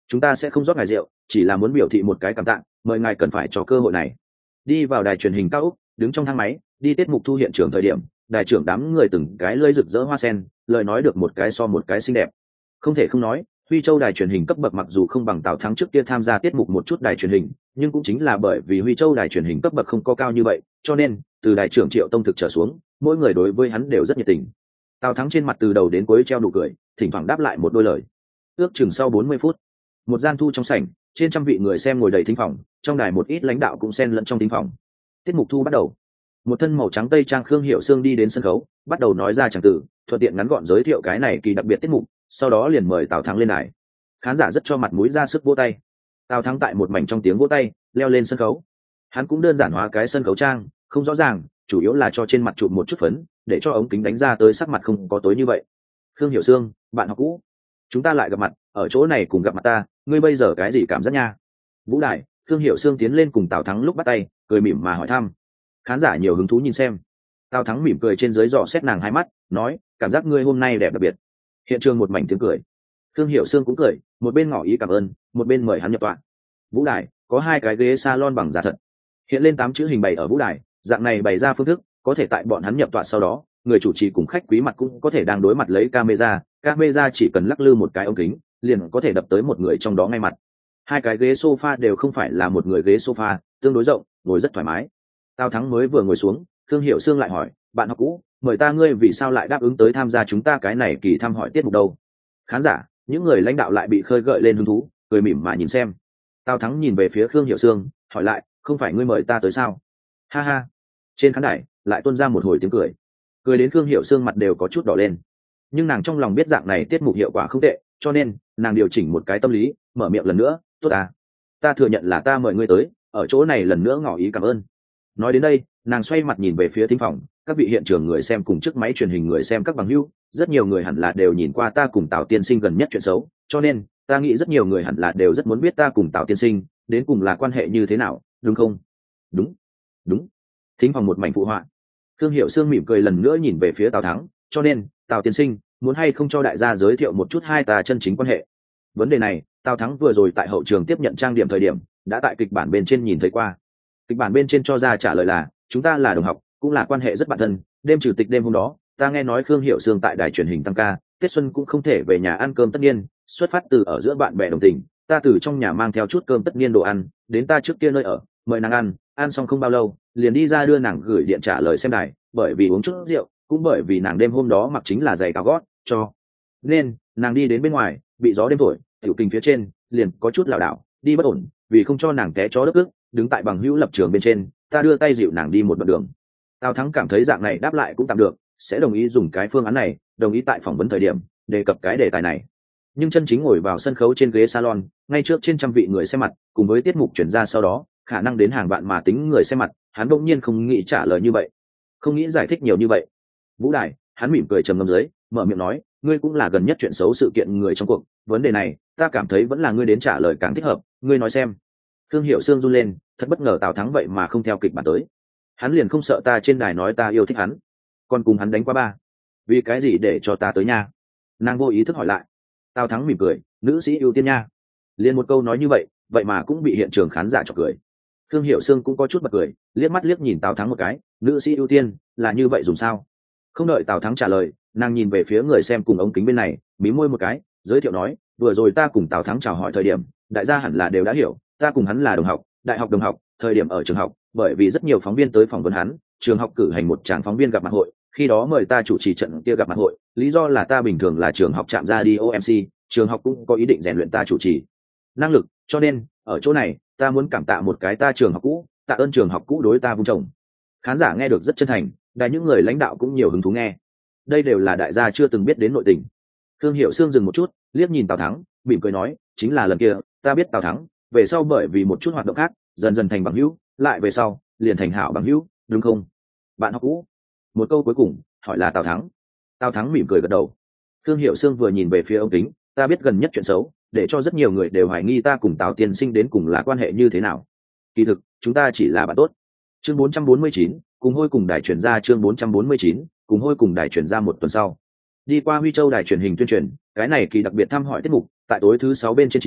chúng ta sẽ không rót ngài rượu, chỉ là muốn biểu thị một cái cảm tạ, mời ngài cần phải cho cơ hội này. Đi vào đài truyền hình cao ốc, đứng trong thang máy đi tiết mục thu hiện trường thời điểm, đài trưởng đám người từng cái lưỡi rực rỡ hoa sen, lời nói được một cái so một cái xinh đẹp. Không thể không nói, Huy Châu đài truyền hình cấp bậc mặc dù không bằng Tào Thắng trước kia tham gia tiết mục một chút đài truyền hình, nhưng cũng chính là bởi vì Huy Châu đài truyền hình cấp bậc không có cao như vậy, cho nên từ đài trưởng Triệu Tông Thực trở xuống, mỗi người đối với hắn đều rất nhiệt tình. Tào Thắng trên mặt từ đầu đến cuối treo nụ cười, thỉnh thoảng đáp lại một đôi lời. Ước chừng sau 40 phút, một gian thu trong sảnh, trên trăm vị người xem ngồi đầy thính phòng, trong đài một ít lãnh đạo cũng xen lẫn trong thính phòng. Tiết mục thu bắt đầu. Một thân màu trắng tây trang Khương Hiểu Sương đi đến sân khấu, bắt đầu nói ra tràng tử, thuận tiện ngắn gọn giới thiệu cái này kỳ đặc biệt tiết mục, sau đó liền mời Tào Thắng lên đài. Khán giả rất cho mặt mũi ra sức vỗ tay. Tào Thắng tại một mảnh trong tiếng vỗ tay leo lên sân khấu. Hắn cũng đơn giản hóa cái sân khấu trang, không rõ ràng, chủ yếu là cho trên mặt chụp một chút phấn, để cho ống kính đánh ra tới sắc mặt không có tối như vậy. Khương Hiểu Sương, bạn học cũ, chúng ta lại gặp mặt ở chỗ này cùng gặp mặt ta, ngươi bây giờ cái gì cảm giác nha? Vũ đài, Khương Hiểu Sương tiến lên cùng Tào Thắng lúc bắt tay, cười mỉm mà hỏi thăm. Khán giả nhiều hứng thú nhìn xem. Tào Thắng mỉm cười trên dưới dò xét nàng hai mắt, nói, cảm giác ngươi hôm nay đẹp đặc biệt. Hiện trường một mảnh tiếng cười. Khương Hiểu Sương cũng cười, một bên ngỏ ý cảm ơn, một bên mời hắn nhập tọa. Vũ đài có hai cái ghế salon bằng da thật, hiện lên 8 chữ hình bày ở vũ đài, dạng này bày ra phương thức có thể tại bọn hắn nhập tọa sau đó, người chủ trì cùng khách quý mặt cũng có thể đang đối mặt lấy camera chỉ cần lắc lư một cái ống kính liền có thể đập tới một người trong đó ngay mặt. Hai cái ghế sofa đều không phải là một người ghế sofa, tương đối rộng, ngồi rất thoải mái. Tào Thắng mới vừa ngồi xuống, Khương Hiểu Sương lại hỏi, bạn học cũ, mời ta ngươi vì sao lại đáp ứng tới tham gia chúng ta cái này kỳ thăm hỏi tiết mục đâu? Khán giả, những người lãnh đạo lại bị khơi gợi lên hứng thú, cười mỉm mà nhìn xem. Tào Thắng nhìn về phía Khương Hiểu Sương, hỏi lại, không phải ngươi mời ta tới sao? Ha ha. Trên khán đài lại tuôn ra một hồi tiếng cười, cười đến Khương Hiểu Sương mặt đều có chút đỏ lên. Nhưng nàng trong lòng biết dạng này tiết mục hiệu quả không tệ, cho nên nàng điều chỉnh một cái tâm lý, mở miệng lần nữa, tốt à, ta thừa nhận là ta mời ngươi tới, ở chỗ này lần nữa ngỏ ý cảm ơn. Nói đến đây, nàng xoay mặt nhìn về phía thính phòng, các vị hiện trường người xem cùng chiếc máy truyền hình người xem các bằng hữu, rất nhiều người hẳn là đều nhìn qua ta cùng Tào tiên sinh gần nhất chuyện xấu, cho nên ta nghĩ rất nhiều người hẳn là đều rất muốn biết ta cùng Tào tiên sinh đến cùng là quan hệ như thế nào, đúng không? Đúng, đúng. Thính phòng một mảnh phụ họa. Khương Hiểu Sương mỉm cười lần nữa nhìn về phía Tào Thắng, cho nên Tào tiên sinh muốn hay không cho đại gia giới thiệu một chút hai ta chân chính quan hệ? Vấn đề này Tào Thắng vừa rồi tại hậu trường tiếp nhận trang điểm thời điểm đã tại kịch bản bên trên nhìn thấy qua. Kịch bản bên trên cho ra trả lời là, chúng ta là đồng học, cũng là quan hệ rất bạn thân. Đêm trừ tịch đêm hôm đó, ta nghe nói Khương Hiểu Sương tại đài truyền hình tăng ca, Tết xuân cũng không thể về nhà ăn cơm tất niên, xuất phát từ ở giữa bạn bè đồng tình, ta từ trong nhà mang theo chút cơm tất niên đồ ăn đến ta trước kia nơi ở, mời nàng ăn xong không bao lâu liền đi ra đưa nàng gửi điện trả lời xem đài, bởi vì uống chút rượu, cũng bởi vì nàng đêm hôm đó mặc chính là giày cao gót, cho nên nàng đi đến bên ngoài bị gió đêm thổi, tiểu kinh phía trên liền có chút lảo đảo, đi bất ổn, vì không cho nàng té chó đất ức, đứng tại bằng hữu lập trường bên trên, ta đưa tay dịu nàng đi một đoạn đường. Tào Thắng cảm thấy dạng này đáp lại cũng tạm được, sẽ đồng ý dùng cái phương án này, đồng ý tại phỏng vấn thời điểm đề cập cái đề tài này. Nhưng chân chính ngồi vào sân khấu trên ghế salon, ngay trước trên trăm vị người xem mặt, cùng với tiết mục chuyển ra sau đó, khả năng đến hàng vạn mà tính người xem mặt, hắn đột nhiên không nghĩ trả lời như vậy, không nghĩ giải thích nhiều như vậy. Vũ đài, hắn mỉm cười trầm ngâm dưới, mở miệng nói, ngươi cũng là gần nhất chuyện xấu sự kiện người trong cuộc, vấn đề này ta cảm thấy vẫn là ngươi đến trả lời càng thích hợp, ngươi nói xem. Khương Hiểu Sương run lên, thật bất ngờ Tào Thắng vậy mà không theo kịch bản tới. Hắn liền không sợ ta trên đài nói ta yêu thích hắn, còn cùng hắn đánh qua ba, vì cái gì để cho ta tới nha? Nàng vô ý thức hỏi lại. Tào Thắng mỉm cười, nữ sĩ ưu tiên nha. Liền một câu nói như vậy, vậy mà cũng bị hiện trường khán giả chọc cười. Khương Hiểu Sương cũng có chút bật cười, liếc mắt liếc nhìn Tào Thắng một cái, nữ sĩ ưu tiên là như vậy dùng sao? Không đợi Tào Thắng trả lời, nàng nhìn về phía người xem cùng ống kính bên này, mí môi một cái, giới thiệu nói, vừa rồi ta cùng Tào Thắng chào hỏi thời điểm, đại gia hẳn là đều đã hiểu, ta cùng hắn là đồng học, đại học đồng học, thời điểm ở trường học, bởi vì rất nhiều phóng viên tới phỏng vấn hắn, trường học cử hành một tràng phóng viên gặp mặt hội, khi đó mời ta chủ trì trận kia gặp mặt hội, lý do là ta bình thường là trường học chạm ra đi OMC, trường học cũng có ý định rèn luyện ta chủ trì năng lực, cho nên ở chỗ này ta muốn cảm tạ một cái ta trường học cũ, tạ ơn trường học cũ đối ta vun trồng. Khán giả nghe được rất chân thành, đài những người lãnh đạo cũng nhiều hứng thú nghe. Đây đều là đại gia chưa từng biết đến nội tình. Khương Hiểu Sương dừng một chút, liếc nhìn Tào Thắng, mỉm cười nói, chính là lần kia ta biết Tào Thắng, về sau bởi vì một chút hoạt động khác dần dần thành bằng hữu, lại về sau liền thành hảo bằng hữu, đúng không? Bạn học cũ. Một câu cuối cùng hỏi là Tào Thắng. Tào Thắng mỉm cười gật đầu. Khương Hiểu Sương vừa nhìn về phía ông kính, ta biết gần nhất chuyện xấu, để cho rất nhiều người đều hoài nghi ta cùng Tào tiên sinh đến cùng là quan hệ như thế nào. Kỳ thực chúng ta chỉ là bạn tốt. Chương 449, cùng hôi cùng đài truyền ra. Chương 449, cùng hôi cùng đài truyền ra. Một tuần sau, đi qua Huy Châu đài truyền hình tuyên truyền cái này kỳ đặc biệt thăm hỏi tiết mục, tại tối thứ 6 bên trên 9,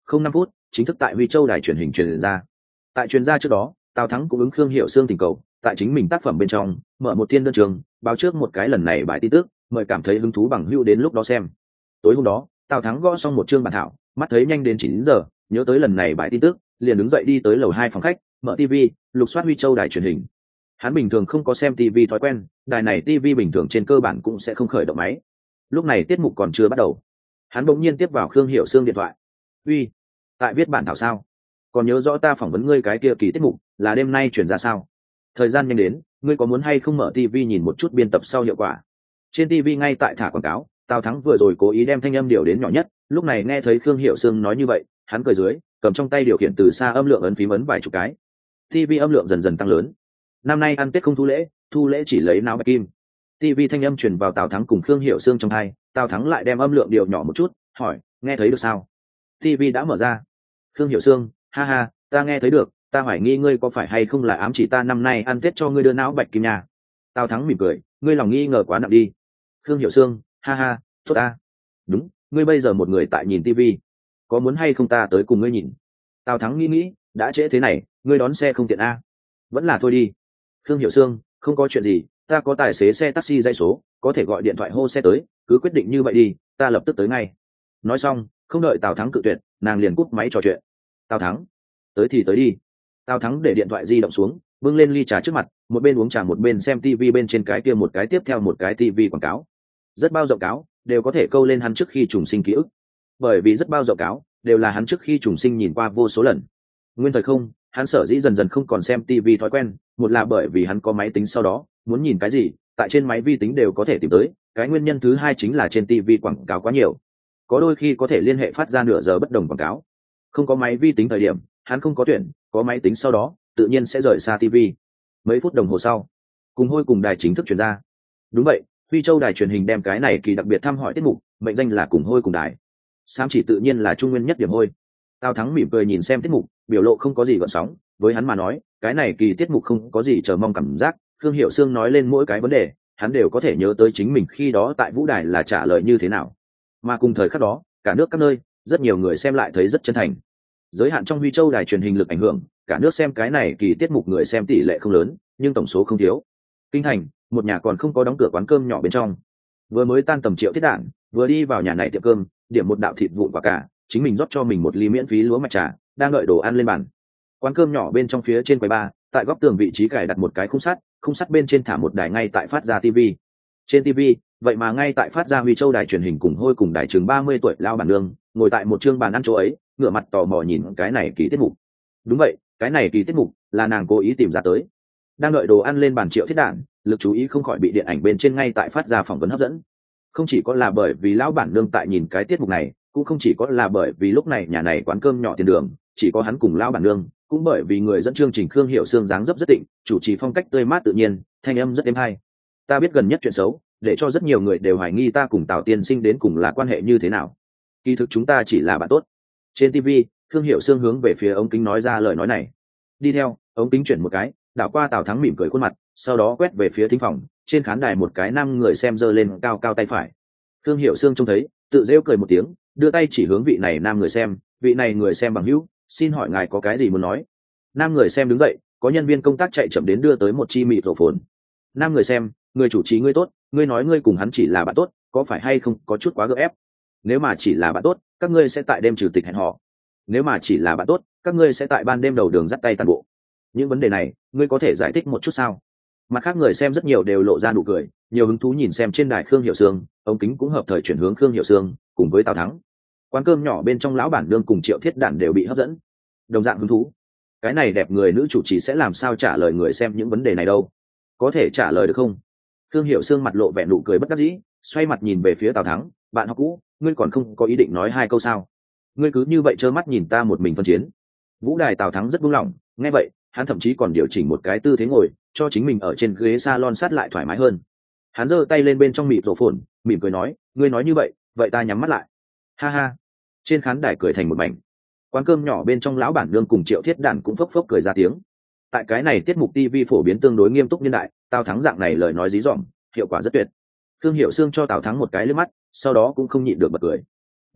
không 5 phút chính thức tại Huy Châu đài truyền hình truyền ra. Tại truyền ra trước đó, Tào Thắng cũng ứng Khương Hiểu Sương tình cầu, tại chính mình tác phẩm bên trong mở một thiên đơn trường, báo trước một cái lần này bài tin tức, mời cảm thấy hứng thú bằng hữu đến lúc đó xem. Tối hôm đó, Tào Thắng gõ xong một chương bản thảo, mắt thấy nhanh đến 9 giờ, nhớ tới lần này bài tin tức, liền đứng dậy đi tới lầu 2 phòng khách, mở TV, lục soát Huy Châu đài truyền hình. Hắn bình thường không có xem TV thói quen, đài này TV bình thường trên cơ bản cũng sẽ không khởi động máy. Lúc này tiết mục còn chưa bắt đầu, hắn bỗng nhiên tiếp vào Khương Hiểu Sương điện thoại. "Uy, tại viết bản thảo sao? Còn nhớ rõ ta phỏng vấn ngươi cái kia kỳ tiết mục là đêm nay chuyển ra sao? Thời gian nhanh đến, ngươi có muốn hay không mở TV nhìn một chút biên tập sau hiệu quả?" Trên TV ngay tại thả quảng cáo, Tào Thắng vừa rồi cố ý đem thanh âm điều đến nhỏ nhất, lúc này nghe thấy Khương Hiểu Sương nói như vậy, hắn cười dưới, cầm trong tay điều khiển từ xa âm lượng ấn phím ấn vài chục cái. TV âm lượng dần dần tăng lớn. Năm nay ăn Tết không thu lễ chỉ lấy não bạch kim. TV thanh âm truyền vào Tào Thắng cùng Khương Hiểu Sương trong tai, Tào Thắng lại đem âm lượng điều nhỏ một chút, hỏi, nghe thấy được sao? TV đã mở ra. Khương Hiểu Sương, ha ha, ta nghe thấy được, ta hoài nghi ngươi có phải hay không là ám chỉ ta năm nay ăn Tết cho ngươi đưa não bạch kim nhà. Tào Thắng mỉm cười, ngươi lòng nghi ngờ quá nặng đi. Khương Hiểu Sương, ha ha, tốt ta. Đúng, ngươi bây giờ một người tại nhìn TV, có muốn hay không ta tới cùng ngươi nhìn? Tào Thắng nghĩ, đã trễ thế này, ngươi đón xe không tiện a? Vẫn là thôi đi. Khương Hiểu Sương, không có chuyện gì, ta có tài xế xe taxi dây số, có thể gọi điện thoại hô xe tới, cứ quyết định như vậy đi, ta lập tức tới ngay. Nói xong, không đợi Tào Thắng cự tuyệt, nàng liền cúp máy trò chuyện. Tào Thắng, tới thì tới đi. Tào Thắng để điện thoại di động xuống, bưng lên ly trà trước mặt, một bên uống trà một bên xem TV bên trên cái kia một cái tiếp theo một cái TV quảng cáo. Rất bao rộng cáo, đều có thể câu lên hắn trước khi trùng sinh ký ức. Bởi vì rất bao rộng cáo, đều là hắn trước khi trùng sinh nhìn qua vô số lần. Nguyên thời không, hắn sở dĩ dần dần không còn xem TV thói quen, một là bởi vì hắn có máy tính sau đó, muốn nhìn cái gì, tại trên máy vi tính đều có thể tìm tới, cái nguyên nhân thứ hai chính là trên TV quảng cáo quá nhiều. Có đôi khi có thể liên hệ phát ra nửa giờ bất đồng quảng cáo. Không có máy vi tính thời điểm, hắn không có tuyển, có máy tính sau đó, tự nhiên sẽ rời xa TV. Mấy phút đồng hồ sau, cùng hôi cùng đài chính thức truyền ra. Đúng vậy, Huy Châu đài truyền hình đem cái này kỳ đặc biệt thăm hỏi tiết mục, mệnh danh là cùng hôi cùng đài. Sam chỉ tự nhiên là trung nguyên nhất điểm hôi. Tào Thắng mỉm cười nhìn xem tiết mục, biểu lộ không có gì gợn sóng, với hắn mà nói, cái này kỳ tiết mục không có gì chờ mong cảm giác. Khương Hiểu Sương nói lên mỗi cái vấn đề, hắn đều có thể nhớ tới chính mình khi đó tại vũ đài là trả lời như thế nào. Mà cùng thời khắc đó, cả nước các nơi, rất nhiều người xem lại thấy rất chân thành. Giới hạn trong Huy Châu đài truyền hình lực ảnh hưởng, cả nước xem cái này kỳ tiết mục người xem tỷ lệ không lớn, nhưng tổng số không thiếu. Kinh thành, một nhà còn không có đóng cửa quán cơm nhỏ bên trong. Vừa mới tan tầm Triệu Thiết Đản, vừa đi vào nhà này tiệm cơm, điểm một đạo thịt vụn quả cả, chính mình rót cho mình một ly miễn phí lúa mạch trà, đang đợi đồ ăn lên bàn. Quán cơm nhỏ bên trong phía trên quầy bar, tại góc tường vị trí cài đặt một cái khung sắt bên trên thả một đài ngay tại phát ra TV. Trên TV, vậy mà ngay tại phát ra Huy Châu đài truyền hình cùng hôi cùng đài chừng 30 tuổi lao bản nương, ngồi tại một chương bàn ăn chỗ ấy, ngửa mặt tò mò nhìn cái này kỳ tiết mục. Đúng vậy, cái này kỳ tiết mục là nàng cố ý tìm ra tới. Đang đợi đồ ăn lên bàn Triệu Thiết Đản, lực chú ý không khỏi bị điện ảnh bên trên ngay tại phát ra phỏng vấn hấp dẫn. Không chỉ có là bởi vì lão bản nương tại nhìn cái tiết mục này, cũng không chỉ có là bởi vì lúc này nhà này quán cơm nhỏ tiền đường, chỉ có hắn cùng lão bản nương, cũng bởi vì người dẫn chương trình Khương Hiểu Sương dáng dấp rất định, chủ trì phong cách tươi mát tự nhiên, thanh âm rất êm hay. Ta biết gần nhất chuyện xấu, để cho rất nhiều người đều hoài nghi ta cùng Tào tiên sinh đến cùng là quan hệ như thế nào. Kỳ thực chúng ta chỉ là bạn tốt. Trên TV, Khương Hiểu Sương hướng về phía ống kính nói ra lời nói này. Đi theo, ống kính chuyển một cái, đảo qua Tào Thắng mỉm cười khuôn mặt, sau đó quét về phía thính phòng, trên khán đài một cái nam người xem giơ lên cao cao tay phải. Khương Hiểu Sương trông thấy, tự rêu cười một tiếng, đưa tay chỉ hướng vị này nam người xem, vị này người xem bằng hữu, xin hỏi ngài có cái gì muốn nói? Nam người xem đứng dậy, có nhân viên công tác chạy chậm đến đưa tới một chi mịt rổ phồn. Nam người xem, người chủ trì ngươi tốt, ngươi nói ngươi cùng hắn chỉ là bạn tốt, có phải hay không có chút quá gượng ép? Nếu mà chỉ là bạn tốt, các ngươi sẽ tại đêm trừ tịch hẹn hò. Nếu mà chỉ là bạn tốt, các ngươi sẽ tại ban đêm đầu đường dắt tay tàn bộ. Những vấn đề này, ngươi có thể giải thích một chút sao? Mặt khác người xem rất nhiều đều lộ ra nụ cười, nhiều hứng thú nhìn xem trên đài Khương Hiểu Sương, ống kính cũng hợp thời chuyển hướng Khương Hiểu Sương, cùng với Tào Thắng. Quán cơm nhỏ bên trong lão bản nương cùng Triệu Thiết Đản đều bị hấp dẫn, đồng dạng hứng thú. Cái này đẹp người nữ chủ trì sẽ làm sao trả lời người xem những vấn đề này đâu? Có thể trả lời được không? Khương Hiểu Sương mặt lộ vẻ nụ cười bất đắc dĩ, xoay mặt nhìn về phía Tào Thắng, bạn học cũ, ngươi còn không có ý định nói hai câu sao? Ngươi cứ như vậy trơ mắt nhìn ta một mình phân chiến. Vũ đài Tào Thắng rất buông lỏng, nghe vậy, hắn thậm chí còn điều chỉnh một cái tư thế ngồi, cho chính mình ở trên ghế salon sát lại thoải mái hơn. Hắn giơ tay lên bên trong mịt rổ phồn, mỉm cười nói, ngươi nói như vậy ta nhắm mắt lại. Ha ha. Trên khán đài cười thành một mảnh. Quán cơm nhỏ bên trong lão bản nương cùng Triệu Thiết Đản cũng phốc phốc cười ra tiếng. Tại cái này tiết mục TV phổ biến tương đối nghiêm túc niên đại, Tào Thắng dạng này lời nói dí dỏm, hiệu quả rất tuyệt. Khương Hiểu Sương cho Tào Thắng một cái liếc mắt, sau đó cũng không nhịn được bật cười.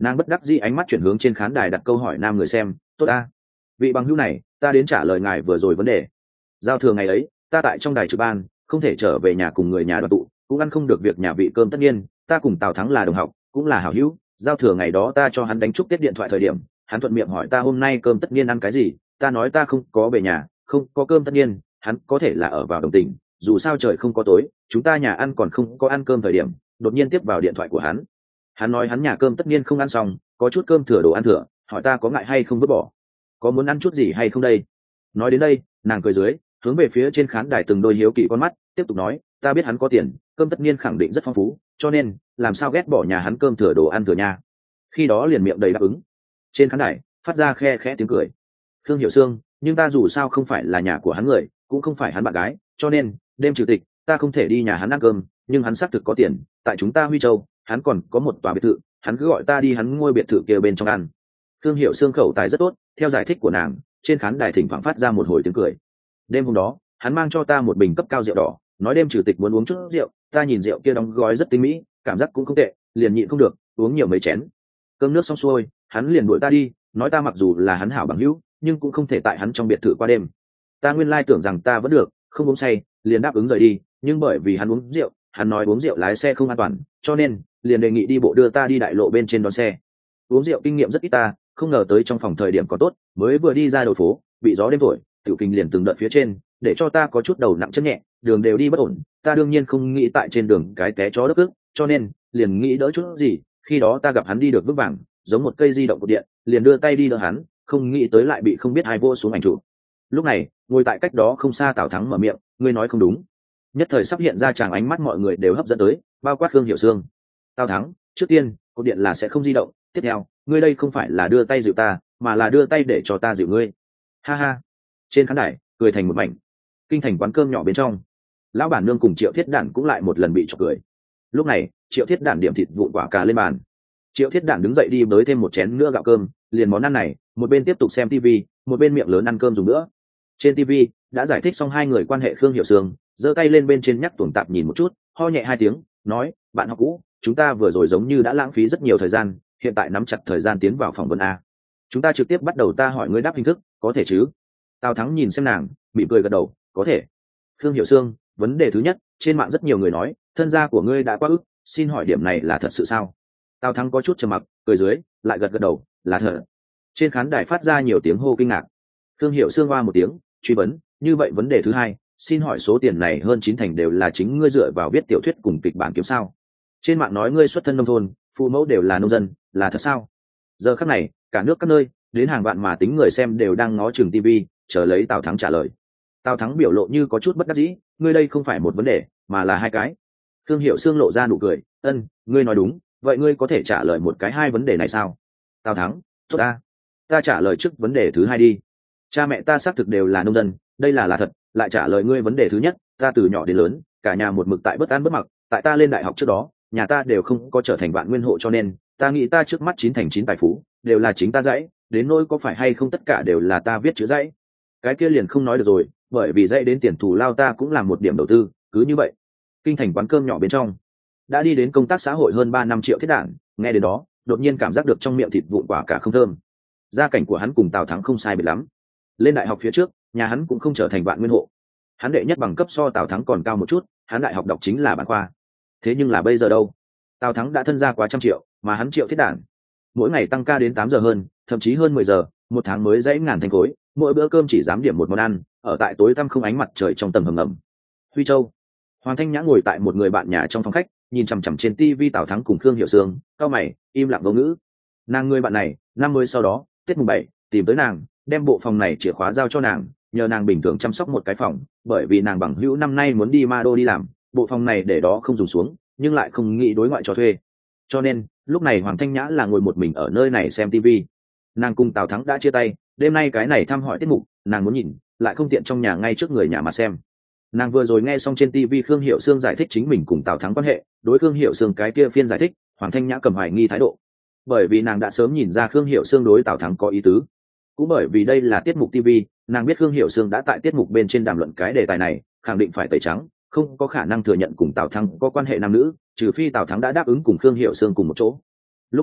Nàng bất đắc dĩ ánh mắt chuyển hướng trên khán đài đặt câu hỏi nam người xem. Tốt ta, vị bằng hữu này, ta đến trả lời ngài vừa rồi vấn đề. Giao thừa ngày ấy, ta tại trong đài trực ban, không thể trở về nhà cùng người nhà đoàn tụ, cũng ăn không được việc nhà vị cơm. Tất nhiên ta cùng Tào Thắng là đồng học, cũng là hảo hữu. Giao thừa ngày đó ta cho hắn đánh chúc Tết điện thoại thời điểm, hắn thuận miệng hỏi ta hôm nay cơm tất niên ăn cái gì. Ta nói ta không có về nhà, không có cơm tất niên. Hắn có thể là ở vào đồng tình, dù sao trời không có tối, chúng ta nhà ăn còn không có ăn cơm thời điểm, đột nhiên tiếp vào điện thoại của hắn. Hắn nói hắn nhà cơm tất niên không ăn xong, có chút cơm thừa đồ ăn thừa, hỏi ta có ngại hay không vứt bỏ, có muốn ăn chút gì hay không đây. Nói đến đây, nàng cười dưới, hướng về phía trên khán đài từng đôi hiếu kỳ con mắt, tiếp tục nói, ta biết hắn có tiền, cơm tất niên khẳng định rất phong phú, cho nên làm sao ghét bỏ nhà hắn cơm thừa đồ ăn thừa nha. Khi đó liền miệng đầy đáp ứng. Trên khán đài phát ra khe khẽ tiếng cười. Khương Hiểu Sương, nhưng ta dù sao không phải là nhà của hắn người, cũng không phải hắn bạn gái, cho nên đêm trừ tịch ta không thể đi nhà hắn ăn cơm, nhưng hắn xác thực có tiền, tại chúng ta Huy Châu hắn còn có một tòa biệt thự, hắn cứ gọi ta đi hắn ngôi biệt thự kia bên trong ăn. Khương Hiểu Sương khẩu tài rất tốt, theo giải thích của nàng, trên khán đài thỉnh thoảng phát ra một hồi tiếng cười. Đêm hôm đó hắn mang cho ta một bình cấp cao rượu đỏ, nói đêm trừ tịch muốn uống chút rượu, ta nhìn rượu kia đóng gói rất tinh mỹ, cảm giác cũng không tệ, liền nhịn không được uống nhiều mấy chén. Cơm nước xong xuôi, hắn liền đuổi ta đi, nói ta mặc dù là hắn hảo bằng hữu, nhưng cũng không thể tại hắn trong biệt thự qua đêm. Ta nguyên lai tưởng rằng ta vẫn được, không uống say, liền đáp ứng rời đi, nhưng bởi vì hắn uống rượu, hắn nói uống rượu lái xe không an toàn, cho nên liền đề nghị đi bộ đưa ta đi đại lộ bên trên đón xe. Uống rượu kinh nghiệm rất ít ta, không ngờ tới trong phòng thời điểm có tốt, mới vừa đi ra đầu phố, bị gió đêm thổi, tiểu kinh liền từng đợt phía trên, để cho ta có chút đầu nặng chân nhẹ, đường đều đi bất ổn. Ta đương nhiên không nghĩ tại trên đường cái té chó đất ức, cho nên liền nghĩ đỡ chút gì. Khi đó ta gặp hắn đi được vững vàng, giống một cây di động cột điện, liền đưa tay đi đỡ hắn, không nghĩ tới lại bị không biết ai vô xuống ảnh chụp. Lúc này ngồi tại cách đó không xa Tào Thắng mở miệng, ngươi nói không đúng. Nhất thời sắp hiện ra chàng ánh mắt mọi người đều hấp dẫn tới, bao quát Khương Hiểu Sương. Tào Thắng, trước tiên cột điện là sẽ không di động, tiếp theo ngươi đây không phải là đưa tay dịu ta, mà là đưa tay để cho ta dịu ngươi. Ha ha. Trên khán đài cười thành một mảnh. Kinh thành quán cơm nhỏ bên trong, lão bản nương cùng Triệu Thiết Đản cũng lại một lần bị chọc cười. Lúc này Triệu Thiết Đản điểm thịt vụn quả cà lên bàn. Triệu Thiết Đản đứng dậy đi bới thêm một chén nữa gạo cơm, liền món ăn này, một bên tiếp tục xem TV, một bên miệng lớn ăn cơm dùng nữa. Trên TV đã giải thích xong hai người quan hệ. Khương Hiểu Sương giơ tay lên bên trên nhắc tuồng tạp nhìn một chút, ho nhẹ hai tiếng, nói, bạn học cũ, chúng ta vừa rồi giống như đã lãng phí rất nhiều thời gian, hiện tại nắm chặt thời gian tiến vào phỏng vấn a. Chúng ta trực tiếp bắt đầu, ta hỏi ngươi đáp hình thức, có thể chứ? Tào Thắng nhìn xem nàng, mỉm cười gật đầu, có thể. Khương Hiểu Sương, vấn đề thứ nhất, trên mạng rất nhiều người nói thân gia của ngươi đã quá ức, xin hỏi điểm này là thật sự sao? Tào Thắng có chút trầm mặc, cười dưới, lại gật gật đầu, là thật. Trên khán đài phát ra nhiều tiếng hô kinh ngạc. Khương Hiểu Sương hoa một tiếng, truy vấn, như vậy vấn đề thứ hai, xin hỏi số tiền này hơn 90% đều là chính ngươi dựa vào viết tiểu thuyết cùng kịch bản kiếm sao? Trên mạng nói ngươi xuất thân nông thôn, phụ mẫu đều là nông dân, là thật sao? Giờ khắc này, cả nước các nơi, đến hàng vạn mà tính người xem đều đang ngó chừng TV, chờ lấy Tào Thắng trả lời. Tào Thắng biểu lộ như có chút bất đắc dĩ, ngươi đây không phải một vấn đề, mà là hai cái. Khương Hiểu Sương lộ ra nụ cười, ngươi nói đúng, vậy ngươi có thể trả lời một cái hai vấn đề này sao? Tào Thắng, tốt ta trả lời trước vấn đề thứ hai đi. Cha mẹ ta xác thực đều là nông dân, đây là thật. Lại trả lời ngươi vấn đề thứ nhất, ta từ nhỏ đến lớn, cả nhà một mực tại bất an bất mặc, tại ta lên đại học trước đó, nhà ta đều không có trở thành vạn nguyên hộ, cho nên ta nghĩ ta trước mắt 9 thành 9 tài phú đều là chính ta dãy, đến nỗi có phải hay không tất cả đều là ta viết chữ dãy, cái kia liền không nói được rồi, bởi vì dãy đến tiền thù lao ta cũng làm một điểm đầu tư, cứ như vậy. Kinh thành quán cơm nhỏ bên trong, đã đi đến công tác xã hội hơn 3 năm Triệu Thiết Đản, nghe đến đó, đột nhiên cảm giác được trong miệng thịt vụn quả cả không thơm. Gia cảnh của hắn cùng Tào Thắng không sai biệt lắm, lên đại học phía trước, nhà hắn cũng không trở thành vạn nguyên hộ, hắn đệ nhất bằng cấp so Tào Thắng còn cao một chút, hắn đại học đọc chính là bản khoa. Thế nhưng là bây giờ đâu, Tào Thắng đã thân gia quá 100 triệu, mà hắn Triệu Thiết Đản mỗi ngày tăng ca đến 8 giờ hơn, thậm chí hơn 10 giờ, một tháng mới dãy ngàn thành khối, mỗi bữa cơm chỉ dám điểm một món ăn, ở tại tối tăm không ánh mặt trời trong tầng hầm ngầm. Huy Châu, Hoàng Thanh Nhã ngồi tại một người bạn nhà trong phòng khách, nhìn chằm chằm trên TV Tào Thắng cùng Khương Hiểu Sương, cau mày, im lặng vô ngữ. Nàng người bạn này, năm mới sau đó, Tết mùng 7, tìm tới nàng, đem bộ phòng này chìa khóa giao cho nàng, nhờ nàng bình thường chăm sóc một cái phòng, bởi vì nàng bằng hữu năm nay muốn đi Ma Đô đi làm, bộ phòng này để đó không dùng xuống, nhưng lại không nghĩ đối ngoại cho thuê. Cho nên, lúc này Hoàng Thanh Nhã là ngồi một mình ở nơi này xem TV. Nàng cùng Tào Thắng đã chia tay, đêm nay cái này thăm hỏi tiết mục, nàng muốn nhìn, lại không tiện trong nhà ngay trước người nhà mà xem. Nàng vừa rồi nghe xong trên TV Khương Hiểu Sương giải thích chính mình cùng Tào Thắng quan hệ, đối Khương Hiểu Sương cái kia phiên giải thích, Hoàng Thanh Nhã cầm hoài nghi thái độ. Bởi vì nàng đã sớm nhìn ra Khương Hiểu Sương đối Tào Thắng có ý tứ. Cũng bởi vì đây là tiết mục TV, nàng biết Khương Hiểu Sương đã tại tiết mục bên trên đàm luận cái đề tài này, khẳng định phải tẩy trắng, không có khả năng thừa nhận cùng Tào Thắng có quan hệ nam nữ, trừ phi Tào Thắng đã đáp ứng cùng Khương Hiểu Sương cùng một chỗ. Lúc này,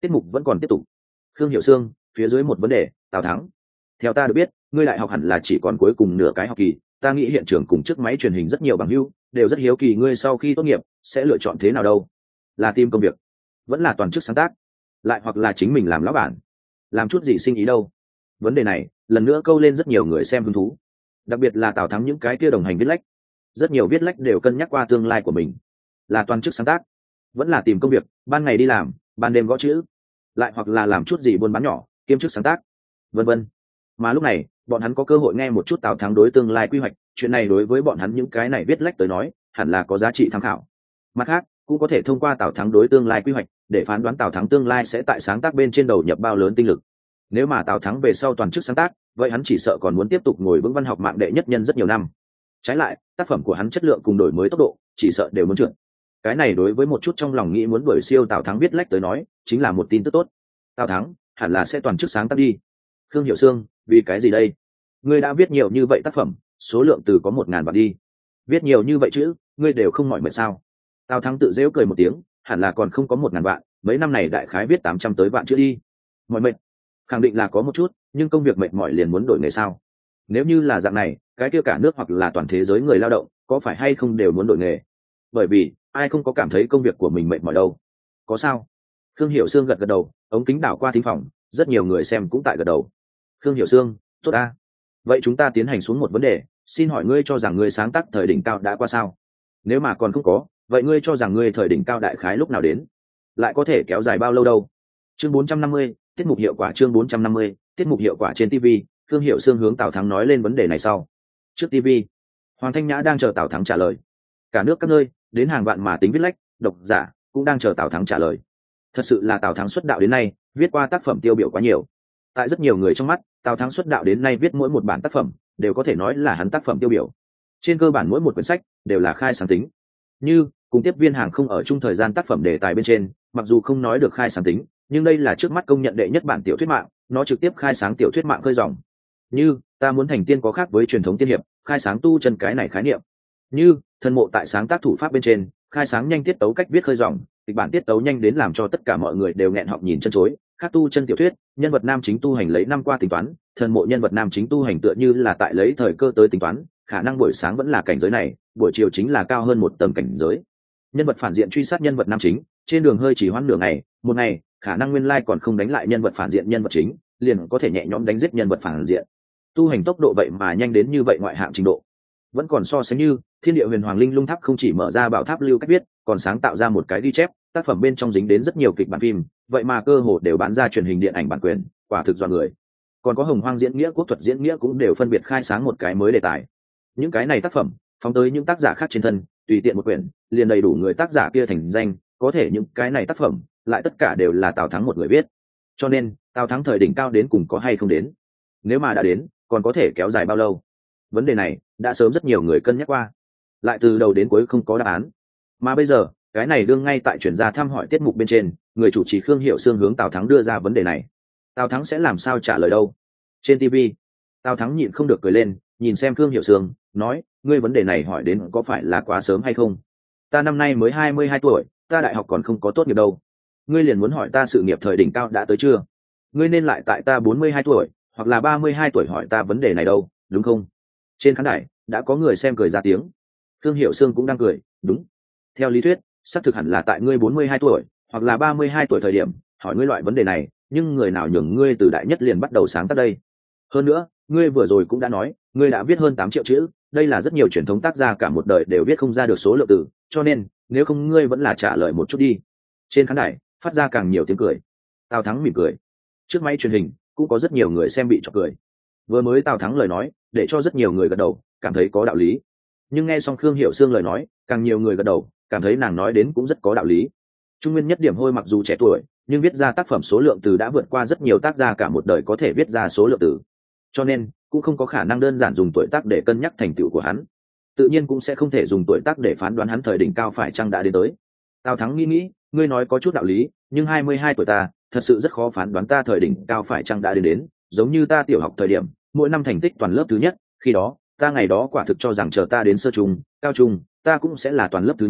Tiết mục vẫn còn tiếp tục. Khương Hiểu Sương, phía dưới một vấn đề, Tào Thắng. Theo ta được biết, ngươi đại học hẳn là chỉ còn cuối cùng nửa cái học kỳ, ta nghĩ hiện trường cùng chiếc máy truyền hình rất nhiều bằng hữu, đều rất hiếu kỳ ngươi sau khi tốt nghiệp sẽ lựa chọn thế nào đâu? Là tìm công việc, vẫn là toàn chức sáng tác, lại hoặc là chính mình làm lão bản, làm chút gì sinh ý đâu? Vấn đề này lần nữa câu lên rất nhiều người xem hứng thú, đặc biệt là Tào Thắng những cái kia đồng hành viết lách. Rất nhiều viết lách đều cân nhắc qua tương lai của mình, là toàn chức sáng tác, vẫn là tìm công việc, ban ngày đi làm, ban đêm gõ chữ, lại hoặc là làm chút gì buôn bán nhỏ, kiêm chức sáng tác, vân vân. Mà lúc này bọn hắn có cơ hội nghe một chút Tào Thắng đối tương lai quy hoạch, chuyện này đối với bọn hắn những cái này viết lách tới nói hẳn là có giá trị tham khảo. Mặt khác cũng có thể thông qua Tào Thắng đối tương lai quy hoạch để phán đoán Tào Thắng tương lai sẽ tại sáng tác bên trên đầu nhập bao lớn tinh lực. Nếu mà Tào Thắng về sau toàn chức sáng tác, vậy hắn chỉ sợ còn muốn tiếp tục ngồi vững văn học mạng đệ nhất nhân rất nhiều năm. Trái lại tác phẩm của hắn chất lượng cùng đổi mới tốc độ chỉ sợ đều muốn trượt. Cái này đối với một chút trong lòng nghĩ muốn đuổi siêu Tào Thắng viết lách tới nói chính là một tin tức tốt. Tào Thắng hẳn là sẽ toàn chức sáng tác đi. Khương Hiểu Sương, vì cái gì đây? Ngươi đã viết nhiều như vậy tác phẩm, số lượng từ có 1000 vạn đi, viết nhiều như vậy chữ, ngươi đều không mỏi mệt sao? Tào Thắng tự giễu cười một tiếng, hẳn là còn không có 1000 vạn, mấy năm này đại khái viết 800 tới vạn chữ đi. Mỏi mệt, khẳng định là có một chút, nhưng công việc mệt mỏi liền muốn đổi nghề sao? Nếu như là dạng này, cái kia cả nước hoặc là toàn thế giới người lao động, có phải hay không đều muốn đổi nghề? Bởi vì ai không có cảm thấy công việc của mình mệt mỏi đâu? Có sao? Khương Hiểu Sương gật gật đầu, ống kính đảo qua thính phòng, rất nhiều người xem cũng tại gật đầu. Khương Hiểu Sương, tốt a. Vậy chúng ta tiến hành xuống một vấn đề, xin hỏi ngươi cho rằng ngươi sáng tác thời đỉnh cao đã qua sao? Nếu mà còn không có, vậy ngươi cho rằng ngươi thời đỉnh cao đại khái lúc nào đến? Lại có thể kéo dài bao lâu đâu? Chương 450, tiết mục hiệu quả. Chương 450, tiết mục hiệu quả. Trên TV, Khương Hiểu Sương hướng Tào Thắng nói lên vấn đề này sau. Trước TV, Hoàng Thanh Nhã đang chờ Tào Thắng trả lời. Cả nước các nơi, đến hàng vạn mà tính viết lách, độc giả cũng đang chờ Tào Thắng trả lời. Thật sự là Tào Thắng xuất đạo đến nay, viết qua tác phẩm tiêu biểu quá nhiều. Tại rất nhiều người trong mắt, Tào Thắng xuất đạo đến nay viết mỗi một bản tác phẩm đều có thể nói là hắn tác phẩm tiêu biểu. Trên cơ bản mỗi một quyển sách đều là khai sáng tính. Như cùng tiếp viên hàng không ở chung thời gian tác phẩm đề tài bên trên, mặc dù không nói được khai sáng tính, nhưng đây là trước mắt công nhận đệ nhất bản tiểu thuyết mạng, nó trực tiếp khai sáng tiểu thuyết mạng khơi dòng. Như ta muốn thành tiên có khác với truyền thống tiên hiệp, khai sáng tu chân cái này khái niệm. Như thân mộ tại sáng tác thủ pháp bên trên, khai sáng nhanh tiết tấu cách viết khơi dòng, kịch bản tiết tấu nhanh đến làm cho tất cả mọi người đều nghẹn họng nhìn chân chối. Khác tu chân tiểu thuyết, nhân vật nam chính tu hành lấy năm qua tính toán, thần mộ nhân vật nam chính tu hành tựa như là tại lấy thời cơ tới tính toán, khả năng buổi sáng vẫn là cảnh giới này, buổi chiều chính là cao hơn một tầng cảnh giới. Nhân vật phản diện truy sát nhân vật nam chính, trên đường hơi chỉ hoãn nửa ngày, một ngày, khả năng nguyên lai còn không đánh lại nhân vật phản diện nhân vật chính, liền có thể nhẹ nhõm đánh giết nhân vật phản diện. Tu hành tốc độ vậy mà nhanh đến như vậy ngoại hạng trình độ. Vẫn còn so sánh như Thiên Địa Huyền Hoàng Linh Lung Tháp không chỉ mở ra bảo tháp lưu cách viết, còn sáng tạo ra một cái ghi chép, tác phẩm bên trong dính đến rất nhiều kịch bản phim, vậy mà cơ hồ đều bán ra truyền hình điện ảnh bản quyền, quả thực dọa người. Còn có Hồng Hoang diễn nghĩa, Quốc thuật diễn nghĩa cũng đều phân biệt khai sáng một cái mới đề tài. Những cái này tác phẩm phóng tới những tác giả khác trên thân, tùy tiện một quyển liền đầy đủ người tác giả kia thành danh, có thể những cái này tác phẩm lại tất cả đều là Tào Thắng một người viết. Cho nên Tào Thắng thời đỉnh cao đến cùng có hay không đến? Nếu mà đã đến, còn có thể kéo dài bao lâu? Vấn đề này đã sớm rất nhiều người cân nhắc qua, lại từ đầu đến cuối không có đáp án. Mà bây giờ cái này đương ngay tại chuyển ra thăm hỏi tiết mục bên trên, người chủ trì Khương Hiểu Sương hướng Tào Thắng đưa ra vấn đề này. Tào Thắng sẽ làm sao trả lời đâu? Trên TV, Tào Thắng nhịn không được cười lên, nhìn xem Khương Hiểu Sương, nói, ngươi vấn đề này hỏi đến có phải là quá sớm hay không? Ta năm nay mới 22 tuổi, ta đại học còn không có tốt nghiệp đâu. Ngươi liền muốn hỏi ta sự nghiệp thời đỉnh cao đã tới chưa? Ngươi nên lại tại ta 42 tuổi, hoặc là 32 tuổi hỏi ta vấn đề này đâu, đúng không? Trên khán đài đã có người xem cười ra tiếng. Khương Hiểu Sương cũng đang cười, đúng. Theo lý thuyết, xác thực hẳn là tại ngươi 42 tuổi, hoặc là 32 tuổi thời điểm, hỏi ngươi loại vấn đề này, nhưng người nào nhường ngươi từ đại nhất liền bắt đầu sáng tác đây? Hơn nữa, ngươi vừa rồi cũng đã nói, ngươi đã viết hơn 8 triệu chữ, đây là rất nhiều truyền thống tác gia cả một đời đều viết không ra được số lượng từ, cho nên, nếu không ngươi vẫn là trả lời một chút đi. Trên khán đài, phát ra càng nhiều tiếng cười. Tào Thắng mỉm cười. Trước máy truyền hình, cũng có rất nhiều người xem bị chọc cười. Vừa mới Tào Thắng lời nói, để cho rất nhiều người gật đầu, cảm thấy có đạo lý. Nhưng nghe xong Khương Hiểu Sương lời nói, càng nhiều người gật đầu, cảm thấy nàng nói đến cũng rất có đạo lý. Trung Nguyên Nhất Điểm Hôi mặc dù trẻ tuổi, nhưng viết ra tác phẩm số lượng từ đã vượt qua rất nhiều tác gia cả một đời có thể viết ra số lượng từ. Cho nên, cũng không có khả năng đơn giản dùng tuổi tác để cân nhắc thành tựu của hắn. Tự nhiên cũng sẽ không thể dùng tuổi tác để phán đoán hắn thời đỉnh cao phải chăng đã đến tới. Tào Thắng nghĩ, ngươi nói có chút đạo lý, nhưng 22 tuổi ta, thật sự rất khó phán đoán ta thời đỉnh cao phải chăng đã đến, giống như ta tiểu học thời điểm, mỗi năm thành tích toàn lớp thứ nhất, khi đó, ta ngày đó quả thực cho rằng chờ ta đến sơ trung, cao trung, ta cũng sẽ là toàn lớp thứ nhất,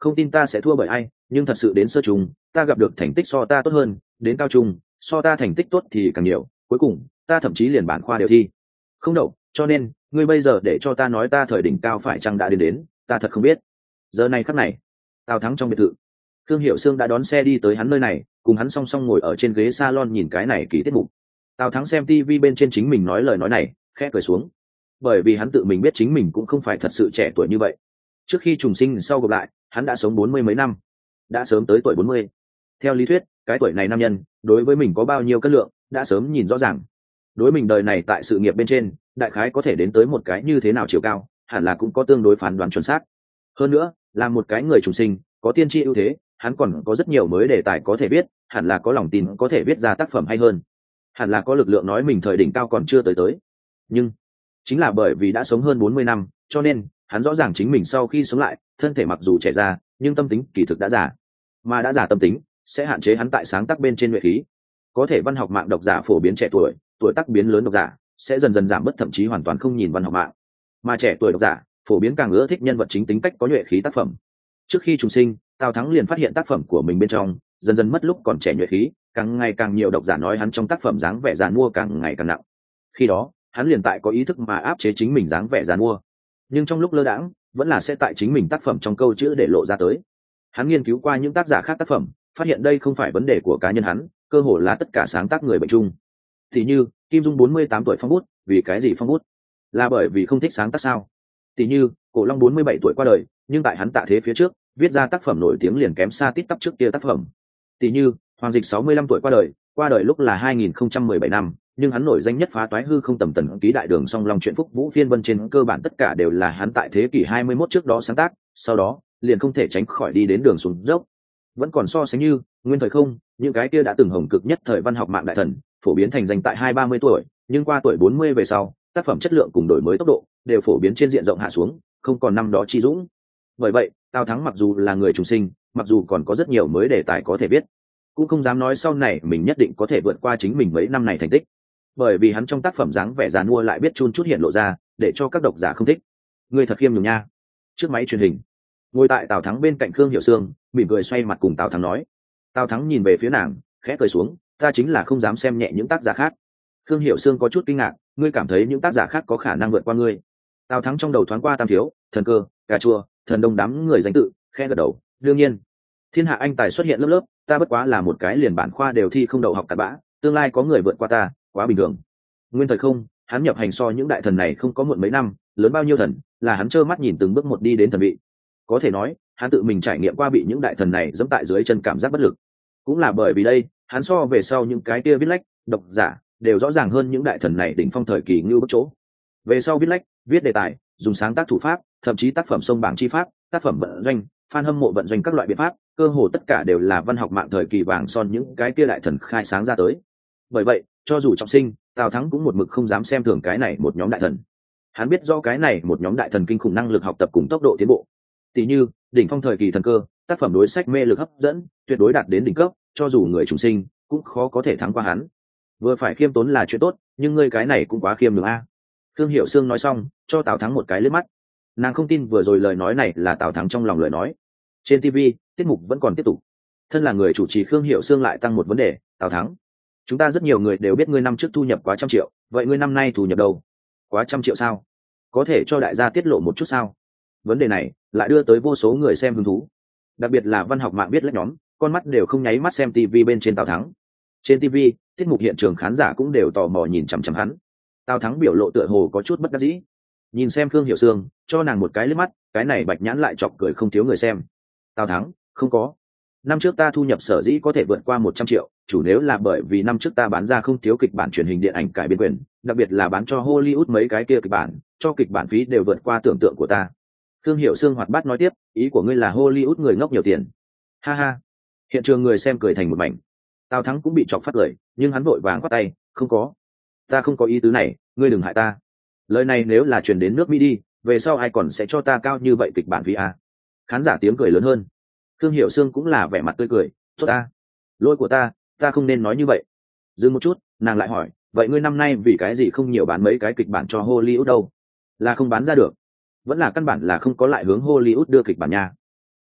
không tin ta sẽ thua bởi ai, nhưng thật sự đến sơ trung ta gặp được thành tích so ta tốt hơn, đến cao trung so ta thành tích tốt thì càng nhiều, cuối cùng ta thậm chí liền bản khoa đều thi không đậu. Cho nên ngươi bây giờ để cho ta nói ta thời đỉnh cao phải chăng đã đến, ta thật không biết. Giờ này khắc này, Tào Thắng trong biệt thự, Thương Hiệu Sương đã đón xe đi tới hắn nơi này, cùng hắn song song ngồi ở trên ghế salon nhìn cái này kỳ tiết mục. Tào Thắng xem TV bên trên chính mình nói lời nói này, khẽ cười xuống, bởi vì hắn tự mình biết chính mình cũng không phải thật sự trẻ tuổi như vậy. Trước khi trùng sinh sau gặp lại, hắn đã sống 40 mấy năm, đã sớm tới tuổi 40. Theo lý thuyết, cái tuổi này nam nhân đối với mình có bao nhiêu cân lượng đã sớm nhìn rõ ràng. Đối mình đời này tại sự nghiệp bên trên, đại khái có thể đến tới một cái như thế nào chiều cao, hẳn là cũng có tương đối phán đoán chuẩn xác. Hơn nữa, là một cái người trùng sinh, có tiên tri ưu thế, hắn còn có rất nhiều mới đề tài có thể viết, hẳn là có lòng tin có thể viết ra tác phẩm hay hơn, hẳn là có lực lượng nói mình thời đỉnh cao còn chưa tới. Nhưng chính là bởi vì đã sống hơn 40 năm, cho nên hắn rõ ràng chính mình sau khi sống lại, thân thể mặc dù trẻ ra, nhưng tâm tính kỳ thực đã già, mà đã già tâm tính sẽ hạn chế hắn tại sáng tác bên trên nhuệ khí. Có thể văn học mạng độc giả phổ biến trẻ tuổi, tuổi tác biến lớn độc giả sẽ dần dần giảm bớt, thậm chí hoàn toàn không nhìn văn học mạng, mà trẻ tuổi độc giả phổ biến càng ưa thích nhân vật chính tính cách có nhuệ khí tác phẩm. Trước khi trùng sinh, Tào Thắng liền phát hiện tác phẩm của mình bên trong dần dần mất lúc còn trẻ nhuệ khí, càng ngày càng nhiều độc giả nói hắn trong tác phẩm dáng vẻ giàn mua càng ngày càng nặng. Khi đó hắn liền tại có ý thức mà áp chế chính mình dáng vẻ giàn mua, nhưng trong lúc lơ đãng vẫn là sẽ tại chính mình tác phẩm trong câu chữ để lộ ra tới. Hắn nghiên cứu qua những tác giả khác tác phẩm, phát hiện đây không phải vấn đề của cá nhân hắn, cơ hồ là tất cả sáng tác người bệnh chung. Thì như Kim Dung 48 tuổi phong bút, vì cái gì phong bút? Là bởi vì không thích sáng tác sao? Thì như Cổ Long 47 tuổi qua đời, nhưng tại hắn tạ thế phía trước viết ra tác phẩm nổi tiếng liền kém xa tít tắp trước kia tác phẩm. Thì như Hoàng Dịch 65 tuổi qua đời lúc là 2017 năm, nhưng hắn nổi danh nhất phá toái hư không tầm tần ký đại đường song long chuyện phúc vũ phiên vân trên cơ bản tất cả đều là hắn tại thế kỷ 21 trước đó sáng tác, sau đó liền không thể tránh khỏi đi đến đường xuống dốc. Vẫn còn so sánh như Nguyên Thời Không, những cái kia đã từng hồng cực nhất thời văn học mạng đại thần, phổ biến thành danh tại 20-30 tuổi, nhưng qua tuổi 40 về sau, tác phẩm chất lượng cùng đổi mới tốc độ đều phổ biến trên diện rộng hạ xuống, không còn năm đó chi dũng. Bởi vậy, Tào Thắng mặc dù là người trùng sinh, mặc dù còn có rất nhiều mới đề tài có thể viết, cũng không dám nói sau này mình nhất định có thể vượt qua chính mình mấy năm này thành tích, bởi vì hắn trong tác phẩm dáng vẻ giàn mua lại biết chun chút hiện lộ ra, để cho các độc giả không thích. Người thật khiêm nhường nha. Trước máy truyền hình, ngồi tại Tào Thắng bên cạnh Khương Hiểu Sương mỉm cười xoay mặt cùng Tào Thắng nói. Tào Thắng nhìn về phía nàng, khẽ cười xuống, ta chính là không dám xem nhẹ những tác giả khác. Khương Hiểu Sương có chút kinh ngạc, ngươi cảm thấy những tác giả khác có khả năng vượt qua ngươi? Tào Thắng trong đầu thoáng qua Tam Thiếu, Thần Cơ, Cà Chua, Thần Đông đám người danh tự, khẽ gật đầu, đương nhiên. Thiên hạ anh tài xuất hiện lớp lớp, ta bất quá là một cái liền bản khoa đều thi không đậu học cặn bã, tương lai có người vượt qua ta, quá bình thường. Nguyên Thời Không, hắn nhập hành so những đại thần này không có muộn mấy năm, lớn bao nhiêu thần, là hắn trơ mắt nhìn từng bước một đi đến thần vị. Có thể nói, hắn tự mình trải nghiệm qua bị những đại thần này giẫm tại dưới chân cảm giác bất lực. Cũng là bởi vì đây, hắn so về sau những cái kia viết lách, độc giả đều rõ ràng hơn những đại thần này đỉnh phong thời kỳ như bất chỗ. Về sau viết lách, viết đề tài, dùng sáng tác thủ pháp, thậm chí tác phẩm sông bảng chi pháp, tác phẩm vận doanh, fan hâm mộ vận doanh các loại biện pháp, cơ hồ tất cả đều là văn học mạng thời kỳ vàng son những cái kia đại thần khai sáng ra tới. Bởi vậy, cho dù trọng sinh, Tào Thắng cũng một mực không dám xem thường cái này một nhóm đại thần. Hắn biết do cái này một nhóm đại thần kinh khủng năng lực học tập cùng tốc độ tiến bộ. Tỷ như đỉnh phong thời kỳ Thần Cơ, tác phẩm đối sách mê lực hấp dẫn, tuyệt đối đạt đến đỉnh cấp, cho dù người trùng sinh cũng khó có thể thắng qua hắn. Vừa phải khiêm tốn là chuyện tốt, nhưng ngươi cái này cũng quá khiêm nhường a. Khương Hiểu Sương nói xong, cho Tào Thắng một cái liếc mắt. Nàng không tin vừa rồi lời nói này là Tào Thắng trong lòng lời nói. Trên TV, tiết mục vẫn còn tiếp tục. Thân là người chủ trì Khương Hiểu Sương lại tăng một vấn đề, Tào Thắng, chúng ta rất nhiều người đều biết ngươi năm trước thu nhập quá 100 triệu, vậy ngươi năm nay thu nhập đâu? Quá 100 triệu sao? Có thể cho đại gia tiết lộ một chút sao? Vấn đề này lại đưa tới vô số người xem hứng thú, đặc biệt là văn học mạng biết lách nhóm, con mắt đều không nháy mắt xem TV bên trên Tào Thắng. Trên TV, tiết mục hiện trường khán giả cũng đều tò mò nhìn chằm chằm hắn. Tào Thắng biểu lộ tựa hồ có chút bất đắc dĩ, nhìn xem Khương Hiểu Sương, cho nàng một cái liếc mắt, cái này bạch nhãn lại chọc cười không thiếu người xem. Tào Thắng, không có. Năm trước ta thu nhập sở dĩ có thể vượt qua 100 triệu, chủ nếu là bởi vì năm trước ta bán ra không thiếu kịch bản truyền hình điện ảnh cải biên quyền, đặc biệt là bán cho Hollywood mấy cái kia kịch bản, cho kịch bản phí đều vượt qua tưởng tượng của ta. Khương Hiểu Sương hoạt bát nói tiếp, ý của ngươi là Hollywood người ngốc nhiều tiền. Ha ha. Hiện trường người xem cười thành một mảnh. Tào Thắng cũng bị chọc phát lời, nhưng hắn vội vàng quát tay, không có. Ta không có ý tứ này, ngươi đừng hại ta. Lời này nếu là truyền đến nước Mỹ đi, về sau ai còn sẽ cho ta cao như vậy kịch bản phí à? Khán giả tiếng cười lớn hơn. Khương Hiểu Sương cũng là vẻ mặt tươi cười, tốt ta. Lỗi của ta không nên nói như vậy. Dừng một chút, nàng lại hỏi, vậy ngươi năm nay vì cái gì không nhiều bán mấy cái kịch bản cho Hollywood đâu? Là không bán ra được, vẫn là căn bản là không có lại hướng Hollywood đưa kịch bản nha?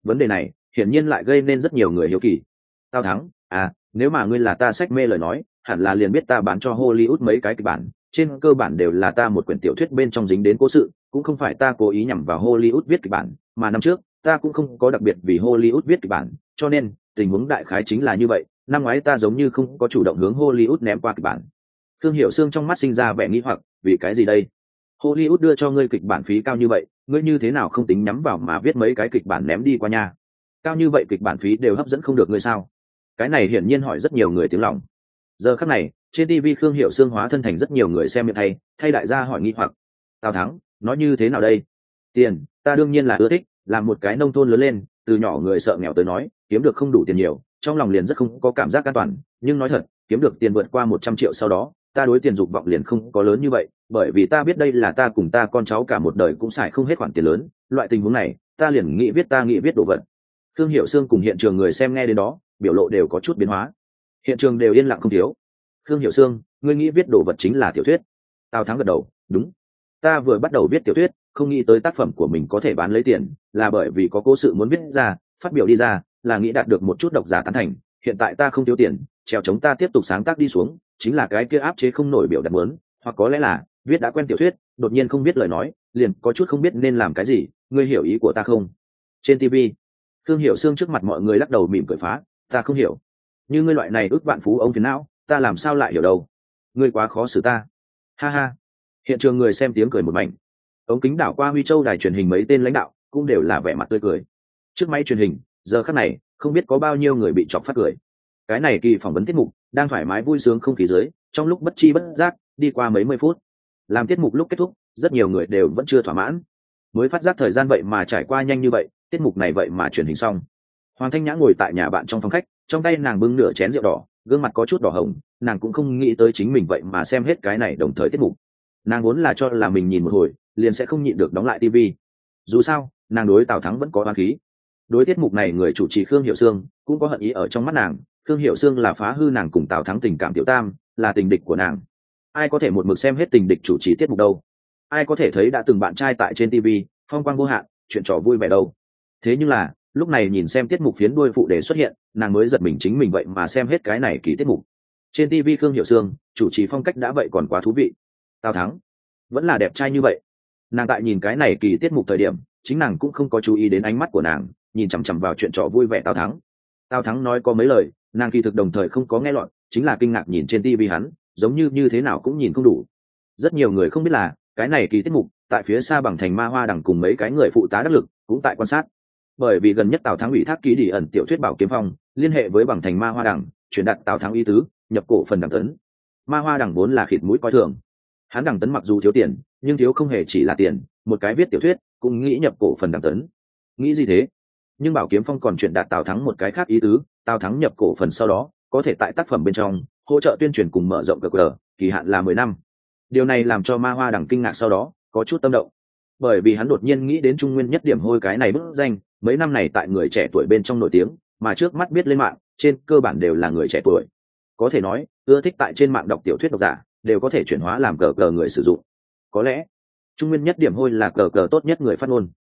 Vấn đề này hiển nhiên lại gây nên rất nhiều người hiếu kỳ. Tào Thắng, nếu mà ngươi là ta sách mê lời nói, hẳn là liền biết ta bán cho Hollywood mấy cái kịch bản, trên cơ bản đều là ta một quyển tiểu thuyết bên trong dính đến cố sự, cũng không phải ta cố ý nhằm vào Hollywood viết kịch bản, mà năm trước ta cũng không có đặc biệt vì Hollywood viết kịch bản, cho nên tình huống đại khái chính là như vậy. Năm ngoái ta giống như không có chủ động hướng Hollywood ném qua kịch bản. Thương Hiểu Sương trong mắt sinh ra vẻ nghi hoặc, vì cái gì đây? Hollywood đưa cho ngươi kịch bản phí cao như vậy, ngươi như thế nào không tính nhắm vào mà viết mấy cái kịch bản ném đi qua nhà? Cao như vậy kịch bản phí đều hấp dẫn không được ngươi sao? Cái này hiển nhiên hỏi rất nhiều người tiếng lòng. Giờ khắc này, trên TV Khương Hiểu Sương hóa thân thành rất nhiều người xem miệng thay đại gia hỏi nghi hoặc. Tào Thắng, nói như thế nào đây? Tiền, ta đương nhiên là ưa thích, làm một cái nông thôn lớn lên, từ nhỏ người sợ nghèo tới nói, kiếm được không đủ tiền nhiều, trong lòng liền rất không có cảm giác an toàn, nhưng nói thật, kiếm được tiền vượt qua 100 triệu sau đó, ta đối tiền dục vọng liền không có lớn như vậy, bởi vì ta biết đây là ta cùng ta con cháu cả một đời cũng xài không hết khoản tiền lớn, loại tình huống này, ta liền nghĩ viết đồ vật. Khương Hiểu Sương cùng hiện trường người xem nghe đến đó, biểu lộ đều có chút biến hóa. Hiện trường đều yên lặng không thiếu. Khương Hiểu Sương, ngươi nghĩ viết đồ vật chính là tiểu thuyết? Tào Thắng gật đầu, đúng. Ta vừa bắt đầu viết tiểu thuyết, không nghĩ tới tác phẩm của mình có thể bán lấy tiền, là bởi vì có cố sự muốn viết ra, phát biểu đi ra, là nghĩ đạt được một chút độc giả tán thành. Hiện tại ta không thiếu tiền, trèo chống ta tiếp tục sáng tác đi xuống, chính là cái kia áp chế không nổi biểu đạt muốn, hoặc có lẽ là viết đã quen tiểu thuyết, đột nhiên không biết lời nói, liền có chút không biết nên làm cái gì, ngươi hiểu ý của ta không? Trên TV, Khương Hiểu Sương trước mặt mọi người lắc đầu mỉm cười phá, ta không hiểu. Như ngươi loại này ước vạn phú ông phiền não, ta làm sao lại hiểu đâu? Ngươi quá khó xử ta. Ha ha. Hiện trường người xem tiếng cười một mảnh. Ống kính đảo qua Huy Châu đài truyền hình mấy tên lãnh đạo cũng đều là vẻ mặt tươi cười. Trước máy truyền hình, giờ khắc này, không biết có bao nhiêu người bị chọc phát cười. Cái này kỳ phỏng vấn tiết mục, đang thoải mái vui sướng không khí dưới, trong lúc bất chi bất giác, đi qua mấy mươi phút. Làm tiết mục lúc kết thúc, rất nhiều người đều vẫn chưa thỏa mãn. Mới phát giác thời gian vậy mà trải qua nhanh như vậy, tiết mục này vậy mà truyền hình xong. Hoàng Thanh Nhã ngồi tại nhà bạn trong phòng khách, trong tay nàng bưng nửa chén rượu đỏ, gương mặt có chút đỏ hồng, nàng cũng không nghĩ tới chính mình vậy mà xem hết cái này đồng thời tiết mục. Nàng vốn là cho là mình nhìn một hồi liền sẽ không nhịn được đóng lại TV. Dù sao nàng đối Tào Thắng vẫn có oán khí. Đối tiết mục này người chủ trì Khương Hiểu Sương cũng có hận ý ở trong mắt nàng. Khương Hiểu Sương là phá hư nàng cùng Tào Thắng tình cảm tiểu tam, là tình địch của nàng. Ai có thể một mực xem hết tình địch chủ trì tiết mục đâu? Ai có thể thấy đã từng bạn trai tại trên TV phong quang vô hạn, chuyện trò vui vẻ đâu? Thế nhưng là lúc này nhìn xem tiết mục phiến đuôi phụ đề xuất hiện, nàng mới giật mình chính mình vậy mà xem hết cái này kỳ tiết mục. Trên TV Khương Hiểu Sương chủ trì phong cách đã vậy còn quá thú vị. Tào Thắng vẫn là đẹp trai như vậy. Nàng tại nhìn cái này kỳ tiết mục thời điểm, chính nàng cũng không có chú ý đến ánh mắt của nàng, nhìn chằm chằm vào chuyện trò vui vẻ Tào Thắng. Tào Thắng nói có mấy lời, nàng kỳ thực đồng thời không có nghe lọt, chính là kinh ngạc nhìn trên TV hắn, giống như thế nào cũng nhìn không đủ. Rất nhiều người không biết là cái này kỳ tiết mục tại phía xa Bằng Thành Ma Hoa Đằng cùng mấy cái người phụ tá đắc lực cũng tại quan sát. Bởi vì gần nhất Tào Thắng ủy thác ký đi ẩn tiểu thuyết Bảo Kiếm Phong liên hệ với Bằng Thành Ma Hoa Đằng, chuyển đặt Tào Thắng ý tứ nhập cổ phần Đằng Tấn. Ma Hoa Đằng vốn là khịt mũi coi thường hắn. Đằng Tấn mặc dù thiếu tiền, nhưng thiếu không hề chỉ là tiền, một cái viết tiểu thuyết cũng nghĩ nhập cổ phần Đằng Tấn. Nghĩ gì thế? Nhưng Bảo Kiếm Phong còn chuyển đạt Tào Thắng một cái khác ý tứ, Tào Thắng nhập cổ phần sau đó có thể tại tác phẩm bên trong hỗ trợ tuyên truyền cùng mở rộng cờ, kỳ hạn là 10 năm. Điều này làm cho Ma Hoa Đằng kinh ngạc, sau đó có chút tâm động, bởi vì hắn đột nhiên nghĩ đến Trung Nguyên Nhất Điểm Hôi cái này bức danh, mấy năm này tại người trẻ tuổi bên trong nổi tiếng, mà trước mắt biết lên mạng trên cơ bản đều là người trẻ tuổi. Có thể nói ưa thích tại trên mạng đọc tiểu thuyết độc giả đều có thể chuyển hóa làm cờ người sử dụng. Có lẽ Trung Nguyên Nhất Điểm Hôi là cờ tốt nhất người phát ngôn.